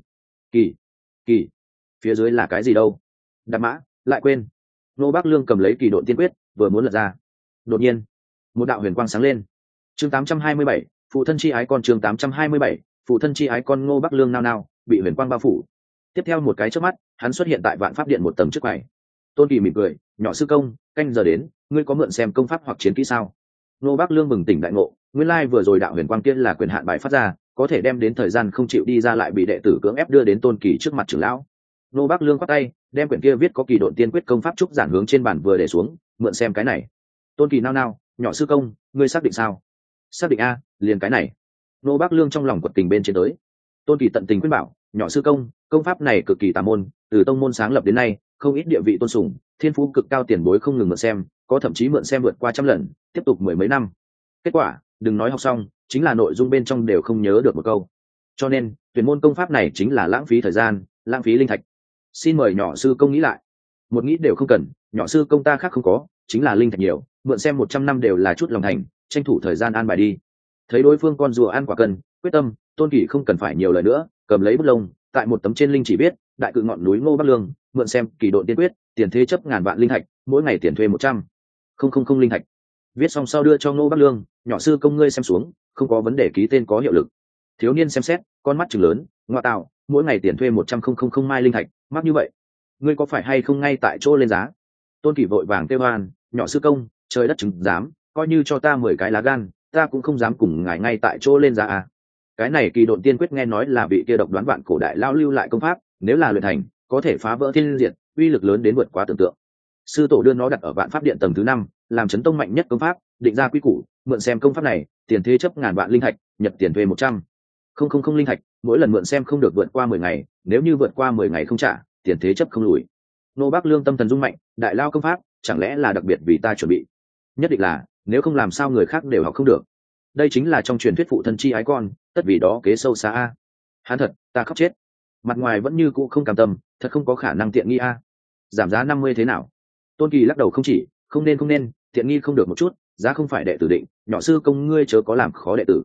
Kỳ, phía dưới là cái gì đâu? Đạp mã, lại quên. Nô Bác Lương cầm lấy Kỳ Độn Tiên Quyết, vừa muốn lật ra. Đột nhiên, một đạo huyền quang sáng lên. Chương 827, phụ thân chi ái con. Chương 827, phụ thân chi ái con. Ngô Bắc Lương nao nao, bị huyền quang bao phủ. Tiếp theo một cái chớp mắt, hắn xuất hiện tại Vạn Pháp Điện một tầng trước quầy. Tôn Kỳ mỉm cười, nhỏ sư công, canh giờ đến, ngươi có mượn xem công pháp hoặc chiến kỹ sao? Ngô Bắc Lương bừng tỉnh đại ngộ, nguyên lai vừa rồi đạo huyền quang kia là quyền hạn bài phát ra, có thể đem đến thời gian không chịu đi ra lại bị đệ tử cưỡng ép đưa đến Tôn Kỳ trước mặt trưởng lão. Ngô Bắc Lương quát tay, đem quyển kia viết có Kỳ Độn Tiên Quyết công pháp trúc giản hướng trên bàn vừa để xuống, mượn xem cái này. Tôn Kỳ nao nao, nhỏ sư công, ngươi xác định sao? Xác định a, liền cái này. Ngô Bắc Lương trong lòng quật tình bên trên tới. Tôn Kỳ tận tình khuyên bảo, nhỏ sư công, công pháp này cực kỳ tà môn, từ tông môn sáng lập đến nay, không ít địa vị tôn sùng, thiên phú cực cao tiền bối không ngừng mượn xem, có thậm chí mượn xem vượt qua 100 lần, tiếp tục mười mấy năm. Kết quả, đừng nói học xong, chính là nội dung bên trong đều không nhớ được một câu. Cho nên, tuyển môn công pháp này chính là lãng phí thời gian, lãng phí linh thạch. Xin mời nhỏ sư công nghĩ lại. Một nghĩ đều không cần, nhỏ sư công ta khác không có, chính là linh thạch nhiều, mượn xem 100 năm đều là chút lòng thành, tranh thủ thời gian an bài đi. Thấy đối phương con rùa ăn quả cần, quyết tâm, Tôn Kỳ không cần phải nhiều lời nữa, cầm lấy bút lông, tại một tấm trên linh chỉ biết, đại cự ngọn núi Ngô Bắc Lương, mượn xem Kỳ Độn Tiên Quyết, tiền thế chấp ngàn vạn linh thạch, mỗi ngày tiền thuê 100,000 linh thạch. Viết xong sau đưa cho Ngô Bắc Lương, nhỏ sư công ngươi xem xuống, không có vấn đề ký tên có hiệu lực. Thiếu niên xem xét, con mắt trừng lớn, ngoa tạo, mỗi ngày tiền thuê 100,000 mai linh thạch, mắc như vậy, ngươi có phải hay không ngay tại chỗ lên giá? Tôn Kỳ vội vàng kêu oan, nhỏ sư công, trời đất chứng giám, coi như cho ta 10 cái lá gan, ta cũng không dám cùng ngài ngay tại chỗ lên giá à. Cái này Kỳ Độn Tiên Quyết nghe nói là vị kia độc đoán vạn cổ đại lao lưu lại công pháp, nếu là luyện thành, có thể phá vỡ thiên diệt, uy lực lớn đến vượt quá tưởng tượng. Sư tổ đưa nó đặt ở Vạn Pháp Điện tầng thứ 5, làm chấn tông mạnh nhất công pháp, định ra quy củ, mượn xem công pháp này, tiền thế chấp ngàn vạn linh thạch, nhập tiền thuê 100,000 linh thạch, mỗi lần mượn xem không được vượt qua 10 ngày, nếu như vượt qua 10 ngày không trả, tiền thế chấp không lùi. Nô Bắc Lương tâm thần rung mạnh, đại lao công pháp, chẳng lẽ là đặc biệt vì ta chuẩn bị? Nhất định là, nếu không làm sao người khác đều học không được. Đây chính là trong truyền thuyết phụ thân chi ái con, tất vì đó kế sâu xa a. Hắn thật, ta khóc chết. Mặt ngoài vẫn như cũ không cam tâm, thật không có khả năng tiện nghi a. Giảm giá 50 thế nào? Tôn Kỳ lắc đầu không chỉ, không nên, tiện nghi không được một chút, giá không phải đệ tử định, nhỏ sư công ngươi chớ có làm khó đệ tử.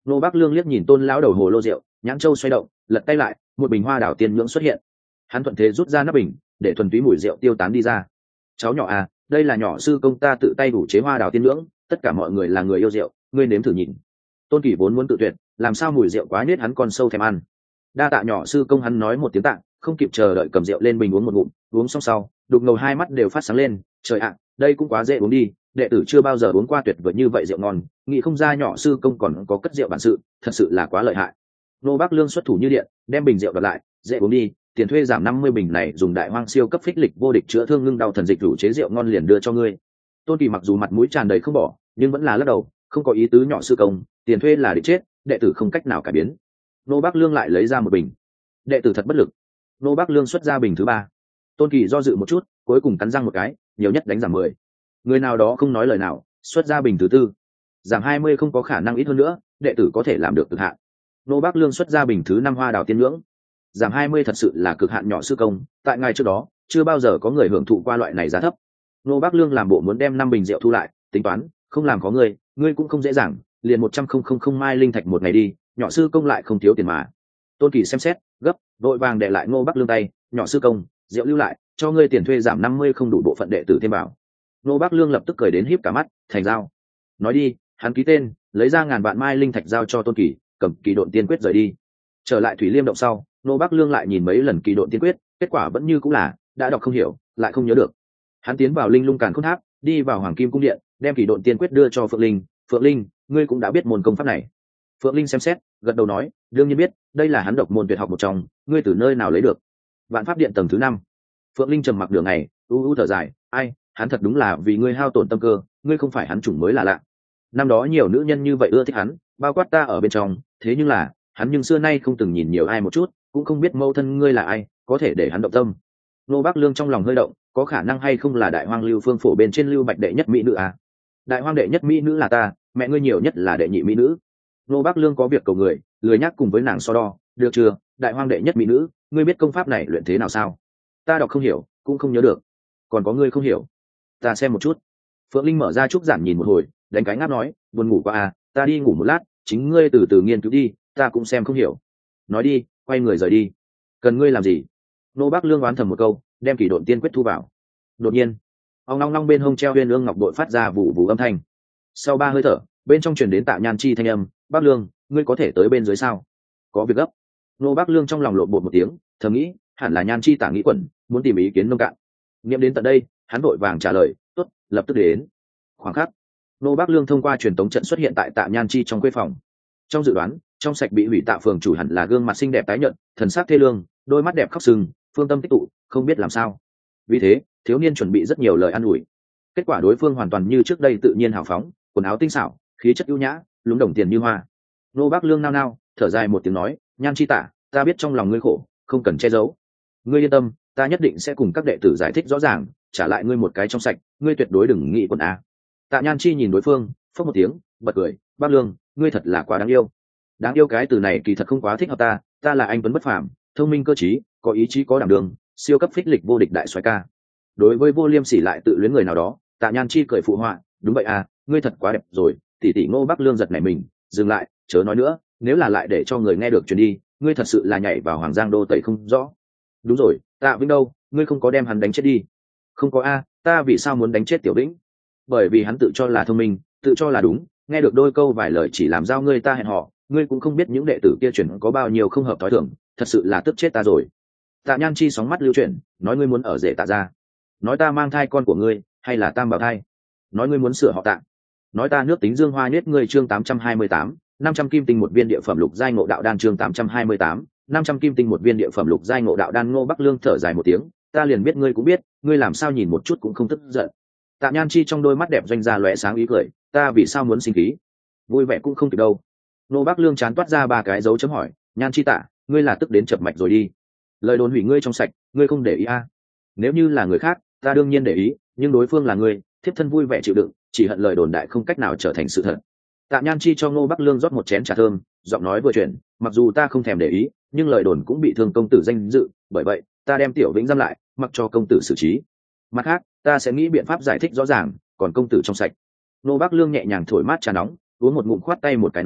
Nô Bác Lương liếc nhìn Tôn lão đầu hồ lô rượu, nhãn châu xoay động, lật tay lại, một bình hoa đảo tiên nhưỡng xuất hiện. Hắn thuận thế rút ra nắp bình, để thuần túy mùi rượu tiêu tán đi ra. Cháu nhỏ à, đây là nhỏ sư công ta tự tay đủ chế hoa đảo tiên nhưỡng, tất cả mọi người là người yêu rượu, ngươi nếm thử nhìn. Tôn Kỳ vốn muốn tự tuyệt, làm sao mùi rượu quá nết hắn còn sâu thèm ăn. Đa tạ nhỏ sư công, hắn nói một tiếng tạ, không kịp chờ đợi cầm rượu lên bình uống một ngụm, uống xong sau, đục ngầu hai mắt đều phát sáng lên. Trời ạ, đây cũng quá dễ uống đi, đệ tử chưa bao giờ uống qua tuyệt vời như vậy rượu ngon, nghĩ không ra nhỏ sư công còn có cất rượu bản sự, thật sự là quá lợi hại. Nô Bác Lương xuất thủ như điện, đem bình rượu đặt lại, dễ uống đi, tiền thuê giảm 50 bình này dùng đại hoang siêu cấp phích lịch vô địch chữa thương ngưng đau thần dịch rủ chế rượu ngon liền đưa cho ngươi. Tôn Kỳ mặc dù mặt mũi tràn đầy không bỏ, nhưng vẫn là lắc đầu, không có ý tứ nhỏ sư công, tiền thuê là để chết, đệ tử không cách nào cải biến. Nô Bác Lương lại lấy ra một bình. Đệ tử thật bất lực. Nô Bác Lương xuất ra bình thứ ba. Tôn Kỳ do dự một chút, cuối cùng cắn răng một cái, nhiều nhất đánh giảm 10. Người nào đó không nói lời nào, xuất ra bình thứ tư. Giảm 20 không có khả năng ít hơn nữa, đệ tử có thể làm được cực hạn. Nô Bác Lương xuất ra bình thứ 5 hoa đào tiên nhưỡng. Giảm 20 thật sự là cực hạn nhỏ sư công, tại ngày trước đó, chưa bao giờ có người hưởng thụ qua loại này giá thấp. Nô Bác Lương làm bộ muốn đem 5 bình rượu thu lại, tính toán, không làm có ngươi cũng không dễ dàng, liền 100,000 mai linh thạch một ngày đi, nhỏ sư công lại không thiếu tiền mà. Tôn Kỳ xem xét, gấp, vội vàng để lại Ngô Bác Lương tay, nhỏ sư công, rượu lưu lại, cho ngươi tiền thuê giảm 50 không đủ bộ phận đệ tử thêm vào. Ngô Bác Lương lập tức cười đến híp cả mắt, thành giao. Nói đi, hắn ký tên, lấy ra ngàn vạn mai linh thạch giao cho Tôn Kỳ, cầm kỳ độn tiên quyết rời đi. Trở lại Thủy Liêm động sau, Ngô Bác Lương lại nhìn mấy lần kỳ độn tiên quyết, kết quả vẫn như cũng là đã đọc không hiểu, lại không nhớ được. Hắn tiến vào Linh Lung Càn Khôn Tháp, đi vào Hoàng Kim cung điện, đem kỳ độn tiên quyết đưa cho Phượng Linh. Phượng Linh, ngươi cũng đã biết môn công pháp này. Phượng Linh xem xét, gật đầu nói, đương nhiên biết, đây là hắn độc môn tuyệt học một trong, ngươi từ nơi nào lấy được? Vạn Pháp Điện tầng thứ 5. Phượng Linh trầm mặc đường này, u thở dài, ai, hắn thật đúng là vì ngươi hao tổn tâm cơ, ngươi không phải hắn chủng mới là lạ. Năm đó nhiều nữ nhân như vậy ưa thích hắn, bao quát ta ở bên trong, thế nhưng là, hắn nhưng xưa nay không từng nhìn nhiều ai một chút, cũng không biết mẫu thân ngươi là ai, có thể để hắn động tâm. Nô Bác Lương trong lòng hơi động, có khả năng hay không là Đại Hoang Lưu Phương phổ bên trên Lưu Bạch đệ nhất mỹ nữ à? Đại Hoang đệ nhất mỹ nữ là ta, mẹ ngươi nhiều nhất là đệ nhị mỹ nữ. Nô Bác Lương có việc cầu người, lười nhắc cùng với nàng so đo, được chưa? Đại Hoang đệ nhất mỹ nữ, ngươi biết công pháp này luyện thế nào sao? Ta đọc không hiểu, cũng không nhớ được. Còn có ngươi không hiểu, ta xem một chút. Phượng Linh mở ra trúc giản nhìn một hồi, đánh cái ngáp nói, buồn ngủ quá à, ta đi ngủ một lát, chính ngươi từ từ nghiên cứu đi, ta cũng xem không hiểu. Nói đi, quay người rời đi. Cần ngươi làm gì? Nô Bác Lương oán thầm một câu, đem kỳ độn tiên quyết thu vào. Đột nhiên, ông long long bên hông treo Uyên Ương ngọc bội phát ra vụ vụ âm thanh. Sau 3 hơi thở, bên trong truyền đến Tạ Nhan Chi thanh âm, Bác Lương, ngươi có thể tới bên dưới sao? Có việc gấp. Nô Bác Lương trong lòng lộn bột một tiếng, thầm nghĩ, hẳn là Nhan Chi Tả nghĩ quẩn, muốn tìm ý kiến nông cạn. Nghiệm đến tận đây, hắn vội vàng trả lời, tốt, lập tức đến. Khoảng khắc, Nô Bác Lương thông qua truyền tống trận xuất hiện tại Tạ Nhan Chi trong khuê phòng. Trong dự đoán, trong sạch bị hủy Tạ phường chủ hẳn là gương mặt xinh đẹp tái nhợt, thần sắc thê lương, đôi mắt đẹp khóc sưng, phương tâm tích tụ, không biết làm sao. Vì thế, thiếu niên chuẩn bị rất nhiều lời an ủi. Kết quả đối phương hoàn toàn như trước đây tự nhiên hào phóng, quần áo tinh xảo, khí chất ưu nhã, lúng đồng tiền như hoa. Nô Bác Lương nao nao, thở dài một tiếng nói, Nhan Chi Tả, ta biết trong lòng ngươi khổ, không cần che giấu. Ngươi yên tâm, ta nhất định sẽ cùng các đệ tử giải thích rõ ràng, trả lại ngươi một cái trong sạch, ngươi tuyệt đối đừng nghĩ quần a. Tạ Nhan Chi nhìn đối phương, phốc một tiếng, bật cười, Bác Lương, ngươi thật là quá đáng yêu. Đáng yêu cái từ này kỳ thật không quá thích hợp ta là anh tuấn bất phàm, thông minh cơ trí, có ý chí có đảm đường, siêu cấp phích lịch vô địch đại soái ca. Đối với Vô Liêm Sỉ lại tự luyến người nào đó, Tạ Nhan Chi cười phụ họa, đúng vậy à, ngươi thật quá đẹp rồi. Tỷ tỷ Ngô Bác Lương giật nảy mình, dừng lại, chớ nói nữa, nếu là lại để cho người nghe được truyền đi, ngươi thật sự là nhảy vào Hoàng Giang đô tẩy không rõ. Đúng rồi, Tạ Vĩnh đâu, ngươi không có đem hắn đánh chết đi? Không có a, ta vì sao muốn đánh chết Tiểu Vĩnh? Bởi vì hắn tự cho là thông minh, tự cho là đúng, nghe được đôi câu vài lời chỉ làm giao ngươi ta hẹn họ, ngươi cũng không biết những đệ tử kia chuyển có bao nhiêu không hợp thói thường, thật sự là tức chết ta rồi. Tạ Nhan Chi sóng mắt lưu chuyển, nói ngươi muốn ở rể Tạ gia, nói ta mang thai con của ngươi, hay là tam bào thai, nói ngươi muốn sửa họ Tạ, nói ta nước tính dương hoa nhất ngươi. Chương 828, 500 kim tinh một viên địa phẩm lục giai ngộ đạo đan. Chương 828, 500 kim tinh một viên địa phẩm lục giai ngộ đạo đan. Ngô Bắc Lương thở dài một tiếng, ta liền biết ngươi cũng biết, ngươi làm sao nhìn một chút cũng không tức giận. Tạ Nhan Chi trong đôi mắt đẹp doanh ra lóe sáng ý cười, ta vì sao muốn sinh khí? Vui vẻ cũng không kịp đâu. Ngô Bắc Lương chán toát ra 3 cái dấu chấm hỏi, Nhan Chi Tạ, ngươi là tức đến chập mạch rồi đi. Lời đồn hủy ngươi trong sạch, ngươi không để ý a? Nếu như là người khác, ta đương nhiên để ý, nhưng đối phương là ngươi, thiếp thân vui vẻ chịu đựng, chỉ hận lời đồn đại không cách nào trở thành sự thật. Tạ Nhan Chi cho Ngô Bắc Lương rót một chén trà thơm, giọng nói vừa chuyển, mặc dù ta không thèm để ý, nhưng lời đồn cũng bị thương công tử danh dự, bởi vậy ta đem Tiểu Vĩnh giam lại, mặc cho công tử xử trí. Mặt khác, ta sẽ nghĩ biện pháp giải thích rõ ràng, còn công tử trong sạch. Ngô Bắc Lương nhẹ nhàng thổi mát trà nóng, uống một ngụm khoát tay một cái nói,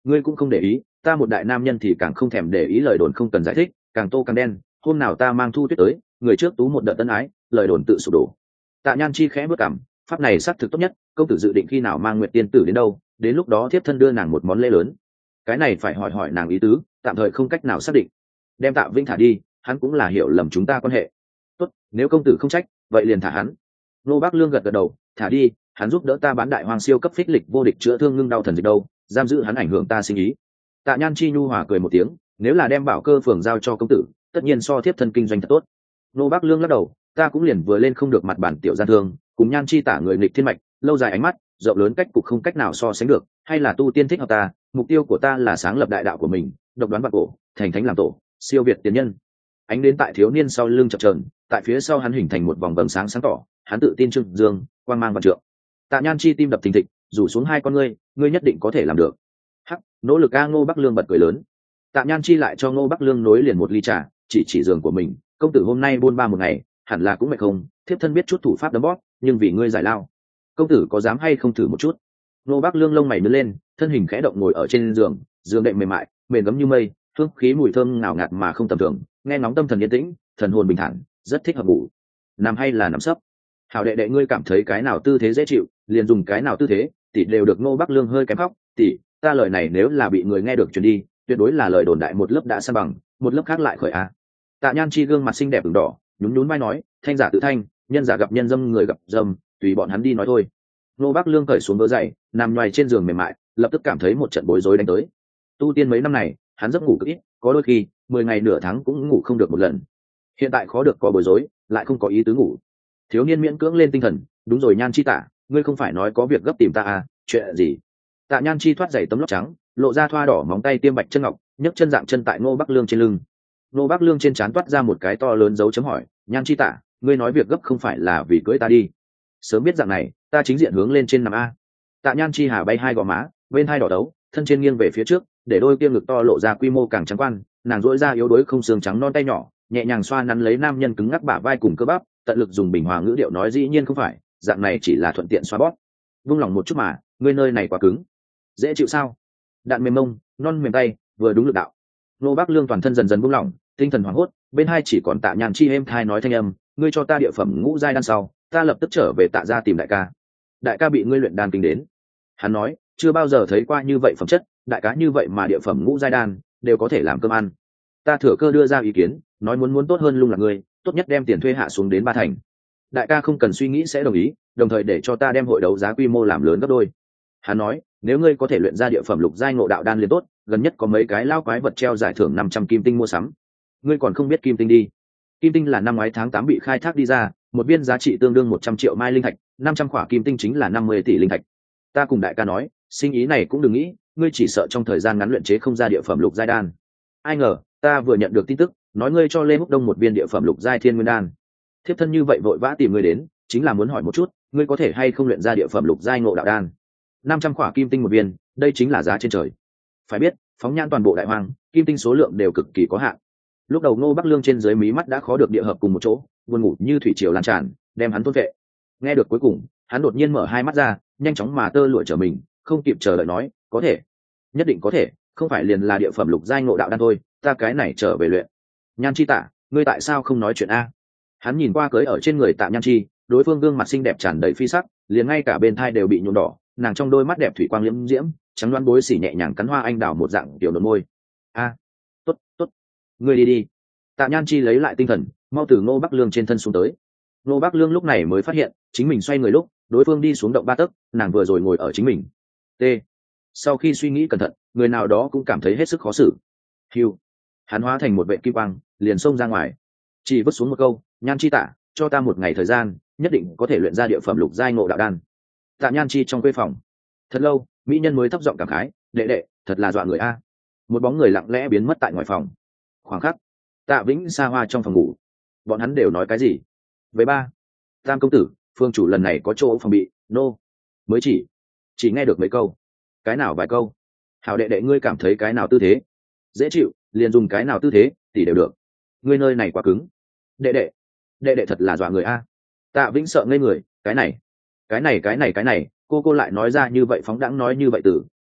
ngươi cũng không để ý, ta một đại nam nhân thì càng không thèm để ý lời đồn không cần giải thích, càng tô càng đen. Hôm nào ta mang Thu Tuyết tới, người trước tú một đợt tân ái, lời đồn tự sụp đổ. Tạ Nhan Chi khẽ bước cằm, pháp này xác thực tốt nhất, công tử dự định khi nào mang Nguyệt tiên tử đến đâu, đến lúc đó thiếp thân đưa nàng một món lễ lớn. Cái này phải hỏi hỏi nàng ý tứ, tạm thời không cách nào xác định. Đem Tạ Vĩnh thả đi, hắn cũng là hiểu lầm chúng ta quan hệ. Tốt, nếu công tử không trách, vậy liền thả hắn. Nô Bác Lương gật gật đầu, thả đi, hắn giúp đỡ ta bán đại hoàng siêu cấp phích lịch vô địch chữa thương ngưng đau thần dịch đâu, giam giữ hắn ảnh hưởng ta sinh ý. Tạ Nhan Chi nhu hòa cười một tiếng, nếu là đem bảo cơ phường giao cho công tử, tất nhiên so thiếp thân kinh doanh thật tốt. Nô Bác Lương lắc đầu, ta cũng liền vừa lên không được mặt bản tiểu gian thương, cùng Nhan Chi tả người nghịch thiên mạch, lâu dài ánh mắt, rộng lớn cách cục không cách nào so sánh được, hay là tu tiên thích hợp ta, mục tiêu của ta là sáng lập đại đạo của mình, độc đoán vạn cổ, thành thánh làm tổ, siêu việt tiền nhân. Ánh đến tại thiếu niên sau lưng chập chờn, tại phía sau hắn hình thành một vòng vầng sáng sáng tỏ, hắn tự tin trưng dương, quang mang vạn trượng. Tạ Nhan Chi tim đập thình thịch, rủ xuống hai con ngươi nhất định có thể làm được. Hắc, nỗ lực a. Ngô Bắc Lương bật cười lớn. Tạ Nhan Chi lại cho Ngô Bắc Lương nối liền một ly trà, chỉ giường của mình, công tử hôm nay buôn ba một ngày, hẳn là cũng mệt không, thiếp thân biết chút thủ pháp đấm bóp, nhưng vì ngươi giải lao, công tử có dám hay không thử một chút? Ngô Bắc Lương lông mày nhướng lên, thân hình khẽ động ngồi ở trên giường, giường đệm mềm mại, mềm gấm như mây, hương khí mùi thơm ngào ngạt mà không tầm thường, nghe ngóng tâm thần yên tĩnh, thần hồn bình thản, rất thích hợp ngủ. Nằm hay là nằm sấp? Hảo đệ đệ ngươi cảm thấy cái nào tư thế dễ chịu, liền dùng cái nào tư thế, tỷ đều được. Ngô Bắc Lương hơi kém khóc, tỷ, ta lời này nếu là bị người nghe được truyền đi, tuyệt đối là lời đồn đại một lớp đã san bằng, một lớp khác lại khởi a. Tạ Nhan Chi gương mặt xinh đẹp ửng đỏ, nhún nhún vai nói, thanh giả tự thanh, nhân giả gặp nhân dâm, người gặp dâm, tùy bọn hắn đi nói thôi. Ngô Bắc Lương cởi xuống vớ giày, nằm nhoài trên giường mềm mại, lập tức cảm thấy một trận bối rối đánh tới. Tu tiên mấy năm này, hắn giấc ngủ cực ít, có đôi khi 10 ngày nửa tháng cũng ngủ không được một lần. Hiện tại khó được có bối rối, lại không có ý tứ ngủ. Thiếu niên miễn cưỡng lên tinh thần, đúng rồi Nhan Chi tả, ngươi không phải nói có việc gấp tìm ta à, chuyện gì? Tạ Nhan Chi thoát giày tấm lót trắng, lộ ra thoa đỏ móng tay tiêm bạch chân ngọc, nhấc chân dạng chân tại Ngô Bắc Lương trên lưng. Ngô Bắc Lương trên trán toát ra một cái to lớn dấu chấm hỏi, Nhan Chi tả, ngươi nói việc gấp không phải là vì cưới ta đi? Sớm biết dạng này, ta chính diện hướng lên trên nằm a. Tạ Nhan Chi hà bay hai gò má, bên hai đỏ đấu, thân trên nghiêng về phía trước, để đôi kia ngực to lộ ra quy mô càng trắng quan, nàng duỗi ra yếu đuối không xương trắng non tay nhỏ, nhẹ nhàng xoa nắn lấy nam nhân cứng ngắc bả vai cùng cơ bắp, tận lực dùng bình hòa ngữ điệu nói dĩ nhiên không phải, dạng này chỉ là thuận tiện xoa bóp. Vung lòng một chút mà, ngươi nơi này quá cứng. Dễ chịu sao? Đạn mềm mông, non mềm tay, vừa đúng lực đạo. Nô Bắc Lương toàn thân dần dần buông lỏng, tinh thần hoảng hốt, bên hai chỉ còn Tạ Nhan Chi êm thai nói thanh âm, ngươi cho ta địa phẩm ngũ giai đan sau, ta lập tức trở về Tạ gia tìm đại ca. Đại ca bị ngươi luyện đan kinh đến. Hắn nói, chưa bao giờ thấy qua như vậy phẩm chất, đại cá như vậy mà địa phẩm ngũ giai đan đều có thể làm cơm ăn. Ta thừa cơ đưa ra ý kiến, nói muốn tốt hơn lung là ngươi, tốt nhất đem tiền thuê hạ xuống đến 3 thành. Đại ca không cần suy nghĩ sẽ đồng ý, đồng thời để cho ta đem hội đấu giá quy mô làm lớn gấp đôi. Hắn nói, nếu ngươi có thể luyện ra địa phẩm lục giai ngộ đạo đan liền tốt, gần nhất có mấy cái lao quái vật treo giải thưởng 500 kim tinh mua sắm. Ngươi còn không biết kim tinh đi. Kim tinh là năm ngoái tháng 8 bị khai thác đi ra, một viên giá trị tương đương 100 triệu mai linh thạch, 500 khỏa kim tinh chính là 50 tỷ linh thạch. Ta cùng đại ca nói, sinh ý này cũng đừng nghĩ, ngươi chỉ sợ trong thời gian ngắn luyện chế không ra địa phẩm lục giai đan. Ai ngờ, ta vừa nhận được tin tức, nói ngươi cho Lê Húc Đông một viên địa phẩm lục giai thiên nguyên đan. Thiếp thân như vậy vội vã tìm ngươi đến, chính là muốn hỏi một chút, ngươi có thể hay không luyện ra địa phẩm lục giai ngộ đạo đan. 500 khỏa kim tinh một viên, đây chính là giá trên trời. Phải biết, phóng nhãn toàn bộ đại hoang, kim tinh số lượng đều cực kỳ có hạn. Lúc đầu Ngô Bắc Lương trên dưới mí mắt đã khó được địa hợp cùng một chỗ, buồn ngủ như thủy triều lan tràn, đem hắn thôn vệ. Nghe được cuối cùng, hắn đột nhiên mở hai mắt ra, nhanh chóng mà tơ lụa trở mình, không kịp chờ đợi nói, có thể, nhất định có thể, không phải liền là địa phẩm lục giai ngộ đạo đan thôi, ta cái này trở về luyện. Nhan Chi tả, ngươi tại sao không nói chuyện a? Hắn nhìn qua cưới ở trên người Tạ Nhan Chi, đối phương gương mặt xinh đẹp tràn đầy phi sắc, liền ngay cả bên thai đều bị nhuộm đỏ, nàng trong đôi mắt đẹp thủy quang liễm diễm, trắng đoán bối xỉ nhẹ nhàng cắn hoa anh đào một dạng tiểu nộn môi. A, tốt, ngươi đi đi. Tạ Nhan Chi lấy lại tinh thần, mau từ Ngô Bắc Lương trên thân xuống tới. Ngô Bắc Lương lúc này mới phát hiện, chính mình xoay người lúc, đối phương đi xuống động 3 tấc, nàng vừa rồi ngồi ở chính mình. T. Sau khi suy nghĩ cẩn thận, người nào đó cũng cảm thấy hết sức khó xử. Hưu. Hắn hóa thành một vệ kim quang, liền xông ra ngoài. Chỉ vứt xuống một câu, Nhan Chi tả, cho ta một ngày thời gian, nhất định có thể luyện ra địa phẩm lục giai ngộ đạo đan. Tạ Nhan Chi trong khuê phòng. Thật lâu, mỹ nhân mới thấp giọng cảm khái, đệ đệ, thật là dọa người a. Một bóng người lặng lẽ biến mất tại ngoài phòng. Khoảng khắc, Tạ Vĩnh xa hoa trong phòng ngủ. Bọn hắn đều nói cái gì? Với ba, Tam công tử, phương chủ lần này có chỗ phòng bị, mới chỉ nghe được mấy câu. Cái nào vài câu? Hảo đệ đệ ngươi cảm thấy cái nào tư thế dễ chịu, liền dùng cái nào tư thế thì đều được. Ngươi nơi này quá cứng. Đệ đệ thật là dọa người a. Tạ Vĩnh sợ ngây người, cái này, cô lại nói ra như vậy phóng đãng nói như vậy từ,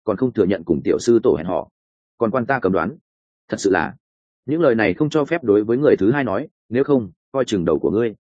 còn không thừa nhận cùng tiểu sư tổ hẹn họ, còn quan ta cầm đoán. Thật sự là những lời này không cho phép đối với người thứ hai nói, nếu không coi chừng đầu của ngươi.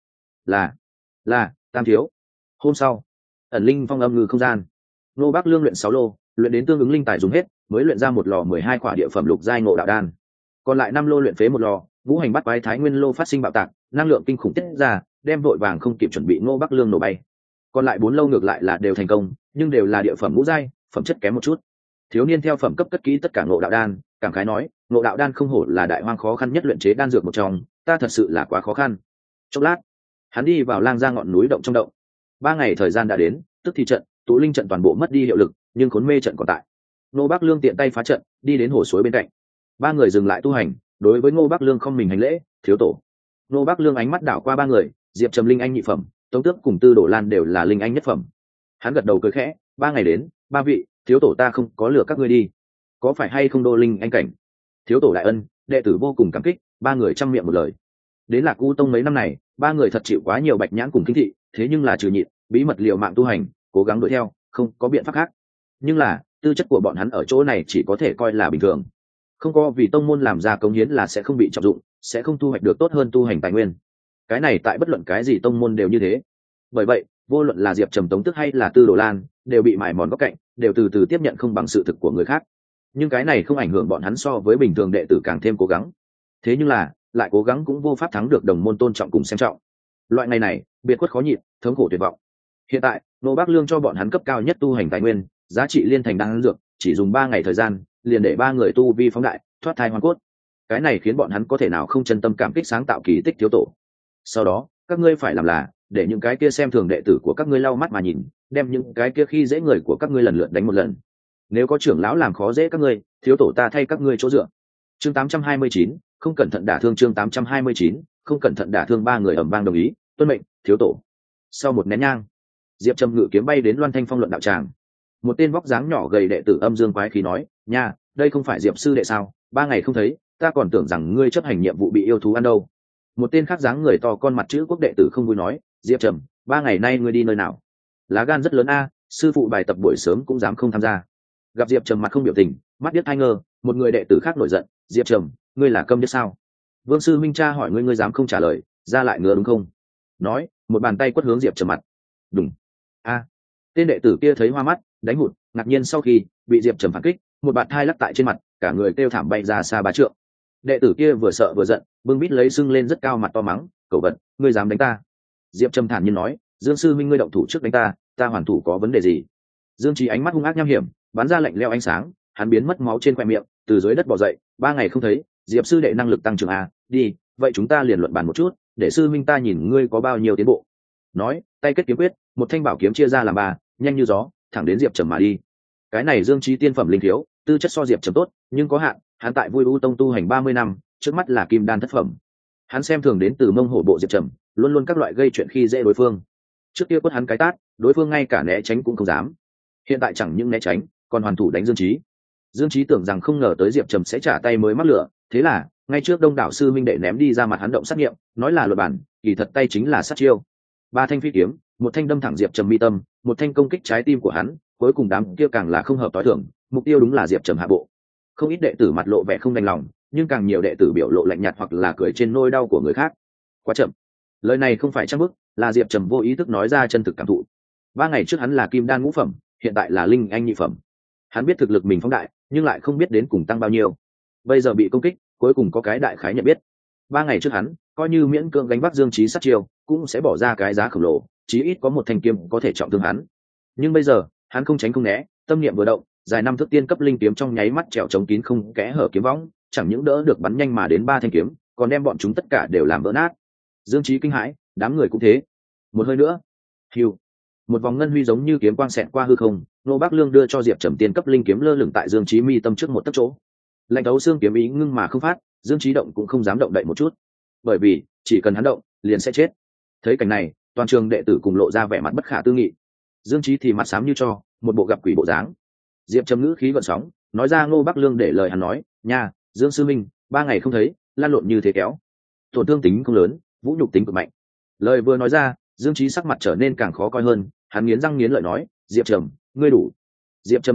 Là Tam thiếu. Hôm sau, ẩn linh phong âm ngư không gian, Ngô Bác Lương luyện 6 lô, luyện đến tương ứng linh tài dùng hết, mới luyện ra một lò 12 quả địa phẩm lục giai ngộ đạo đan. Còn lại 5 lô luyện phế một lò, ngũ hành bắt quái thái nguyên lô phát sinh bạo tạc, năng lượng kinh khủng tiết ra, đem vội vàng không kịp chuẩn bị Ngô Bác Lương nổ bay. Còn lại 4 lô ngược lại là đều thành công, nhưng đều là địa phẩm ngũ giai, phẩm chất kém một chút. Thiếu niên theo phẩm cấp cất kỹ tất cả ngộ đạo đan, cảm khái nói, ngộ đạo đan không hổ là đại hoang khó khăn nhất luyện chế đan dược một trong, ta thật sự là quá khó khăn. Chốc lát, hắn đi vào lang ra ngọn núi động trong động. 3 ngày thời gian đã đến, tức thì trận tụ linh trận toàn bộ mất đi hiệu lực, nhưng khốn mê trận còn tại. Ngô Bác Lương tiện tay phá trận, đi đến hồ suối bên cạnh. 3 người dừng lại tu hành, đối với Ngô Bác Lương không mình hành lễ, thiếu tổ. Ngô Bác Lương ánh mắt đảo qua 3 người, Diệp Trầm linh anh nhị phẩm, Tống Tước cùng Tư Đổ Lan đều là linh anh nhất phẩm. Hắn gật đầu cười khẽ, 3 ngày đến, 3 vị, thiếu tổ ta không có lừa các ngươi đi, có phải hay không đô linh anh cảnh? Thiếu tổ đại ân, đệ tử vô cùng cảm kích. 3 người trăm miệng một lời. Đến Lạc U tông mấy năm này, 3 người thật chịu quá nhiều bạch nhãn cùng kinh thị, thế nhưng là trừ nhịn, bí mật liều mạng tu hành, cố gắng đuổi theo, không có biện pháp khác. Nhưng là tư chất của bọn hắn ở chỗ này chỉ có thể coi là bình thường, không có vì tông môn làm ra cống hiến là sẽ không bị trọng dụng, sẽ không thu hoạch được tốt hơn tu hành tài nguyên. Cái này tại bất luận cái gì tông môn đều như thế. Bởi vậy vô luận là Diệp Trầm, Tống Tước hay là Tư Đồ Lan đều bị mài mòn góc cạnh, đều từ từ tiếp nhận không bằng sự thực của người khác. Nhưng cái này không ảnh hưởng bọn hắn so với bình thường đệ tử càng thêm cố gắng. Thế nhưng là lại cố gắng cũng vô pháp thắng được đồng môn tôn trọng cùng xem trọng. Loại ngày này biệt khuất khó nhịn, thống khổ tuyệt vọng. Hiện tại Ngô Bác Lương cho bọn hắn cấp cao nhất tu hành tài nguyên, giá trị liên thành đan dược, chỉ dùng 3 ngày thời gian liền để 3 người tu vi phóng đại, thoát thai hoàn cốt. Cái này khiến bọn hắn có thể nào không chân tâm cảm kích sáng tạo kỳ tích thiếu tổ. Sau đó các ngươi phải làm là để những cái kia xem thường đệ tử của các ngươi lau mắt mà nhìn, đem những cái kia khi dễ người của các ngươi lần lượt đánh một lần. Nếu có trưởng lão làm khó dễ các ngươi, thiếu tổ ta thay các ngươi chỗ dựa. Chương 829, không cẩn thận đả thương. Chương 829, không cẩn thận đả thương. 3 người ầm vang đồng ý, tuân mệnh, thiếu tổ. Sau một nén nhang, Diệp Trầm ngự kiếm bay đến Loan Thanh Phong luận đạo tràng. Một tên vóc dáng nhỏ gầy đệ tử âm dương quái khí nói, nha, đây không phải Diệp sư đệ sao? 3 ngày không thấy, ta còn tưởng rằng ngươi chấp hành nhiệm vụ bị yêu thú ăn đâu. Một tên khác dáng người to con mặt chữ quốc đệ tử không vui nói, Diệp Trầm, 3 ngày nay ngươi đi nơi nào? Lá gan rất lớn a, sư phụ bài tập buổi sớm cũng dám không tham gia. Gặp Diệp Trầm mặt không biểu tình, mắt điếc tai ngơ, một người đệ tử khác nổi giận, Diệp Trầm, ngươi là câm điếc sao? Vương sư minh cha hỏi ngươi dám không trả lời, ra lại ngứa đúng không? Nói, một bàn tay quất hướng Diệp Trầm mặt. Đùng. A. Tên đệ tử kia thấy hoa mắt, đánh hụt, ngạc nhiên sau khi bị Diệp Trầm phản kích, một bạt thai lắc tại trên mặt, cả người kêu thảm bay ra xa 3 trượng. Đệ tử kia vừa sợ vừa giận, bưng bít lấy sưng lên rất cao mặt to mắng, cẩu vật, ngươi dám đánh ta? Diệp Trầm thản nhiên nói, Dương sư minh ngươi động thủ trước đánh ta, ta hoàn thủ có vấn đề gì? Dương Trí ánh mắt hung ác nham hiểm, bắn ra lạnh lẽo ánh sáng, hắn biến mất máu trên khóe miệng, từ dưới đất bò dậy, 3 ngày không thấy, Diệp sư đệ năng lực tăng trưởng a, đi, vậy chúng ta liền luận bàn một chút, để sư minh ta nhìn ngươi có bao nhiêu tiến bộ. Nói, tay kết kiếm quyết, một thanh bảo kiếm chia ra làm 3, nhanh như gió, thẳng đến Diệp Trầm mà đi. Cái này Dương Trí tiên phẩm linh thiếu, tư chất so Diệp Trầm tốt, nhưng có hạn, hắn tại Vui U tông tu hành 30 năm, trước mắt là kim đan thất phẩm. Hắn xem thường đến từ Mông Hổ bộ Diệp Trầm, luôn luôn các loại gây chuyện khi dễ đối phương. Trước kia quất hắn cái tát, đối phương ngay cả né tránh cũng không dám. Hiện tại chẳng những né tránh, còn hoàn thủ đánh Dương Trí. Dương Trí tưởng rằng không ngờ tới Diệp Trầm sẽ trả tay mới mắc lửa, thế là ngay trước đông đảo sư minh đệ ném đi ra mặt hắn động sát nghiệm, nói là luật bản, kỳ thật tay chính là sát chiêu. 3 thanh phi kiếm, một thanh đâm thẳng Diệp Trầm mi tâm, một thanh công kích trái tim của hắn, cuối cùng đám kia càng là không hợp tối thường, mục tiêu đúng là Diệp Trầm hạ bộ. Không ít đệ tử mặt lộ vẻ không đành lòng, nhưng càng nhiều đệ tử biểu lộ lạnh nhạt hoặc là cười trên nỗi đau của người khác. Quá chậm. Lời này không phải trang bức, là Diệp Trầm vô ý thức nói ra chân thực cảm thụ. 3 ngày trước hắn là kim đan ngũ phẩm, hiện tại là linh anh nhị phẩm. Hắn biết thực lực mình phóng đại, nhưng lại không biết đến cùng tăng bao nhiêu. Bây giờ bị công kích, cuối cùng có cái đại khái nhận biết. 3 ngày trước hắn, coi như miễn cưỡng gánh vác Dương Trí sát chiêu, cũng sẽ bỏ ra cái giá khổng lồ, chí ít có một thanh kiếm có thể trọng thương hắn. Nhưng bây giờ, hắn không tránh không né, tâm niệm vừa động, dài 5 thước tiên cấp linh kiếm trong nháy mắt trèo chống kín không kẽ hở kiếm võng, chẳng những đỡ được bắn nhanh mà đến 3 thanh kiếm, còn đem bọn chúng tất cả đều làm vỡ nát. Dương Trí kinh hãi, đám người cũng thế. Một hơi nữa, hưu, một vòng ngân huy giống như kiếm quang xẹt qua hư không, Ngô Bác Lương đưa cho Diệp Trầm tiên cấp linh kiếm lơ lửng tại Dương Trí mi tâm trước một tấc chỗ. Lạnh thấu xương kiếm ý ngưng mà không phát, Dương Trí động cũng không dám động đậy một chút, bởi vì chỉ cần hắn động, liền sẽ chết. Thấy cảnh này, toàn trường đệ tử cùng lộ ra vẻ mặt bất khả tư nghị. Dương Trí thì mặt xám như tro, một bộ gặp quỷ bộ dáng. Diệp Trầm ngữ khí gợn sóng, nói ra Ngô Bác Lương để lời hắn nói, nha, Dương sư minh, 3 ngày không thấy, lan lộn như thế kéo, tổn thương tính không lớn, vũ nhục tính cực mạnh. Lời vừa nói ra, Dương Trí sắc mặt trở nên càng khó coi hơn, hắn nghiến răng nghiến lợi nói, Diệp Trầm, ngươi đủ. Diệp Trầm lắc đầu,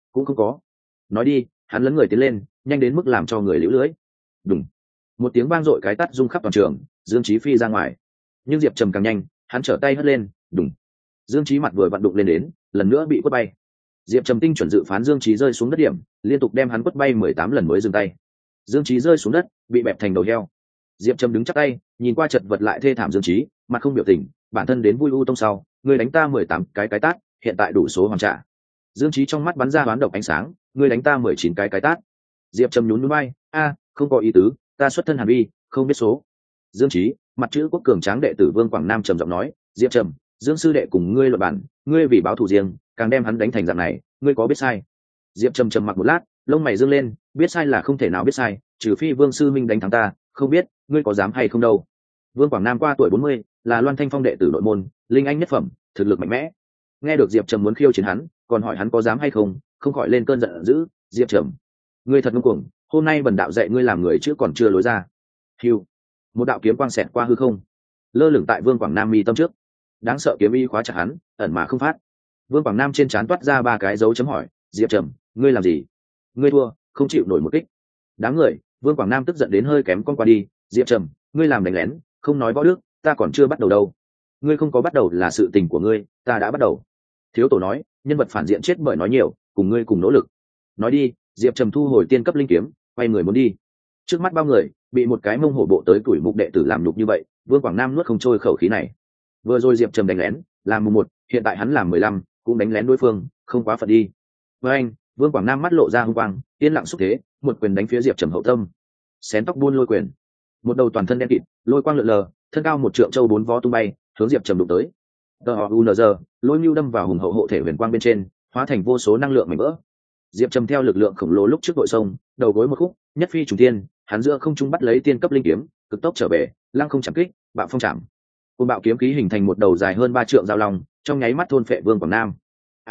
cũng không có. Nói đi. Hắn lấn người tiến lên, nhanh đến mức làm cho người liễu lưới. Đùng. Một tiếng vang dội cái tát rung khắp toàn trường, Dương Chí phi ra ngoài. Nhưng Diệp Trầm càng nhanh, hắn trở tay hất lên. Đùng. Dương Chí mặt vừa vặn đụng lên đến, lần nữa bị quất bay. Diệp Trầm tinh chuẩn dự phán Dương Chí rơi xuống đất điểm, liên tục đem hắn quất bay 18 lần mới dừng tay. Dương Chí rơi xuống đất, bị bẹp thành đầu heo. Diệp Trầm đứng chắp tay, nhìn qua chật vật lại thê thảm Dương Chí, mặt không biểu tình, bản thân đến vui u tông sau, ngươi đánh ta 18 cái tát, hiện tại đủ số hoàn trả. Dương Chí trong mắt bắn ra hoán độc ánh sáng, ngươi đánh ta 19 cái tát. Diệp Trầm nhún nhún vai, không có ý tứ, ta xuất thân Hàn Vi, không biết số. Dương Chí, mặt chữ quốc cường tráng đệ tử Vương Quảng Nam trầm giọng nói, Diệp Trầm, Dương sư đệ cùng ngươi luận bản, ngươi vì báo thù riêng, càng đem hắn đánh thành dạng này, ngươi có biết sai? Diệp Trầm trầm mặc một lát, lông mày dương lên, biết sai là không thể nào biết sai, trừ phi Vương sư minh đánh thắng ta, không biết, ngươi có dám hay không đâu. Vương Quảng Nam qua tuổi 40, là Loan Thanh Phong đệ tử nội môn, linh anh nhất phẩm, thực lực mạnh mẽ. Nghe được Diệp Trầm muốn khiêu chiến hắn, còn hỏi hắn có dám hay không, không khỏi lên cơn giận dữ, Diệp Trầm, ngươi thật ngông cuồng, hôm nay bần đạo dạy ngươi làm người chứ còn chưa lối ra. Hưu. Một đạo kiếm quang xẹt qua hư không, lơ lửng tại Vương Quảng Nam mi tâm trước. Đáng sợ kiếm y khóa chặt hắn, ẩn mà không phát. Vương Quảng Nam trên trán toát ra 3 cái dấu chấm hỏi, Diệp Trầm, ngươi làm gì? Ngươi thua, không chịu nổi một kích. Đáng người, Vương Quảng Nam tức giận đến hơi kém con qua đi, Diệp Trầm, ngươi làm đánh lén, không nói võ đức, ta còn chưa bắt đầu đâu. Ngươi không có bắt đầu là sự tình của ngươi, ta đã bắt đầu. Thiếu tổ nói, nhân vật phản diện chết bởi nói nhiều, cùng ngươi cùng nỗ lực. Nói đi. Diệp Trầm thu hồi tiên cấp linh kiếm, quay người muốn đi. Trước mắt bao người, bị một cái mông hổ bộ tới tuổi mục đệ tử làm nhục như vậy, Vương Quảng Nam nuốt không trôi khẩu khí này. Vừa rồi Diệp Trầm đánh lén, làm mùng 1, hiện tại hắn làm 15, cũng đánh lén đối phương, không quá phận đi. Với anh, Vương Quảng Nam mắt lộ ra hung quang, yên lặng xúc thế, một quyền đánh phía Diệp Trầm hậu tâm. Xén tóc buôn lôi quyền. Một đầu toàn thân đen kịt, lôi quang lượn lờ, thân cao 1 trượng châu 4 vó tung bay, hướng Diệp Trầm đụng tới. TOUNZ, lôi mưu đâm vào hùng hậu hộ thể huyền quang bên trên, hóa thành vô số năng lượng mảnh vỡ. Diệp Trầm theo lực lượng khổng lồ lúc trước đội sông, đầu gối một khúc, nhất phi trùng thiên, hắn giữa không trung bắt lấy tiên cấp linh kiếm, cực tốc trở về, lăng không chạm kích, bạo phong chạm. Côn bạo kiếm khí hình thành một đầu dài hơn 3 trượng dao long, trong nháy mắt thôn phệ Vương Quảng Nam.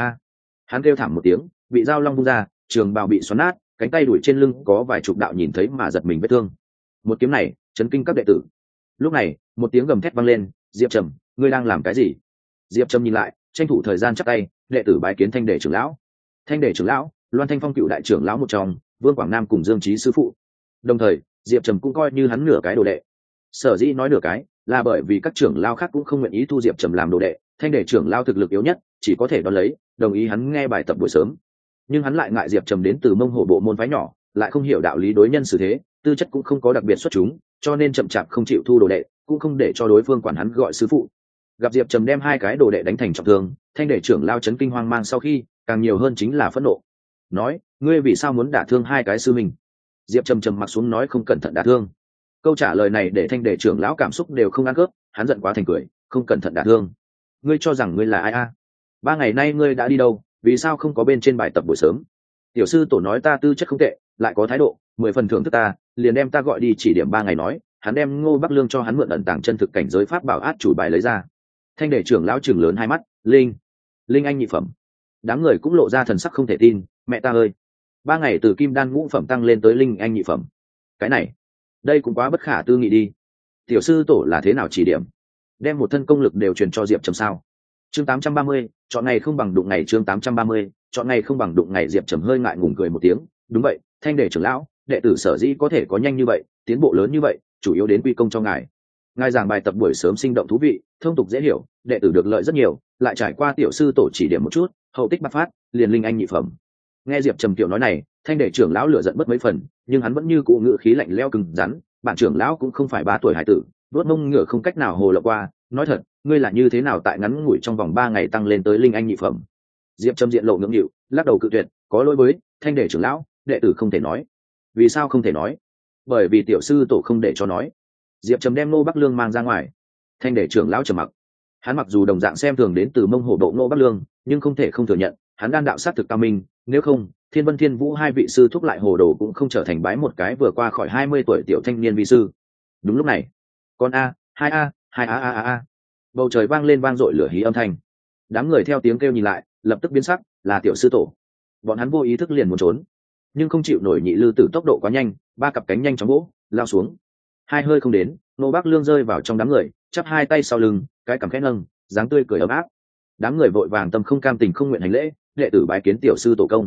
Hắn kêu thảm một tiếng, bị dao long vung ra, trường bào bị xoắn nát, cánh tay đuổi trên lưng có vài chục đạo nhìn thấy mà giật mình vết thương. Một kiếm này, chấn kinh các đệ tử. Lúc này, một tiếng gầm thét vang lên, Diệp Trầm, ngươi đang làm cái gì? Diệp Trầm nhìn lại, tranh thủ thời gian chắp tay, đệ tử bái kiến Thanh Đề trưởng lão. Thanh Đề trưởng lão, Loan Thanh Phong cựu đại trưởng lão một trong, Vương Quảng Nam cùng Dương Chí sư phụ. Đồng thời, Diệp Trầm cũng coi như hắn nửa cái đồ đệ. Sở dĩ nói nửa cái, là bởi vì các trưởng lão khác cũng không nguyện ý thu Diệp Trầm làm đồ đệ, Thanh Đề trưởng lão thực lực yếu nhất, chỉ có thể đón lấy, đồng ý hắn nghe bài tập buổi sớm. Nhưng hắn lại ngại Diệp Trầm đến từ Mông Hổ bộ môn phái nhỏ, lại không hiểu đạo lý đối nhân xử thế, tư chất cũng không có đặc biệt xuất chúng, cho nên chậm chạp không chịu thu đồ đệ, cũng không để cho đối phương quản hắn gọi sư phụ. Gặp Diệp Trầm đem 2 cái đồ đệ đánh thành trọng thương, Thanh Đề trưởng lão chấn kinh hoang mang sau khi, càng nhiều hơn chính là phẫn nộ. Nói, ngươi vì sao muốn đả thương 2 cái sư mình? Diệp Trầm trầm mặc xuống nói không cẩn thận đả thương. Câu trả lời này để Thanh Đề trưởng lão cảm xúc đều không ăn khớp, hắn giận quá thành cười, không cẩn thận đả thương. Ngươi cho rằng ngươi là ai a? 3 ngày nay ngươi đã đi đâu, vì sao không có bên trên bài tập buổi sớm? Tiểu sư tổ nói ta tư chất không tệ, lại có thái độ, 10 phần thưởng thức ta, liền đem ta gọi đi chỉ điểm 3 ngày nói, hắn đem Ngô Bắc Lương cho hắn mượn ẩn tàng chân thực cảnh giới pháp bảo át chủ bài lấy ra. Thanh Đề trưởng lão trừng lớn 2 mắt, linh anh nhị phẩm. Đám người cũng lộ ra thần sắc không thể tin, mẹ ta ơi, 3 ngày từ kim đan ngũ phẩm tăng lên tới linh anh nhị phẩm, cái này, đây cũng quá bất khả tư nghị đi. Tiểu sư tổ là thế nào chỉ điểm, đem một thân công lực đều truyền cho Diệp Trầm sao? Chương 830, chọn ngày không bằng đụng ngày. Chương 830, chọn ngày không bằng đụng ngày. Diệp Trầm hơi ngại ngùng cười một tiếng, đúng vậy, Thanh Đề trưởng lão, đệ tử sở dĩ có thể có nhanh như vậy, tiến bộ lớn như vậy, chủ yếu đến quy công cho ngài. Ngài giảng bài tập buổi sớm sinh động thú vị, thông tục dễ hiểu, đệ tử được lợi rất nhiều, lại trải qua tiểu sư tổ chỉ điểm một chút, hậu tích bạc phát, liền linh anh nhị phẩm. Nghe Diệp Trầm tiểu nói này, Thanh Đề trưởng lão lửa giận bất mấy phần, nhưng hắn vẫn như cũ ngữ khí lạnh lẽo cứng rắn, bản trưởng lão cũng không phải 3 tuổi hải tử, đốt mông ngựa không cách nào hồ lộ qua, nói thật, ngươi là như thế nào tại ngắn ngủi trong vòng 3 ngày tăng lên tới linh anh nhị phẩm? Diệp Trầm diện lộ ngưỡng nghịu, lắc đầu cự tuyệt, có lỗi với Thanh Đề trưởng lão, đệ tử không thể nói. Vì sao không thể nói? Bởi vì tiểu sư tổ không để cho nói. Diệp Trầm đem Ngô Bắc Lương mang ra ngoài. Thanh Đề trưởng lão trầm mặc. Hắn mặc dù đồng dạng xem thường đến từ Mông Hổ bộ Ngô Bắc Lương, nhưng không thể không thừa nhận, hắn đan đạo sát thực cao minh, nếu không, Thiên Vân Thiên Vũ 2 vị sư thúc lại hồ đồ cũng không trở thành bái một cái vừa qua khỏi 20 tuổi tiểu thanh niên vi sư. Đúng lúc này, con a, 2a, 2a. Bầu trời vang lên vang dội lửa hí âm thanh. Đám người theo tiếng kêu nhìn lại, lập tức biến sắc, là tiểu sư tổ. Bọn hắn vô ý thức liền muốn trốn, nhưng không chịu nổi Nhị Lư Tử tốc độ quá nhanh, 3 cặp cánh nhanh chóng vỗ, lao xuống. 2 hơi không đến, Ngô Bắc Lương rơi vào trong đám người, chắp 2 tay sau lưng, cái cằm khẽ nâng, dáng tươi cười ấm áp. Đám người vội vàng tâm không cam tình không nguyện hành lễ, đệ tử bái kiến tiểu sư tổ công.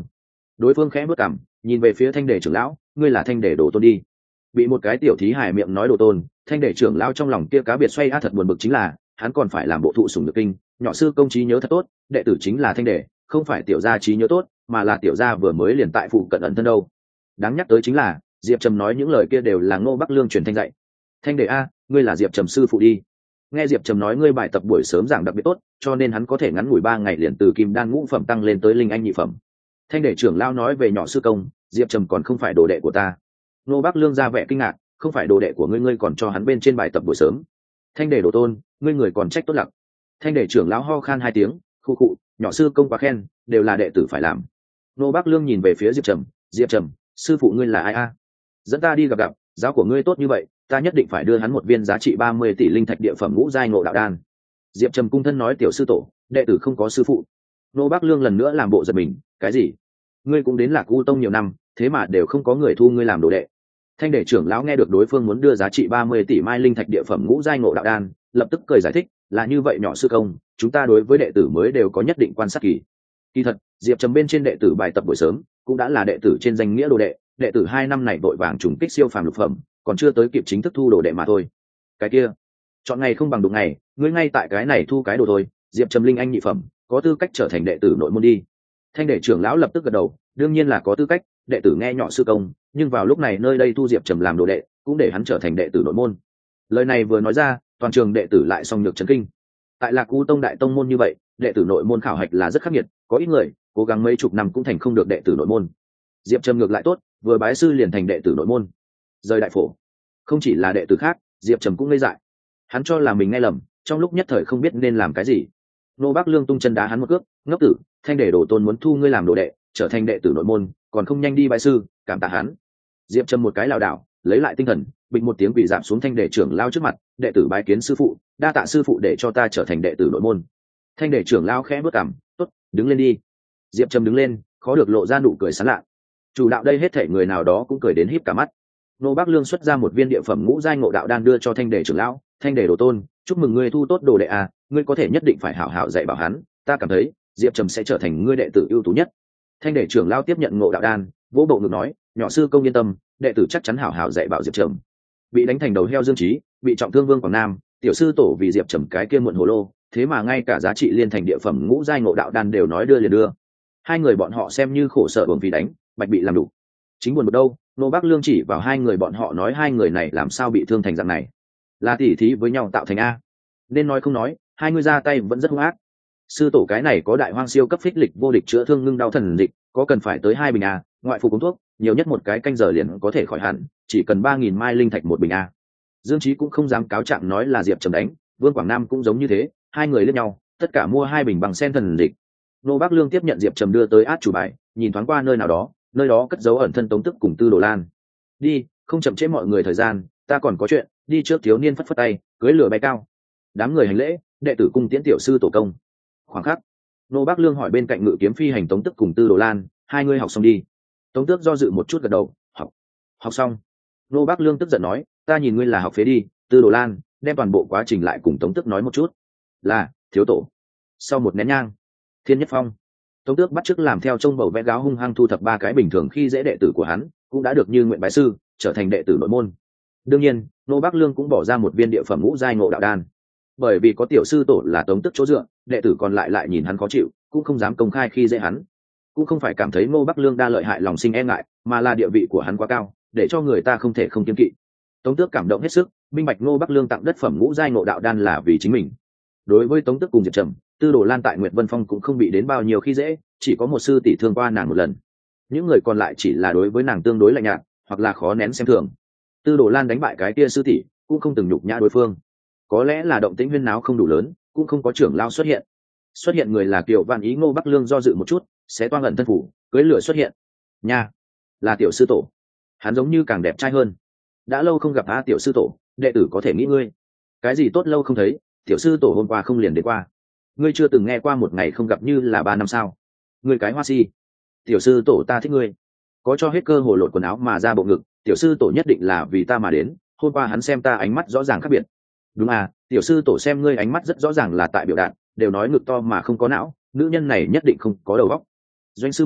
Đối phương khẽ bước cằm, nhìn về phía thanh đề trưởng lão, ngươi là thanh đề đồ tôn đi. Bị một cái tiểu thí hài miệng nói đồ tôn, thanh đề trưởng lão trong lòng kia cá biệt xoay thật buồn bực, chính là hắn còn phải làm bộ thụ sủng nhược kinh, nhỏ sư công trí nhớ thật tốt, đệ tử chính là thanh đề, không phải tiểu gia trí nhớ tốt, mà là tiểu gia vừa mới liền tại phụ cận ẩn thân đâu. Đáng nhắc tới chính là Diệp Trầm nói những lời kia đều là Ngô Bắc Lương truyền thanh dạy. Thanh đề a, ngươi là Diệp Trầm sư phụ đi. Nghe Diệp Trầm nói ngươi bài tập buổi sớm giảng đặc biệt tốt, cho nên hắn có thể ngắn ngủi 3 ngày liền từ kim đan ngũ phẩm tăng lên tới linh anh nhị phẩm. Thanh đề trưởng lão nói về nhỏ sư công, Diệp Trầm còn không phải đồ đệ của ta. Ngô Bắc Lương ra vẻ kinh ngạc, không phải đồ đệ của ngươi, ngươi còn cho hắn bên trên bài tập buổi sớm. Thanh đề đồ tôn, ngươi người còn trách tốt lặng. Thanh đề trưởng lão ho khan 2 tiếng, khu khụ, nhỏ sư công quá khen, đều là đệ tử phải làm. Ngô Bắc Lương nhìn về phía Diệp Trầm, Diệp Trầm, sư phụ ngươi là ai a? Dẫn ta đi gặp, giáo của ngươi tốt như vậy, ta nhất định phải đưa hắn một viên giá trị 30 tỷ linh thạch địa phẩm ngũ giai ngộ đạo đan. Diệp Trầm cung thân nói, tiểu sư tổ, đệ tử không có sư phụ. Ngô Bắc Lương lần nữa làm bộ giật mình, cái gì? Ngươi cũng đến Lạc U tông nhiều năm, thế mà đều không có người thu ngươi làm đồ đệ. Thanh đề trưởng lão nghe được đối phương muốn đưa giá trị 30 tỷ mai linh thạch địa phẩm ngũ giai ngộ đạo đan, lập tức cười giải thích, là như vậy nhỏ sư công, chúng ta đối với đệ tử mới đều có nhất định quan sát kỳ. Kỳ thật, Diệp Trầm bên trên đệ tử bài tập buổi sớm, cũng đã là đệ tử trên danh nghĩa đồ đệ, đệ tử 2 năm này vội vàng trùng kích siêu phàm lục phẩm, còn chưa tới kịp chính thức thu đồ đệ mà thôi. Cái kia, chọn ngày không bằng đụng ngày, ngươi ngay tại cái này thu cái đồ thôi. Diệp Trầm linh anh nhị phẩm, có tư cách trở thành đệ tử nội môn đi. Thanh đề trưởng lão lập tức gật đầu, đương nhiên là có tư cách, đệ tử nghe nhỏ sư công, nhưng vào lúc này nơi đây thu Diệp Trầm làm đồ đệ, cũng để hắn trở thành đệ tử nội môn. Lời này vừa nói ra, toàn trường đệ tử lại song nhược chấn kinh. Tại Lạc U tông đại tông môn như vậy, đệ tử nội môn khảo hạch là rất khắc nghiệt, có ít người cố gắng mấy chục năm cũng thành không được đệ tử nội môn. Diệp Trầm ngược lại tốt, vừa bái sư liền thành đệ tử nội môn. Rời đại phổ, không chỉ là đệ tử khác, Diệp Trầm cũng ngây dại. Hắn cho là mình nghe lầm, trong lúc nhất thời không biết nên làm cái gì. Nô Bắc Lương tung chân đá hắn một cước, ngốc tử, thanh đề đồ tôn muốn thu ngươi làm đồ đệ, trở thành đệ tử nội môn, còn không nhanh đi bái sư, cảm tạ hắn. Diệp Trầm một cái lảo đảo, lấy lại tinh thần, bịch một tiếng quỳ dạp xuống thanh đề trưởng lao trước mặt, đệ tử bái kiến sư phụ, đa tạ sư phụ để cho ta trở thành đệ tử nội môn. Thanh đề trưởng lao khẽ bước cằm, tốt, đứng lên đi. Diệp Trầm đứng lên, khó được lộ ra nụ cười sán lạ. Chủ đạo đây hết thảy người nào đó cũng cười đến híp cả mắt. Nô Bắc Lương xuất ra một viên địa phẩm ngũ giai ngộ đạo đan đưa cho thanh đề trưởng lão, thanh đề đồ tôn, chúc mừng ngươi thu tốt đồ đệ à, ngươi có thể nhất định phải hảo hảo dạy bảo hắn, ta cảm thấy Diệp Trầm sẽ trở thành ngươi đệ tử ưu tú nhất. Thanh đề trưởng lão tiếp nhận ngộ đạo đan, vỗ bộ ngực nói, nhỏ sư công yên tâm, đệ tử chắc chắn hảo hảo dạy bảo Diệp Trầm. Bị đánh thành đầu heo Dương Trí, bị trọng thương Vương Quảng Nam, tiểu sư tổ vì Diệp Trầm cái kia muộn hồ lô, thế mà ngay cả giá trị liên thành địa phẩm ngũ giai ngộ đạo đan đều nói đưa liền đưa. Hai người bọn họ xem như khổ sở uổng vì đánh, bạch bị làm đủ. Chính buồn một đâu, Nô Bắc Lương chỉ vào hai người bọn họ nói, hai người này làm sao bị thương thành dạng này, là tỉ thí với nhau tạo thành a. Nên nói không nói, hai người ra tay vẫn rất hung ác. Sư tổ cái này có đại hoang siêu cấp phích lịch vô địch chữa thương ngưng đau thần dịch, có cần phải tới 2 bình a, ngoại phục uống thuốc, nhiều nhất một cái canh giờ liền có thể khỏi hẳn, chỉ cần 3.000 mai linh thạch một bình a. Dương Trí cũng không dám cáo trạng nói là Diệp Trầm đánh, Vương Quảng Nam cũng giống như thế, hai người liếc nhau, tất cả mua 2 bình bằng sen thần dịch. Nô Bắc Lương tiếp nhận Diệp Trầm đưa tới át chủ bài, nhìn thoáng qua nơi nào đó, nơi đó cất dấu ẩn thân Tống Tức cùng Tư Đồ Lan. Đi, không chậm trễ mọi người thời gian, ta còn có chuyện, đi trước. Thiếu niên phất phất tay, cưỡi lửa bay cao. Đám người hành lễ, đệ tử cung tiễn tiểu sư tổ công. Khoảng khắc, Nô Bắc Lương hỏi bên cạnh ngự kiếm phi hành Tống Tức cùng Tư Đồ Lan, hai người học xong đi. Tống Tước do dự một chút gật đầu, học xong. Nô Bắc Lương tức giận nói, ta nhìn ngươi là học phế đi. Tư Đồ Lan đem toàn bộ quá trình lại cùng Tống Tước nói một chút. Là, thiếu tổ. Sau một nén nhang, Thiên Nhất Phong, Tống Tước bắt chước làm theo trông bầu vẽ gáo hung hăng thu thập 3 cái bình thường khi dễ đệ tử của hắn, cũng đã được như nguyện bái sư, trở thành đệ tử nội môn. Đương nhiên, Nô Bắc Lương cũng bỏ ra một viên địa phẩm ngũ giai ngộ đạo đan. Bởi vì có tiểu sư tổ là Tống Tước chỗ dựa, đệ tử còn lại nhìn hắn khó chịu, cũng không dám công khai khi dễ hắn. Cũng không phải cảm thấy Nô Bắc Lương đa lợi hại lòng sinh e ngại, mà là địa vị của hắn quá cao, để cho người ta không thể không kiêng kỵ. Tống Tước cảm động hết sức, minh bạch Nô Bắc Lương tặng đất phẩm ngũ giai ngộ đạo đan là vì chính mình. Đối với Tống Tước cùng Diệp Trầm, Tư Đồ Lan tại Nguyệt Vân Phong cũng không bị đến bao nhiêu khi dễ, chỉ có một sư tỷ thương qua nàng một lần. Những người còn lại chỉ là đối với nàng tương đối lạnh nhạt, hoặc là khó nén xem thường. Tư Đồ Lan đánh bại cái kia sư tỷ, cũng không từng nhục nhã đối phương. Có lẽ là động tĩnh huyên náo không đủ lớn, cũng không có trưởng lao xuất hiện. Xuất hiện người là Kiều Vạn Ý. Ngô Bắc Lương do dự một chút, xé toang ẩn thân phủ, cưỡi lửa xuất hiện. Nha, là tiểu sư tổ. Hắn giống như càng đẹp trai hơn. Đã lâu không gặp a tiểu sư tổ, đệ tử có thể nghĩ ngươi. Cái gì tốt lâu không thấy, tiểu sư tổ hôm qua không liền đến qua. Ngươi chưa từng nghe qua một ngày không gặp như là 3 năm sao? Ngươi cái hoa si. Tiểu sư tổ ta thích ngươi. Có cho hết cơ hội lột quần áo mà ra bộ ngực, tiểu sư tổ nhất định là vì ta mà đến. Hôm qua hắn xem ta ánh mắt rõ ràng khác biệt. Đúng à, tiểu sư tổ xem ngươi ánh mắt rất rõ ràng là tại biểu đạt, đều nói ngực to mà không có não, nữ nhân này nhất định không có đầu óc. Doanh sư muội,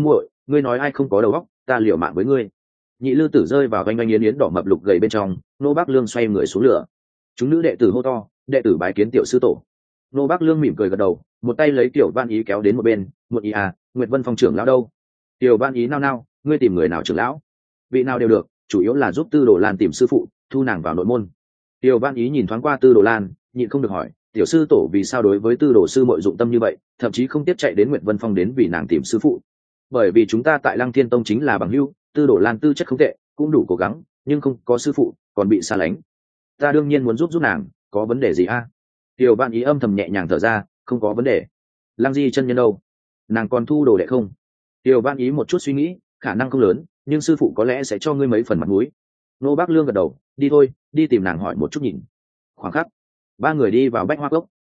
ngươi nói ai không có đầu óc, ta liều mạng với ngươi. Nhị lư tử rơi vào oanh oanh yến yến đỏ mập lục gầy bên trong. Nô Bác Lương xoay người xuống lửa. Chúng nữ đệ tử hô to, đệ tử bái kiến tiểu sư tổ. Nô Bác Lương mỉm cười gật đầu, một tay lấy Tiểu Văn Ý kéo đến một bên. Một ý à, Nguyệt Vân Phong trưởng lão đâu? Tiểu Văn Ý nao nao, ngươi tìm người nào trưởng lão? Vị nào đều được, chủ yếu là giúp Tư Đồ Lan tìm sư phụ, thu nàng vào nội môn. Tiểu Văn Ý nhìn thoáng qua Tư Đồ Lan, nhịn không được hỏi, tiểu sư tổ vì sao đối với Tư Đồ sư muội dụng tâm như vậy, thậm chí không tiếp chạy đến Nguyệt Vân Phong đến vì nàng tìm sư phụ? Bởi vì chúng ta tại Lăng Thiên Tông chính là bằng hữu, Tư Đồ Lan tư chất không tệ, cũng đủ cố gắng, nhưng không có sư phụ, còn bị xa lánh. Ta đương nhiên muốn giúp nàng, có vấn đề gì a? Tiểu Văn Ý âm thầm nhẹ nhàng thở ra, không có vấn đề. Lăng Di chân nhân đâu? Nàng còn thu đồ đệ không? Tiểu Văn Ý một chút suy nghĩ, khả năng không lớn, nhưng sư phụ có lẽ sẽ cho ngươi mấy phần mặt mũi. Nô Bác Lương gật đầu, đi thôi, đi tìm nàng hỏi một chút nhìn. Khoảng khắc, ba người đi vào Bách Hoa Cốc.